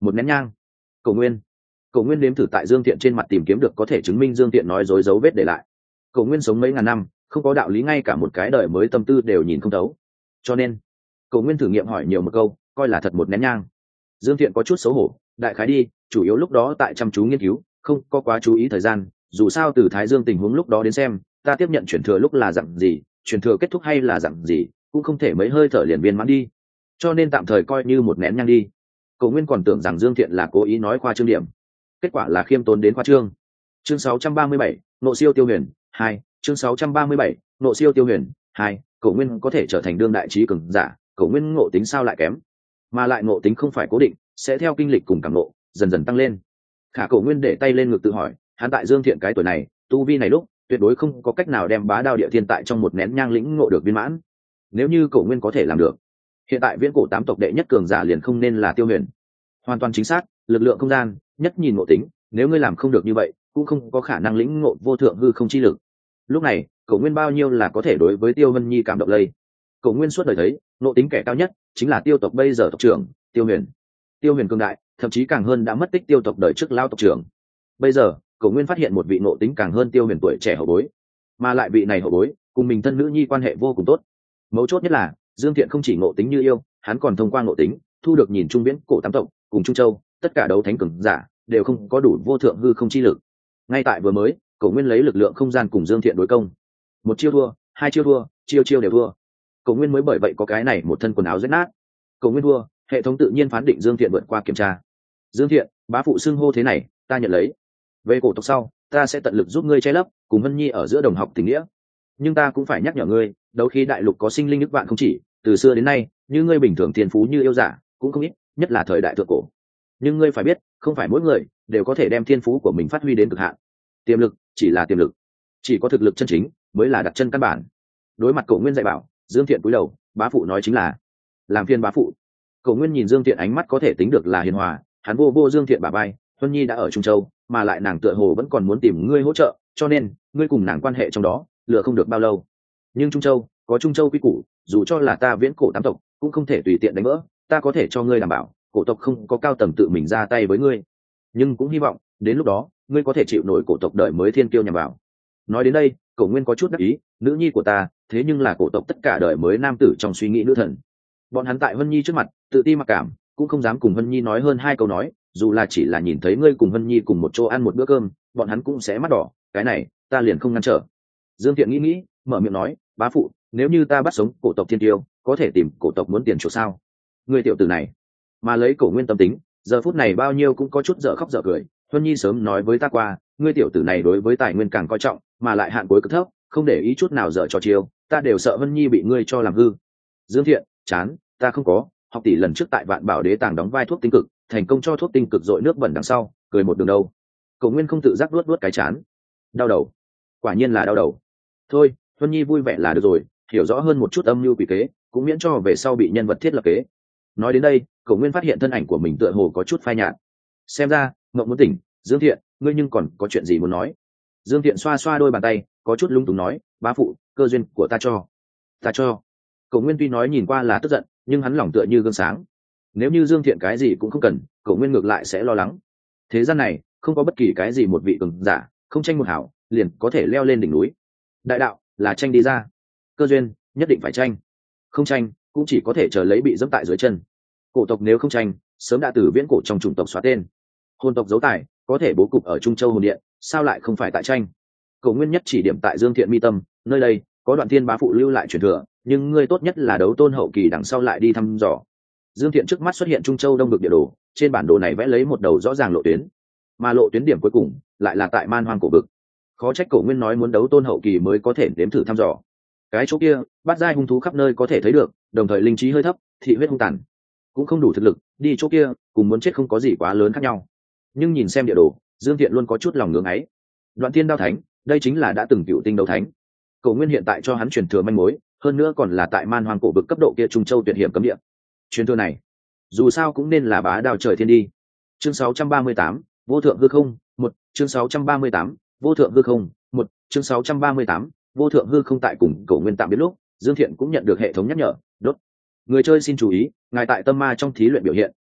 một nén nhang. Cổ Nguyên. Cổ Nguyên nếm thử tại Dương Tiện trên mặt tìm kiếm được có thể chứng minh Dương Tiện nói dối dấu vết để lại. Cổ Nguyên sống mấy ngàn năm, không có đạo lý ngay cả một cái đời mới tâm tư đều nhìn không thấu. Cho nên, Cổ Nguyên thử nghiệm hỏi nhiều một câu, coi là thật một nén nhang. Dương Tiện có chút xấu hổ, đại khái đi, chủ yếu lúc đó tại chăm chú nghiên cứu, không có quá chú ý thời gian, dù sao từ Thái Dương tình huống lúc đó đến xem, ta tiếp nhận chuyển thừa lúc là dạng gì, chuyển thừa kết thúc hay là dạng gì, cũng không thể mấy hơi thở liền viên mãn đi. Cho nên tạm thời coi như một nén nhang đi. Cổ Nguyên còn tưởng rằng Dương Thiện là cố ý nói khoa trương điểm, kết quả là khiêm tốn đến khoa trương. Chương sáu trăm ba mươi bảy, Nộ siêu tiêu huyền hai. Chương sáu trăm ba mươi bảy, Nộ siêu tiêu huyền hai. Cổ Nguyên có thể trở thành đương đại trí cường giả, Cổ Nguyên ngộ tính sao lại kém, mà lại ngộ tính không phải cố định, sẽ theo kinh lịch cùng cảm ngộ dần dần tăng lên. Khả Cổ Nguyên để tay lên ngực tự hỏi, hắn tại Dương Thiện cái tuổi này, tu vi này lúc, tuyệt đối không có cách nào đem bá đao địa thiên tại trong một nén nhang lĩnh ngộ được viên mãn. Nếu như Cổ Nguyên có thể làm được, hiện tại viễn cổ tám tộc đệ nhất cường giả liền không nên là Tiêu Huyền. Hoàn toàn chính xác, lực lượng không gian, nhất nhìn ngộ tính, nếu ngươi làm không được như vậy, cũng không có khả năng lĩnh ngộ vô thượng hư không chi lực. Lúc này, Cổ Nguyên bao nhiêu là có thể đối với Tiêu Vân Nhi cảm động lây. Cổ Nguyên suốt đời thấy, ngộ tính kẻ cao nhất chính là Tiêu tộc bây giờ tộc trưởng, Tiêu Huyền. Tiêu Huyền cường đại, thậm chí càng hơn đã mất tích Tiêu tộc đời trước lao tộc trưởng. Bây giờ, Cổ Nguyên phát hiện một vị ngộ tính càng hơn Tiêu Huyền tuổi trẻ hậu bối, mà lại vị này hậu bối cùng mình thân nữ nhi quan hệ vô cùng tốt. Mấu chốt nhất là, Dương Thiện không chỉ ngộ tính như yêu, hắn còn thông qua ngộ tính thu được nhìn trung viễn cổ tám tộc cùng Trung Châu, tất cả đấu thánh cường giả đều không có đủ vô thượng hư không chi lực. Ngay tại vừa mới, Cổ Nguyên lấy lực lượng không gian cùng Dương Thiện đối công, một chiêu thua, hai chiêu thua, chiêu chiêu đều thua. Cổ Nguyên mới bởi vậy có cái này một thân quần áo rách nát. Cổ Nguyên thua, hệ thống tự nhiên phán định Dương Thiện vượt qua kiểm tra. Dương Thiện, bá phụ xưng hô thế này, ta nhận lấy. Về cổ tộc sau, ta sẽ tận lực giúp ngươi che lấp cùng Vân Nhi ở giữa đồng học tình nghĩa. Nhưng ta cũng phải nhắc nhở ngươi, đấu khí đại lục có sinh linh nước bạn không chỉ, từ xưa đến nay, như ngươi bình thường thiên phú như yêu giả, cũng không ít, nhất là thời đại thượng cổ. Nhưng ngươi phải biết, không phải mỗi người đều có thể đem thiên phú của mình phát huy đến cực hạn. Tiềm lực chỉ là tiềm lực, chỉ có thực lực chân chính mới là đặt chân căn bản. Đối mặt Cổ Nguyên dạy bảo, Dương Thiện cúi đầu, bá phụ nói chính là làm phiền bá phụ. Cổ Nguyên nhìn Dương Thiện ánh mắt có thể tính được là hiền hòa, hắn vô vô Dương Thiện bả vai, Vân Nhi đã ở Trung Châu, mà lại nàng tựa hồ vẫn còn muốn tìm ngươi hỗ trợ, cho nên ngươi cùng nàng quan hệ trong đó lựa không được bao lâu. Nhưng Trung Châu có Trung Châu quy củ, dù cho là ta viễn cổ tám tộc cũng không thể tùy tiện đánh vỡ. Ta có thể cho ngươi đảm bảo, cổ tộc không có cao tầng tự mình ra tay với ngươi, nhưng cũng hy vọng đến lúc đó ngươi có thể chịu nổi cổ tộc đời mới thiên kiêu nhằm vào. Nói đến đây, Cổ Nguyên có chút đắc ý, nữ nhi của ta thế nhưng là cổ tộc tất cả đời mới nam tử trong suy nghĩ nữ thần. Bọn hắn tại Vân Nhi trước mặt tự ti mặc cảm, cũng không dám cùng Vân Nhi nói hơn hai câu nói, dù là chỉ là nhìn thấy ngươi cùng Vân Nhi cùng một chỗ ăn một bữa cơm, bọn hắn cũng sẽ mắt đỏ. Cái này ta liền không ngăn trở. Dương Thiện nghĩ nghĩ, mở miệng nói, bá phụ, nếu như ta bắt sống cổ tộc thiên tiêu, có thể tìm cổ tộc muốn tiền chỗ sao? Ngươi tiểu tử này, mà lấy Cổ Nguyên tâm tính, giờ phút này bao nhiêu cũng có chút dở khóc dở cười. Vân Nhi sớm nói với ta qua, ngươi tiểu tử này đối với tài nguyên càng coi trọng, mà lại hạn cuối cực thấp, không để ý chút nào dở trò chiêu, ta đều sợ Vân Nhi bị ngươi cho làm hư. Dương Thiện, chán, ta không có, học tỷ lần trước tại Vạn Bảo Đế Tàng đóng vai thuốc tinh cực, thành công cho thuốc tinh cực dội nước bẩn đằng sau, cười một đường đâu. Cổ Nguyên không tự giác luốt luốt cái chán, đau đầu, quả nhiên là đau đầu. Thôi, Vân Nhi vui vẻ là được rồi, hiểu rõ hơn một chút âm mưu quỷ kế, cũng miễn cho về sau bị nhân vật thiết lập kế. Nói đến đây, Cổ Nguyên phát hiện thân ảnh của mình tựa hồ có chút phai nhạt. Xem ra, Ngộng muốn tỉnh, Dương Thiện, ngươi nhưng còn có chuyện gì muốn nói? Dương Thiện xoa xoa đôi bàn tay, có chút lung túng nói, bá phụ, cơ duyên của ta cho, ta cho. Cổ Nguyên tuy nói nhìn qua là tức giận, nhưng hắn lòng tựa như gương sáng. Nếu như Dương Thiện cái gì cũng không cần, Cổ Nguyên ngược lại sẽ lo lắng. Thế gian này không có bất kỳ cái gì một vị cường giả không tranh một hảo liền có thể leo lên đỉnh núi. Đại đạo là tranh đi ra, cơ duyên nhất định phải tranh, không tranh cũng chỉ có thể chờ lấy bị dẫm tại dưới chân. Cổ tộc nếu không tranh, sớm đã từ viễn cổ trong chủng tộc xóa tên. Hồn tộc giấu tài có thể bố cục ở Trung Châu hồn điện, sao lại không phải tại tranh? Cổ Nguyên nhất chỉ điểm tại Dương Thiện mi tâm, nơi đây có đoạn thiên bá phụ lưu lại truyền thừa, nhưng ngươi tốt nhất là đấu tôn hậu kỳ đằng sau lại đi thăm dò. Dương Thiện trước mắt xuất hiện Trung Châu đông vực địa đồ, trên bản đồ này vẽ lấy một đầu rõ ràng lộ tuyến, mà lộ tuyến điểm cuối cùng lại là tại Man Hoang cổ vực. Khó trách Cổ Nguyên nói muốn đấu tôn hậu kỳ mới có thể đếm thử thăm dò. Cái chỗ kia bát giai hung thú khắp nơi có thể thấy được, đồng thời linh trí hơi thấp, thị huyết hung tàn, cũng không đủ thực lực đi chỗ kia, cùng muốn chết không có gì quá lớn khác nhau. Nhưng nhìn xem địa đồ, Dương Thiện luôn có chút lòng ngưỡng ấy. Đoạn thiên đao thánh, đây chính là đã từng cựu tinh đấu thánh. Cổ Nguyên hiện tại cho hắn truyền thừa manh mối, hơn nữa còn là tại Man Hoang cổ vực cấp độ kia Trung Châu tuyệt hiểm cấm địa. Truyền thừa này dù sao cũng nên là bá đạo trời thiên đi. Chương sáu trăm ba mươi tám, vô thượng hư không một. Chương sáu trăm ba mươi tám, vô thượng hư không một. Chương sáu trăm ba mươi tám, vô thượng hư không. Tại cùng Cổ Nguyên tạm biệt lúc, Dương Thiện cũng nhận được hệ thống nhắc nhở, đốt. Người chơi xin chú ý, ngài tại tâm ma trong thí luyện biểu hiện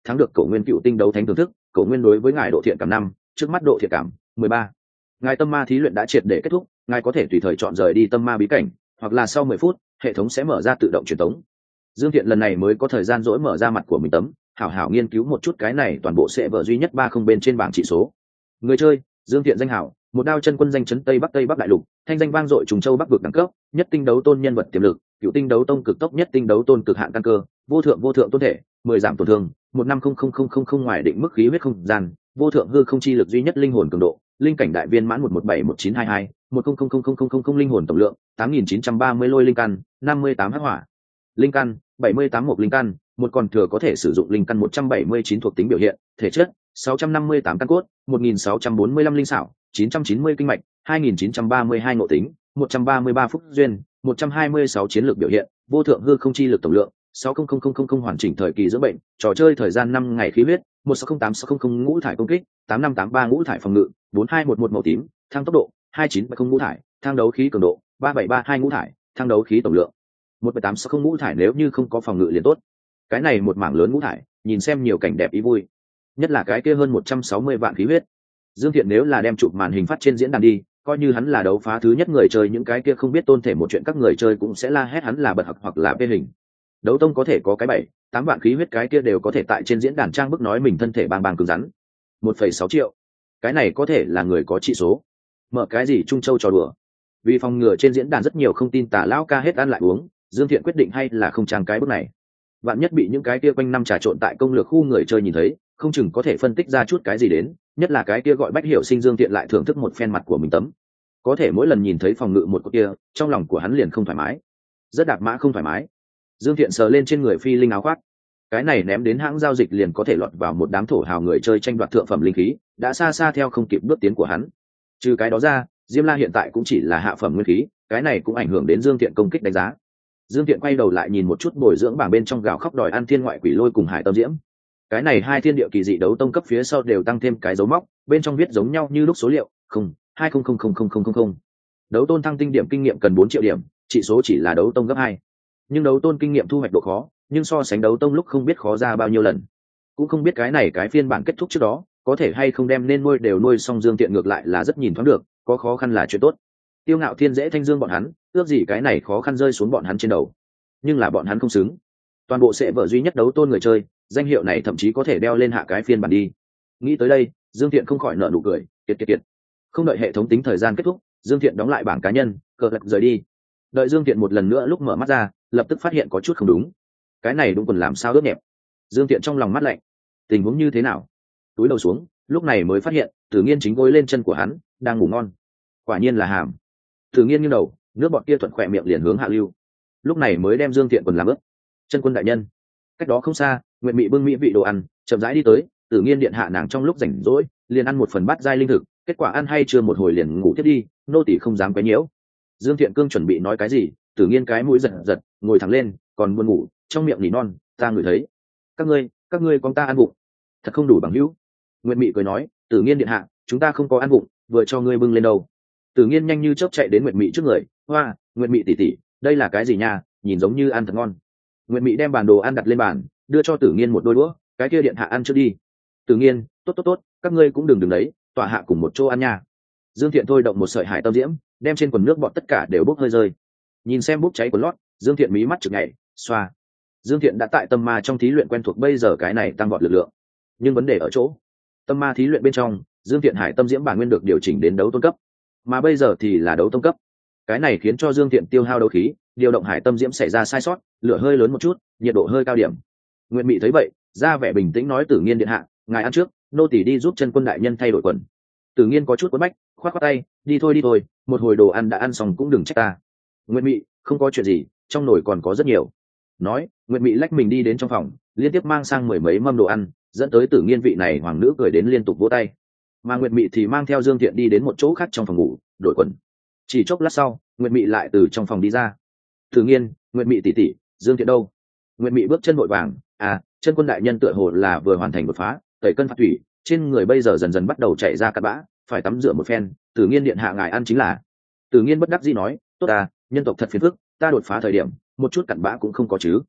thắng được Cổ Nguyên cựu tinh đấu thánh thưởng thức, Cổ Nguyên đối với ngài độ thiện cảm năm, trước mắt độ thiện cảm mười ba. Ngài tâm ma thí luyện đã triệt để kết thúc, ngài có thể tùy thời chọn rời đi tâm ma bí cảnh, hoặc là sau mười phút, hệ thống sẽ mở ra tự động truyền tống. Dương Thiện lần này mới có thời gian dỗi mở ra mặt của mình tấm, hảo hảo nghiên cứu một chút cái này toàn bộ sẽ vở duy nhất ba không bên trên bảng chỉ số. Người chơi, Dương Thiện danh hảo, một đao chân quân danh chấn Tây Bắc Tây Bắc đại lục, thanh danh vang dội trùng châu Bắc vực đẳng cấp, nhất tinh đấu tôn nhân vật tiềm lực, cựu tinh đấu tông cực tốc, nhất tinh đấu tôn cực hạn căn cơ, vô thượng vô thượng tôn thể, mười giảm tổn thương, một năm không không không không không ngoài định mức khí huyết không gian, vô thượng hư không chi lực duy nhất linh hồn cường độ, linh cảnh đại viên mãn một một bảy một chín hai hai, một không không không không không không linh hồn tổng lượng, tám nghìn chín trăm ba mươi lôi linh căn, năm mươi tám hắc hỏa linh căn, bảy mươi tám mộc linh căn, một còn thừa có thể sử dụng linh căn một trăm bảy mươi chín thuộc tính biểu hiện, thể chất sáu trăm năm mươi tám căn cốt, một nghìn sáu trăm bốn mươi lăm linh xảo, chín trăm chín mươi kinh mạch, hai nghìn chín trăm ba mươi hai ngộ tính, một trăm ba mươi ba phúc duyên, một trăm hai mươi sáu chiến lược biểu hiện, vô thượng hư không chi lực tổng lượng, sáu không không không không không hoàn chỉnh thời kỳ dưỡng bệnh, trò chơi thời gian năm ngày khí huyết, một sáu không tám sáu không không ngũ thải công kích, tám năm tám ba ngũ thải phòng ngự, bốn hai một một màu tím, thăng tốc độ, hai chín bảy không ngũ thải, thang đấu khí cường độ, ba bảy ba hai ngũ thải, thang đấu khí tổng lượng, một bảy tám sáu không ngũ thải nếu như không có phòng ngự liền tốt. Cái này một mảng lớn ngũ thải, nhìn xem nhiều cảnh đẹp ý vui. Nhất là cái kia hơn một trăm sáu mươi vạn khí huyết. Dương Thiện nếu là đem chụp màn hình phát trên diễn đàn đi, coi như hắn là đấu phá thứ nhất người chơi, những cái kia không biết tôn thể một chuyện các người chơi cũng sẽ la hét hắn là bật học hoặc là bê hình. Đấu tông có thể có cái bảy, tám vạn khí huyết, cái kia đều có thể tại trên diễn đàn trang bức nói mình thân thể bàng bàng cứng rắn. một phẩy sáu triệu. Cái này có thể là người có trị số. Mở cái gì Trung Châu trò đùa. Vì phòng ngừa trên diễn đàn rất nhiều không tin tà lão ca hết ăn lại uống, Dương Thiện quyết định hay là không trang cái bước này. Vạn nhất bị những cái kia quanh năm trà trộn tại công lược khu người chơi nhìn thấy, không chừng có thể phân tích ra chút cái gì đến, nhất là cái kia gọi Bách Hiểu Sinh. Dương Thiện lại thưởng thức một phen mặt của mình tấm, có thể mỗi lần nhìn thấy phòng ngự một cột kia, trong lòng của hắn liền không thoải mái, rất đạp mã không thoải mái. Dương Thiện sờ lên trên người phi linh áo khoác, cái này ném đến hãng giao dịch liền có thể lọt vào một đám thổ hào người chơi tranh đoạt thượng phẩm linh khí, đã xa xa theo không kịp bước tiến của hắn. Trừ cái đó ra, Diêm La hiện tại cũng chỉ là hạ phẩm nguyên khí, cái này cũng ảnh hưởng đến Dương Thiện công kích đánh giá. Dương Thiện quay đầu lại nhìn một chút bồi dưỡng bảng bên trong gào khóc đòi ăn thiên ngoại quỷ lôi cùng hải tâm diễm, cái này hai thiên địa kỳ dị đấu tông cấp phía sau đều tăng thêm cái dấu móc, bên trong viết giống nhau như lúc số liệu, không hai không không không không không không không. Đấu tôn thăng tinh điểm kinh nghiệm cần bốn triệu điểm, trị số chỉ là đấu tông gấp hai, nhưng đấu tôn kinh nghiệm thu hoạch độ khó, nhưng so sánh đấu tông lúc không biết khó ra bao nhiêu lần. Cũng không biết cái này cái phiên bản kết thúc trước đó có thể hay không đem nên nuôi đều nuôi xong. Dương Thiện ngược lại là rất nhìn thoáng được, có khó khăn là chuyện tốt. Tiêu Ngạo Thiên dễ thanh dương bọn hắn, ước gì cái này khó khăn rơi xuống bọn hắn trên đầu, nhưng là bọn hắn không xứng. Toàn bộ sẽ vở duy nhất đấu tôn người chơi, danh hiệu này thậm chí có thể đeo lên hạ cái phiên bản đi. Nghĩ tới đây, Dương Thiện không khỏi nở nụ cười, kiệt kiệt kiệt. Không đợi hệ thống tính thời gian kết thúc, Dương Thiện đóng lại bảng cá nhân, cờ lật rời đi. Đợi Dương Thiện một lần nữa lúc mở mắt ra, lập tức phát hiện có chút không đúng. Cái này đúng quần làm sao ướt nhẹp. Dương Thiện trong lòng mắt lạnh, tình huống như thế nào? Túi đầu xuống, lúc này mới phát hiện Tử Nghiên chính gối lên chân của hắn, đang ngủ ngon. Quả nhiên là Hàm. Tử Nghiên nghiêng đầu, nước bọt kia thuận khỏe miệng liền hướng hạ lưu. Lúc này mới đem Dương Thiện quần làm ướt. Chân quân đại nhân. Cách đó không xa, Nguyệt Mị bưng mỹ vị đồ ăn, chậm rãi đi tới. Tử Nghiên điện hạ nàng trong lúc rảnh rỗi, liền ăn một phần bát giai linh thực, kết quả ăn hay chưa một hồi liền ngủ tiếp đi, nô tỳ không dám quấy nhiễu. Dương Thiện Cương chuẩn bị nói cái gì, Tử Nghiên cái mũi giật giật, ngồi thẳng lên, còn buồn ngủ, trong miệng nỉ non, ta ngửi thấy. Các ngươi, các ngươi con ta ăn bụng, thật không đủ bằng hữu. Nguyệt Mị cười nói, Tử Nghiên điện hạ, chúng ta không có ăn bụng, vừa cho ngươi bưng lên đâu. Tử Nghiên nhanh như chớp chạy đến Nguyệt Mị trước người, hoa, Nguyệt Mị tỷ tỷ, đây là cái gì nha, nhìn giống như ăn thật ngon. Nguyệt Mị đem bàn đồ ăn đặt lên bàn, đưa cho Tử Nghiên một đôi đũa, cái kia điện hạ ăn trước đi. Tử Nghiên, tốt tốt tốt, các ngươi cũng đừng đừng đấy, tọa hạ cùng một chỗ ăn nha. Dương Thiện thôi động một sợi hải tâm diễm, đem trên quần nước bọt tất cả đều bốc hơi rơi. Nhìn xem bốc cháy quần lót, Dương Thiện mí mắt chực nhảy, xoa. Dương Thiện đã tại tâm ma trong thí luyện quen thuộc bây giờ cái này tăng vọt lực lượng, nhưng vấn đề ở chỗ tâm ma thí luyện bên trong, Dương Thiện hải tâm diễm bản nguyên được điều chỉnh đến đấu tôn cấp, mà bây giờ thì là đấu tông cấp. Cái này khiến cho Dương Thiện tiêu hao đấu khí, điều động hải tâm diễm xảy ra sai sót, lửa hơi lớn một chút, nhiệt độ hơi cao điểm. Nguyệt Mị thấy vậy, ra vẻ bình tĩnh nói, Tử Nghiên điện hạ, ngài ăn trước, nô tỳ đi giúp chân quân đại nhân thay đổi quần. Tử Nghiên có chút quấn bách, khoát khoát tay, đi thôi đi thôi, một hồi đồ ăn đã ăn xong cũng đừng trách ta. Nguyệt Mị, không có chuyện gì, trong nồi còn có rất nhiều. Nói, Nguyệt Mị lách mình đi đến trong phòng, liên tiếp mang sang mười mấy mâm đồ ăn, dẫn tới Tử Nghiên vị này hoàng nữ cười đến liên tục vỗ tay. Mà Nguyệt Mị thì mang theo Dương Thiện đi đến một chỗ khác trong phòng ngủ, đổi quần. Chỉ chốc lát sau, Nguyệt Mị lại từ trong phòng đi ra. Tử Nghiên, Nguyệt Mị tỷ tỷ, Dương Thiện đâu? Nguyệt Mị bước chân vội vàng, à, chân quân đại nhân tựa hồ là vừa hoàn thành đột phá, tẩy cân phạt thủy, trên người bây giờ dần dần bắt đầu chảy ra cát bã, phải tắm rửa một phen. Tử Nghiên điện hạ ngài ăn chính là. Tử Nghiên bất đắc dĩ nói, tốt à, nhân tộc thật phiền phức, ta đột phá thời điểm, một chút cặn bã cũng không có chứ.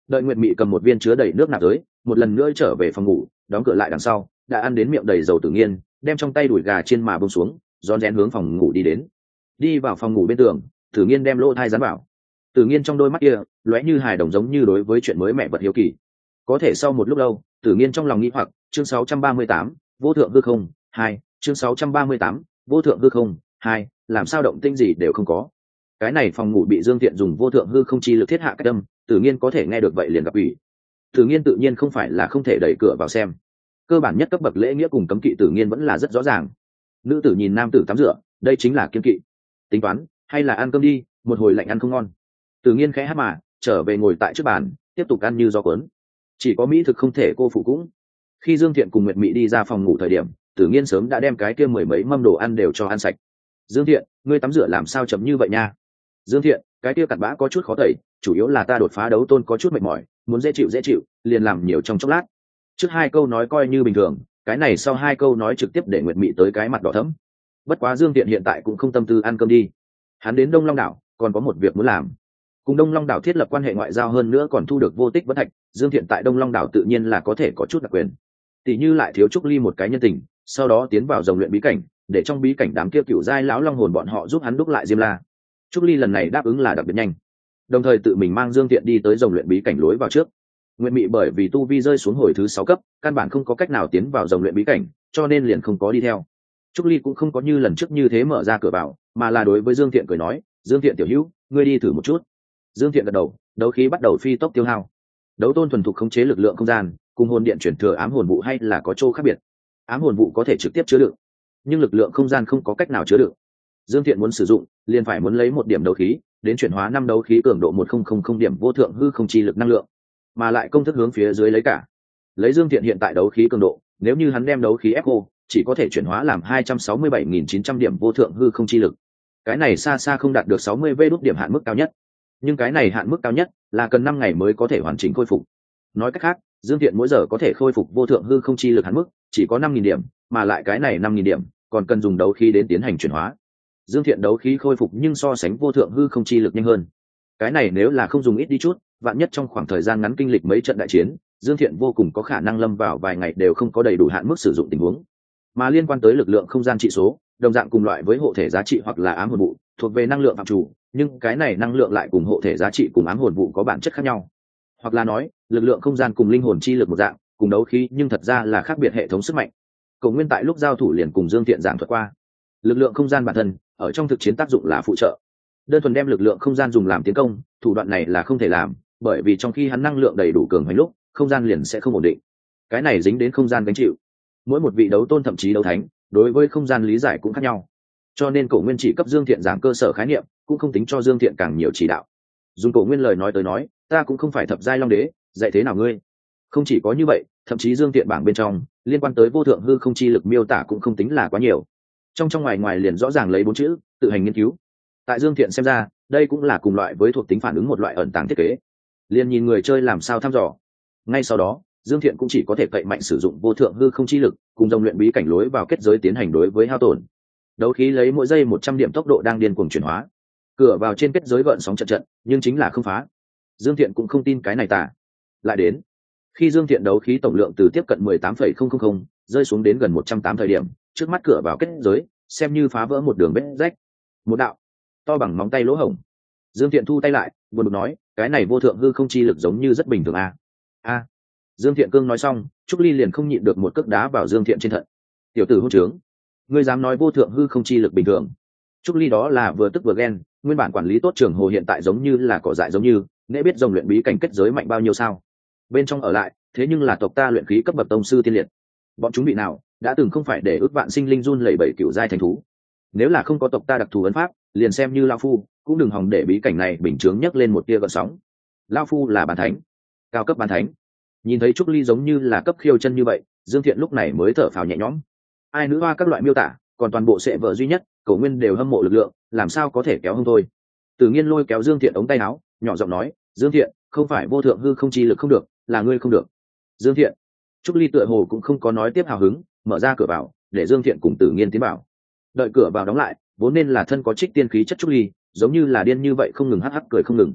Đợi Nguyệt Mị cầm một viên chứa đầy nước nạp tới, một lần nữa trở về phòng ngủ, đóng cửa lại đằng sau, đã ăn đến miệng đầy dầu Tử Nghiên, đem trong tay đùi gà chiên mà buông xuống, rón rén hướng phòng ngủ đi đến. Đi vào phòng ngủ bên tường, Tử Nghiên đem lỗ thai dán vào. Tử Nghiên trong đôi mắt kia lóe như hài đồng, giống như đối với chuyện mới mẹ vật hiếu kỳ. Có thể sau một lúc lâu, Tử Nghiên trong lòng nghĩ hoặc, chương sáu trăm ba mươi tám, vô thượng hư không, hai, chương sáu trăm ba mươi tám, vô thượng hư không, hai, làm sao động tĩnh gì đều không có. Cái này phòng ngủ bị Dương Tiện dùng vô thượng hư không chi lực thiết hạ cách âm, Tử Nghiên có thể nghe được vậy liền gặp ủy. Tử Nghiên tự nhiên không phải là không thể đẩy cửa vào xem. Cơ bản nhất cấp bậc lễ nghĩa cùng cấm kỵ Tử Nghiên vẫn là rất rõ ràng. Nữ tử nhìn nam tử tắm rửa, đây chính là kiêng kỵ. Tính toán, hay là ăn cơm đi, một hồi lạnh ăn không ngon. Tử Nghiên khẽ hát mà, trở về ngồi tại trước bàn, tiếp tục ăn như gió cuốn. Chỉ có mỹ thực không thể cô phụ cũng. Khi Dương Thiện cùng Nguyệt Mị đi ra phòng ngủ thời điểm, Tử Nghiên sớm đã đem cái kia mười mấy mâm đồ ăn đều cho ăn sạch. Dương Thiện, ngươi tắm rửa làm sao chậm như vậy nha? Dương Thiện, cái kia cặn bã có chút khó tẩy, chủ yếu là ta đột phá đấu tôn có chút mệt mỏi, muốn dễ chịu dễ chịu, liền làm nhiều trong chốc lát. Trước hai câu nói coi như bình thường, cái này sau hai câu nói trực tiếp để Nguyệt Mị tới cái mặt đỏ thẫm. Bất quá Dương Thiện hiện tại cũng không tâm tư ăn cơm đi. Hắn đến Đông Long đảo, còn có một việc muốn làm. Cùng Đông Long đảo thiết lập quan hệ ngoại giao, hơn nữa còn thu được vô tích bất thạch, Dương Thiện tại Đông Long đảo tự nhiên là có thể có chút đặc quyền. Tỷ như lại thiếu Trúc Ly một cái nhân tình, sau đó tiến vào rồng luyện bí cảnh, để trong bí cảnh đám kia cựu giai lão long hồn bọn họ giúp hắn đúc lại Diêm La. Trúc Ly lần này đáp ứng là đặc biệt nhanh, đồng thời tự mình mang Dương Thiện đi tới rồng luyện bí cảnh lối vào trước. Nguyệt Mị bởi vì tu vi rơi xuống hồi thứ sáu cấp, căn bản không có cách nào tiến vào rồng luyện bí cảnh, cho nên liền không có đi theo. Trúc Ly cũng không có như lần trước như thế mở ra cửa vào, mà là đối với Dương Thiện cười nói, Dương Thiện tiểu hữu, ngươi đi thử một chút. Dương Thiện gật đầu, đấu khí bắt đầu phi tốc tiêu hao. Đấu tôn thuần thục khống chế lực lượng không gian, cùng hồn điện chuyển thừa ám hồn vụ hay là có chỗ khác biệt. Ám hồn vụ có thể trực tiếp chứa đựng, nhưng lực lượng không gian không có cách nào chứa đựng. Dương Thiện muốn sử dụng, liền phải muốn lấy một điểm đấu khí, đến chuyển hóa năm đấu khí cường độ một nghìn điểm vô thượng hư không chi lực năng lượng, mà lại công thức hướng phía dưới lấy cả. Lấy Dương Thiện hiện tại đấu khí cường độ, nếu như hắn đem đấu khí ép cô, chỉ có thể chuyển hóa làm hai trăm sáu mươi bảy nghìn chín trăm điểm vô thượng hư không chi lực. Cái này xa xa không đạt được sáu mươi vê đốt điểm hạn mức cao nhất. Nhưng cái này hạn mức cao nhất là cần năm ngày mới có thể hoàn chỉnh khôi phục. Nói cách khác, Dương Thiện mỗi giờ có thể khôi phục vô thượng hư không chi lực hạn mức chỉ có năm nghìn điểm, mà lại cái này năm nghìn điểm còn cần dùng đấu khí đến tiến hành chuyển hóa. Dương Thiện đấu khí khôi phục nhưng so sánh vô thượng hư không chi lực nhanh hơn. Cái này nếu là không dùng ít đi chút, vạn nhất trong khoảng thời gian ngắn kinh lịch mấy trận đại chiến, Dương Thiện vô cùng có khả năng lâm vào vài ngày đều không có đầy đủ hạn mức sử dụng tình huống. Mà liên quan tới lực lượng không gian trị số, đồng dạng cùng loại với hộ thể giá trị hoặc là ám hồn vụ, thuộc về năng lượng phạm chủ, nhưng cái này năng lượng lại cùng hộ thể giá trị cùng ám hồn vụ có bản chất khác nhau. Hoặc là nói, lực lượng không gian cùng linh hồn chi lực một dạng, cùng đấu khí nhưng thật ra là khác biệt hệ thống sức mạnh. Cổ Nguyên tại lúc giao thủ liền cùng Dương Thiện giảng thuật qua, lực lượng không gian bản thân ở trong thực chiến tác dụng là phụ trợ, đơn thuần đem lực lượng không gian dùng làm tiến công, thủ đoạn này là không thể làm, bởi vì trong khi hắn năng lượng đầy đủ cường hành lúc, không gian liền sẽ không ổn định. Cái này dính đến không gian gánh chịu. Mỗi một vị đấu tôn thậm chí đấu thánh, đối với không gian lý giải cũng khác nhau. Cho nên Cổ Nguyên chỉ cấp Dương Thiện giảng cơ sở khái niệm, cũng không tính cho Dương Thiện càng nhiều chỉ đạo. Dùng Cổ Nguyên lời nói tới nói, ta cũng không phải thập giai long đế, dạy thế nào ngươi? Không chỉ có như vậy, thậm chí Dương Thiện bảng bên trong liên quan tới vô thượng hư không chi lực miêu tả cũng không tính là quá nhiều. Trong trong ngoài ngoài liền rõ ràng lấy bốn chữ, tự hành nghiên cứu. Tại Dương Thiện xem ra, đây cũng là cùng loại với thuộc tính phản ứng một loại ẩn tàng thiết kế. Liền nhìn người chơi làm sao thăm dò. Ngay sau đó, Dương Thiện cũng chỉ có thể cậy mạnh sử dụng vô thượng hư không chi lực, cùng dòng luyện bí cảnh lối vào kết giới tiến hành đối với hao tổn. Đấu khí lấy mỗi giây một trăm điểm tốc độ đang điên cuồng chuyển hóa. Cửa vào trên kết giới gợn sóng trận trận, nhưng chính là không phá. Dương Thiện cũng không tin cái này tả. Lại đến, khi Dương Thiện đấu khí tổng lượng từ tiếp cận mười tám phẩy không không không rơi xuống đến gần một trăm tám thời điểm, trước mắt cửa vào kết giới xem như phá vỡ một đường vết rách, một đạo to bằng móng tay lỗ hổng. Dương Thiện thu tay lại, buồn bực nói, cái này vô thượng hư không chi lực giống như rất bình thường a. A. Dương Thiện cương nói xong, Trúc Ly liền không nhịn được một cước đá vào Dương Thiện trên thận. Tiểu tử hỗn trướng, ngươi dám nói vô thượng hư không chi lực bình thường? Trúc Ly đó là vừa tức vừa ghen, nguyên bản quản lý tốt trường hồ hiện tại giống như là cỏ dại giống như, nễ biết dòng luyện bí cảnh kết giới mạnh bao nhiêu sao? Bên trong ở lại, thế nhưng là tộc ta luyện khí cấp bậc tông sư tiên liệt. Bọn chúng bị nào, đã từng không phải để ước vạn sinh linh run lẩy bẩy cựu giai thành thú. Nếu là không có tộc ta đặc thù ấn pháp, liền xem như lão phu, cũng đừng hòng để bí cảnh này bình chướng nhấc lên một tia gợn sóng. Lão phu là bàn thánh, cao cấp bàn thánh. Nhìn thấy Trúc Ly giống như là cấp khiêu chân như vậy, Dương Thiện lúc này mới thở phào nhẹ nhõm. Ai nữ hoa các loại miêu tả, còn toàn bộ sệ vợ duy nhất, Cổ Nguyên đều hâm mộ lực lượng, làm sao có thể kéo hông thôi. Tử Nghiên lôi kéo Dương Thiện ống tay áo, nhỏ giọng nói, Dương Thiện, không phải vô thượng hư không chi lực không được, là ngươi không được. Dương Thiện. Trúc Ly tựa hồ cũng không có nói tiếp hào hứng, mở ra cửa vào, để Dương Thiện cùng Tử Nghiên tiến vào. Đợi cửa vào đóng lại, vốn nên là thân có trích tiên khí chất Trúc Ly, giống như là điên như vậy không ngừng hắc hắc cười không ngừng.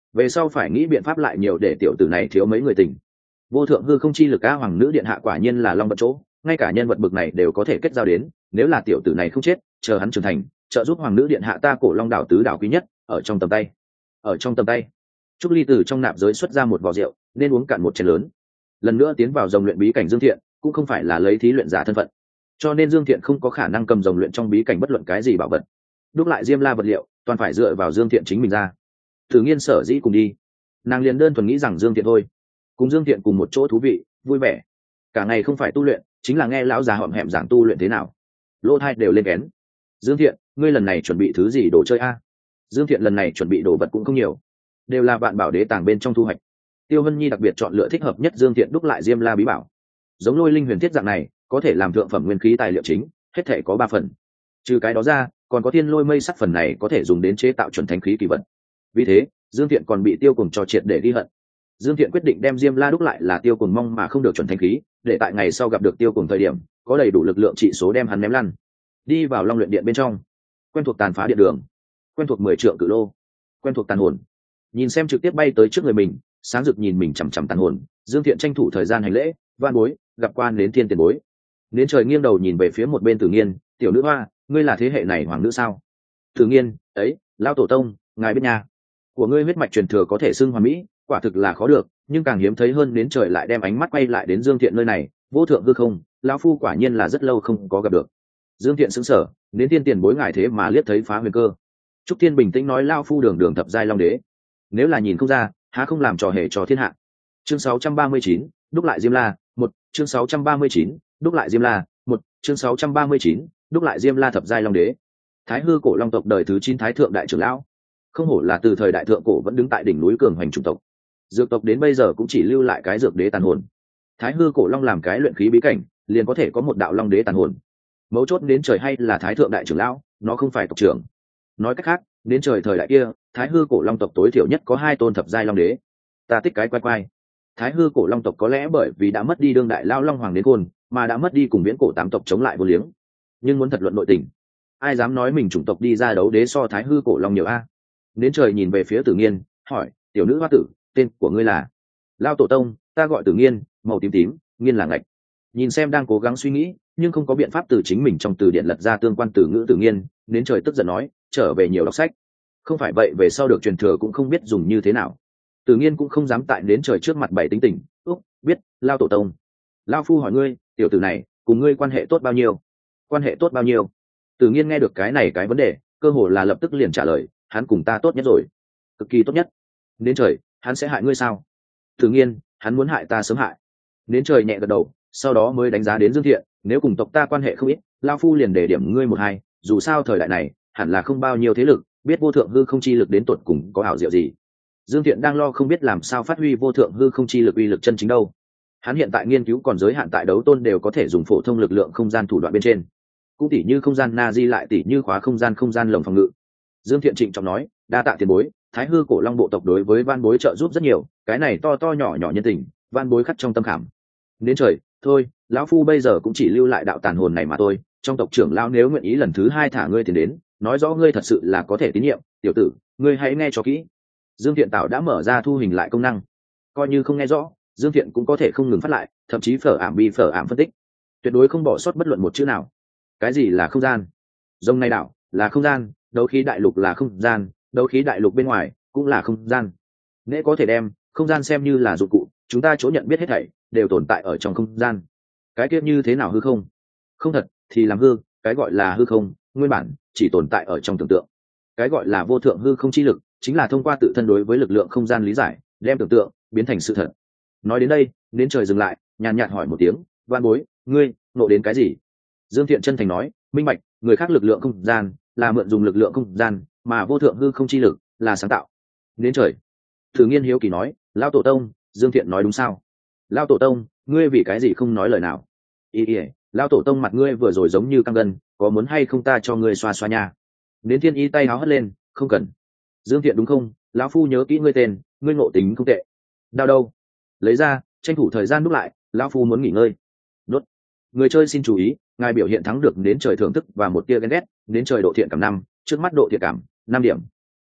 về sau phải nghĩ biện pháp lại nhiều để tiểu tử này thiếu mấy người tình. Vô thượng hư không chi lực a hoàng nữ điện hạ quả nhiên là long vật chỗ, ngay cả nhân vật bực này đều có thể kết giao đến, nếu là tiểu tử này không chết, chờ hắn trưởng thành, trợ giúp hoàng nữ điện hạ ta cổ long đảo tứ đảo quý nhất ở trong tầm tay. Ở trong tầm tay. Trúc Ly từ trong nạp giới xuất ra một vò rượu, nên uống cạn một chén lớn. Lần nữa tiến vào rồng luyện bí cảnh Dương Thiện, cũng không phải là lấy thí luyện giả thân phận, cho nên Dương Thiện không có khả năng cầm rồng luyện trong bí cảnh bất luận cái gì bảo vật. Đúc lại Diêm La vật liệu, toàn phải dựa vào Dương Thiện chính mình ra. Thử Nghiên sở dĩ cùng đi, nàng liền đơn thuần nghĩ rằng Dương Thiện thôi, cùng Dương Thiện cùng một chỗ thú vị, vui vẻ. Cả ngày không phải tu luyện, chính là nghe lão già hõm hẹm giảng tu luyện thế nào. Lỗ tai đều lên kén. Dương Thiện, ngươi lần này chuẩn bị thứ gì đồ chơi a? Dương Thiện lần này chuẩn bị đồ vật cũng không nhiều, đều là vạn bảo đế tàng bên trong thu hoạch. Tiêu Hân Nhi đặc biệt chọn lựa thích hợp nhất Dương Thiện đúc lại Diêm La bí bảo. Giống Lôi Linh Huyền Thiết dạng này, có thể làm thượng phẩm nguyên khí tài liệu chính, hết thể có ba phần. Trừ cái đó ra, còn có Thiên Lôi Mây sắc phần này có thể dùng đến chế tạo chuẩn thánh khí kỳ vật. Vì thế, Dương Thiện còn bị Tiêu Cùng cho triệt để ghi hận. Dương Thiện quyết định đem Diêm La đúc lại là Tiêu Cùng mong mà không được chuẩn thánh khí, để tại ngày sau gặp được Tiêu Cùng thời điểm, có đầy đủ lực lượng trị số đem hắn ném lăn. Đi vào Long Luyện Điện bên trong, quen thuộc tàn phá điện đường, quen thuộc mười trượng cự lô, quen thuộc tàn hồn. Nhìn xem trực tiếp bay tới trước người mình, sáng rực nhìn mình chằm chằm tàn hồn, Dương Thiện tranh thủ thời gian hành lễ, van bối, gặp quan đến thiên tiền bối. Đến trời nghiêng đầu nhìn về phía một bên Tử Nghiên, tiểu nữ hoa, ngươi là thế hệ này hoàng nữ sao? Tử Nghiên, ấy, lão tổ tông, ngài biết nha, của ngươi huyết mạch truyền thừa có thể xưng hoàn mỹ, quả thực là khó được, nhưng càng hiếm thấy hơn đến trời lại đem ánh mắt quay lại đến Dương Thiện nơi này, vô thượng hư không, lão phu quả nhiên là rất lâu không có gặp được. Dương Thiện sững sờ, đến thiên tiền bối ngài thế mà liếc thấy phá huyền cơ. Trúc Thiên bình tĩnh nói lão phu đường đường thập giai long đế, nếu là nhìn không ra, há không làm trò hề cho thiên hạ. Chương sáu trăm ba mươi chín, đúc lại Diêm La, một, chương sáu trăm ba mươi chín, đúc lại Diêm La, một, chương sáu trăm ba mươi chín, đúc lại Diêm La thập giai long đế. Thái hư cổ long tộc đời thứ chín thái thượng đại trưởng lão, không hổ là từ thời đại thượng cổ vẫn đứng tại đỉnh núi cường hoành chủng tộc. Dược tộc đến bây giờ cũng chỉ lưu lại cái dược đế tàn hồn. Thái hư cổ long làm cái luyện khí bí cảnh, liền có thể có một đạo long đế tàn hồn. Mấu chốt đến trời hay là thái thượng đại trưởng lão, nó không phải tộc trưởng. Nói cách khác, đến trời thời đại kia, thái hư cổ long tộc tối thiểu nhất có hai tôn thập giai long đế. Ta tích cái quay quay. Thái hư cổ long tộc có lẽ bởi vì đã mất đi đương đại lao long hoàng đến khôn, mà đã mất đi cùng viễn cổ tám tộc chống lại vô liếng. Nhưng muốn thật luận nội tình, ai dám nói mình chủng tộc đi ra đấu đế so thái hư cổ long nhiều a? Đến trời nhìn về phía Tử Nghiên, hỏi, tiểu nữ hoa tử, tên của ngươi là? Lao tổ tông, ta gọi Tử Nghiên, màu tím tím, nghiên là ngạch. Nhìn xem đang cố gắng suy nghĩ, nhưng không có biện pháp từ chính mình trong từ điển lật ra tương quan từ ngữ Tử Nghiên, đến trời tức giận nói, trở về nhiều đọc sách. Không phải vậy về sau được truyền thừa cũng không biết dùng như thế nào. Tử Nghiên cũng không dám tại đến trời trước mặt bày tính tình, úc, biết, Lao tổ tông. Lao phu hỏi ngươi, tiểu tử này, cùng ngươi quan hệ tốt bao nhiêu? Quan hệ tốt bao nhiêu? Tử Nghiên nghe được cái này cái vấn đề, cơ hồ là lập tức liền trả lời, hắn cùng ta tốt nhất rồi, cực kỳ tốt nhất. Đến trời, hắn sẽ hại ngươi sao? Tử Nghiên, hắn muốn hại ta sớm hại. Đến trời nhẹ gật đầu, sau đó mới đánh giá đến Dương Thiện, nếu cùng tộc ta quan hệ không ít, Lao phu liền để điểm ngươi một hai, dù sao thời đại này, hẳn là không bao nhiêu thế lực, biết vô thượng hư không chi lực đến tột cùng có ảo diệu gì. Dương Thiện đang lo không biết làm sao phát huy vô thượng hư không chi lực uy lực chân chính đâu. Hắn hiện tại nghiên cứu còn giới hạn tại đấu tôn đều có thể dùng phổ thông lực lượng không gian thủ đoạn bên trên, cũng tỉ như không gian na di lại tỉ như khóa không gian không gian lồng phòng ngự. Dương Thiện trịnh trọng nói, đa tạ tiền bối, thái hư cổ long bộ tộc đối với van bối trợ giúp rất nhiều, cái này to to nhỏ nhỏ nhân tình, van bối khắc trong tâm khảm. Đến trời, thôi, lão phu bây giờ cũng chỉ lưu lại đạo tàn hồn này mà thôi, trong tộc trưởng lão nếu nguyện ý lần thứ hai thả ngươi tiền đến, nói rõ ngươi thật sự là có thể tín nhiệm, tiểu tử, ngươi hãy nghe cho kỹ. Dương Thiện tạo đã mở ra thu hình lại công năng, coi như không nghe rõ, Dương Thiện cũng có thể không ngừng phát lại, thậm chí phở ảm bi phở ảm phân tích, tuyệt đối không bỏ sót bất luận một chữ nào. Cái gì là không gian? Rồng này đảo là không gian, đấu khí đại lục là không gian, đấu khí đại lục bên ngoài cũng là không gian. Nễ có thể đem không gian xem như là dụng cụ, chúng ta chỗ nhận biết hết thảy đều tồn tại ở trong không gian. Cái kia như thế nào hư không? Không thật thì làm hư, cái gọi là hư không, nguyên bản chỉ tồn tại ở trong tưởng tượng. Cái gọi là vô thượng hư không chi lực, chính là thông qua tự thân đối với lực lượng không gian lý giải, đem tưởng tượng biến thành sự thật. Nói đến đây, đến trời dừng lại, nhàn nhạt hỏi một tiếng, van bối, ngươi nộ đến cái gì? Dương Thiện chân thành nói, minh bạch, người khác lực lượng không gian là mượn dùng lực lượng không gian, mà vô thượng hư không chi lực là sáng tạo. Đến trời, Tử Nghiên hiếu kỳ nói, Lao tổ tông, Dương Thiện nói đúng sao? Lao tổ tông, ngươi vì cái gì không nói lời nào? Ý ý, Lao tổ tông mặt ngươi vừa rồi giống như căng gân, có muốn hay không ta cho ngươi xoa xoa nha? Đến Thiên Y tay háo hất lên, không cần. Dương Thiện đúng không? Lão phu nhớ kỹ ngươi tên, ngươi ngộ tính không tệ. Đao đâu? Lấy ra, tranh thủ thời gian đúc lại, lão phu muốn nghỉ ngơi. Đốt. Người chơi xin chú ý, ngài biểu hiện thắng được đến trời thưởng thức và một tia ghen ghét, đến trời độ thiện cảm năm, trước mắt độ thiện cảm năm điểm.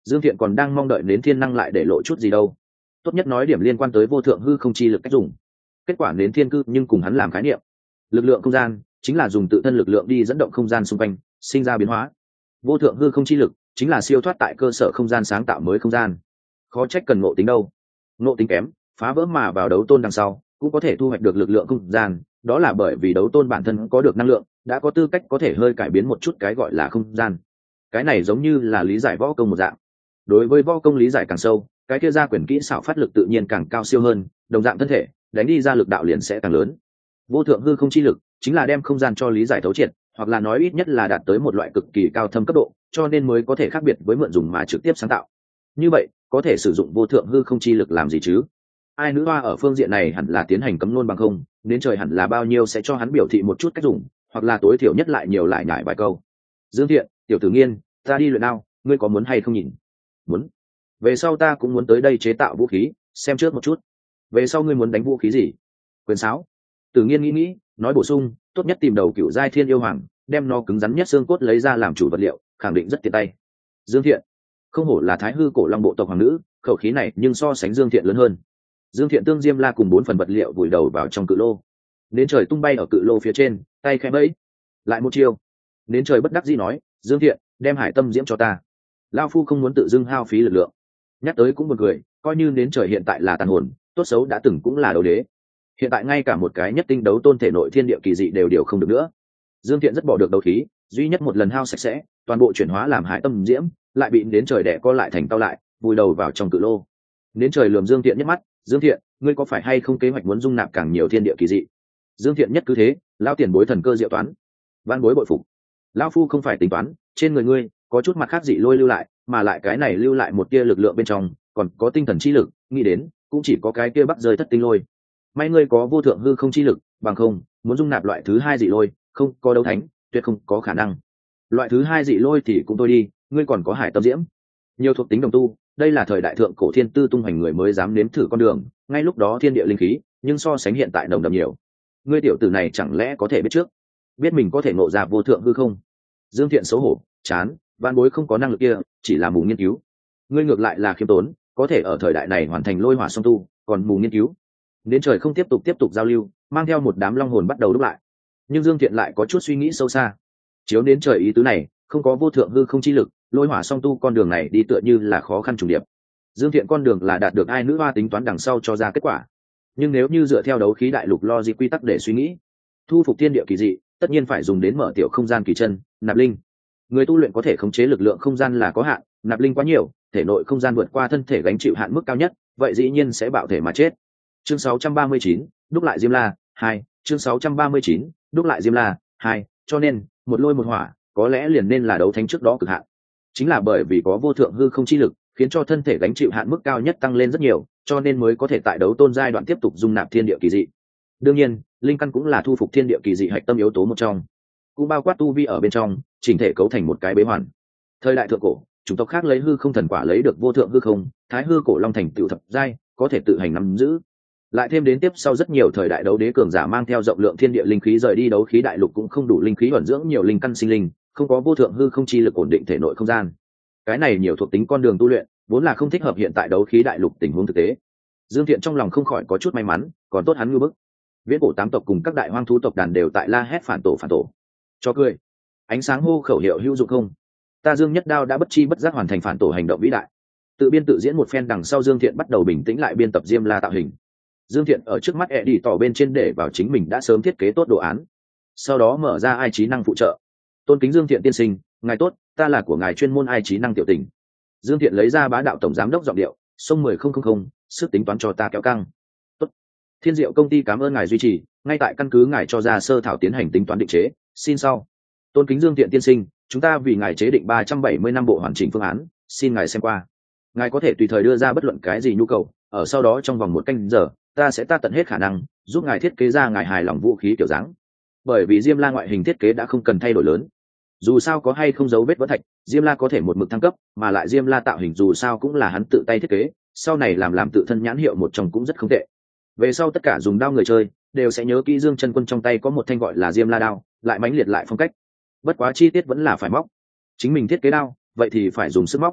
Dương Thiện còn đang mong đợi đến thiên năng lại để lộ chút gì đâu, tốt nhất nói điểm liên quan tới vô thượng hư không chi lực cách dùng. Kết quả đến thiên cư nhưng cùng hắn làm khái niệm. Lực lượng không gian chính là dùng tự thân lực lượng đi dẫn động không gian xung quanh sinh ra biến hóa, vô thượng hư không chi lực chính là siêu thoát tại cơ sở không gian sáng tạo mới không gian. Khó trách cần ngộ tính đâu, ngộ tính kém phá vỡ mà vào đấu tôn đằng sau cũng có thể thu hoạch được lực lượng không gian, đó là bởi vì đấu tôn bản thân có được năng lượng, đã có tư cách có thể hơi cải biến một chút cái gọi là không gian. Cái này giống như là lý giải võ công một dạng, đối với võ công lý giải càng sâu, cái kia ra quyền kỹ xảo phát lực tự nhiên càng cao siêu hơn, đồng dạng thân thể đánh đi ra lực đạo liền sẽ càng lớn. Vô thượng hư không chi lực chính là đem không gian cho lý giải thấu triệt, hoặc là nói ít nhất là đạt tới một loại cực kỳ cao thâm cấp độ, cho nên mới có thể khác biệt với mượn dùng mà trực tiếp sáng tạo. Như vậy có thể sử dụng vô thượng hư không chi lực làm gì chứ? Ai nữ hoa ở phương diện này hẳn là tiến hành cấm nôn bằng không, đến trời hẳn là bao nhiêu sẽ cho hắn biểu thị một chút cách dùng, hoặc là tối thiểu nhất lại nhiều lại nhải vài câu. Dương Thiện, tiểu tử nghiên, ta đi luyện đao, ngươi có muốn hay không nhìn? Muốn. Về sau ta cũng muốn tới đây chế tạo vũ khí, xem trước một chút. Về sau ngươi muốn đánh vũ khí gì? Quyền sáo. Tử Nghiên nghĩ nghĩ, nói bổ sung, tốt nhất tìm đầu cựu giai thiên yêu hoàng, đem nó cứng rắn nhất xương cốt lấy ra làm chủ vật liệu, khẳng định rất tiện tay. Dương Thiện, không hổ là thái hư cổ long bộ tộc hoàng nữ, khẩu khí này nhưng so sánh Dương Thiện lớn hơn. Dương Thiện tương diêm la cùng bốn phần vật liệu vùi đầu vào trong cự lô. Đến trời tung bay ở cự lô phía trên, tay khẽ bẫy. Lại một chiêu. Đến trời bất đắc dĩ nói, Dương Thiện, đem hải tâm diễm cho ta. Lao phu không muốn tự dưng hao phí lực lượng. Nhắc tới cũng buồn cười, coi như đến trời hiện tại là tàn hồn, tốt xấu đã từng cũng là đấu đế. Hiện tại ngay cả một cái nhất tinh đấu tôn thể nội thiên địa kỳ dị đều điều không được nữa. Dương Thiện rất bỏ được đấu khí, duy nhất một lần hao sạch sẽ, toàn bộ chuyển hóa làm hải tâm diễm, lại bị đến trời đẻ co lại thành tao lại, vùi đầu vào trong cự lô. Đến trời lườm Dương Thiện nhất mắt, Dương Thiện, ngươi có phải hay không kế hoạch muốn dung nạp càng nhiều thiên địa kỳ dị? Dương Thiện nhất cứ thế, lão tiền bối thần cơ diệu toán, văn bối bội phục. Lão phu không phải tính toán, trên người ngươi có chút mặt khác dị lôi lưu lại, mà lại cái này lưu lại một tia lực lượng bên trong, còn có tinh thần chi lực, nghĩ đến cũng chỉ có cái kia bắc rơi thất tinh lôi. May ngươi có vô thượng hư không chi lực, bằng không muốn dung nạp loại thứ hai dị lôi, không có đấu thánh, tuyệt không có khả năng. Loại thứ hai dị lôi thì cũng thôi đi, ngươi còn có hải tâm diễm, nhiều thuộc tính đồng tu, đây là thời đại thượng cổ thiên tư tung hoành người mới dám nếm thử con đường, ngay lúc đó thiên địa linh khí, nhưng so sánh hiện tại nồng đậm nhiều. Ngươi tiểu tử này chẳng lẽ có thể biết trước, biết mình có thể ngộ ra vô thượng hư không? Dương Thiện xấu hổ, chán, văn bối không có năng lực kia, chỉ là mù nghiên cứu. Ngươi ngược lại là khiêm tốn, có thể ở thời đại này hoàn thành lôi hỏa song tu, còn mù nghiên cứu. Đến trời không tiếp tục tiếp tục giao lưu, mang theo một đám long hồn bắt đầu đúc lại. Nhưng Dương Thiện lại có chút suy nghĩ sâu xa. Chiếu đến trời ý tứ này, không có vô thượng hư không chi lực, lôi hỏa song tu con đường này đi tựa như là khó khăn trùng điệp. Dương Thiện con đường là đạt được ai nữ hoa tính toán đằng sau cho ra kết quả. Nhưng nếu như dựa theo đấu khí đại lục logic quy tắc để suy nghĩ, thu phục thiên địa kỳ dị, tất nhiên phải dùng đến mở tiểu không gian kỳ chân, nạp linh. Người tu luyện có thể khống chế lực lượng không gian là có hạn, nạp linh quá nhiều, thể nội không gian vượt qua thân thể gánh chịu hạn mức cao nhất, vậy dĩ nhiên sẽ bạo thể mà chết. Chương sáu trăm ba mươi chín, đúc lại Diêm La hai, chương sáu trăm ba mươi chín, đúc lại Diêm La hai, cho nên, một lôi một hỏa, có lẽ liền nên là đấu thánh trước đó cực hạn. Chính là bởi vì có vô thượng hư không chi lực, khiến cho thân thể gánh chịu hạn mức cao nhất tăng lên rất nhiều, cho nên mới có thể tại đấu tôn giai đoạn tiếp tục dung nạp thiên địa kỳ dị. Đương nhiên, linh căn cũng là thu phục thiên địa kỳ dị hạch tâm yếu tố một trong, cũng bao quát tu vi ở bên trong, chỉnh thể cấu thành một cái bế hoàn. Thời đại thượng cổ, chủng tộc khác lấy hư không thần quả lấy được vô thượng hư không, thái hư cổ long thành tựu thập giai, có thể tự hành nắm giữ. Lại thêm đến tiếp sau rất nhiều thời đại đấu đế cường giả mang theo rộng lượng thiên địa linh khí rời đi đấu khí đại lục cũng không đủ linh khí ẩn dưỡng nhiều linh căn sinh linh, không có vô thượng hư không chi lực ổn định thể nội không gian. Cái này nhiều thuộc tính con đường tu luyện, vốn là không thích hợp hiện tại đấu khí đại lục tình huống thực tế. Dương Thiện trong lòng không khỏi có chút may mắn, còn tốt hắn ngư bức. Viễn cổ tám tộc cùng các đại hoang thú tộc đàn đều tại la hét phản tổ phản tổ. Cho cười. Ánh sáng hô khẩu hiệu hữu dụng không? Ta Dương Nhất Đao đã bất chi bất giác hoàn thành phản tổ hành động vĩ đại. Tự biên tự diễn một phen đằng sau, Dương Thiện bắt đầu bình tĩnh lại biên tập Diêm La tạo hình. Dương Thiện ở trước mắt ẹ đi tỏ bên trên để vào chính mình đã sớm thiết kế tốt đồ án. Sau đó mở ra ai trí năng phụ trợ. Tôn kính Dương Thiện tiên sinh, ngài tốt, ta là của ngài chuyên môn ai trí năng tiểu tình. Dương Thiện lấy ra bá đạo tổng giám đốc giọng điệu, sông mười không không không, sức tính toán cho ta kéo căng. Tốt. Thiên Diệu công ty cảm ơn ngài duy trì, ngay tại căn cứ ngài cho ra sơ thảo tiến hành tính toán định chế, xin sau. Tôn kính Dương Thiện tiên sinh, chúng ta vì ngài chế định ba trăm bảy mươi năm bộ hoàn chỉnh phương án, xin ngài xem qua. Ngài có thể tùy thời đưa ra bất luận cái gì nhu cầu, ở sau đó trong vòng một canh giờ, ta sẽ ta tận hết khả năng giúp ngài thiết kế ra ngài hài lòng vũ khí kiểu dáng. Bởi vì Diêm La ngoại hình thiết kế đã không cần thay đổi lớn, dù sao có hay không dấu vết vỡ thạch, Diêm La có thể một mực thăng cấp, mà lại Diêm La tạo hình dù sao cũng là hắn tự tay thiết kế, sau này làm làm tự thân nhãn hiệu một trong cũng rất không tệ. Về sau tất cả dùng đao người chơi đều sẽ nhớ kỹ Dương Chân Quân trong tay có một thanh gọi là Diêm La đao, lại mãnh liệt lại phong cách. Bất quá chi tiết vẫn là phải móc. Chính mình thiết kế đao, vậy thì phải dùng sức móc.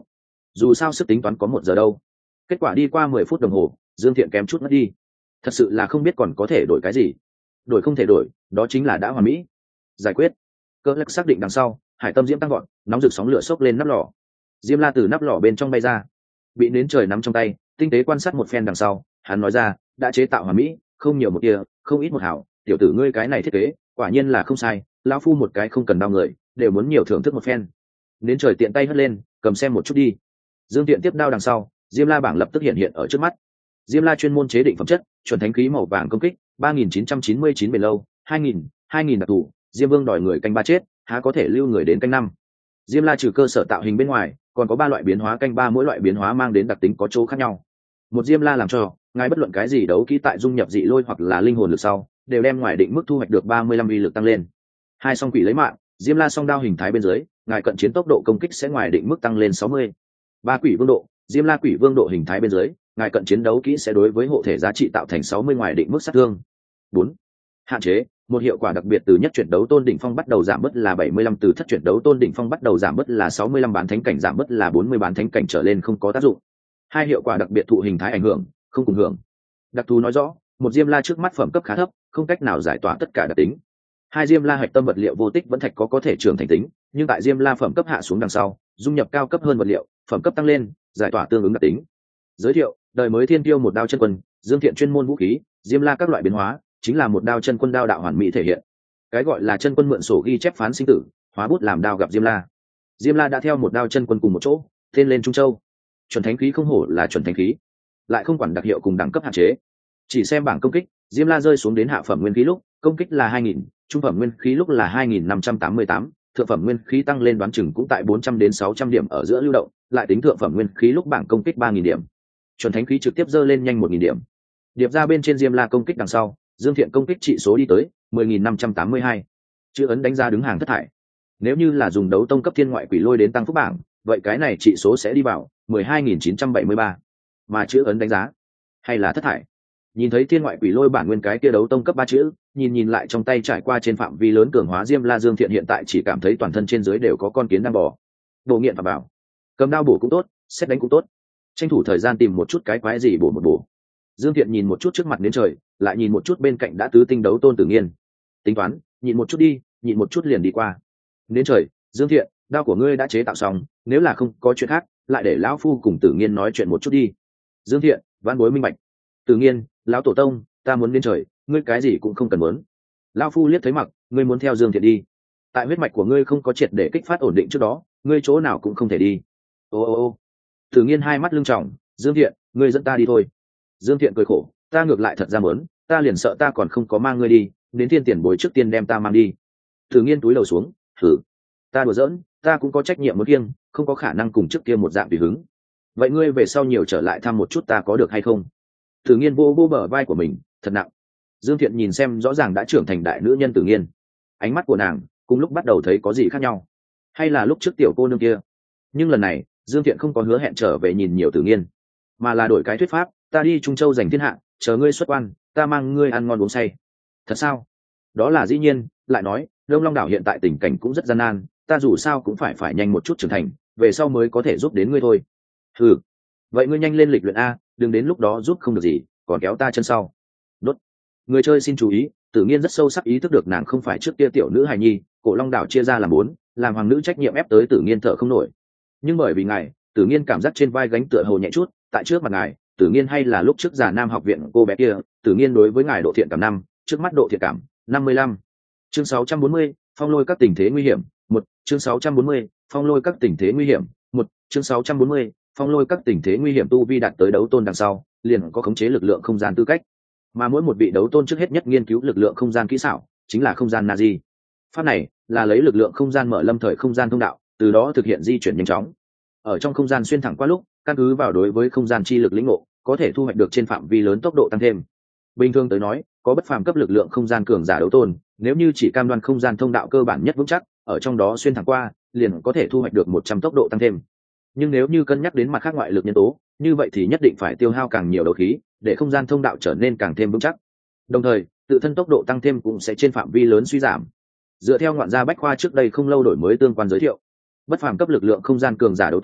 dù sao sức tính toán có một giờ đâu. Kết quả đi qua mười phút đồng hồ, Dương Thiện kém chút mất đi. Thật sự là không biết còn có thể đổi cái gì. Đổi không thể đổi, đó chính là đã hoàn mỹ. Giải quyết. Cơ Lắc xác định đằng sau, hải tâm diễm tăng gọn, nóng rực sóng lửa sốc lên nắp lò. Diêm La từ nắp lò bên trong bay ra, bị nến trời nắm trong tay, tinh tế quan sát một phen đằng sau, hắn nói ra, đã chế tạo hoàn mỹ, không nhiều một tia, không ít một hảo, tiểu tử ngươi cái này thiết kế, quả nhiên là không sai, lão phu một cái không cần đau người, đều muốn nhiều thưởng thức một phen. Nến trời tiện tay hất lên, cầm xem một chút đi. Dương Tiện tiếp đao đằng sau, Diêm La bảng lập tức hiện hiện ở trước mắt. Diêm La chuyên môn chế định phẩm chất, chuẩn thánh khí màu vàng công kích, ba nghìn chín trăm chín mươi chín bền lâu, hai nghìn, hai nghìn đặc thủ, Diêm Vương đòi người canh ba chết, há có thể lưu người đến canh năm. Diêm La trừ cơ sở tạo hình bên ngoài, còn có ba loại biến hóa canh ba, mỗi loại biến hóa mang đến đặc tính có chỗ khác nhau. Một Diêm La làm cho, ngài bất luận cái gì đấu kỹ tại dung nhập dị lôi hoặc là linh hồn lực sau, đều đem ngoài định mức thu hoạch được ba mươi lăm uy lực tăng lên. Hai song quỷ lấy mạng, Diêm La song đao hình thái bên dưới, ngài cận chiến tốc độ công kích sẽ ngoài định mức tăng lên sáu mươi. Ba quỷ vương độ, Diêm La quỷ vương độ hình thái bên dưới, ngài cận chiến đấu kỹ sẽ đối với hộ thể giá trị tạo thành sáu mươi ngoài định mức sát thương. Bốn, hạn chế, một hiệu quả đặc biệt từ nhất chuyển đấu tôn đỉnh phong bắt đầu giảm bớt là bảy mươi lăm, từ thất chuyển đấu tôn đỉnh phong bắt đầu giảm bớt là sáu mươi lăm, bán thánh cảnh giảm bớt là bốn mươi, bán thánh cảnh trở lên không có tác dụng. Hai hiệu quả đặc biệt thụ hình thái ảnh hưởng, không cùng hưởng. Đặc thù nói rõ, một Diêm La trước mắt phẩm cấp khá thấp, không cách nào giải tỏa tất cả đặc tính. Hai Diêm La hạch tâm vật liệu vô tích vẫn thạch có có thể trưởng thành tính, nhưng tại Diêm La phẩm cấp hạ xuống đằng sau, dung nhập cao cấp hơn vật liệu, phẩm cấp tăng lên, giải tỏa tương ứng đặc tính. Giới thiệu, đời mới thiên tiêu một đao chân quân, Dương Thiện chuyên môn vũ khí, Diêm La các loại biến hóa, chính là một đao chân quân đao đạo hoàn mỹ thể hiện. Cái gọi là chân quân mượn sổ ghi chép phán sinh tử, hóa bút làm đao gặp Diêm La. Diêm La đã theo một đao chân quân cùng một chỗ, tên lên Trung Châu. Chuẩn thánh khí không hổ là chuẩn thánh khí, lại không quản đặc hiệu cùng đẳng cấp hạn chế. Chỉ xem bảng công kích, Diêm La rơi xuống đến hạ phẩm nguyên khí lúc, công kích là hai nghìn, trung phẩm nguyên khí lúc là hai nghìn năm trăm tám mươi tám, thượng phẩm nguyên khí tăng lên đoán chừng cũng tại bốn trăm đến sáu trăm điểm ở giữa lưu động, lại tính thượng phẩm nguyên khí lúc bảng công kích ba nghìn điểm. Chuẩn thánh khí trực tiếp dơ lên nhanh một nghìn điểm. Điệp ra bên trên Diêm La công kích đằng sau, Dương Thiện công kích trị số đi tới mười nghìn năm trăm tám mươi hai. Chữ ấn đánh ra đứng hàng thất thải. Nếu như là dùng đấu tông cấp thiên ngoại quỷ lôi đến tăng phúc bảng, vậy cái này trị số sẽ đi vào mười hai nghìn chín trăm bảy mươi ba. Mà chữ ấn đánh giá hay là thất thải. Nhìn thấy thiên ngoại quỷ lôi bản nguyên cái kia đấu tông cấp ba chữ, nhìn nhìn lại trong tay trải qua trên phạm vi lớn cường hóa Diêm La, Dương Thiện hiện tại chỉ cảm thấy toàn thân trên dưới đều có con kiến đang bò. Bổ nghiện và bảo, cầm đao bổ cũng tốt, xét đánh cũng tốt, tranh thủ thời gian tìm một chút cái quái gì bổ một bổ. Dương Thiện nhìn một chút trước mặt đến trời, lại nhìn một chút bên cạnh đã tứ tinh đấu tôn Tử Nghiên. Tính toán, nhìn một chút đi, nhìn một chút liền đi qua. Đến trời, Dương Thiện, đao của ngươi đã chế tạo xong, nếu là không có chuyện khác, lại để lão phu cùng Tử Nghiên nói chuyện một chút đi. Dương Thiện, vãn bối minh bạch. Tử Nghiên, lão tổ tông, ta muốn đến trời, ngươi cái gì cũng không cần muốn. Lão phu liếc thấy mặc, ngươi muốn theo Dương Thiện đi. Tại huyết mạch của ngươi không có triệt để kích phát ổn định trước đó, ngươi chỗ nào cũng không thể đi. Ô ô ô. Tử Nghiên hai mắt lưng tròng, Dương Thiện, ngươi dẫn ta đi thôi. Dương Thiện cười khổ, ta ngược lại thật ra muốn, ta liền sợ ta còn không có mang ngươi đi, đến thiên tiền bối trước tiên đem ta mang đi. Tử Nghiên túi đầu xuống, thử, ta đùa giỡn, ta cũng có trách nhiệm một kiêng, không có khả năng cùng trước kia một dạng tùy hứng. Vậy ngươi về sau nhiều trở lại thăm một chút ta có được hay không? Tử Nghiên vô vô bờ vai của mình, thật nặng. Dương Thiện nhìn xem rõ ràng đã trưởng thành đại nữ nhân Tử Nghiên, ánh mắt của nàng cùng lúc bắt đầu thấy có gì khác nhau, hay là lúc trước tiểu cô nương kia. Nhưng lần này Dương Thiện không có hứa hẹn trở về nhìn nhiều Tử Nghiên, mà là đổi cái thuyết pháp, ta đi Trung Châu giành thiên hạ, chờ ngươi xuất quan, ta mang ngươi ăn ngon uống say. Thật sao? Đó là dĩ nhiên. Lại nói, Đông Long đảo hiện tại tình cảnh cũng rất gian nan, ta dù sao cũng phải phải nhanh một chút trưởng thành, về sau mới có thể giúp đến ngươi thôi. Ừ, vậy ngươi nhanh lên lịch luyện a, đừng đến lúc đó giúp không được gì, còn kéo ta chân sau. Đốt. Người chơi xin chú ý, Tử Nghiên rất sâu sắc ý thức được nàng không phải trước kia tiểu nữ hài nhi, Cổ Long đảo chia ra làm bốn, làm hoàng nữ trách nhiệm ép tới Tử Nghiên thở không nổi. Nhưng bởi vì ngài, Tử Nghiên cảm giác trên vai gánh tựa hồ nhẹ chút, tại trước mặt ngài, Tử Nghiên hay là lúc trước già Nam học viện cô bé kia, Tử Nghiên đối với ngài độ thiện cảm năm, trước mắt độ thiện cảm năm mươi lăm. Chương sáu trăm bốn mươi, phong lôi các tình thế nguy hiểm, một, chương sáu trăm bốn mươi, phong lôi các tình thế nguy hiểm, một, chương sáu trăm bốn mươi, phong lôi các tình thế nguy hiểm. Tu vi đạt tới đấu tôn đằng sau, liền có khống chế lực lượng không gian tư cách. Mà mỗi một vị đấu tôn trước hết nhất nghiên cứu lực lượng không gian kỹ xảo, chính là không gian Nazi. Pháp này là lấy lực lượng không gian mở lâm thời không gian thông đạo, từ đó thực hiện di chuyển nhanh chóng. Ở trong không gian xuyên thẳng qua lúc, căn cứ vào đối với không gian chi lực lĩnh ngộ, có thể thu hoạch được trên phạm vi lớn tốc độ tăng thêm. Bình thường tới nói, có bất phàm cấp lực lượng không gian cường giả đấu tôn, nếu như chỉ cam đoan không gian thông đạo cơ bản nhất vững chắc, ở trong đó xuyên thẳng qua, liền có thể thu hoạch được một trăm tốc độ tăng thêm. Nhưng nếu như cân nhắc đến mặt khác ngoại lực nhân tố, như vậy thì nhất định phải tiêu hao càng nhiều đấu khí, để không gian thông đạo trở nên càng thêm vững chắc. Đồng thời, tự thân tốc độ tăng thêm cũng sẽ trên phạm vi lớn suy giảm. Dựa theo ngoạn gia bách khoa trước đây không lâu đổi mới tương quan giới thiệu, bất phàm cấp lực lượng không gian cường giả đấu tôn,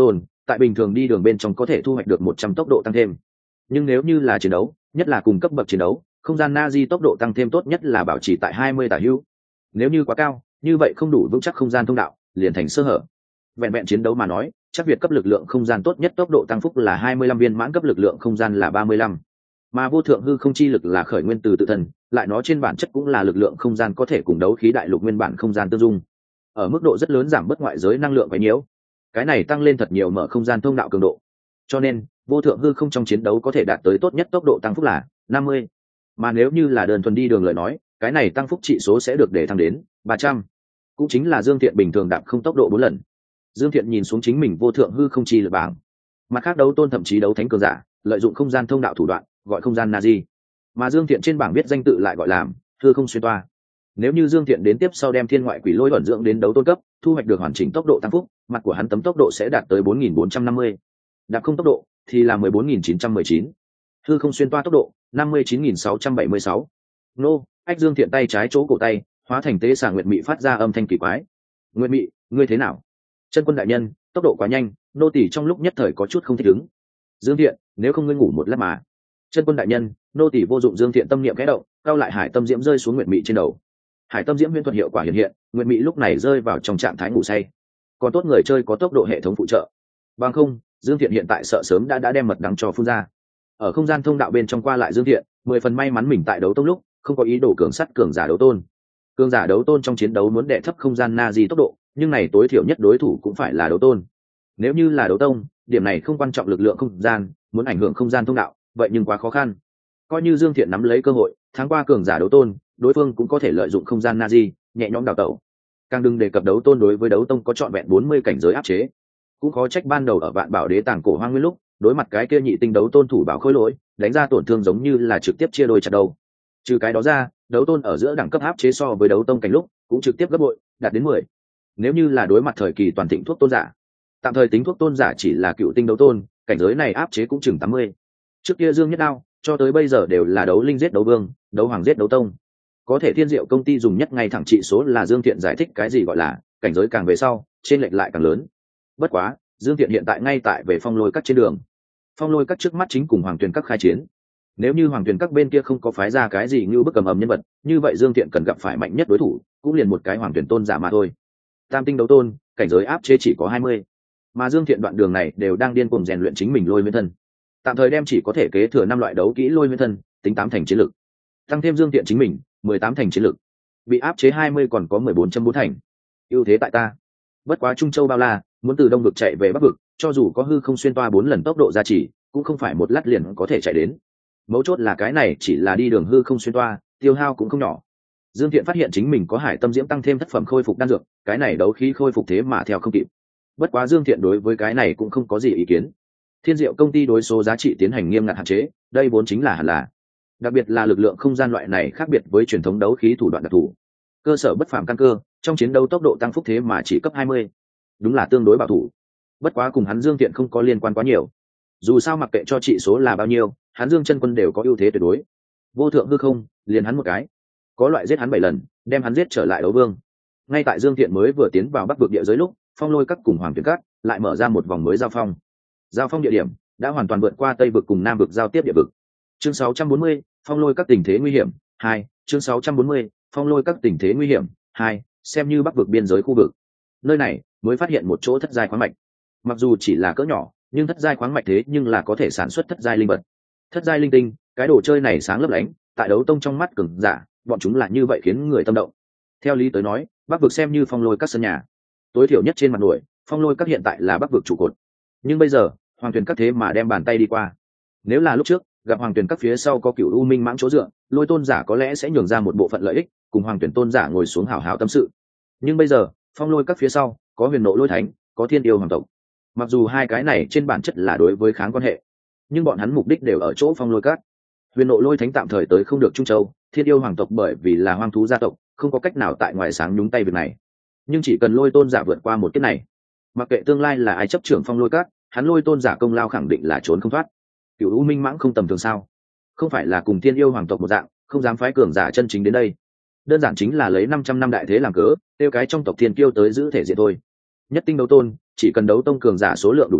tại bình thường đi đường bên trong có thể thu hoạch được một trăm tốc độ tăng thêm. Nhưng nếu như là chiến đấu, nhất là cùng cấp bậc chiến đấu, không gian na di tốc độ tăng thêm tốt nhất là bảo trì tại hai mươi tả hữu. Nếu như quá cao, như vậy không đủ vững chắc không gian thông đạo, liền thành sơ hở. Vẹn vẹn chiến đấu mà nói, chắc Việt cấp lực lượng không gian tốt nhất tốc độ tăng phúc là hai mươi lăm, viên mãn cấp lực lượng không gian là ba mươi lăm. Mà vô thượng hư không chi lực là khởi nguyên từ tự thân, lại nó trên bản chất cũng là lực lượng không gian có thể cùng đấu khí đại lục nguyên bản không gian tương dung. Ở mức độ rất lớn giảm bớt ngoại giới năng lượng quấy nhiễu. Cái này tăng lên thật nhiều mở không gian thông đạo cường độ. Cho nên, vô thượng hư không trong chiến đấu có thể đạt tới tốt nhất tốc độ tăng phúc là năm mươi. Mà nếu như là đơn thuần đi đường lời nói, cái này tăng phúc trị số sẽ được để thăng đến ba trăm. Cũng chính là Dương Thiện bình thường đạp không tốc độ bốn lần. Dương Thiện nhìn xuống chính mình vô thượng hư không chi lực bảng. Mặt khác đấu tôn thậm chí đấu thánh cường giả, lợi dụng không gian thông đạo thủ đoạn, gọi không gian Nazi. Mà Dương Thiện trên bảng viết danh tự lại gọi là hư không xuyên toa. Nếu như Dương Thiện đến tiếp sau đem thiên ngoại quỷ lôi ẩn dưỡng đến đấu tôn cấp, thu hoạch được hoàn chỉnh tốc độ tăng phúc, mặt của hắn tấm tốc độ sẽ đạt tới bốn nghìn bốn trăm năm mươi. Đạp không tốc độ thì là mười bốn nghìn chín trăm mười chín. Hư không xuyên toa tốc độ năm mươi chín nghìn sáu trăm bảy mươi sáu. Nô, ách Dương Thiện tay trái chỗ cổ tay, hóa thành tế xà nguyệt mị phát ra âm thanh kỳ quái. Nguyệt mị, ngươi thế nào? Chân quân đại nhân, tốc độ quá nhanh, nô tỳ trong lúc nhất thời có chút không thích ứng. Dương Thiện, nếu không ngươi ngủ một lát mà. Chân quân đại nhân, nô tỳ vô dụng. Dương Thiện tâm niệm khẽ động, cao lại hải tâm diễm rơi xuống nguyệt mị trên đầu. Hải tâm diễm huyễn thuật hiệu quả hiện hiện, nguyệt mị lúc này rơi vào trong trạng thái ngủ say. Còn tốt người chơi có tốc độ hệ thống phụ trợ, bằng không Dương Thiện hiện tại sợ sớm đã đã đem mật đắng cho phun ra. Ở không gian thông đạo bên trong qua lại Dương Thiện, mười phần may mắn mình tại đấu tông lúc không có ý đồ cường sắt cường giả đấu tôn. Cường giả đấu tôn trong chiến đấu muốn đệ thấp không gian na di tốc độ, nhưng này tối thiểu nhất đối thủ cũng phải là đấu tôn. Nếu như là đấu tông, điểm này không quan trọng lực lượng không gian, muốn ảnh hưởng không gian thông đạo, vậy nhưng quá khó khăn. Coi như Dương Thiện nắm lấy cơ hội, tháng qua cường giả đấu tôn, đối phương cũng có thể lợi dụng không gian na di, nhẹ nhõm đào tẩu. Càng đừng đề cập đấu tôn đối với đấu tông có trọn vẹn bốn mươi cảnh giới áp chế. Cũng khó trách ban đầu ở Vạn Bảo Đế Tàng cổ hoang nguyên lúc, đối mặt cái kia nhị tinh đấu tôn thủ bảo khôi lỗi, đánh ra tổn thương giống như là trực tiếp chia đôi chặt đầu. Trừ cái đó ra, đấu tôn ở giữa đẳng cấp áp chế so với đấu tông cảnh lúc cũng trực tiếp gấp bội, đạt đến mười. Nếu như là đối mặt thời kỳ toàn thịnh thuốc tôn giả, tạm thời tính thuốc tôn giả chỉ là cựu tinh đấu tôn, cảnh giới này áp chế cũng chừng tám mươi. Trước kia Dương Nhất Đao, cho tới bây giờ đều là đấu linh giết đấu vương, đấu hoàng giết đấu tông. Có thể Thiên Diệu công ty dùng nhất ngay thẳng trị số là Dương Thiện giải thích cái gì gọi là cảnh giới càng về sau, trên lệch lại càng lớn. Bất quá, Dương Thiện hiện tại ngay tại về Phong Lôi Các trên đường. Phong Lôi Các trước mắt chính cùng Hoàng Tuyền Các khai chiến. Nếu như Hoàng Tuyền Các bên kia không có phái ra cái gì như bức cầm ầm nhân vật, như vậy Dương Thiện cần gặp phải mạnh nhất đối thủ, cũng liền một cái Hoàng Tuyền tôn giả mà thôi. Tam tinh đấu tôn, cảnh giới áp chế chỉ có hai mươi. Mà Dương Thiện đoạn đường này đều đang điên cuồng rèn luyện chính mình lôi nguyên thân. Tạm thời đem chỉ có thể kế thừa năm loại đấu kỹ lôi nguyên thân, tính tám thành chiến lực. Tăng thêm Dương Thiện chính mình, mười tám thành chiến lực. Bị áp chế hai mươi còn có mười bốn chấm bốn thành. Ưu thế tại ta. Bất quá Trung Châu bao la, muốn từ đông vực chạy về bắc vực, cho dù có hư không xuyên toa bốn lần tốc độ gia trì, cũng không phải một lát liền có thể chạy đến. Mấu chốt là cái này chỉ là đi đường hư không xuyên toa, tiêu hao cũng không nhỏ. Dương Thiện phát hiện chính mình có hải tâm diễm tăng thêm thất phẩm khôi phục đan dược, cái này đấu khí khôi phục thế mà theo không kịp. Bất quá Dương Thiện đối với cái này cũng không có gì ý kiến. Thiên Diệu công ty đối số giá trị tiến hành nghiêm ngặt hạn chế, đây vốn chính là hẳn là. Đặc biệt là lực lượng không gian loại này khác biệt với truyền thống đấu khí thủ đoạn đặc thù. Cơ sở bất phàm căn cơ, trong chiến đấu tốc độ tăng phúc thế mà chỉ cấp hai mươi. Đúng là tương đối bảo thủ. Bất quá cùng hắn Dương Thiện không có liên quan quá nhiều. Dù sao mặc kệ cho trị số là bao nhiêu, hắn Dương chân quân đều có ưu thế tuyệt đối. Vô thượng hư không, liền hắn một cái. Có loại giết hắn bảy lần, đem hắn giết trở lại đấu vương. Ngay tại Dương Thiện mới vừa tiến vào Bắc vực địa giới lúc, Phong Lôi Các cùng Hoàng Tuyền Các lại mở ra một vòng mới giao phong. Giao phong địa điểm đã hoàn toàn vượt qua Tây vực cùng Nam vực giao tiếp địa vực. Chương sáu trăm bốn mươi, Phong Lôi Các tình thế nguy hiểm hai. Chương sáu trăm bốn mươi, Phong Lôi Các tình thế nguy hiểm hai, xem như Bắc vực biên giới khu vực. Nơi này mới phát hiện một chỗ thất giai khoáng mạch. Mặc dù chỉ là cỡ nhỏ, nhưng thất giai khoáng mạch thế nhưng là có thể sản xuất thất giai linh vật. Thất giai linh tinh, cái đồ chơi này sáng lấp lánh, tại đấu tông trong mắt cường giả, bọn chúng là như vậy khiến người tâm động. Theo lý tới nói, Bắc vực xem như Phong Lôi Các sân nhà. Tối thiểu nhất trên mặt nổi, Phong Lôi Các hiện tại là Bắc vực trụ cột. Nhưng bây giờ, Hoàng Tuyền Các thế mà đem bàn tay đi qua. Nếu là lúc trước, gặp Hoàng Tuyền Các phía sau có Cửu U Minh mãng chỗ dựa, Lôi tôn giả có lẽ sẽ nhường ra một bộ phận lợi ích, cùng Hoàng Tuyền tôn giả ngồi xuống hào hào tâm sự. Nhưng bây giờ, Phong Lôi Các phía sau có Huyền Nộ Lôi Thánh, có Thiên Yêu Hoàng tộc. Mặc dù hai cái này trên bản chất là đối với kháng quan hệ, nhưng bọn hắn mục đích đều ở chỗ Phong Lôi Các. Huyền Nộ Lôi Thánh tạm thời tới không được Trung Châu, Thiên Yêu Hoàng tộc bởi vì là hoang thú gia tộc, không có cách nào tại ngoài sáng nhúng tay việc này. Nhưng chỉ cần Lôi tôn giả vượt qua một kiếp này, mặc kệ tương lai là ai chấp trưởng Phong Lôi Các, hắn Lôi tôn giả công lao khẳng định là trốn không thoát. Cửu U Minh mãng không tầm thường sao? Không phải là cùng Thiên Yêu Hoàng tộc một dạng, không dám phái cường giả chân chính đến đây. Đơn giản chính là lấy năm trăm năm đại thế làm cớ, tiêu cái trong tộc Thiên Kiêu tới giữ thể diện thôi. Nhất tinh đấu tôn, chỉ cần đấu tông cường giả số lượng đủ nhiều,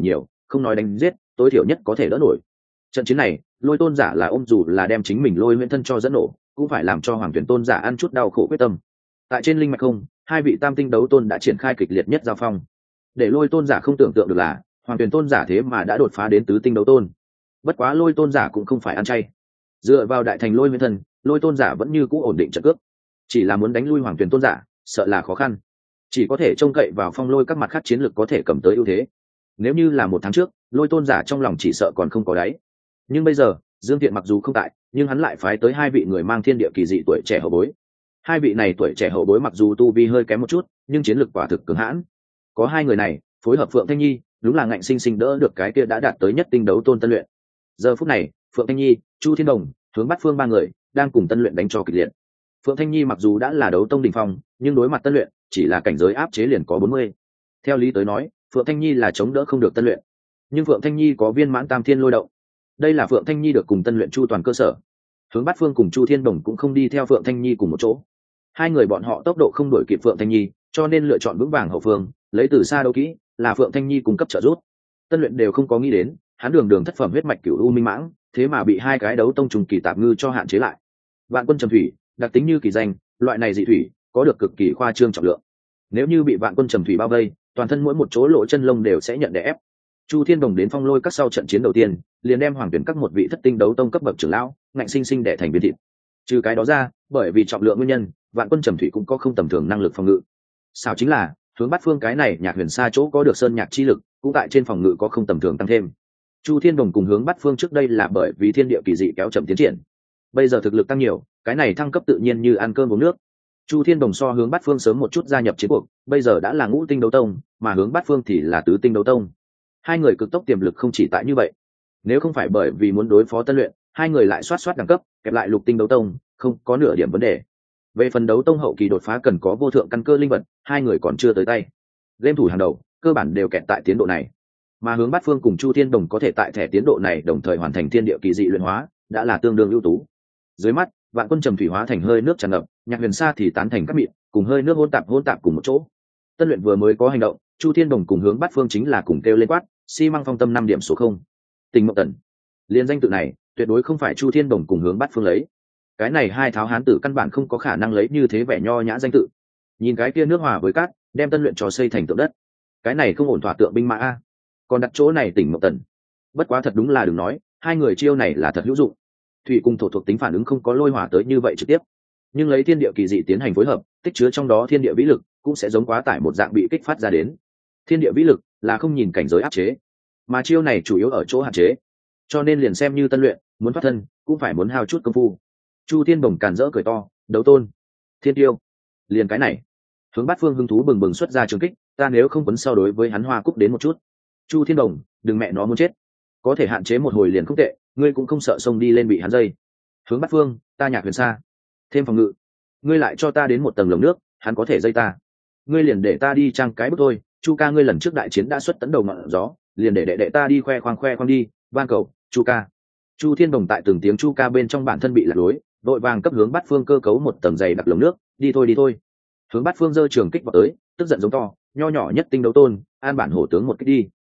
không nói đánh giết, tối thiểu nhất có thể đỡ nổi. Trận chiến này lôi tôn giả là ôm dù là đem chính mình lôi huyễn thân cho dẫn nổ, cũng phải làm cho hoàng tuyển tôn giả ăn chút đau khổ quyết tâm. Tại trên linh mạch không, hai vị tam tinh đấu tôn đã triển khai kịch liệt nhất giao phong. Để lôi tôn giả không tưởng tượng được là hoàng tuyển tôn giả thế mà đã đột phá đến tứ tinh đấu tôn. Bất quá lôi tôn giả cũng không phải ăn chay, dựa vào đại thành lôi huyễn thân, lôi tôn giả vẫn như cũ ổn định trận cước, chỉ là muốn đánh lui hoàng tuyển tôn giả sợ là khó khăn, chỉ có thể trông cậy vào phong lôi các mặt khác chiến lược có thể cầm tới ưu thế. Nếu như là một tháng trước, lôi tôn giả trong lòng chỉ sợ còn không có đáy, nhưng bây giờ Dương Tiện mặc dù không tại, nhưng hắn lại phái tới hai vị người mang thiên địa kỳ dị tuổi trẻ hậu bối. Hai vị này tuổi trẻ hậu bối mặc dù tu vi hơi kém một chút, nhưng chiến lược quả thực cường hãn. Có hai người này phối hợp Phượng Thanh Nhi, đúng là ngạnh sinh sinh đỡ được cái kia đã đạt tới nhất tinh đấu tôn Tân Luyện. Giờ phút này Phượng Thanh Nhi, Chu Thiên Đồng, Hướng Bát Phương ba người đang cùng Tân Luyện đánh cho kịch liệt. Phượng Thanh Nhi mặc dù đã là đấu tông đỉnh phong, nhưng đối mặt Tân Luyện chỉ là cảnh giới áp chế liền có bốn mươi. Theo lý tới nói, Phượng Thanh Nhi là chống đỡ không được Tân Luyện, nhưng Phượng Thanh Nhi có viên mãn tam thiên lôi động, đây là Phượng Thanh Nhi được cùng Tân Luyện chu toàn cơ sở. Hướng Bát Phương cùng Chu Thiên Đồng cũng không đi theo Phượng Thanh Nhi cùng một chỗ, hai người bọn họ tốc độ không đuổi kịp Phượng Thanh Nhi, cho nên lựa chọn vững vàng hậu phương, lấy từ xa đấu kỹ là Phượng Thanh Nhi cung cấp trợ giúp. Tân Luyện đều không có nghĩ đến, hắn đường đường thất phẩm huyết mạch cửu u minh mãng, thế mà bị hai cái đấu tông trùng kỳ tạp ngư cho hạn chế lại. Vạn Quân Trầm Thủy, đặc tính như kỳ danh, loại này dị thủy có được cực kỳ khoa trương trọng lượng. Nếu như bị Vạn Quân Trầm Thủy bao vây, toàn thân mỗi một chỗ lỗ chân lông đều sẽ nhận đè ép. Chu Thiên Đồng đến phong lôi các sau trận chiến đầu tiên, liền đem hoàng tuyển các một vị thất tinh đấu tông cấp bậc trưởng lão ngạnh sinh sinh đè thành viên thịt. Trừ cái đó ra, bởi vì trọng lượng nguyên nhân, Vạn Quân Trầm Thủy cũng có không tầm thường năng lực phòng ngự. Sao chính là Hướng Bát Phương cái này nhạc huyền xa chỗ có được sơn nhạc chi lực, cũng tại trên phòng ngự có không tầm thường tăng thêm. Chu Thiên Đồng cùng Hướng Bát Phương trước đây là bởi vì thiên địa kỳ dị kéo chậm tiến triển, bây giờ thực lực tăng nhiều, cái này thăng cấp tự nhiên như ăn cơm uống nước. Chu Thiên Đồng so Hướng Bát Phương sớm một chút gia nhập chiến cuộc, bây giờ đã là ngũ tinh đấu tông, mà Hướng Bát Phương thì là tứ tinh đấu tông. Hai người cực tốc tiềm lực không chỉ tại như vậy, nếu không phải bởi vì muốn đối phó Tân Luyện, hai người lại xoát xoát đẳng cấp, kẹp lại lục tinh đấu tông, không có nửa điểm vấn đề. Về phần đấu tông hậu kỳ đột phá cần có vô thượng căn cơ linh vật, hai người còn chưa tới tay. Game thủ hàng đầu cơ bản đều kẹt tại tiến độ này, mà Hướng Bát Phương cùng Chu Thiên Đồng có thể tại thẻ tiến độ này đồng thời hoàn thành thiên địa kỳ dị luyện hóa, đã là tương đương ưu tú. Dưới mắt, Vạn Quân Trầm Thủy hóa thành hơi nước tràn ngập, nhạc huyền sa thì tán thành các mịn, cùng hơi nước hỗn tạp hỗn tạp cùng một chỗ. Tân Luyện vừa mới có hành động, Chu Thiên Đồng cùng Hướng Bát Phương chính là cùng kêu lên quát, xi măng phong tâm năm điểm số không. Tình Mộng Tần, liên danh tự này tuyệt đối không phải Chu Thiên Đồng cùng Hướng Bát Phương lấy. Cái này hai tháo hán tử căn bản không có khả năng lấy như thế vẻ nho nhã danh tự. Nhìn cái kia nước hòa với cát, đem Tân Luyện trò xây thành tượng đất, cái này không ổn thỏa tượng binh mã a. Còn đặt chỗ này Tình Mộng Tần, bất quá thật đúng là đừng nói, hai người chiêu này là thật hữu dụng. Thủy cùng thổ thuộc tính phản ứng không có lôi hỏa tới như vậy trực tiếp, nhưng lấy thiên địa kỳ dị tiến hành phối hợp, tích chứa trong đó thiên địa vĩ lực cũng sẽ giống quá tải một dạng bị kích phát ra đến. Thiên địa vĩ lực là không nhìn cảnh giới áp chế, mà chiêu này chủ yếu ở chỗ hạn chế, cho nên liền xem như Tân Luyện muốn thoát thân cũng phải muốn hao chút công phu. Chu Thiên Bồng càn rỡ cười to, đấu tôn, thiên tiêu, liền cái này. Hướng Bát Phương hứng thú bừng bừng xuất ra trường kích, ta nếu không quấn so đối với hắn hoa cúc đến một chút. Chu Thiên Bồng, đừng mẹ nó muốn chết, có thể hạn chế một hồi liền không tệ, ngươi cũng không sợ xông đi lên bị hắn dây. Hướng Bát Phương, ta nhạc huyền xa, thêm phòng ngự, ngươi lại cho ta đến một tầng lồng nước, hắn có thể dây ta, ngươi liền để ta đi trang cái bức thôi. Chu ca, ngươi lần trước đại chiến đã xuất tấn đầu ngọn gió, liền để đệ đệ ta đi khoe khoang khoe khoang đi, van cầu, Chu ca. Chu Thiên Đồng tại từng tiếng Chu ca bên trong bản thân bị lạc lối, đội vàng cấp Hướng Bát Phương cơ cấu một tầng dày đặc lồng nước, đi thôi đi thôi. Hướng Bát Phương giơ trường kích vào tới, tức giận giống to, nho nhỏ nhất tinh đấu tôn, an bản hổ tướng một kích đi.